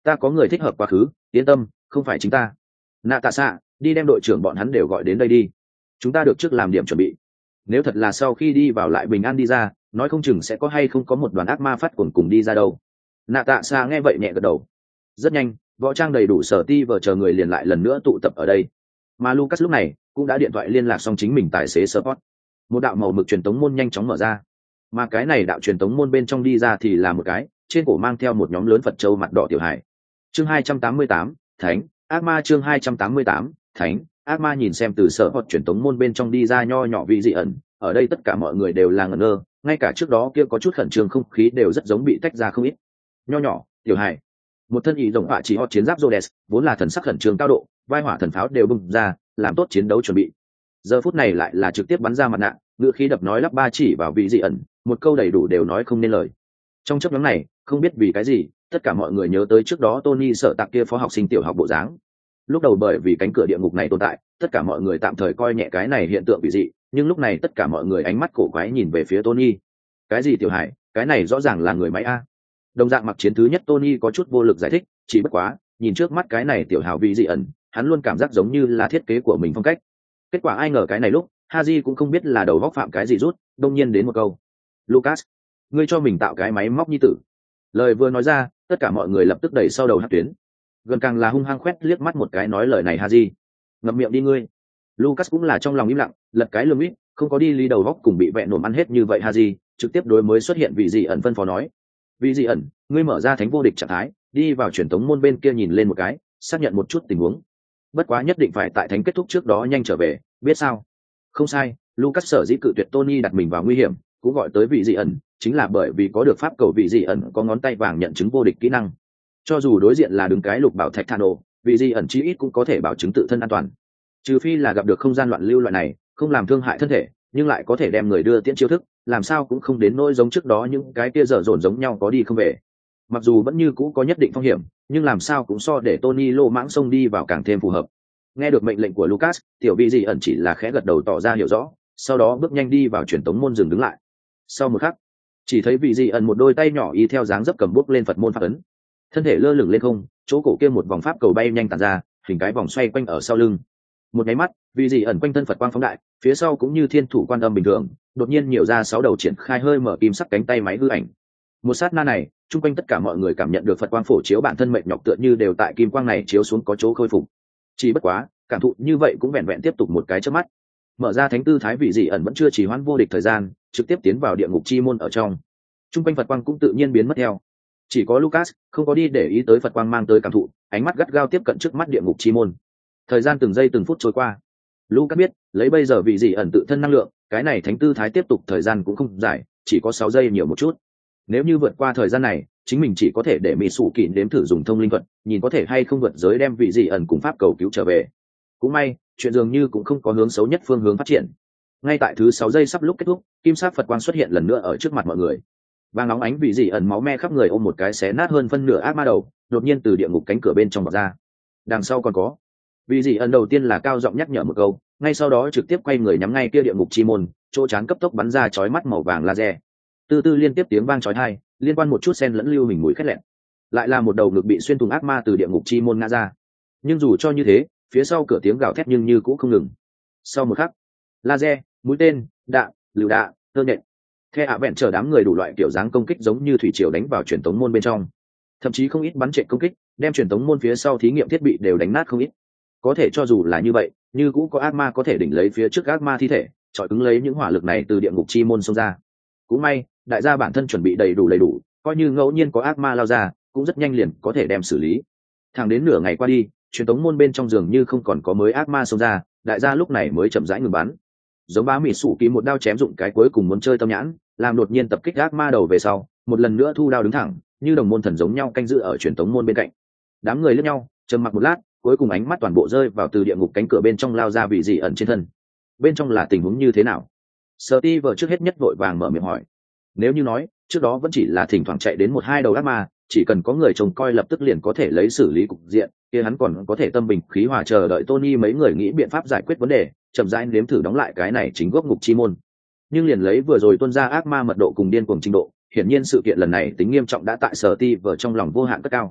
ta có người thích hợp quá khứ, yên tâm, không phải chính ta. Nạ tạ xạ, đi đem đội trưởng bọn hắn đều gọi đến đây đi, chúng ta được trước làm điểm chuẩn bị. Nếu thật là sau khi đi vào lại bình an đi ra, nói không chừng sẽ có hay không có một đoàn ác ma phát cuồng cùng đi ra đâu. Nạ tạ xạ nghe vậy nhẹ gật đầu. Rất nhanh, võ trang đầy đủ sở ti vờ chờ người liền lại lần nữa tụ tập ở đây, mà Lucas lúc này cũng đã điện thoại liên lạc xong chính mình tài xế support. Một đạo màu mực truyền tống môn nhanh chóng mở ra, mà cái này đạo truyền tống môn bên trong đi ra thì là một cái trên cổ mang theo một nhóm lớn Phật châu mặt đỏ tiểu hải. Chương hai trăm tám mươi tám, Thánh ác ma. Chương hai trăm tám mươi tám, Thánh ác ma. Nhìn xem từ sở hoặc truyền tống môn bên trong đi ra nho nhỏ vị dị ẩn, ở đây tất cả mọi người đều là ngẩn ngơ, ngay cả trước đó kia có chút khẩn trương không khí đều rất giống bị tách ra không ít. Nho nhỏ tiểu hải, một thân ý rồng họa chỉ hot chiến giáp Rhodes, vốn là thần sắc khẩn trương cao độ, vai hỏa thần pháo đều bung ra, làm tốt chiến đấu chuẩn bị. Giờ phút này lại là trực tiếp bắn ra mặt nạ, ngữ khí đập nói lắp ba chỉ vào vị dị ẩn, một câu đầy đủ đều nói không nên lời. Trong chấp nhóm này, không biết vì cái gì, tất cả mọi người nhớ tới trước đó Tony sợ tạc kia phó học sinh tiểu học bộ dáng. Lúc đầu bởi vì cánh cửa địa ngục này tồn tại, tất cả mọi người tạm thời coi nhẹ cái này hiện tượng bị dị, nhưng lúc này tất cả mọi người ánh mắt cổ quái nhìn về phía Tony. Cái gì tiểu hải, cái này rõ ràng là người máy a. Đồng dạng mặc chiến thứ nhất Tony có chút vô lực giải thích, chỉ bất quá, nhìn trước mắt cái này tiểu hào vị dị ẩn, hắn luôn cảm giác giống như là thiết kế của mình phong cách. Kết quả ai ngờ cái này lúc, Haji cũng không biết là đầu góc phạm cái gì rút, đông nhiên đến một câu. Lucas, ngươi cho mình tạo cái máy móc nhi tử. Lời vừa nói ra, tất cả mọi người lập tức đẩy sau đầu hát tuyến. Gần càng là hung hăng khoét liếc mắt một cái nói lời này Haji. Ngậm miệng đi ngươi. Lucas cũng là trong lòng im lặng, lật cái lưng ít, không có đi lý đầu góc cùng bị vẹn nổm ăn hết như vậy Haji, trực tiếp đối mới xuất hiện vị dị ẩn phân phó nói. Vị dị ẩn, ngươi mở ra thánh vô địch trạng thái, đi vào truyền tống môn bên kia nhìn lên một cái, xác nhận một chút tình huống. Bất quá nhất định phải tại thánh kết thúc trước đó nhanh trở về, biết sao? Không sai, Lucas sở dĩ cự tuyệt Tony đặt mình vào nguy hiểm, cũng gọi tới vị dị ẩn, chính là bởi vì có được pháp cầu vị dị ẩn có ngón tay vàng nhận chứng vô địch kỹ năng. Cho dù đối diện là đứng cái lục bảo thạch Thano, vị dị ẩn chí ít cũng có thể bảo chứng tự thân an toàn. Trừ phi là gặp được không gian loạn lưu loại này, không làm thương hại thân thể, nhưng lại có thể đem người đưa tiễn chiêu thức, làm sao cũng không đến nỗi giống trước đó những cái kia dở dồn giống nhau có đi không về. Mặc dù vẫn như cũ có nhất định phong hiểm, nhưng làm sao cũng so để Tony lô mãng xông đi vào càng thêm phù hợp. Nghe được mệnh lệnh của Lucas, tiểu vị dị ẩn chỉ là khẽ gật đầu tỏ ra hiểu rõ, sau đó bước nhanh đi vào truyền tống môn dừng đứng lại. Sau một khắc, chỉ thấy vị dị ẩn một đôi tay nhỏ y theo dáng dấp cầm bút lên Phật môn pháp ấn, thân thể lơ lửng lên không, chỗ cổ kia một vòng pháp cầu bay nhanh tản ra, hình cái vòng xoay quanh ở sau lưng. Một cái mắt, vị dị ẩn quanh thân Phật quang phóng đại, phía sau cũng như thiên thủ quan âm bình thường, đột nhiên nhiều ra sáu đầu triển khai hơi mở kim sắc cánh tay máy hư ảnh. Một sát na này, chung quanh tất cả mọi người cảm nhận được Phật quang phổ chiếu bản thân mệt nhọc tựa như đều tại kim quang này chiếu xuống có chỗ khôi phục. Chỉ bất quá, cảm thụ như vậy cũng vẹn vẹn tiếp tục một cái chớp mắt. Mở ra thánh tư thái vị dị ẩn vẫn chưa trì hoãn vô địch thời gian, trực tiếp tiến vào địa ngục chi môn ở trong. Chung quanh Phật quang cũng tự nhiên biến mất theo. Chỉ có Lucas không có đi để ý tới Phật quang mang tới cảm thụ, ánh mắt gắt gao tiếp cận trước mắt địa ngục chi môn. Thời gian từng giây từng phút trôi qua. Lucas biết, lấy bây giờ vị dị ẩn tự thân năng lượng, cái này thánh tư thái tiếp tục thời gian cũng không dài, chỉ có sáu giây nhiều một chút. Nếu như vượt qua thời gian này, chính mình chỉ có thể để mỹ sủ kỷ đếm thử dùng thông linh thuật, nhìn có thể hay không vượt giới đem vị dị ẩn cùng pháp cầu cứu trở về. Cũng may, chuyện dường như cũng không có hướng xấu nhất phương hướng phát triển. Ngay tại thứ sáu giây sắp lúc kết thúc, kim sắc Phật quang xuất hiện lần nữa ở trước mặt mọi người. Vàng nóng ánh vị dị ẩn máu me khắp người ôm một cái xé nát hơn phân nửa ác ma đầu, đột nhiên từ địa ngục cánh cửa bên trong bật ra. Đằng sau còn có. Vị dị ẩn đầu tiên là cao giọng nhắc nhở một câu, ngay sau đó trực tiếp quay người nhắm ngay kia địa ngục chi môn, chỗ chán cấp tốc bắn ra chói mắt màu vàng laser. Từ từ liên tiếp tiếng vang chói tai, liên quan một chút sen lẫn lưu hình mũi khét lẹn. Lại là một đầu ngực bị xuyên thủng ác ma từ địa ngục chi môn ngã ra. Nhưng dù cho như thế, phía sau cửa tiếng gào thét nhưng như cũng không ngừng. Sau một khắc, laser, mũi tên, đạn, lựu đạn, tơ nhện, the ạ vẹn chờ đám người đủ loại kiểu dáng công kích giống như thủy triều đánh vào truyền tống môn bên trong. Thậm chí không ít bắn trệ công kích, đem truyền tống môn phía sau thí nghiệm thiết bị đều đánh nát không ít. Có thể cho dù là như vậy, như cũng có ác ma có thể đỉnh lấy phía trước ác ma thi thể, chọi cứng lấy những hỏa lực này từ địa ngục chi môn xông ra. Cũng may, đại gia bản thân chuẩn bị đầy đủ đầy đủ, coi như ngẫu nhiên có ác ma lao ra, cũng rất nhanh liền có thể đem xử lý. Thẳng đến nửa ngày qua đi, truyền tống môn bên trong giường như không còn có mới ác ma xông ra, đại gia lúc này mới chậm rãi ngừng bắn. Giống bá mị sủ ký một đao chém dụng cái cuối cùng muốn chơi tâm nhãn, làm đột nhiên tập kích ác ma đầu về sau, một lần nữa thu đao đứng thẳng, như đồng môn thần giống nhau canh giữ ở truyền tống môn bên cạnh. Đám người liếc nhau, trầm mặc một lát, cuối cùng ánh mắt toàn bộ rơi vào từ địa ngục cánh cửa bên trong lao ra vị dị ẩn trên thân. Bên trong là tình huống như thế nào? Steve trước hết nhất vội vàng mở miệng hỏi. Nếu như nói, trước đó vẫn chỉ là thỉnh thoảng chạy đến một hai đầu ác ma, chỉ cần có người trông coi lập tức liền có thể lấy xử lý cục diện, kia hắn còn có thể tâm bình khí hòa chờ đợi Tony mấy người nghĩ biện pháp giải quyết vấn đề, chậm rãi nếm thử đóng lại cái này chính gốc ngục chi môn. Nhưng liền lấy vừa rồi tuôn ra ác ma mật độ cùng điên cuồng trình độ, hiển nhiên sự kiện lần này tính nghiêm trọng đã tại Steve trong lòng vô hạn cất cao.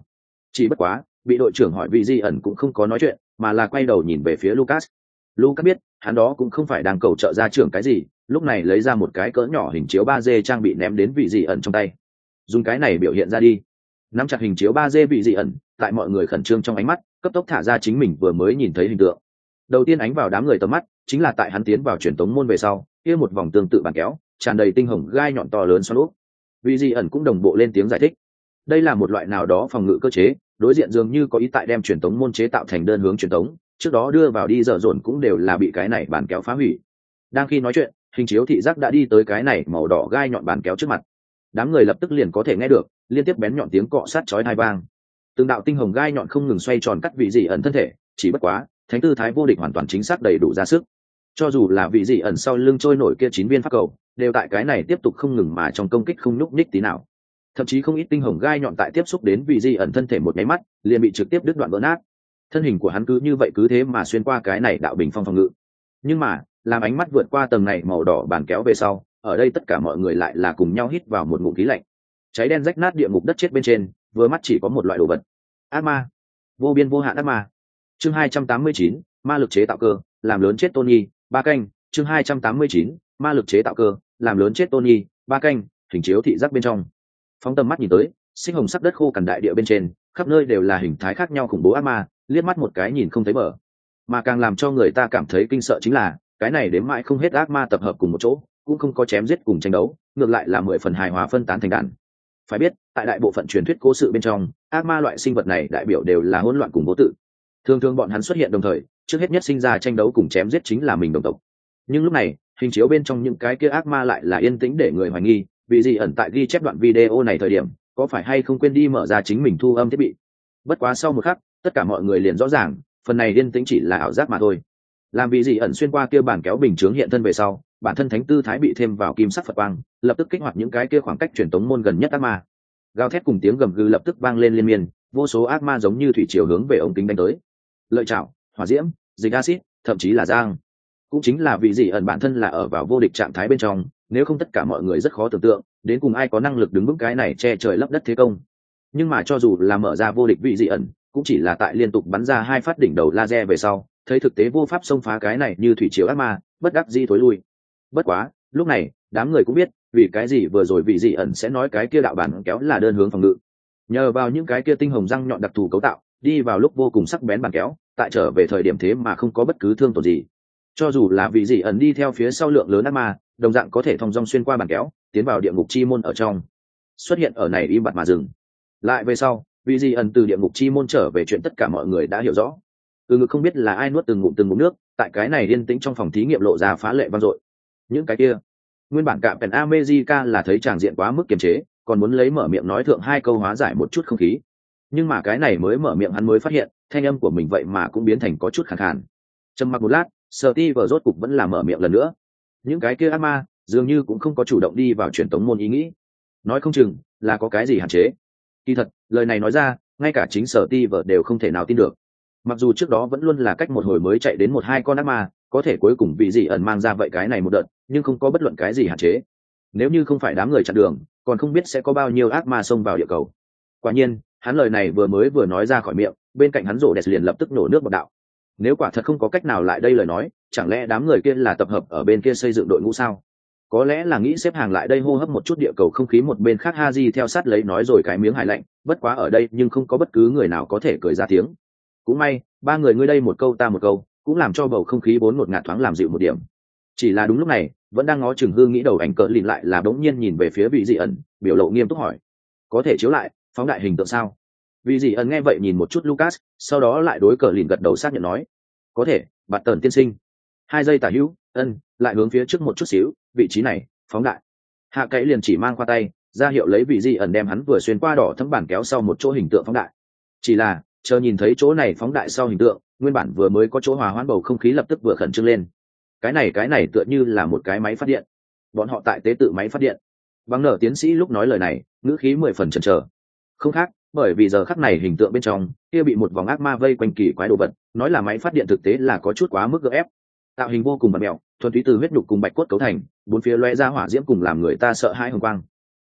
Chỉ bất quá bị đội trưởng hỏi vị di ẩn cũng không có nói chuyện, mà là quay đầu nhìn về phía Lucas. Lucas biết hắn đó cũng không phải đang cầu trợ ra trưởng cái gì, lúc này lấy ra một cái cỡ nhỏ hình chiếu ba D trang bị ném đến vị di ẩn trong tay. Dùng cái này biểu hiện ra đi. Nắm chặt hình chiếu ba D vị di ẩn, tại mọi người khẩn trương trong ánh mắt cấp tốc thả ra chính mình vừa mới nhìn thấy hình tượng. Đầu tiên ánh vào đám người tầm mắt chính là tại hắn tiến vào truyền tống môn về sau, kia một vòng tương tự bàn kéo tràn đầy tinh hồng gai nhọn to lớn xoắn úp. Vị di ẩn cũng đồng bộ lên tiếng giải thích, đây là một loại nào đó phòng ngự cơ chế, đối diện dường như có ý tại đem truyền tống môn chế tạo thành đơn hướng truyền tống, trước đó đưa vào đi dở dồn cũng đều là bị cái này bàn kéo phá hủy. Đang khi nói chuyện, hình chiếu thị giác đã đi tới cái này màu đỏ gai nhọn bàn kéo trước mặt. Đám người lập tức liền có thể nghe được liên tiếp bén nhọn tiếng cọ sát chói tai vang. Từng đạo tinh hồng gai nhọn không ngừng xoay tròn cắt vị dị ẩn thân thể, chỉ bất quá thánh tư thái vô địch hoàn toàn chính xác đầy đủ ra sức. Cho dù là vị dị ẩn sau lưng trôi nổi kia chín viên pháp cầu, đều tại cái này tiếp tục không ngừng mà trong công kích không nhúc nhích tí nào. Thậm chí không ít tinh hồng gai nhọn tại tiếp xúc đến vị dị ẩn thân thể một cái mắt, liền bị trực tiếp đứt đoạn vỡ nát. Thân hình của hắn cứ như vậy cứ thế mà xuyên qua cái này đạo bình phong phòng ngự. Nhưng mà, làm ánh mắt vượt qua tầng này màu đỏ bàn kéo về sau, ở đây tất cả mọi người lại là cùng nhau hít vào một ngụm khí lạnh. Cháy đen rách nát địa ngục đất chết bên trên, vừa mắt chỉ có một loại đồ vật. Ác ma, vô biên vô hạn ác ma. Chương hai trăm tám mươi chín, ma lực chế tạo cơ, làm lớn chết Tony, ba canh. Chương hai trăm tám mươi chín, ma lực chế tạo cơ, làm lớn chết Tony, ba canh. Hình chiếu thị giác bên trong. Phóng tầm mắt nhìn tới, xích hồng sắc đất khô cằn đại địa bên trên, khắp nơi đều là hình thái khác nhau khủng bố ác ma, liếc mắt một cái nhìn không thấy bờ. Mà càng làm cho người ta cảm thấy kinh sợ chính là, cái này đếm mãi không hết ác ma tập hợp cùng một chỗ, cũng không có chém giết cùng tranh đấu, ngược lại là mười phần hài hòa phân tán thành đàn. Phải biết, tại đại bộ phận truyền thuyết cố sự bên trong, ác ma loại sinh vật này đại biểu đều là hỗn loạn cùng vô tự. Thường thường bọn hắn xuất hiện đồng thời, trước hết nhất sinh ra tranh đấu cùng chém giết chính là mình đồng tộc. Nhưng lúc này, hình chiếu bên trong những cái kia ác ma lại là yên tĩnh để người hoài nghi, vì gì ẩn tại ghi chép đoạn video này thời điểm, có phải hay không quên đi mở ra chính mình thu âm thiết bị. Bất quá sau một khắc, tất cả mọi người liền rõ ràng, phần này yên tĩnh chỉ là ảo giác mà thôi. Làm vì gì ẩn xuyên qua kia bản kéo bình chướng hiện thân về sau, bản thân thánh tư thái bị thêm vào kim sắc Phật quang, lập tức kích hoạt những cái kia khoảng cách truyền tống môn gần nhất ác ma. Gào thét cùng tiếng gầm gừ lập tức vang lên liên miên, vô số ác ma giống như thủy triều hướng về ống kính đánh tới. Lợi chảo, hỏa diễm, dịch acid, thậm chí là giang. Cũng chính là vì gì ẩn bản thân là ở vào vô địch trạng thái bên trong, nếu không tất cả mọi người rất khó tưởng tượng, đến cùng ai có năng lực đứng vững cái này che trời lấp đất thế công. Nhưng mà cho dù là mở ra vô địch vị dị ẩn, cũng chỉ là tại liên tục bắn ra hai phát đỉnh đầu laser về sau, thấy thực tế vô pháp xông phá cái này như thủy triều ác ma, bất đắc dĩ thối lui. Bất quá, lúc này, đám người cũng biết, vì cái gì vừa rồi vị dị ẩn sẽ nói cái kia đạo bản kéo là đơn hướng phòng ngự. Nhờ vào những cái kia tinh hồng răng nhọn đặc thù cấu tạo, đi vào lúc vô cùng sắc bén bản kéo, tại trở về thời điểm thế mà không có bất cứ thương tổn gì. Cho dù là vị dị ẩn đi theo phía sau lượng lớn ác ma, đồng dạng có thể thong dong xuyên qua bản kéo, tiến vào địa ngục chi môn ở trong. Xuất hiện ở này im bặt mà dừng. Lại về sau, vị dị ẩn từ địa ngục chi môn trở về chuyện tất cả mọi người đã hiểu rõ. Từ ngực không biết là ai nuốt từng ngụm từng ngụm nước, tại cái này yên tĩnh trong phòng thí nghiệm lộ ra phá lệ vang dội. Những cái kia, nguyên bản cạm Pen America là thấy tràng diện quá mức kiềm chế, còn muốn lấy mở miệng nói thượng hai câu hóa giải một chút không khí. Nhưng mà cái này mới mở miệng hắn mới phát hiện, thanh âm của mình vậy mà cũng biến thành có chút khàn khàn. Trầm mặc một lát, Steve rốt cục vẫn là mở miệng lần nữa. Những cái kia ác ma dường như cũng không có chủ động đi vào truyền tống môn ý nghĩ. Nói không chừng là có cái gì hạn chế. Kỳ thật, lời này nói ra, ngay cả chính Steve đều không thể nào tin được. Mặc dù trước đó vẫn luôn là cách một hồi mới chạy đến một hai con ác ma, có thể cuối cùng bị dị ẩn mang ra vậy cái này một đợt, nhưng không có bất luận cái gì hạn chế. Nếu như không phải đám người chặn đường, còn không biết sẽ có bao nhiêu ác ma xông vào địa cầu. Quả nhiên, hắn lời này vừa mới vừa nói ra khỏi miệng, bên cạnh hắn rổ đẹp liền lập tức nổ nước bọt đạo. Nếu quả thật không có cách nào lại đây lời nói, chẳng lẽ đám người kia là tập hợp ở bên kia xây dựng đội ngũ sao? Có lẽ là nghĩ xếp hàng lại đây hô hấp một chút địa cầu không khí một bên khác Haji theo sát lấy nói rồi cái miếng hài lạnh, bất quá ở đây nhưng không có bất cứ người nào có thể cười ra tiếng. Cũng may, ba người ngươi đây một câu ta một câu, cũng làm cho bầu không khí vốn ngột ngạt thoáng làm dịu một điểm. Chỉ là đúng lúc này, vẫn đang ngó chừng hương nghĩ đầu ảnh cỡ lìn lại là bỗng nhiên nhìn về phía vị dị ẩn, biểu lộ nghiêm túc hỏi: "Có thể chiếu lại, phóng đại hình tượng sao?" Vị dị ẩn nghe vậy nhìn một chút Lucas, sau đó lại đối cỡ lìn gật đầu xác nhận nói: "Có thể, Bạt Tần tiên sinh." Hai giây tả hữu, ân, lại hướng phía trước một chút xíu, vị trí này, phóng đại. Hạ Cậy liền chỉ mang qua tay, ra hiệu lấy vị dị ẩn đem hắn vừa xuyên qua đỏ thấm bản kéo sau một chỗ hình tượng phóng đại. Chỉ là, chờ nhìn thấy chỗ này phóng đại sau hình tượng, nguyên bản vừa mới có chỗ hòa hoãn bầu không khí lập tức vừa khẩn trương lên. Cái này cái này tựa như là một cái máy phát điện. Bọn họ tại tế tự máy phát điện. Bằng nở tiến sĩ lúc nói lời này, ngữ khí mười phần chần chờ. Không khác, bởi vì giờ khắc này hình tượng bên trong, kia bị một vòng ác ma vây quanh kỳ quái đồ vật, nói là máy phát điện thực tế là có chút quá mức gượng ép. Tạo hình vô cùng bẩn mèo, thuần túy từ huyết nhục cùng bạch cốt cấu thành, bốn phía lóe ra hỏa diễm cùng làm người ta sợ hãi hồng quang.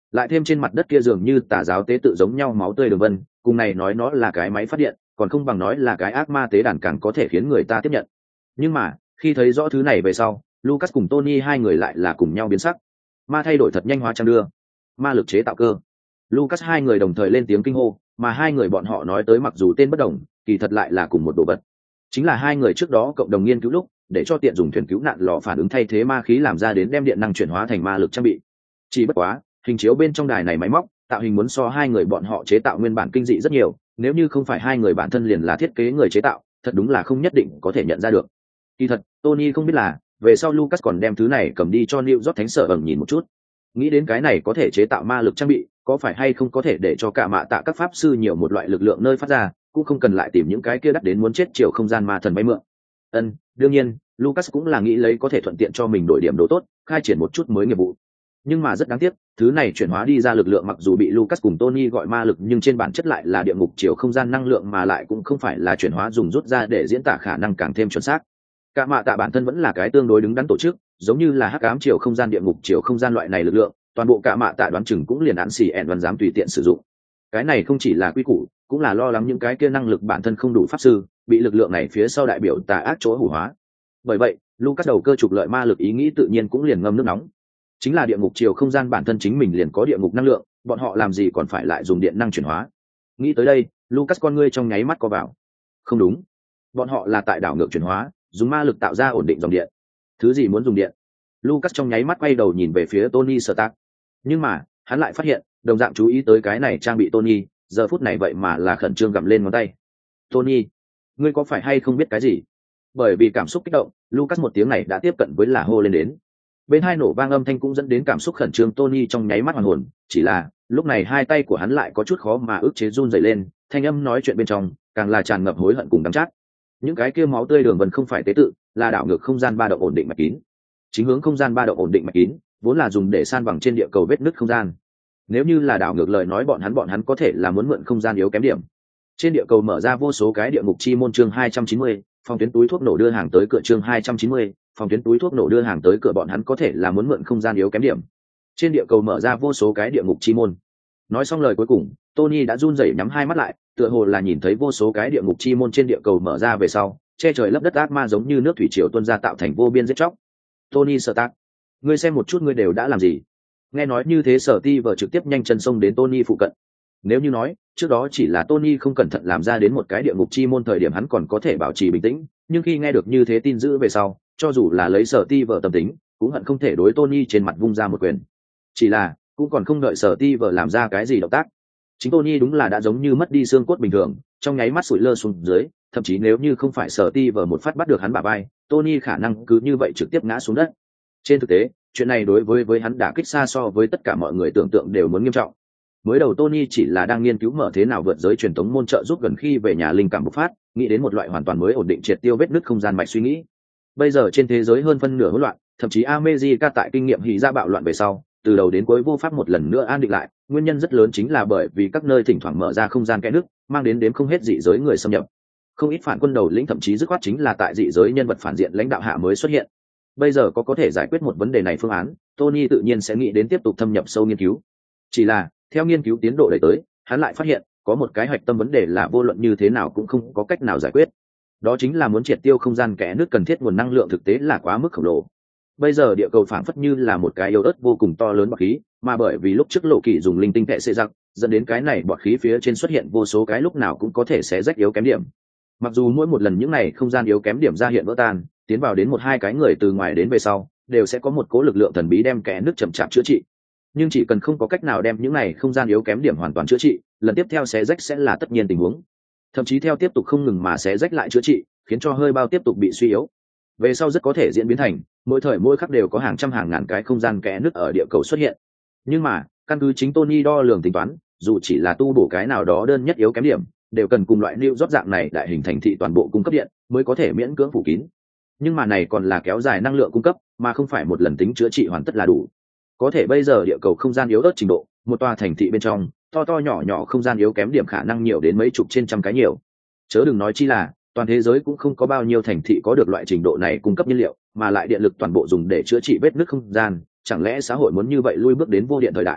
lại thêm trên mặt đất kia dường như tà giáo tế tự giống nhau máu tươi đường vân, cùng này nói nó là cái máy phát điện còn không bằng nói là cái ác ma tế đàn càng có thể khiến người ta tiếp nhận. Nhưng mà khi thấy rõ thứ này về sau, Lucas cùng Tony hai người lại là cùng nhau biến sắc. Ma thay đổi thật nhanh hóa trang đưa, ma lực chế tạo cơ. Lucas hai người đồng thời lên tiếng kinh hô, mà hai người bọn họ nói tới mặc dù tên bất đồng, kỳ thật lại là cùng một đồ vật. Chính là hai người trước đó cộng đồng nghiên cứu lúc, để cho tiện dùng thuyền cứu nạn lò phản ứng thay thế ma khí làm ra đến đem điện năng chuyển hóa thành ma lực trang bị. Chỉ bất quá, hình chiếu bên trong đài này máy móc, tạo hình muốn so hai người bọn họ chế tạo nguyên bản kinh dị rất nhiều, nếu như không phải hai người bản thân liền là thiết kế người chế tạo, thật đúng là không nhất định có thể nhận ra được. Kỳ thật, Tony không biết là, về sau Lucas còn đem thứ này cầm đi cho New York Thánh sở ẩn nhìn một chút. Nghĩ đến cái này có thể chế tạo ma lực trang bị, có phải hay không có thể để cho cả mạ tạ các pháp sư nhiều một loại lực lượng nơi phát ra, cũng không cần lại tìm những cái kia đắt đến muốn chết chiều không gian ma thần bay mượn. Ân, đương nhiên, Lucas cũng là nghĩ lấy có thể thuận tiện cho mình đổi điểm đồ tốt, khai triển một chút mới nghiệp vụ. Nhưng mà rất đáng tiếc, thứ này chuyển hóa đi ra lực lượng mặc dù bị Lucas cùng Tony gọi ma lực, nhưng trên bản chất lại là địa ngục chiều không gian năng lượng, mà lại cũng không phải là chuyển hóa dùng rút ra để diễn tả khả năng càng thêm chuẩn xác. Cả mạ tạ bản thân vẫn là cái tương đối đứng đắn tổ chức, giống như là hắc ám chiều không gian địa ngục chiều không gian loại này lực lượng, toàn bộ cả mạ tạ đoán chừng cũng liền án xì ẹn văn dám tùy tiện sử dụng. Cái này không chỉ là quy củ, cũng là lo lắng những cái kia năng lực bản thân không đủ pháp sư bị lực lượng này phía sau đại biểu tà ác chỗ hủ hóa. Bởi vậy, Lucas đầu cơ trục lợi ma lực ý nghĩ tự nhiên cũng liền ngâm nước nóng. Chính là địa ngục chiều không gian bản thân chính mình liền có địa ngục năng lượng, bọn họ làm gì còn phải lại dùng điện năng chuyển hóa. Nghĩ tới đây, Lucas con ngươi trong nháy mắt co vào. Không đúng, bọn họ là tại đảo ngược chuyển hóa, dùng ma lực tạo ra ổn định dòng điện. Thứ gì muốn dùng điện? Lucas trong nháy mắt quay đầu nhìn về phía Tony Stark. Nhưng mà, hắn lại phát hiện, đồng dạng chú ý tới cái này trang bị Tony, giờ phút này vậy mà là khẩn trương gặm lên ngón tay. Tony, ngươi có phải hay không biết cái gì? Bởi vì cảm xúc kích động, Lucas một tiếng này đã tiếp cận với là hô lên đến. Bên hai nổ vang âm thanh cũng dẫn đến cảm xúc khẩn trương Tony trong nháy mắt hoàn hồn, chỉ là lúc này hai tay của hắn lại có chút khó mà ức chế run rẩy lên, thanh âm nói chuyện bên trong càng là tràn ngập hối hận cùng đắng chát. Những cái kia máu tươi đường vân không phải tế tự, là đảo ngược không gian ba động ổn định mạch kín. Chính hướng không gian ba động ổn định mạch kín, vốn là dùng để san bằng trên địa cầu vết nứt không gian. Nếu như là đảo ngược lời nói bọn hắn bọn hắn có thể là muốn mượn không gian yếu kém điểm. Trên địa cầu mở ra vô số cái địa ngục chi môn chương hai trăm chín mươi, phòng tuyến túi thuốc nổ đưa hàng tới cửa chương hai trăm chín mươi, phòng tuyến túi thuốc nổ đưa hàng tới cửa bọn hắn có thể là muốn mượn không gian yếu kém điểm. Trên địa cầu mở ra vô số cái địa ngục chi môn. Nói xong lời cuối cùng, Tony đã run rẩy nhắm hai mắt lại, tựa hồ là nhìn thấy vô số cái địa ngục chi môn trên địa cầu mở ra về sau, che trời lấp đất ác ma giống như nước thủy triều tuôn ra tạo thành vô biên giết chóc. Tony Stark, ngươi xem một chút ngươi đều đã làm gì? Nghe nói như thế Sở Ti vợ trực tiếp nhanh chân xông đến Tony phụ cận. Nếu như nói trước đó chỉ là Tony không cẩn thận làm ra đến một cái địa ngục chi môn thời điểm hắn còn có thể bảo trì bình tĩnh, nhưng khi nghe được như thế tin dữ về sau, cho dù là lấy Sở Ti vợ tâm tính, cũng hận không thể đối Tony trên mặt vung ra một quyền. Chỉ là cũng còn không đợi Sở Ti vợ làm ra cái gì động tác, chính Tony đúng là đã giống như mất đi xương cốt bình thường, trong nháy mắt sụi lơ xuống dưới, thậm chí nếu như không phải Sở Ti vợ một phát bắt được hắn bả vai, Tony khả năng cứ như vậy trực tiếp ngã xuống đất. Trên thực tế, chuyện này đối với với hắn đả kích xa so với tất cả mọi người tưởng tượng đều muốn nghiêm trọng. Mới đầu Tony chỉ là đang nghiên cứu mở thế nào vượt giới truyền thống môn trợ giúp gần khi về nhà linh cảm bộc phát, nghĩ đến một loại hoàn toàn mới ổn định triệt tiêu vết nứt không gian mạch suy nghĩ. Bây giờ trên thế giới hơn phân nửa hỗn loạn, thậm chí America tại kinh nghiệm hỉ ra bạo loạn về sau, từ đầu đến cuối vô pháp một lần nữa an định lại, nguyên nhân rất lớn chính là bởi vì các nơi thỉnh thoảng mở ra không gian kẽ nứt, mang đến đếm không hết dị giới người xâm nhập. Không ít phản quân đầu lĩnh thậm chí dứt khoát chính là tại dị giới nhân vật phản diện lãnh đạo hạ mới xuất hiện. Bây giờ có có thể giải quyết một vấn đề này phương án, Tony tự nhiên sẽ nghĩ đến tiếp tục thâm nhập sâu nghiên cứu. Chỉ là, theo nghiên cứu tiến độ đẩy tới, hắn lại phát hiện, có một cái hạch tâm vấn đề là vô luận như thế nào cũng không có cách nào giải quyết. Đó chính là muốn triệt tiêu không gian kẽ nứt cần thiết nguồn năng lượng thực tế là quá mức khổng lồ. Bây giờ địa cầu phảng phất như là một cái yếu ớt vô cùng to lớn bọt khí, mà bởi vì lúc trước Lộ Kỳ dùng linh tinh tệ xệ giặc, dẫn đến cái này bọt khí phía trên xuất hiện vô số cái lúc nào cũng có thể sẽ rách yếu kém điểm. Mặc dù mỗi một lần những này không gian yếu kém điểm ra hiện vỡ tan, tiến vào đến một hai cái người từ ngoài đến về sau, đều sẽ có một cố lực lượng thần bí đem kẽ nứt chậm chạp chữa trị. Nhưng chỉ cần không có cách nào đem những này không gian yếu kém điểm hoàn toàn chữa trị, lần tiếp theo xé rách sẽ là tất nhiên tình huống. Thậm chí theo tiếp tục không ngừng mà xé rách lại chữa trị, khiến cho hơi bao tiếp tục bị suy yếu. Về sau rất có thể diễn biến thành mỗi thời mỗi khắc đều có hàng trăm hàng ngàn cái không gian kẽ nứt ở địa cầu xuất hiện. Nhưng mà căn cứ chính Tony đo lường tính toán, dù chỉ là tu bổ cái nào đó đơn nhất yếu kém điểm, đều cần cùng loại New rót dạng này đại hình thành thị toàn bộ cung cấp điện mới có thể miễn cưỡng phủ kín. Nhưng mà này còn là kéo dài năng lượng cung cấp, mà không phải một lần tính chữa trị hoàn tất là đủ. Có thể bây giờ địa cầu không gian yếu ớt trình độ, một tòa thành thị bên trong to to nhỏ nhỏ không gian yếu kém điểm khả năng nhiều đến mấy chục trên trăm cái nhiều. Chớ đừng nói chi là toàn thế giới cũng không có bao nhiêu thành thị có được loại trình độ này cung cấp nhiên liệu, mà lại điện lực toàn bộ dùng để chữa trị vết nứt không gian, chẳng lẽ xã hội muốn như vậy lui bước đến vô điện thời đại?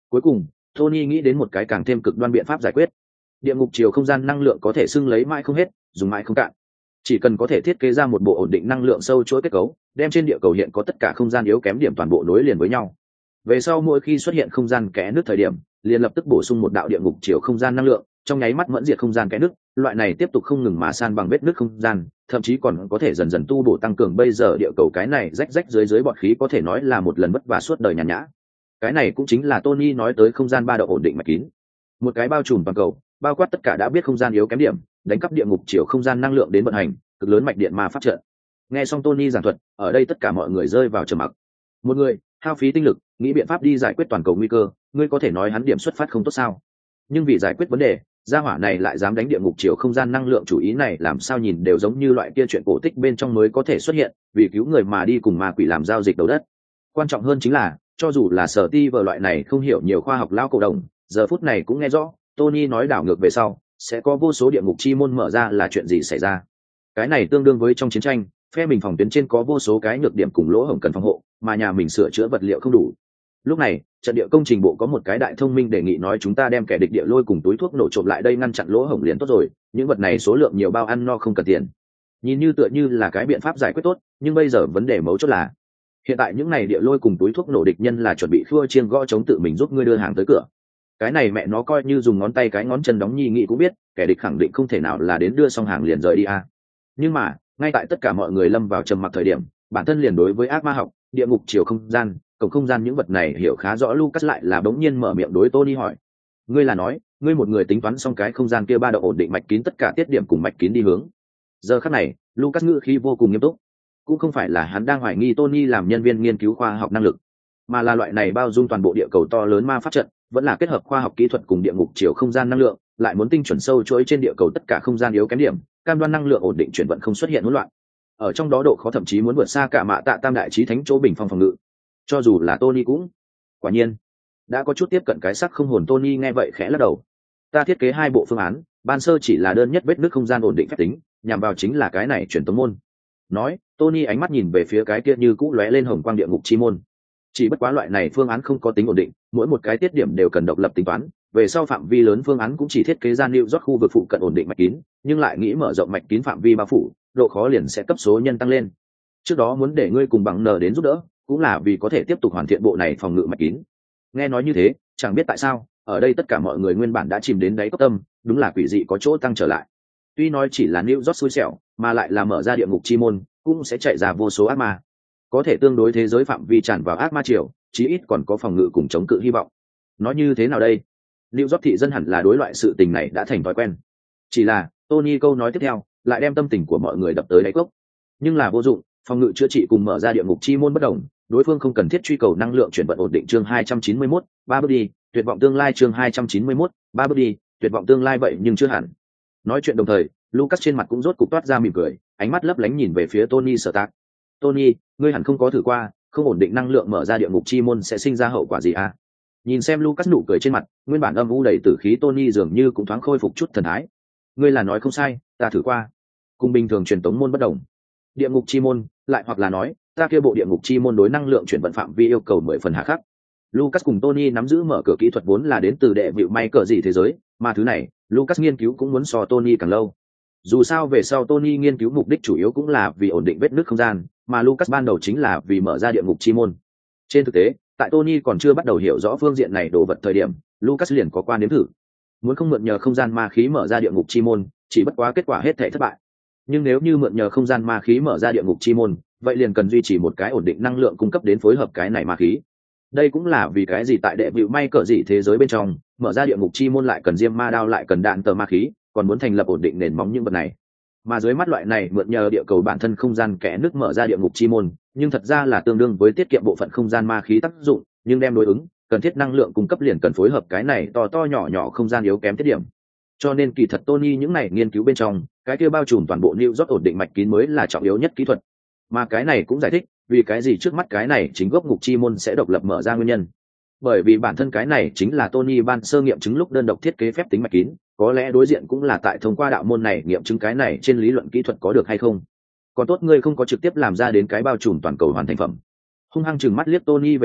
Cuối cùng Tony nghĩ đến một cái càng thêm cực đoan biện pháp giải quyết. Địa ngục chiều không gian năng lượng có thể xưng lấy mãi không hết, dùng mãi không cạn. Chỉ cần có thể thiết kế ra một bộ ổn định năng lượng sâu chuỗi kết cấu, đem trên địa cầu hiện có tất cả không gian yếu kém điểm toàn bộ nối liền với nhau. Về sau mỗi khi xuất hiện không gian kẽ nứt thời điểm, liền lập tức bổ sung một đạo địa ngục chiều không gian năng lượng, trong nháy mắt mẫn diệt không gian kẽ nứt. Loại này tiếp tục không ngừng mà san bằng vết nứt không gian, thậm chí còn có thể dần dần tu bổ tăng cường bây giờ địa cầu cái này rách rách dưới dưới bọt khí có thể nói là một lần vất vả suốt đời nhàn nhã. Cái này cũng chính là Tony nói tới không gian ba độ ổn định mạch kín. Một cái bao trùm toàn cầu, bao quát tất cả đã biết không gian yếu kém điểm, đánh cắp địa ngục chiều không gian năng lượng đến vận hành, cực lớn mạch điện ma pháp trận. Nghe xong Tony giảng thuật, ở đây tất cả mọi người rơi vào trầm mặc. Một người hao phí tinh lực nghĩ biện pháp đi giải quyết toàn cầu nguy cơ, ngươi có thể nói hắn điểm xuất phát không tốt sao? Nhưng vì giải quyết vấn đề, gia hỏa này lại dám đánh địa ngục chiều không gian năng lượng, chủ ý này làm sao nhìn đều giống như loại kia chuyện cổ tích bên trong mới có thể xuất hiện, vì cứu người mà đi cùng ma quỷ làm giao dịch đầu đất. Quan trọng hơn chính là, cho dù là sở ti vờ loại này không hiểu nhiều khoa học lao cổ đồng, giờ phút này cũng nghe rõ Tony nói đảo ngược về sau sẽ có vô số địa ngục chi môn mở ra là chuyện gì xảy ra. Cái này tương đương với trong chiến tranh, phe mình phòng tuyến trên có vô số cái nhược điểm cùng lỗ hổng cần phòng hộ, mà nhà mình sửa chữa vật liệu không đủ. Lúc này trận địa công trình bộ có một cái đại thông minh đề nghị nói chúng ta đem kẻ địch địa lôi cùng túi thuốc nổ trộm lại đây ngăn chặn lỗ hổng liền tốt rồi, những vật này số lượng nhiều bao ăn no không cần tiền. Nhìn như tựa như là cái biện pháp giải quyết tốt, nhưng bây giờ vấn đề mấu chốt là hiện tại những này địa lôi cùng túi thuốc nổ địch nhân là chuẩn bị khua chiêng gõ chống tự mình giúp ngươi đưa hàng tới cửa. Cái này mẹ nó coi như dùng ngón tay cái ngón chân đóng nhi nghị cũng biết kẻ địch khẳng định không thể nào là đến đưa xong hàng liền rời đi a. Nhưng mà ngay tại tất cả mọi người lâm vào trầm mặc thời điểm, bản thân liền đối với ác ma học, địa ngục chiều không gian, cổng không gian những vật này hiểu khá rõ Lucas lại là bỗng nhiên mở miệng đối Tony hỏi: ngươi là nói ngươi một người tính toán xong cái không gian kia ba độ ổn định mạch kín tất cả tiết điểm cùng mạch kín đi hướng? Giờ khắc này Lucas ngữ khí vô cùng nghiêm túc, cũng không phải là hắn đang hoài nghi Tony làm nhân viên nghiên cứu khoa học năng lực, mà là loại này bao dung toàn bộ địa cầu to lớn ma pháp trận vẫn là kết hợp khoa học kỹ thuật cùng địa ngục chiều không gian năng lượng, lại muốn tinh chuẩn sâu chuỗi trên địa cầu tất cả không gian yếu kém điểm, cam đoan năng lượng ổn định chuyển vận không xuất hiện hỗn loạn. Ở trong đó độ khó thậm chí muốn vượt xa cả mạ tạ tam đại chí thánh chỗ bình phong phòng ngự. Cho dù là Tony cũng quả nhiên đã có chút tiếp cận cái sắc không hồn. Tony nghe vậy khẽ lắc đầu: ta thiết kế hai bộ phương án, ban sơ chỉ là đơn nhất vết nứt không gian ổn định phép tính, nhằm vào chính là cái này truyền tống môn. Nói, Tony ánh mắt nhìn về phía cái kia như cũ lóe lên hồng quang địa ngục chi môn. Chỉ bất quá loại này phương án không có tính ổn định, mỗi một cái tiết điểm đều cần độc lập tính toán, về sau phạm vi lớn phương án cũng chỉ thiết kế ra New York khu vực phụ cận ổn định mạch kín, nhưng lại nghĩ mở rộng mạch kín phạm vi bao phủ, độ khó liền sẽ cấp số nhân tăng lên. Trước đó muốn để ngươi cùng bằng N đến giúp đỡ, cũng là vì có thể tiếp tục hoàn thiện bộ này phòng ngự mạch kín. Nghe nói như thế, chẳng biết tại sao, ở đây tất cả mọi người nguyên bản đã chìm đến đáy cốc tâm, đúng là quỷ dị có chỗ tăng trở lại. Tuy nói chỉ là New York xui xẻo, mà lại là mở ra địa ngục chi môn, cũng sẽ chạy ra vô số ác ma. Có thể tương đối thế giới phạm vi tràn vào ác ma triều, chí ít còn có phòng ngự cùng chống cự hy vọng. Nói như thế nào đây? New York thị dân hẳn là đối loại sự tình này đã thành thói quen. Chỉ là Tony câu nói tiếp theo lại đem tâm tình của mọi người đập tới đáy cốc. Nhưng là vô dụng, phòng ngự chữa trị cùng mở ra địa ngục chi môn bất đồng, đối phương không cần thiết truy cầu năng lượng chuyển vận ổn định. Chương hai trăm chín mươi mốt, ba bước đi, tuyệt vọng tương lai. Chương hai trăm chín mươi mốt, ba bước đi, tuyệt vọng tương lai. Vậy nhưng chưa hẳn. Nói chuyện đồng thời, Lucas trên mặt cũng rốt cục toát ra mỉm cười, ánh mắt lấp lánh nhìn về phía Tony Stark. Tony, ngươi hẳn không có thử qua, không ổn định năng lượng mở ra địa ngục chi môn sẽ sinh ra hậu quả gì à? Nhìn xem Lucas nụ cười trên mặt, nguyên bản âm u đầy tử khí Tony dường như cũng thoáng khôi phục chút thần thái. Ngươi là nói không sai, ta thử qua. Cùng bình thường truyền tống môn bất đồng. Địa ngục chi môn, lại hoặc là nói, ta kia bộ địa ngục chi môn đối năng lượng chuyển vận phạm vi yêu cầu mười phần hà khắc. Lucas cùng Tony nắm giữ mở cửa kỹ thuật vốn là đến từ đệ vịu may cờ gì thế giới, mà thứ này, Lucas nghiên cứu cũng muốn so Tony càng lâu. Dù sao về sau Tony nghiên cứu mục đích chủ yếu cũng là vì ổn định vết nứt không gian, mà Lucas ban đầu chính là vì mở ra địa ngục chi môn. Trên thực tế, tại Tony còn chưa bắt đầu hiểu rõ phương diện này đồ vật thời điểm, Lucas liền có quan đến thử. Muốn không mượn nhờ không gian ma khí mở ra địa ngục chi môn, chỉ bất quá kết quả hết thảy thất bại. Nhưng nếu như mượn nhờ không gian ma khí mở ra địa ngục chi môn, vậy liền cần duy trì một cái ổn định năng lượng cung cấp đến phối hợp cái này ma khí. Đây cũng là vì cái gì tại đệ vịu may cỡ gì thế giới bên trong, mở ra địa ngục chi môn lại cần diêm ma đao, lại cần đạn tờ ma khí, còn muốn thành lập ổn định nền móng những vật này. Mà dưới mắt loại này mượn nhờ địa cầu bản thân không gian kẽ nước mở ra địa ngục chi môn, nhưng thật ra là tương đương với tiết kiệm bộ phận không gian ma khí tác dụng, nhưng đem đối ứng cần thiết năng lượng cung cấp liền cần phối hợp cái này to to nhỏ nhỏ không gian yếu kém tiết điểm. Cho nên kỳ thật Tony những này nghiên cứu bên trong, cái kia bao trùm toàn bộ New York ổn định mạch kín mới là trọng yếu nhất kỹ thuật. Mà cái này cũng giải thích vì cái gì trước mắt cái này chính gốc ngục chi môn sẽ độc lập mở ra nguyên nhân. Bởi vì bản thân cái này chính là Tony ban sơ nghiệm chứng lúc đơn độc thiết kế phép tính mạch kín, có lẽ đối diện cũng là tại thông qua đạo môn này nghiệm chứng cái này trên lý luận kỹ thuật có được hay không. Còn tốt ngươi không có trực tiếp làm ra đến cái bao trùm toàn cầu hoàn thành phẩm. Hung hăng chừng mắt liếc Tony về sau,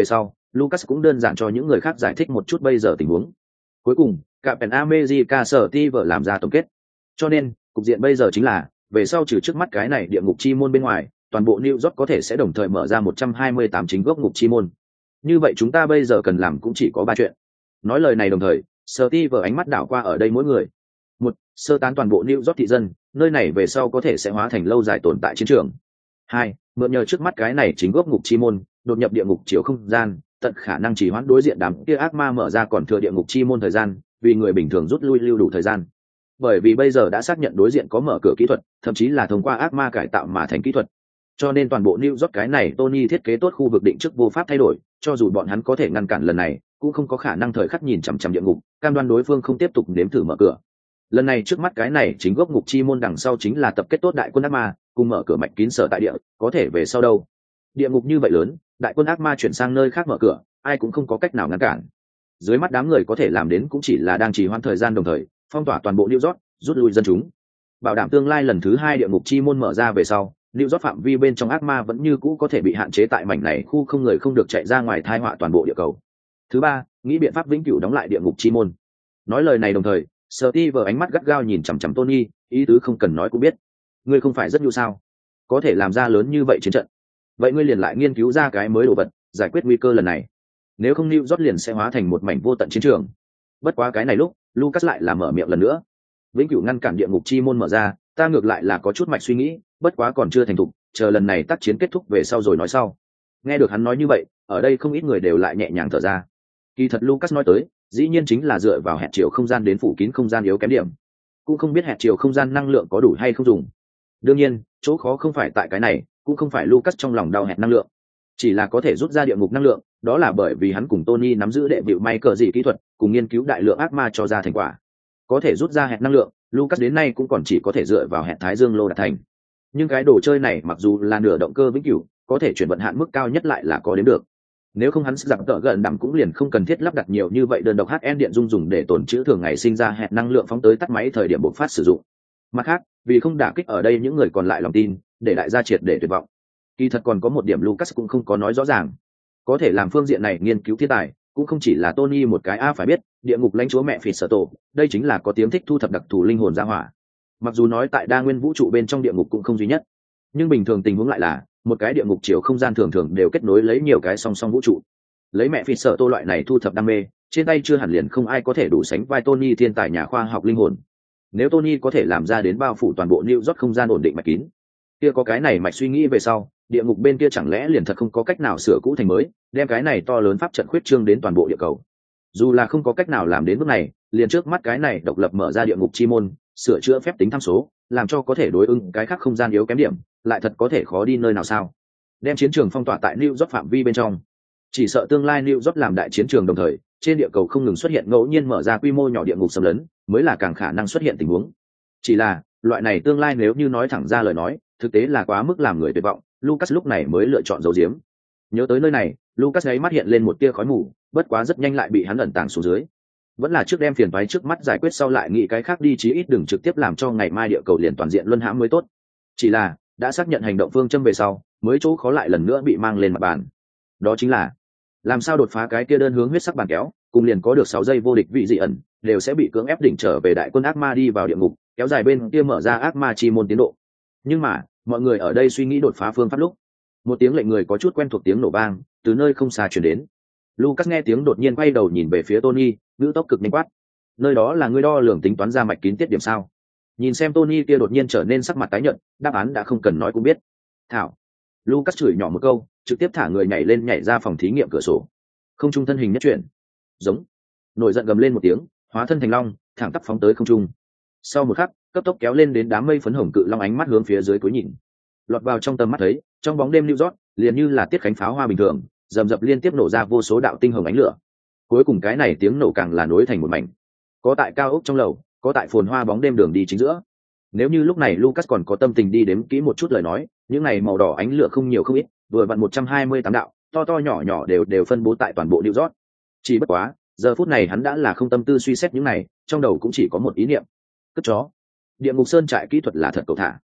Lucas cũng đơn giản cho những người khác giải thích một chút bây giờ tình huống. Cuối cùng, Captain America Steve làm ra tổng kết. Cho nên, cục diện bây giờ chính là, về sau trừ trước mắt cái này địa ngục chi môn bên ngoài, toàn bộ New York có thể sẽ đồng thời mở ra một trăm hai mươi tám chính gốc ngục chi môn. Như vậy chúng ta bây giờ cần làm cũng chỉ có ba chuyện. Nói lời này đồng thời, Steve ánh mắt đảo qua ở đây mỗi người. Một, sơ tán toàn bộ New York thị dân, nơi này về sau có thể sẽ hóa thành lâu dài tồn tại chiến trường. Hai, mượn nhờ trước mắt cái này chính gốc ngục chi môn, đột nhập địa ngục chiều không gian, tận khả năng chỉ hoãn đối diện đám kia ác ma mở ra còn thừa địa ngục chi môn thời gian, vì người bình thường rút lui lưu đủ thời gian. Bởi vì bây giờ đã xác nhận đối diện có mở cửa kỹ thuật, thậm chí là thông qua ác ma cải tạo mà thành kỹ thuật, cho nên toàn bộ New York cái này Tony thiết kế tốt khu vực định trước vô pháp thay đổi, cho dù bọn hắn có thể ngăn cản lần này, cũng không có khả năng thời khắc nhìn chằm chằm địa ngục, cam đoan đối phương không tiếp tục nếm thử mở cửa. Lần này trước mắt cái này chính gốc ngục chi môn đằng sau chính là tập kết tốt đại quân ác ma, cùng mở cửa mạch kín sở tại địa, có thể về sau đâu? Địa ngục như vậy lớn, đại quân ác ma chuyển sang nơi khác mở cửa, ai cũng không có cách nào ngăn cản. Dưới mắt đám người có thể làm đến cũng chỉ là đang trì hoãn thời gian đồng thời, phong tỏa toàn bộ New York, rút lui dân chúng. Bảo đảm tương lai lần thứ hai địa ngục chi môn mở ra về sau, New York phạm vi bên trong ác ma vẫn như cũ có thể bị hạn chế tại mảnh này khu không người không được chạy ra ngoài thai họa toàn bộ địa cầu. Thứ ba, nghĩ biện pháp vĩnh cửu đóng lại địa ngục chi môn. Nói lời này đồng thời, Steve ánh mắt gắt gao nhìn chằm chằm Tony, ý tứ không cần nói cũng biết. Ngươi không phải rất nhu sao? Có thể làm ra lớn như vậy chiến trận. Vậy ngươi liền lại nghiên cứu ra cái mới đồ vật, giải quyết nguy cơ lần này. Nếu không New York liền sẽ hóa thành một mảnh vô tận chiến trường. Bất quá cái này lúc, Lucas lại là mở miệng lần nữa. Vĩnh cửu ngăn cản địa ngục chi môn mở ra, ta ngược lại là có chút mạch suy nghĩ, bất quá còn chưa thành thục, chờ lần này tác chiến kết thúc về sau rồi nói sau. Nghe được hắn nói như vậy, ở đây không ít người đều lại nhẹ nhàng thở ra. Kỳ thật Lucas nói tới, dĩ nhiên chính là dựa vào hẹn chiều không gian đến phủ kín không gian yếu kém điểm. Cũng không biết hẹn chiều không gian năng lượng có đủ hay không dùng. Đương nhiên, chỗ khó không phải tại cái này, cũng không phải Lucas trong lòng đau hẹn năng lượng, chỉ là có thể rút ra địa ngục năng lượng, đó là bởi vì hắn cùng Tony nắm giữ đệ vịu may cờ gì kỹ thuật, cùng nghiên cứu đại lượng ác ma cho ra thành quả. Có thể rút ra hẹn năng lượng, Lucas đến nay cũng còn chỉ có thể dựa vào hẹn Thái Dương lô đạt thành. Nhưng cái đồ chơi này mặc dù là nửa động cơ vĩnh cửu, có thể chuyển vận hạn mức cao nhất lại là có đến được. Nếu không hắn giảm tợ gần đẳng cũng liền không cần thiết lắp đặt nhiều như vậy đơn độc hát en điện dung dùng để tồn trữ thường ngày sinh ra hẹn năng lượng phóng tới tắt máy thời điểm bộc phát sử dụng. Mặt khác, vì không đả kích ở đây những người còn lại lòng tin, để đại gia triệt để tuyệt vọng. Kỳ thật còn có một điểm Lucas cũng không có nói rõ ràng. Có thể làm phương diện này nghiên cứu thiên tài, cũng không chỉ là Tony một cái a phải biết, địa ngục lãnh chúa mẹ phỉ sở tổ, đây chính là có tiếng thích thu thập đặc thù linh hồn ra hỏa. Mặc dù nói tại đa nguyên vũ trụ bên trong địa ngục cũng không duy nhất, nhưng bình thường tình huống lại là một cái địa ngục chiều không gian thường thường đều kết nối lấy nhiều cái song song vũ trụ. Lấy mẹ phỉ sở tô loại này thu thập đam mê, trên tay chưa hẳn liền không ai có thể đủ sánh vai Tony thiên tài nhà khoa học linh hồn. Nếu Tony có thể làm ra đến bao phủ toàn bộ New York không gian ổn định mạch kín, kia có cái này mạch suy nghĩ về sau, địa ngục bên kia chẳng lẽ liền thật không có cách nào sửa cũ thành mới, đem cái này to lớn pháp trận khuyết trương đến toàn bộ địa cầu. Dù là không có cách nào làm đến bước này, liền trước mắt cái này độc lập mở ra địa ngục chi môn, sửa chữa phép tính tham số, làm cho có thể đối ứng cái khác không gian yếu kém điểm, lại thật có thể khó đi nơi nào sao? Đem chiến trường phong tỏa tại New York phạm vi bên trong, chỉ sợ tương lai New York làm đại chiến trường đồng thời, trên địa cầu không ngừng xuất hiện ngẫu nhiên mở ra quy mô nhỏ địa ngục xâm lấn, mới là càng khả năng xuất hiện tình huống. Chỉ là, loại này tương lai nếu như nói thẳng ra lời nói, thực tế là quá mức làm người tuyệt vọng, Lucas lúc này mới lựa chọn giấu giếm. Nhớ tới nơi này, Lucas ấy mắt hiện lên một tia khói mù, bất quá rất nhanh lại bị hắn ẩn tàng xuống dưới. Vẫn là trước đem phiền toái trước mắt giải quyết sau lại nghĩ cái khác đi, chí ít đừng trực tiếp làm cho ngày mai địa cầu liền toàn diện luân hãm mới tốt. Chỉ là, đã xác nhận hành động phương châm về sau, mới chỗ khó lại lần nữa bị mang lên mặt bàn. Đó chính là làm sao đột phá cái kia đơn hướng huyết sắc bàn kéo, cùng liền có được sáu giây vô địch vị dị ẩn, đều sẽ bị cưỡng ép đỉnh trở về đại quân ác ma đi vào địa ngục, kéo dài bên kia mở ra ác ma chi môn tiến độ. Nhưng mà, mọi người ở đây suy nghĩ đột phá phương pháp lúc, một tiếng lệnh người có chút quen thuộc tiếng nổ vang từ nơi không xa truyền đến. Lucas nghe tiếng đột nhiên quay đầu nhìn về phía Tony, ngữ tốc cực nhanh quát: nơi đó là ngươi đo lường tính toán ra mạch kín tiết điểm sao? Nhìn xem Tony kia đột nhiên trở nên sắc mặt tái nhợt, đáp án đã không cần nói cũng biết. Thảo. Lucas chửi nhỏ một câu, trực tiếp thả người nhảy lên nhảy ra phòng thí nghiệm cửa sổ. Không trung thân hình nhất chuyển, giống, nổi giận gầm lên một tiếng, hóa thân thành long, thẳng tắp phóng tới không trung. Sau một khắc, cấp tốc kéo lên đến đám mây phấn hồng cự long ánh mắt hướng phía dưới cúi nhìn. Lọt vào trong tầm mắt thấy, trong bóng đêm New York, liền như là tiết khánh pháo hoa bình thường, rầm rập liên tiếp nổ ra vô số đạo tinh hồng ánh lửa. Cuối cùng cái này tiếng nổ càng là nối thành một mảnh. Có tại cao ốc trong lầu, có tại phồn hoa bóng đêm đường đi chính giữa. Nếu như lúc này Lucas còn có tâm tình đi đếm kỹ một chút lời nói, những này màu đỏ ánh lửa không nhiều không ít, vừa vặn một trăm hai mươi tám đạo, to to nhỏ nhỏ đều đều phân bố tại toàn bộ New York. Chỉ bất quá, giờ phút này hắn đã là không tâm tư suy xét những này, trong đầu cũng chỉ có một ý niệm: cất chó. Địa ngục sơn trại kỹ thuật là thật cầu thả.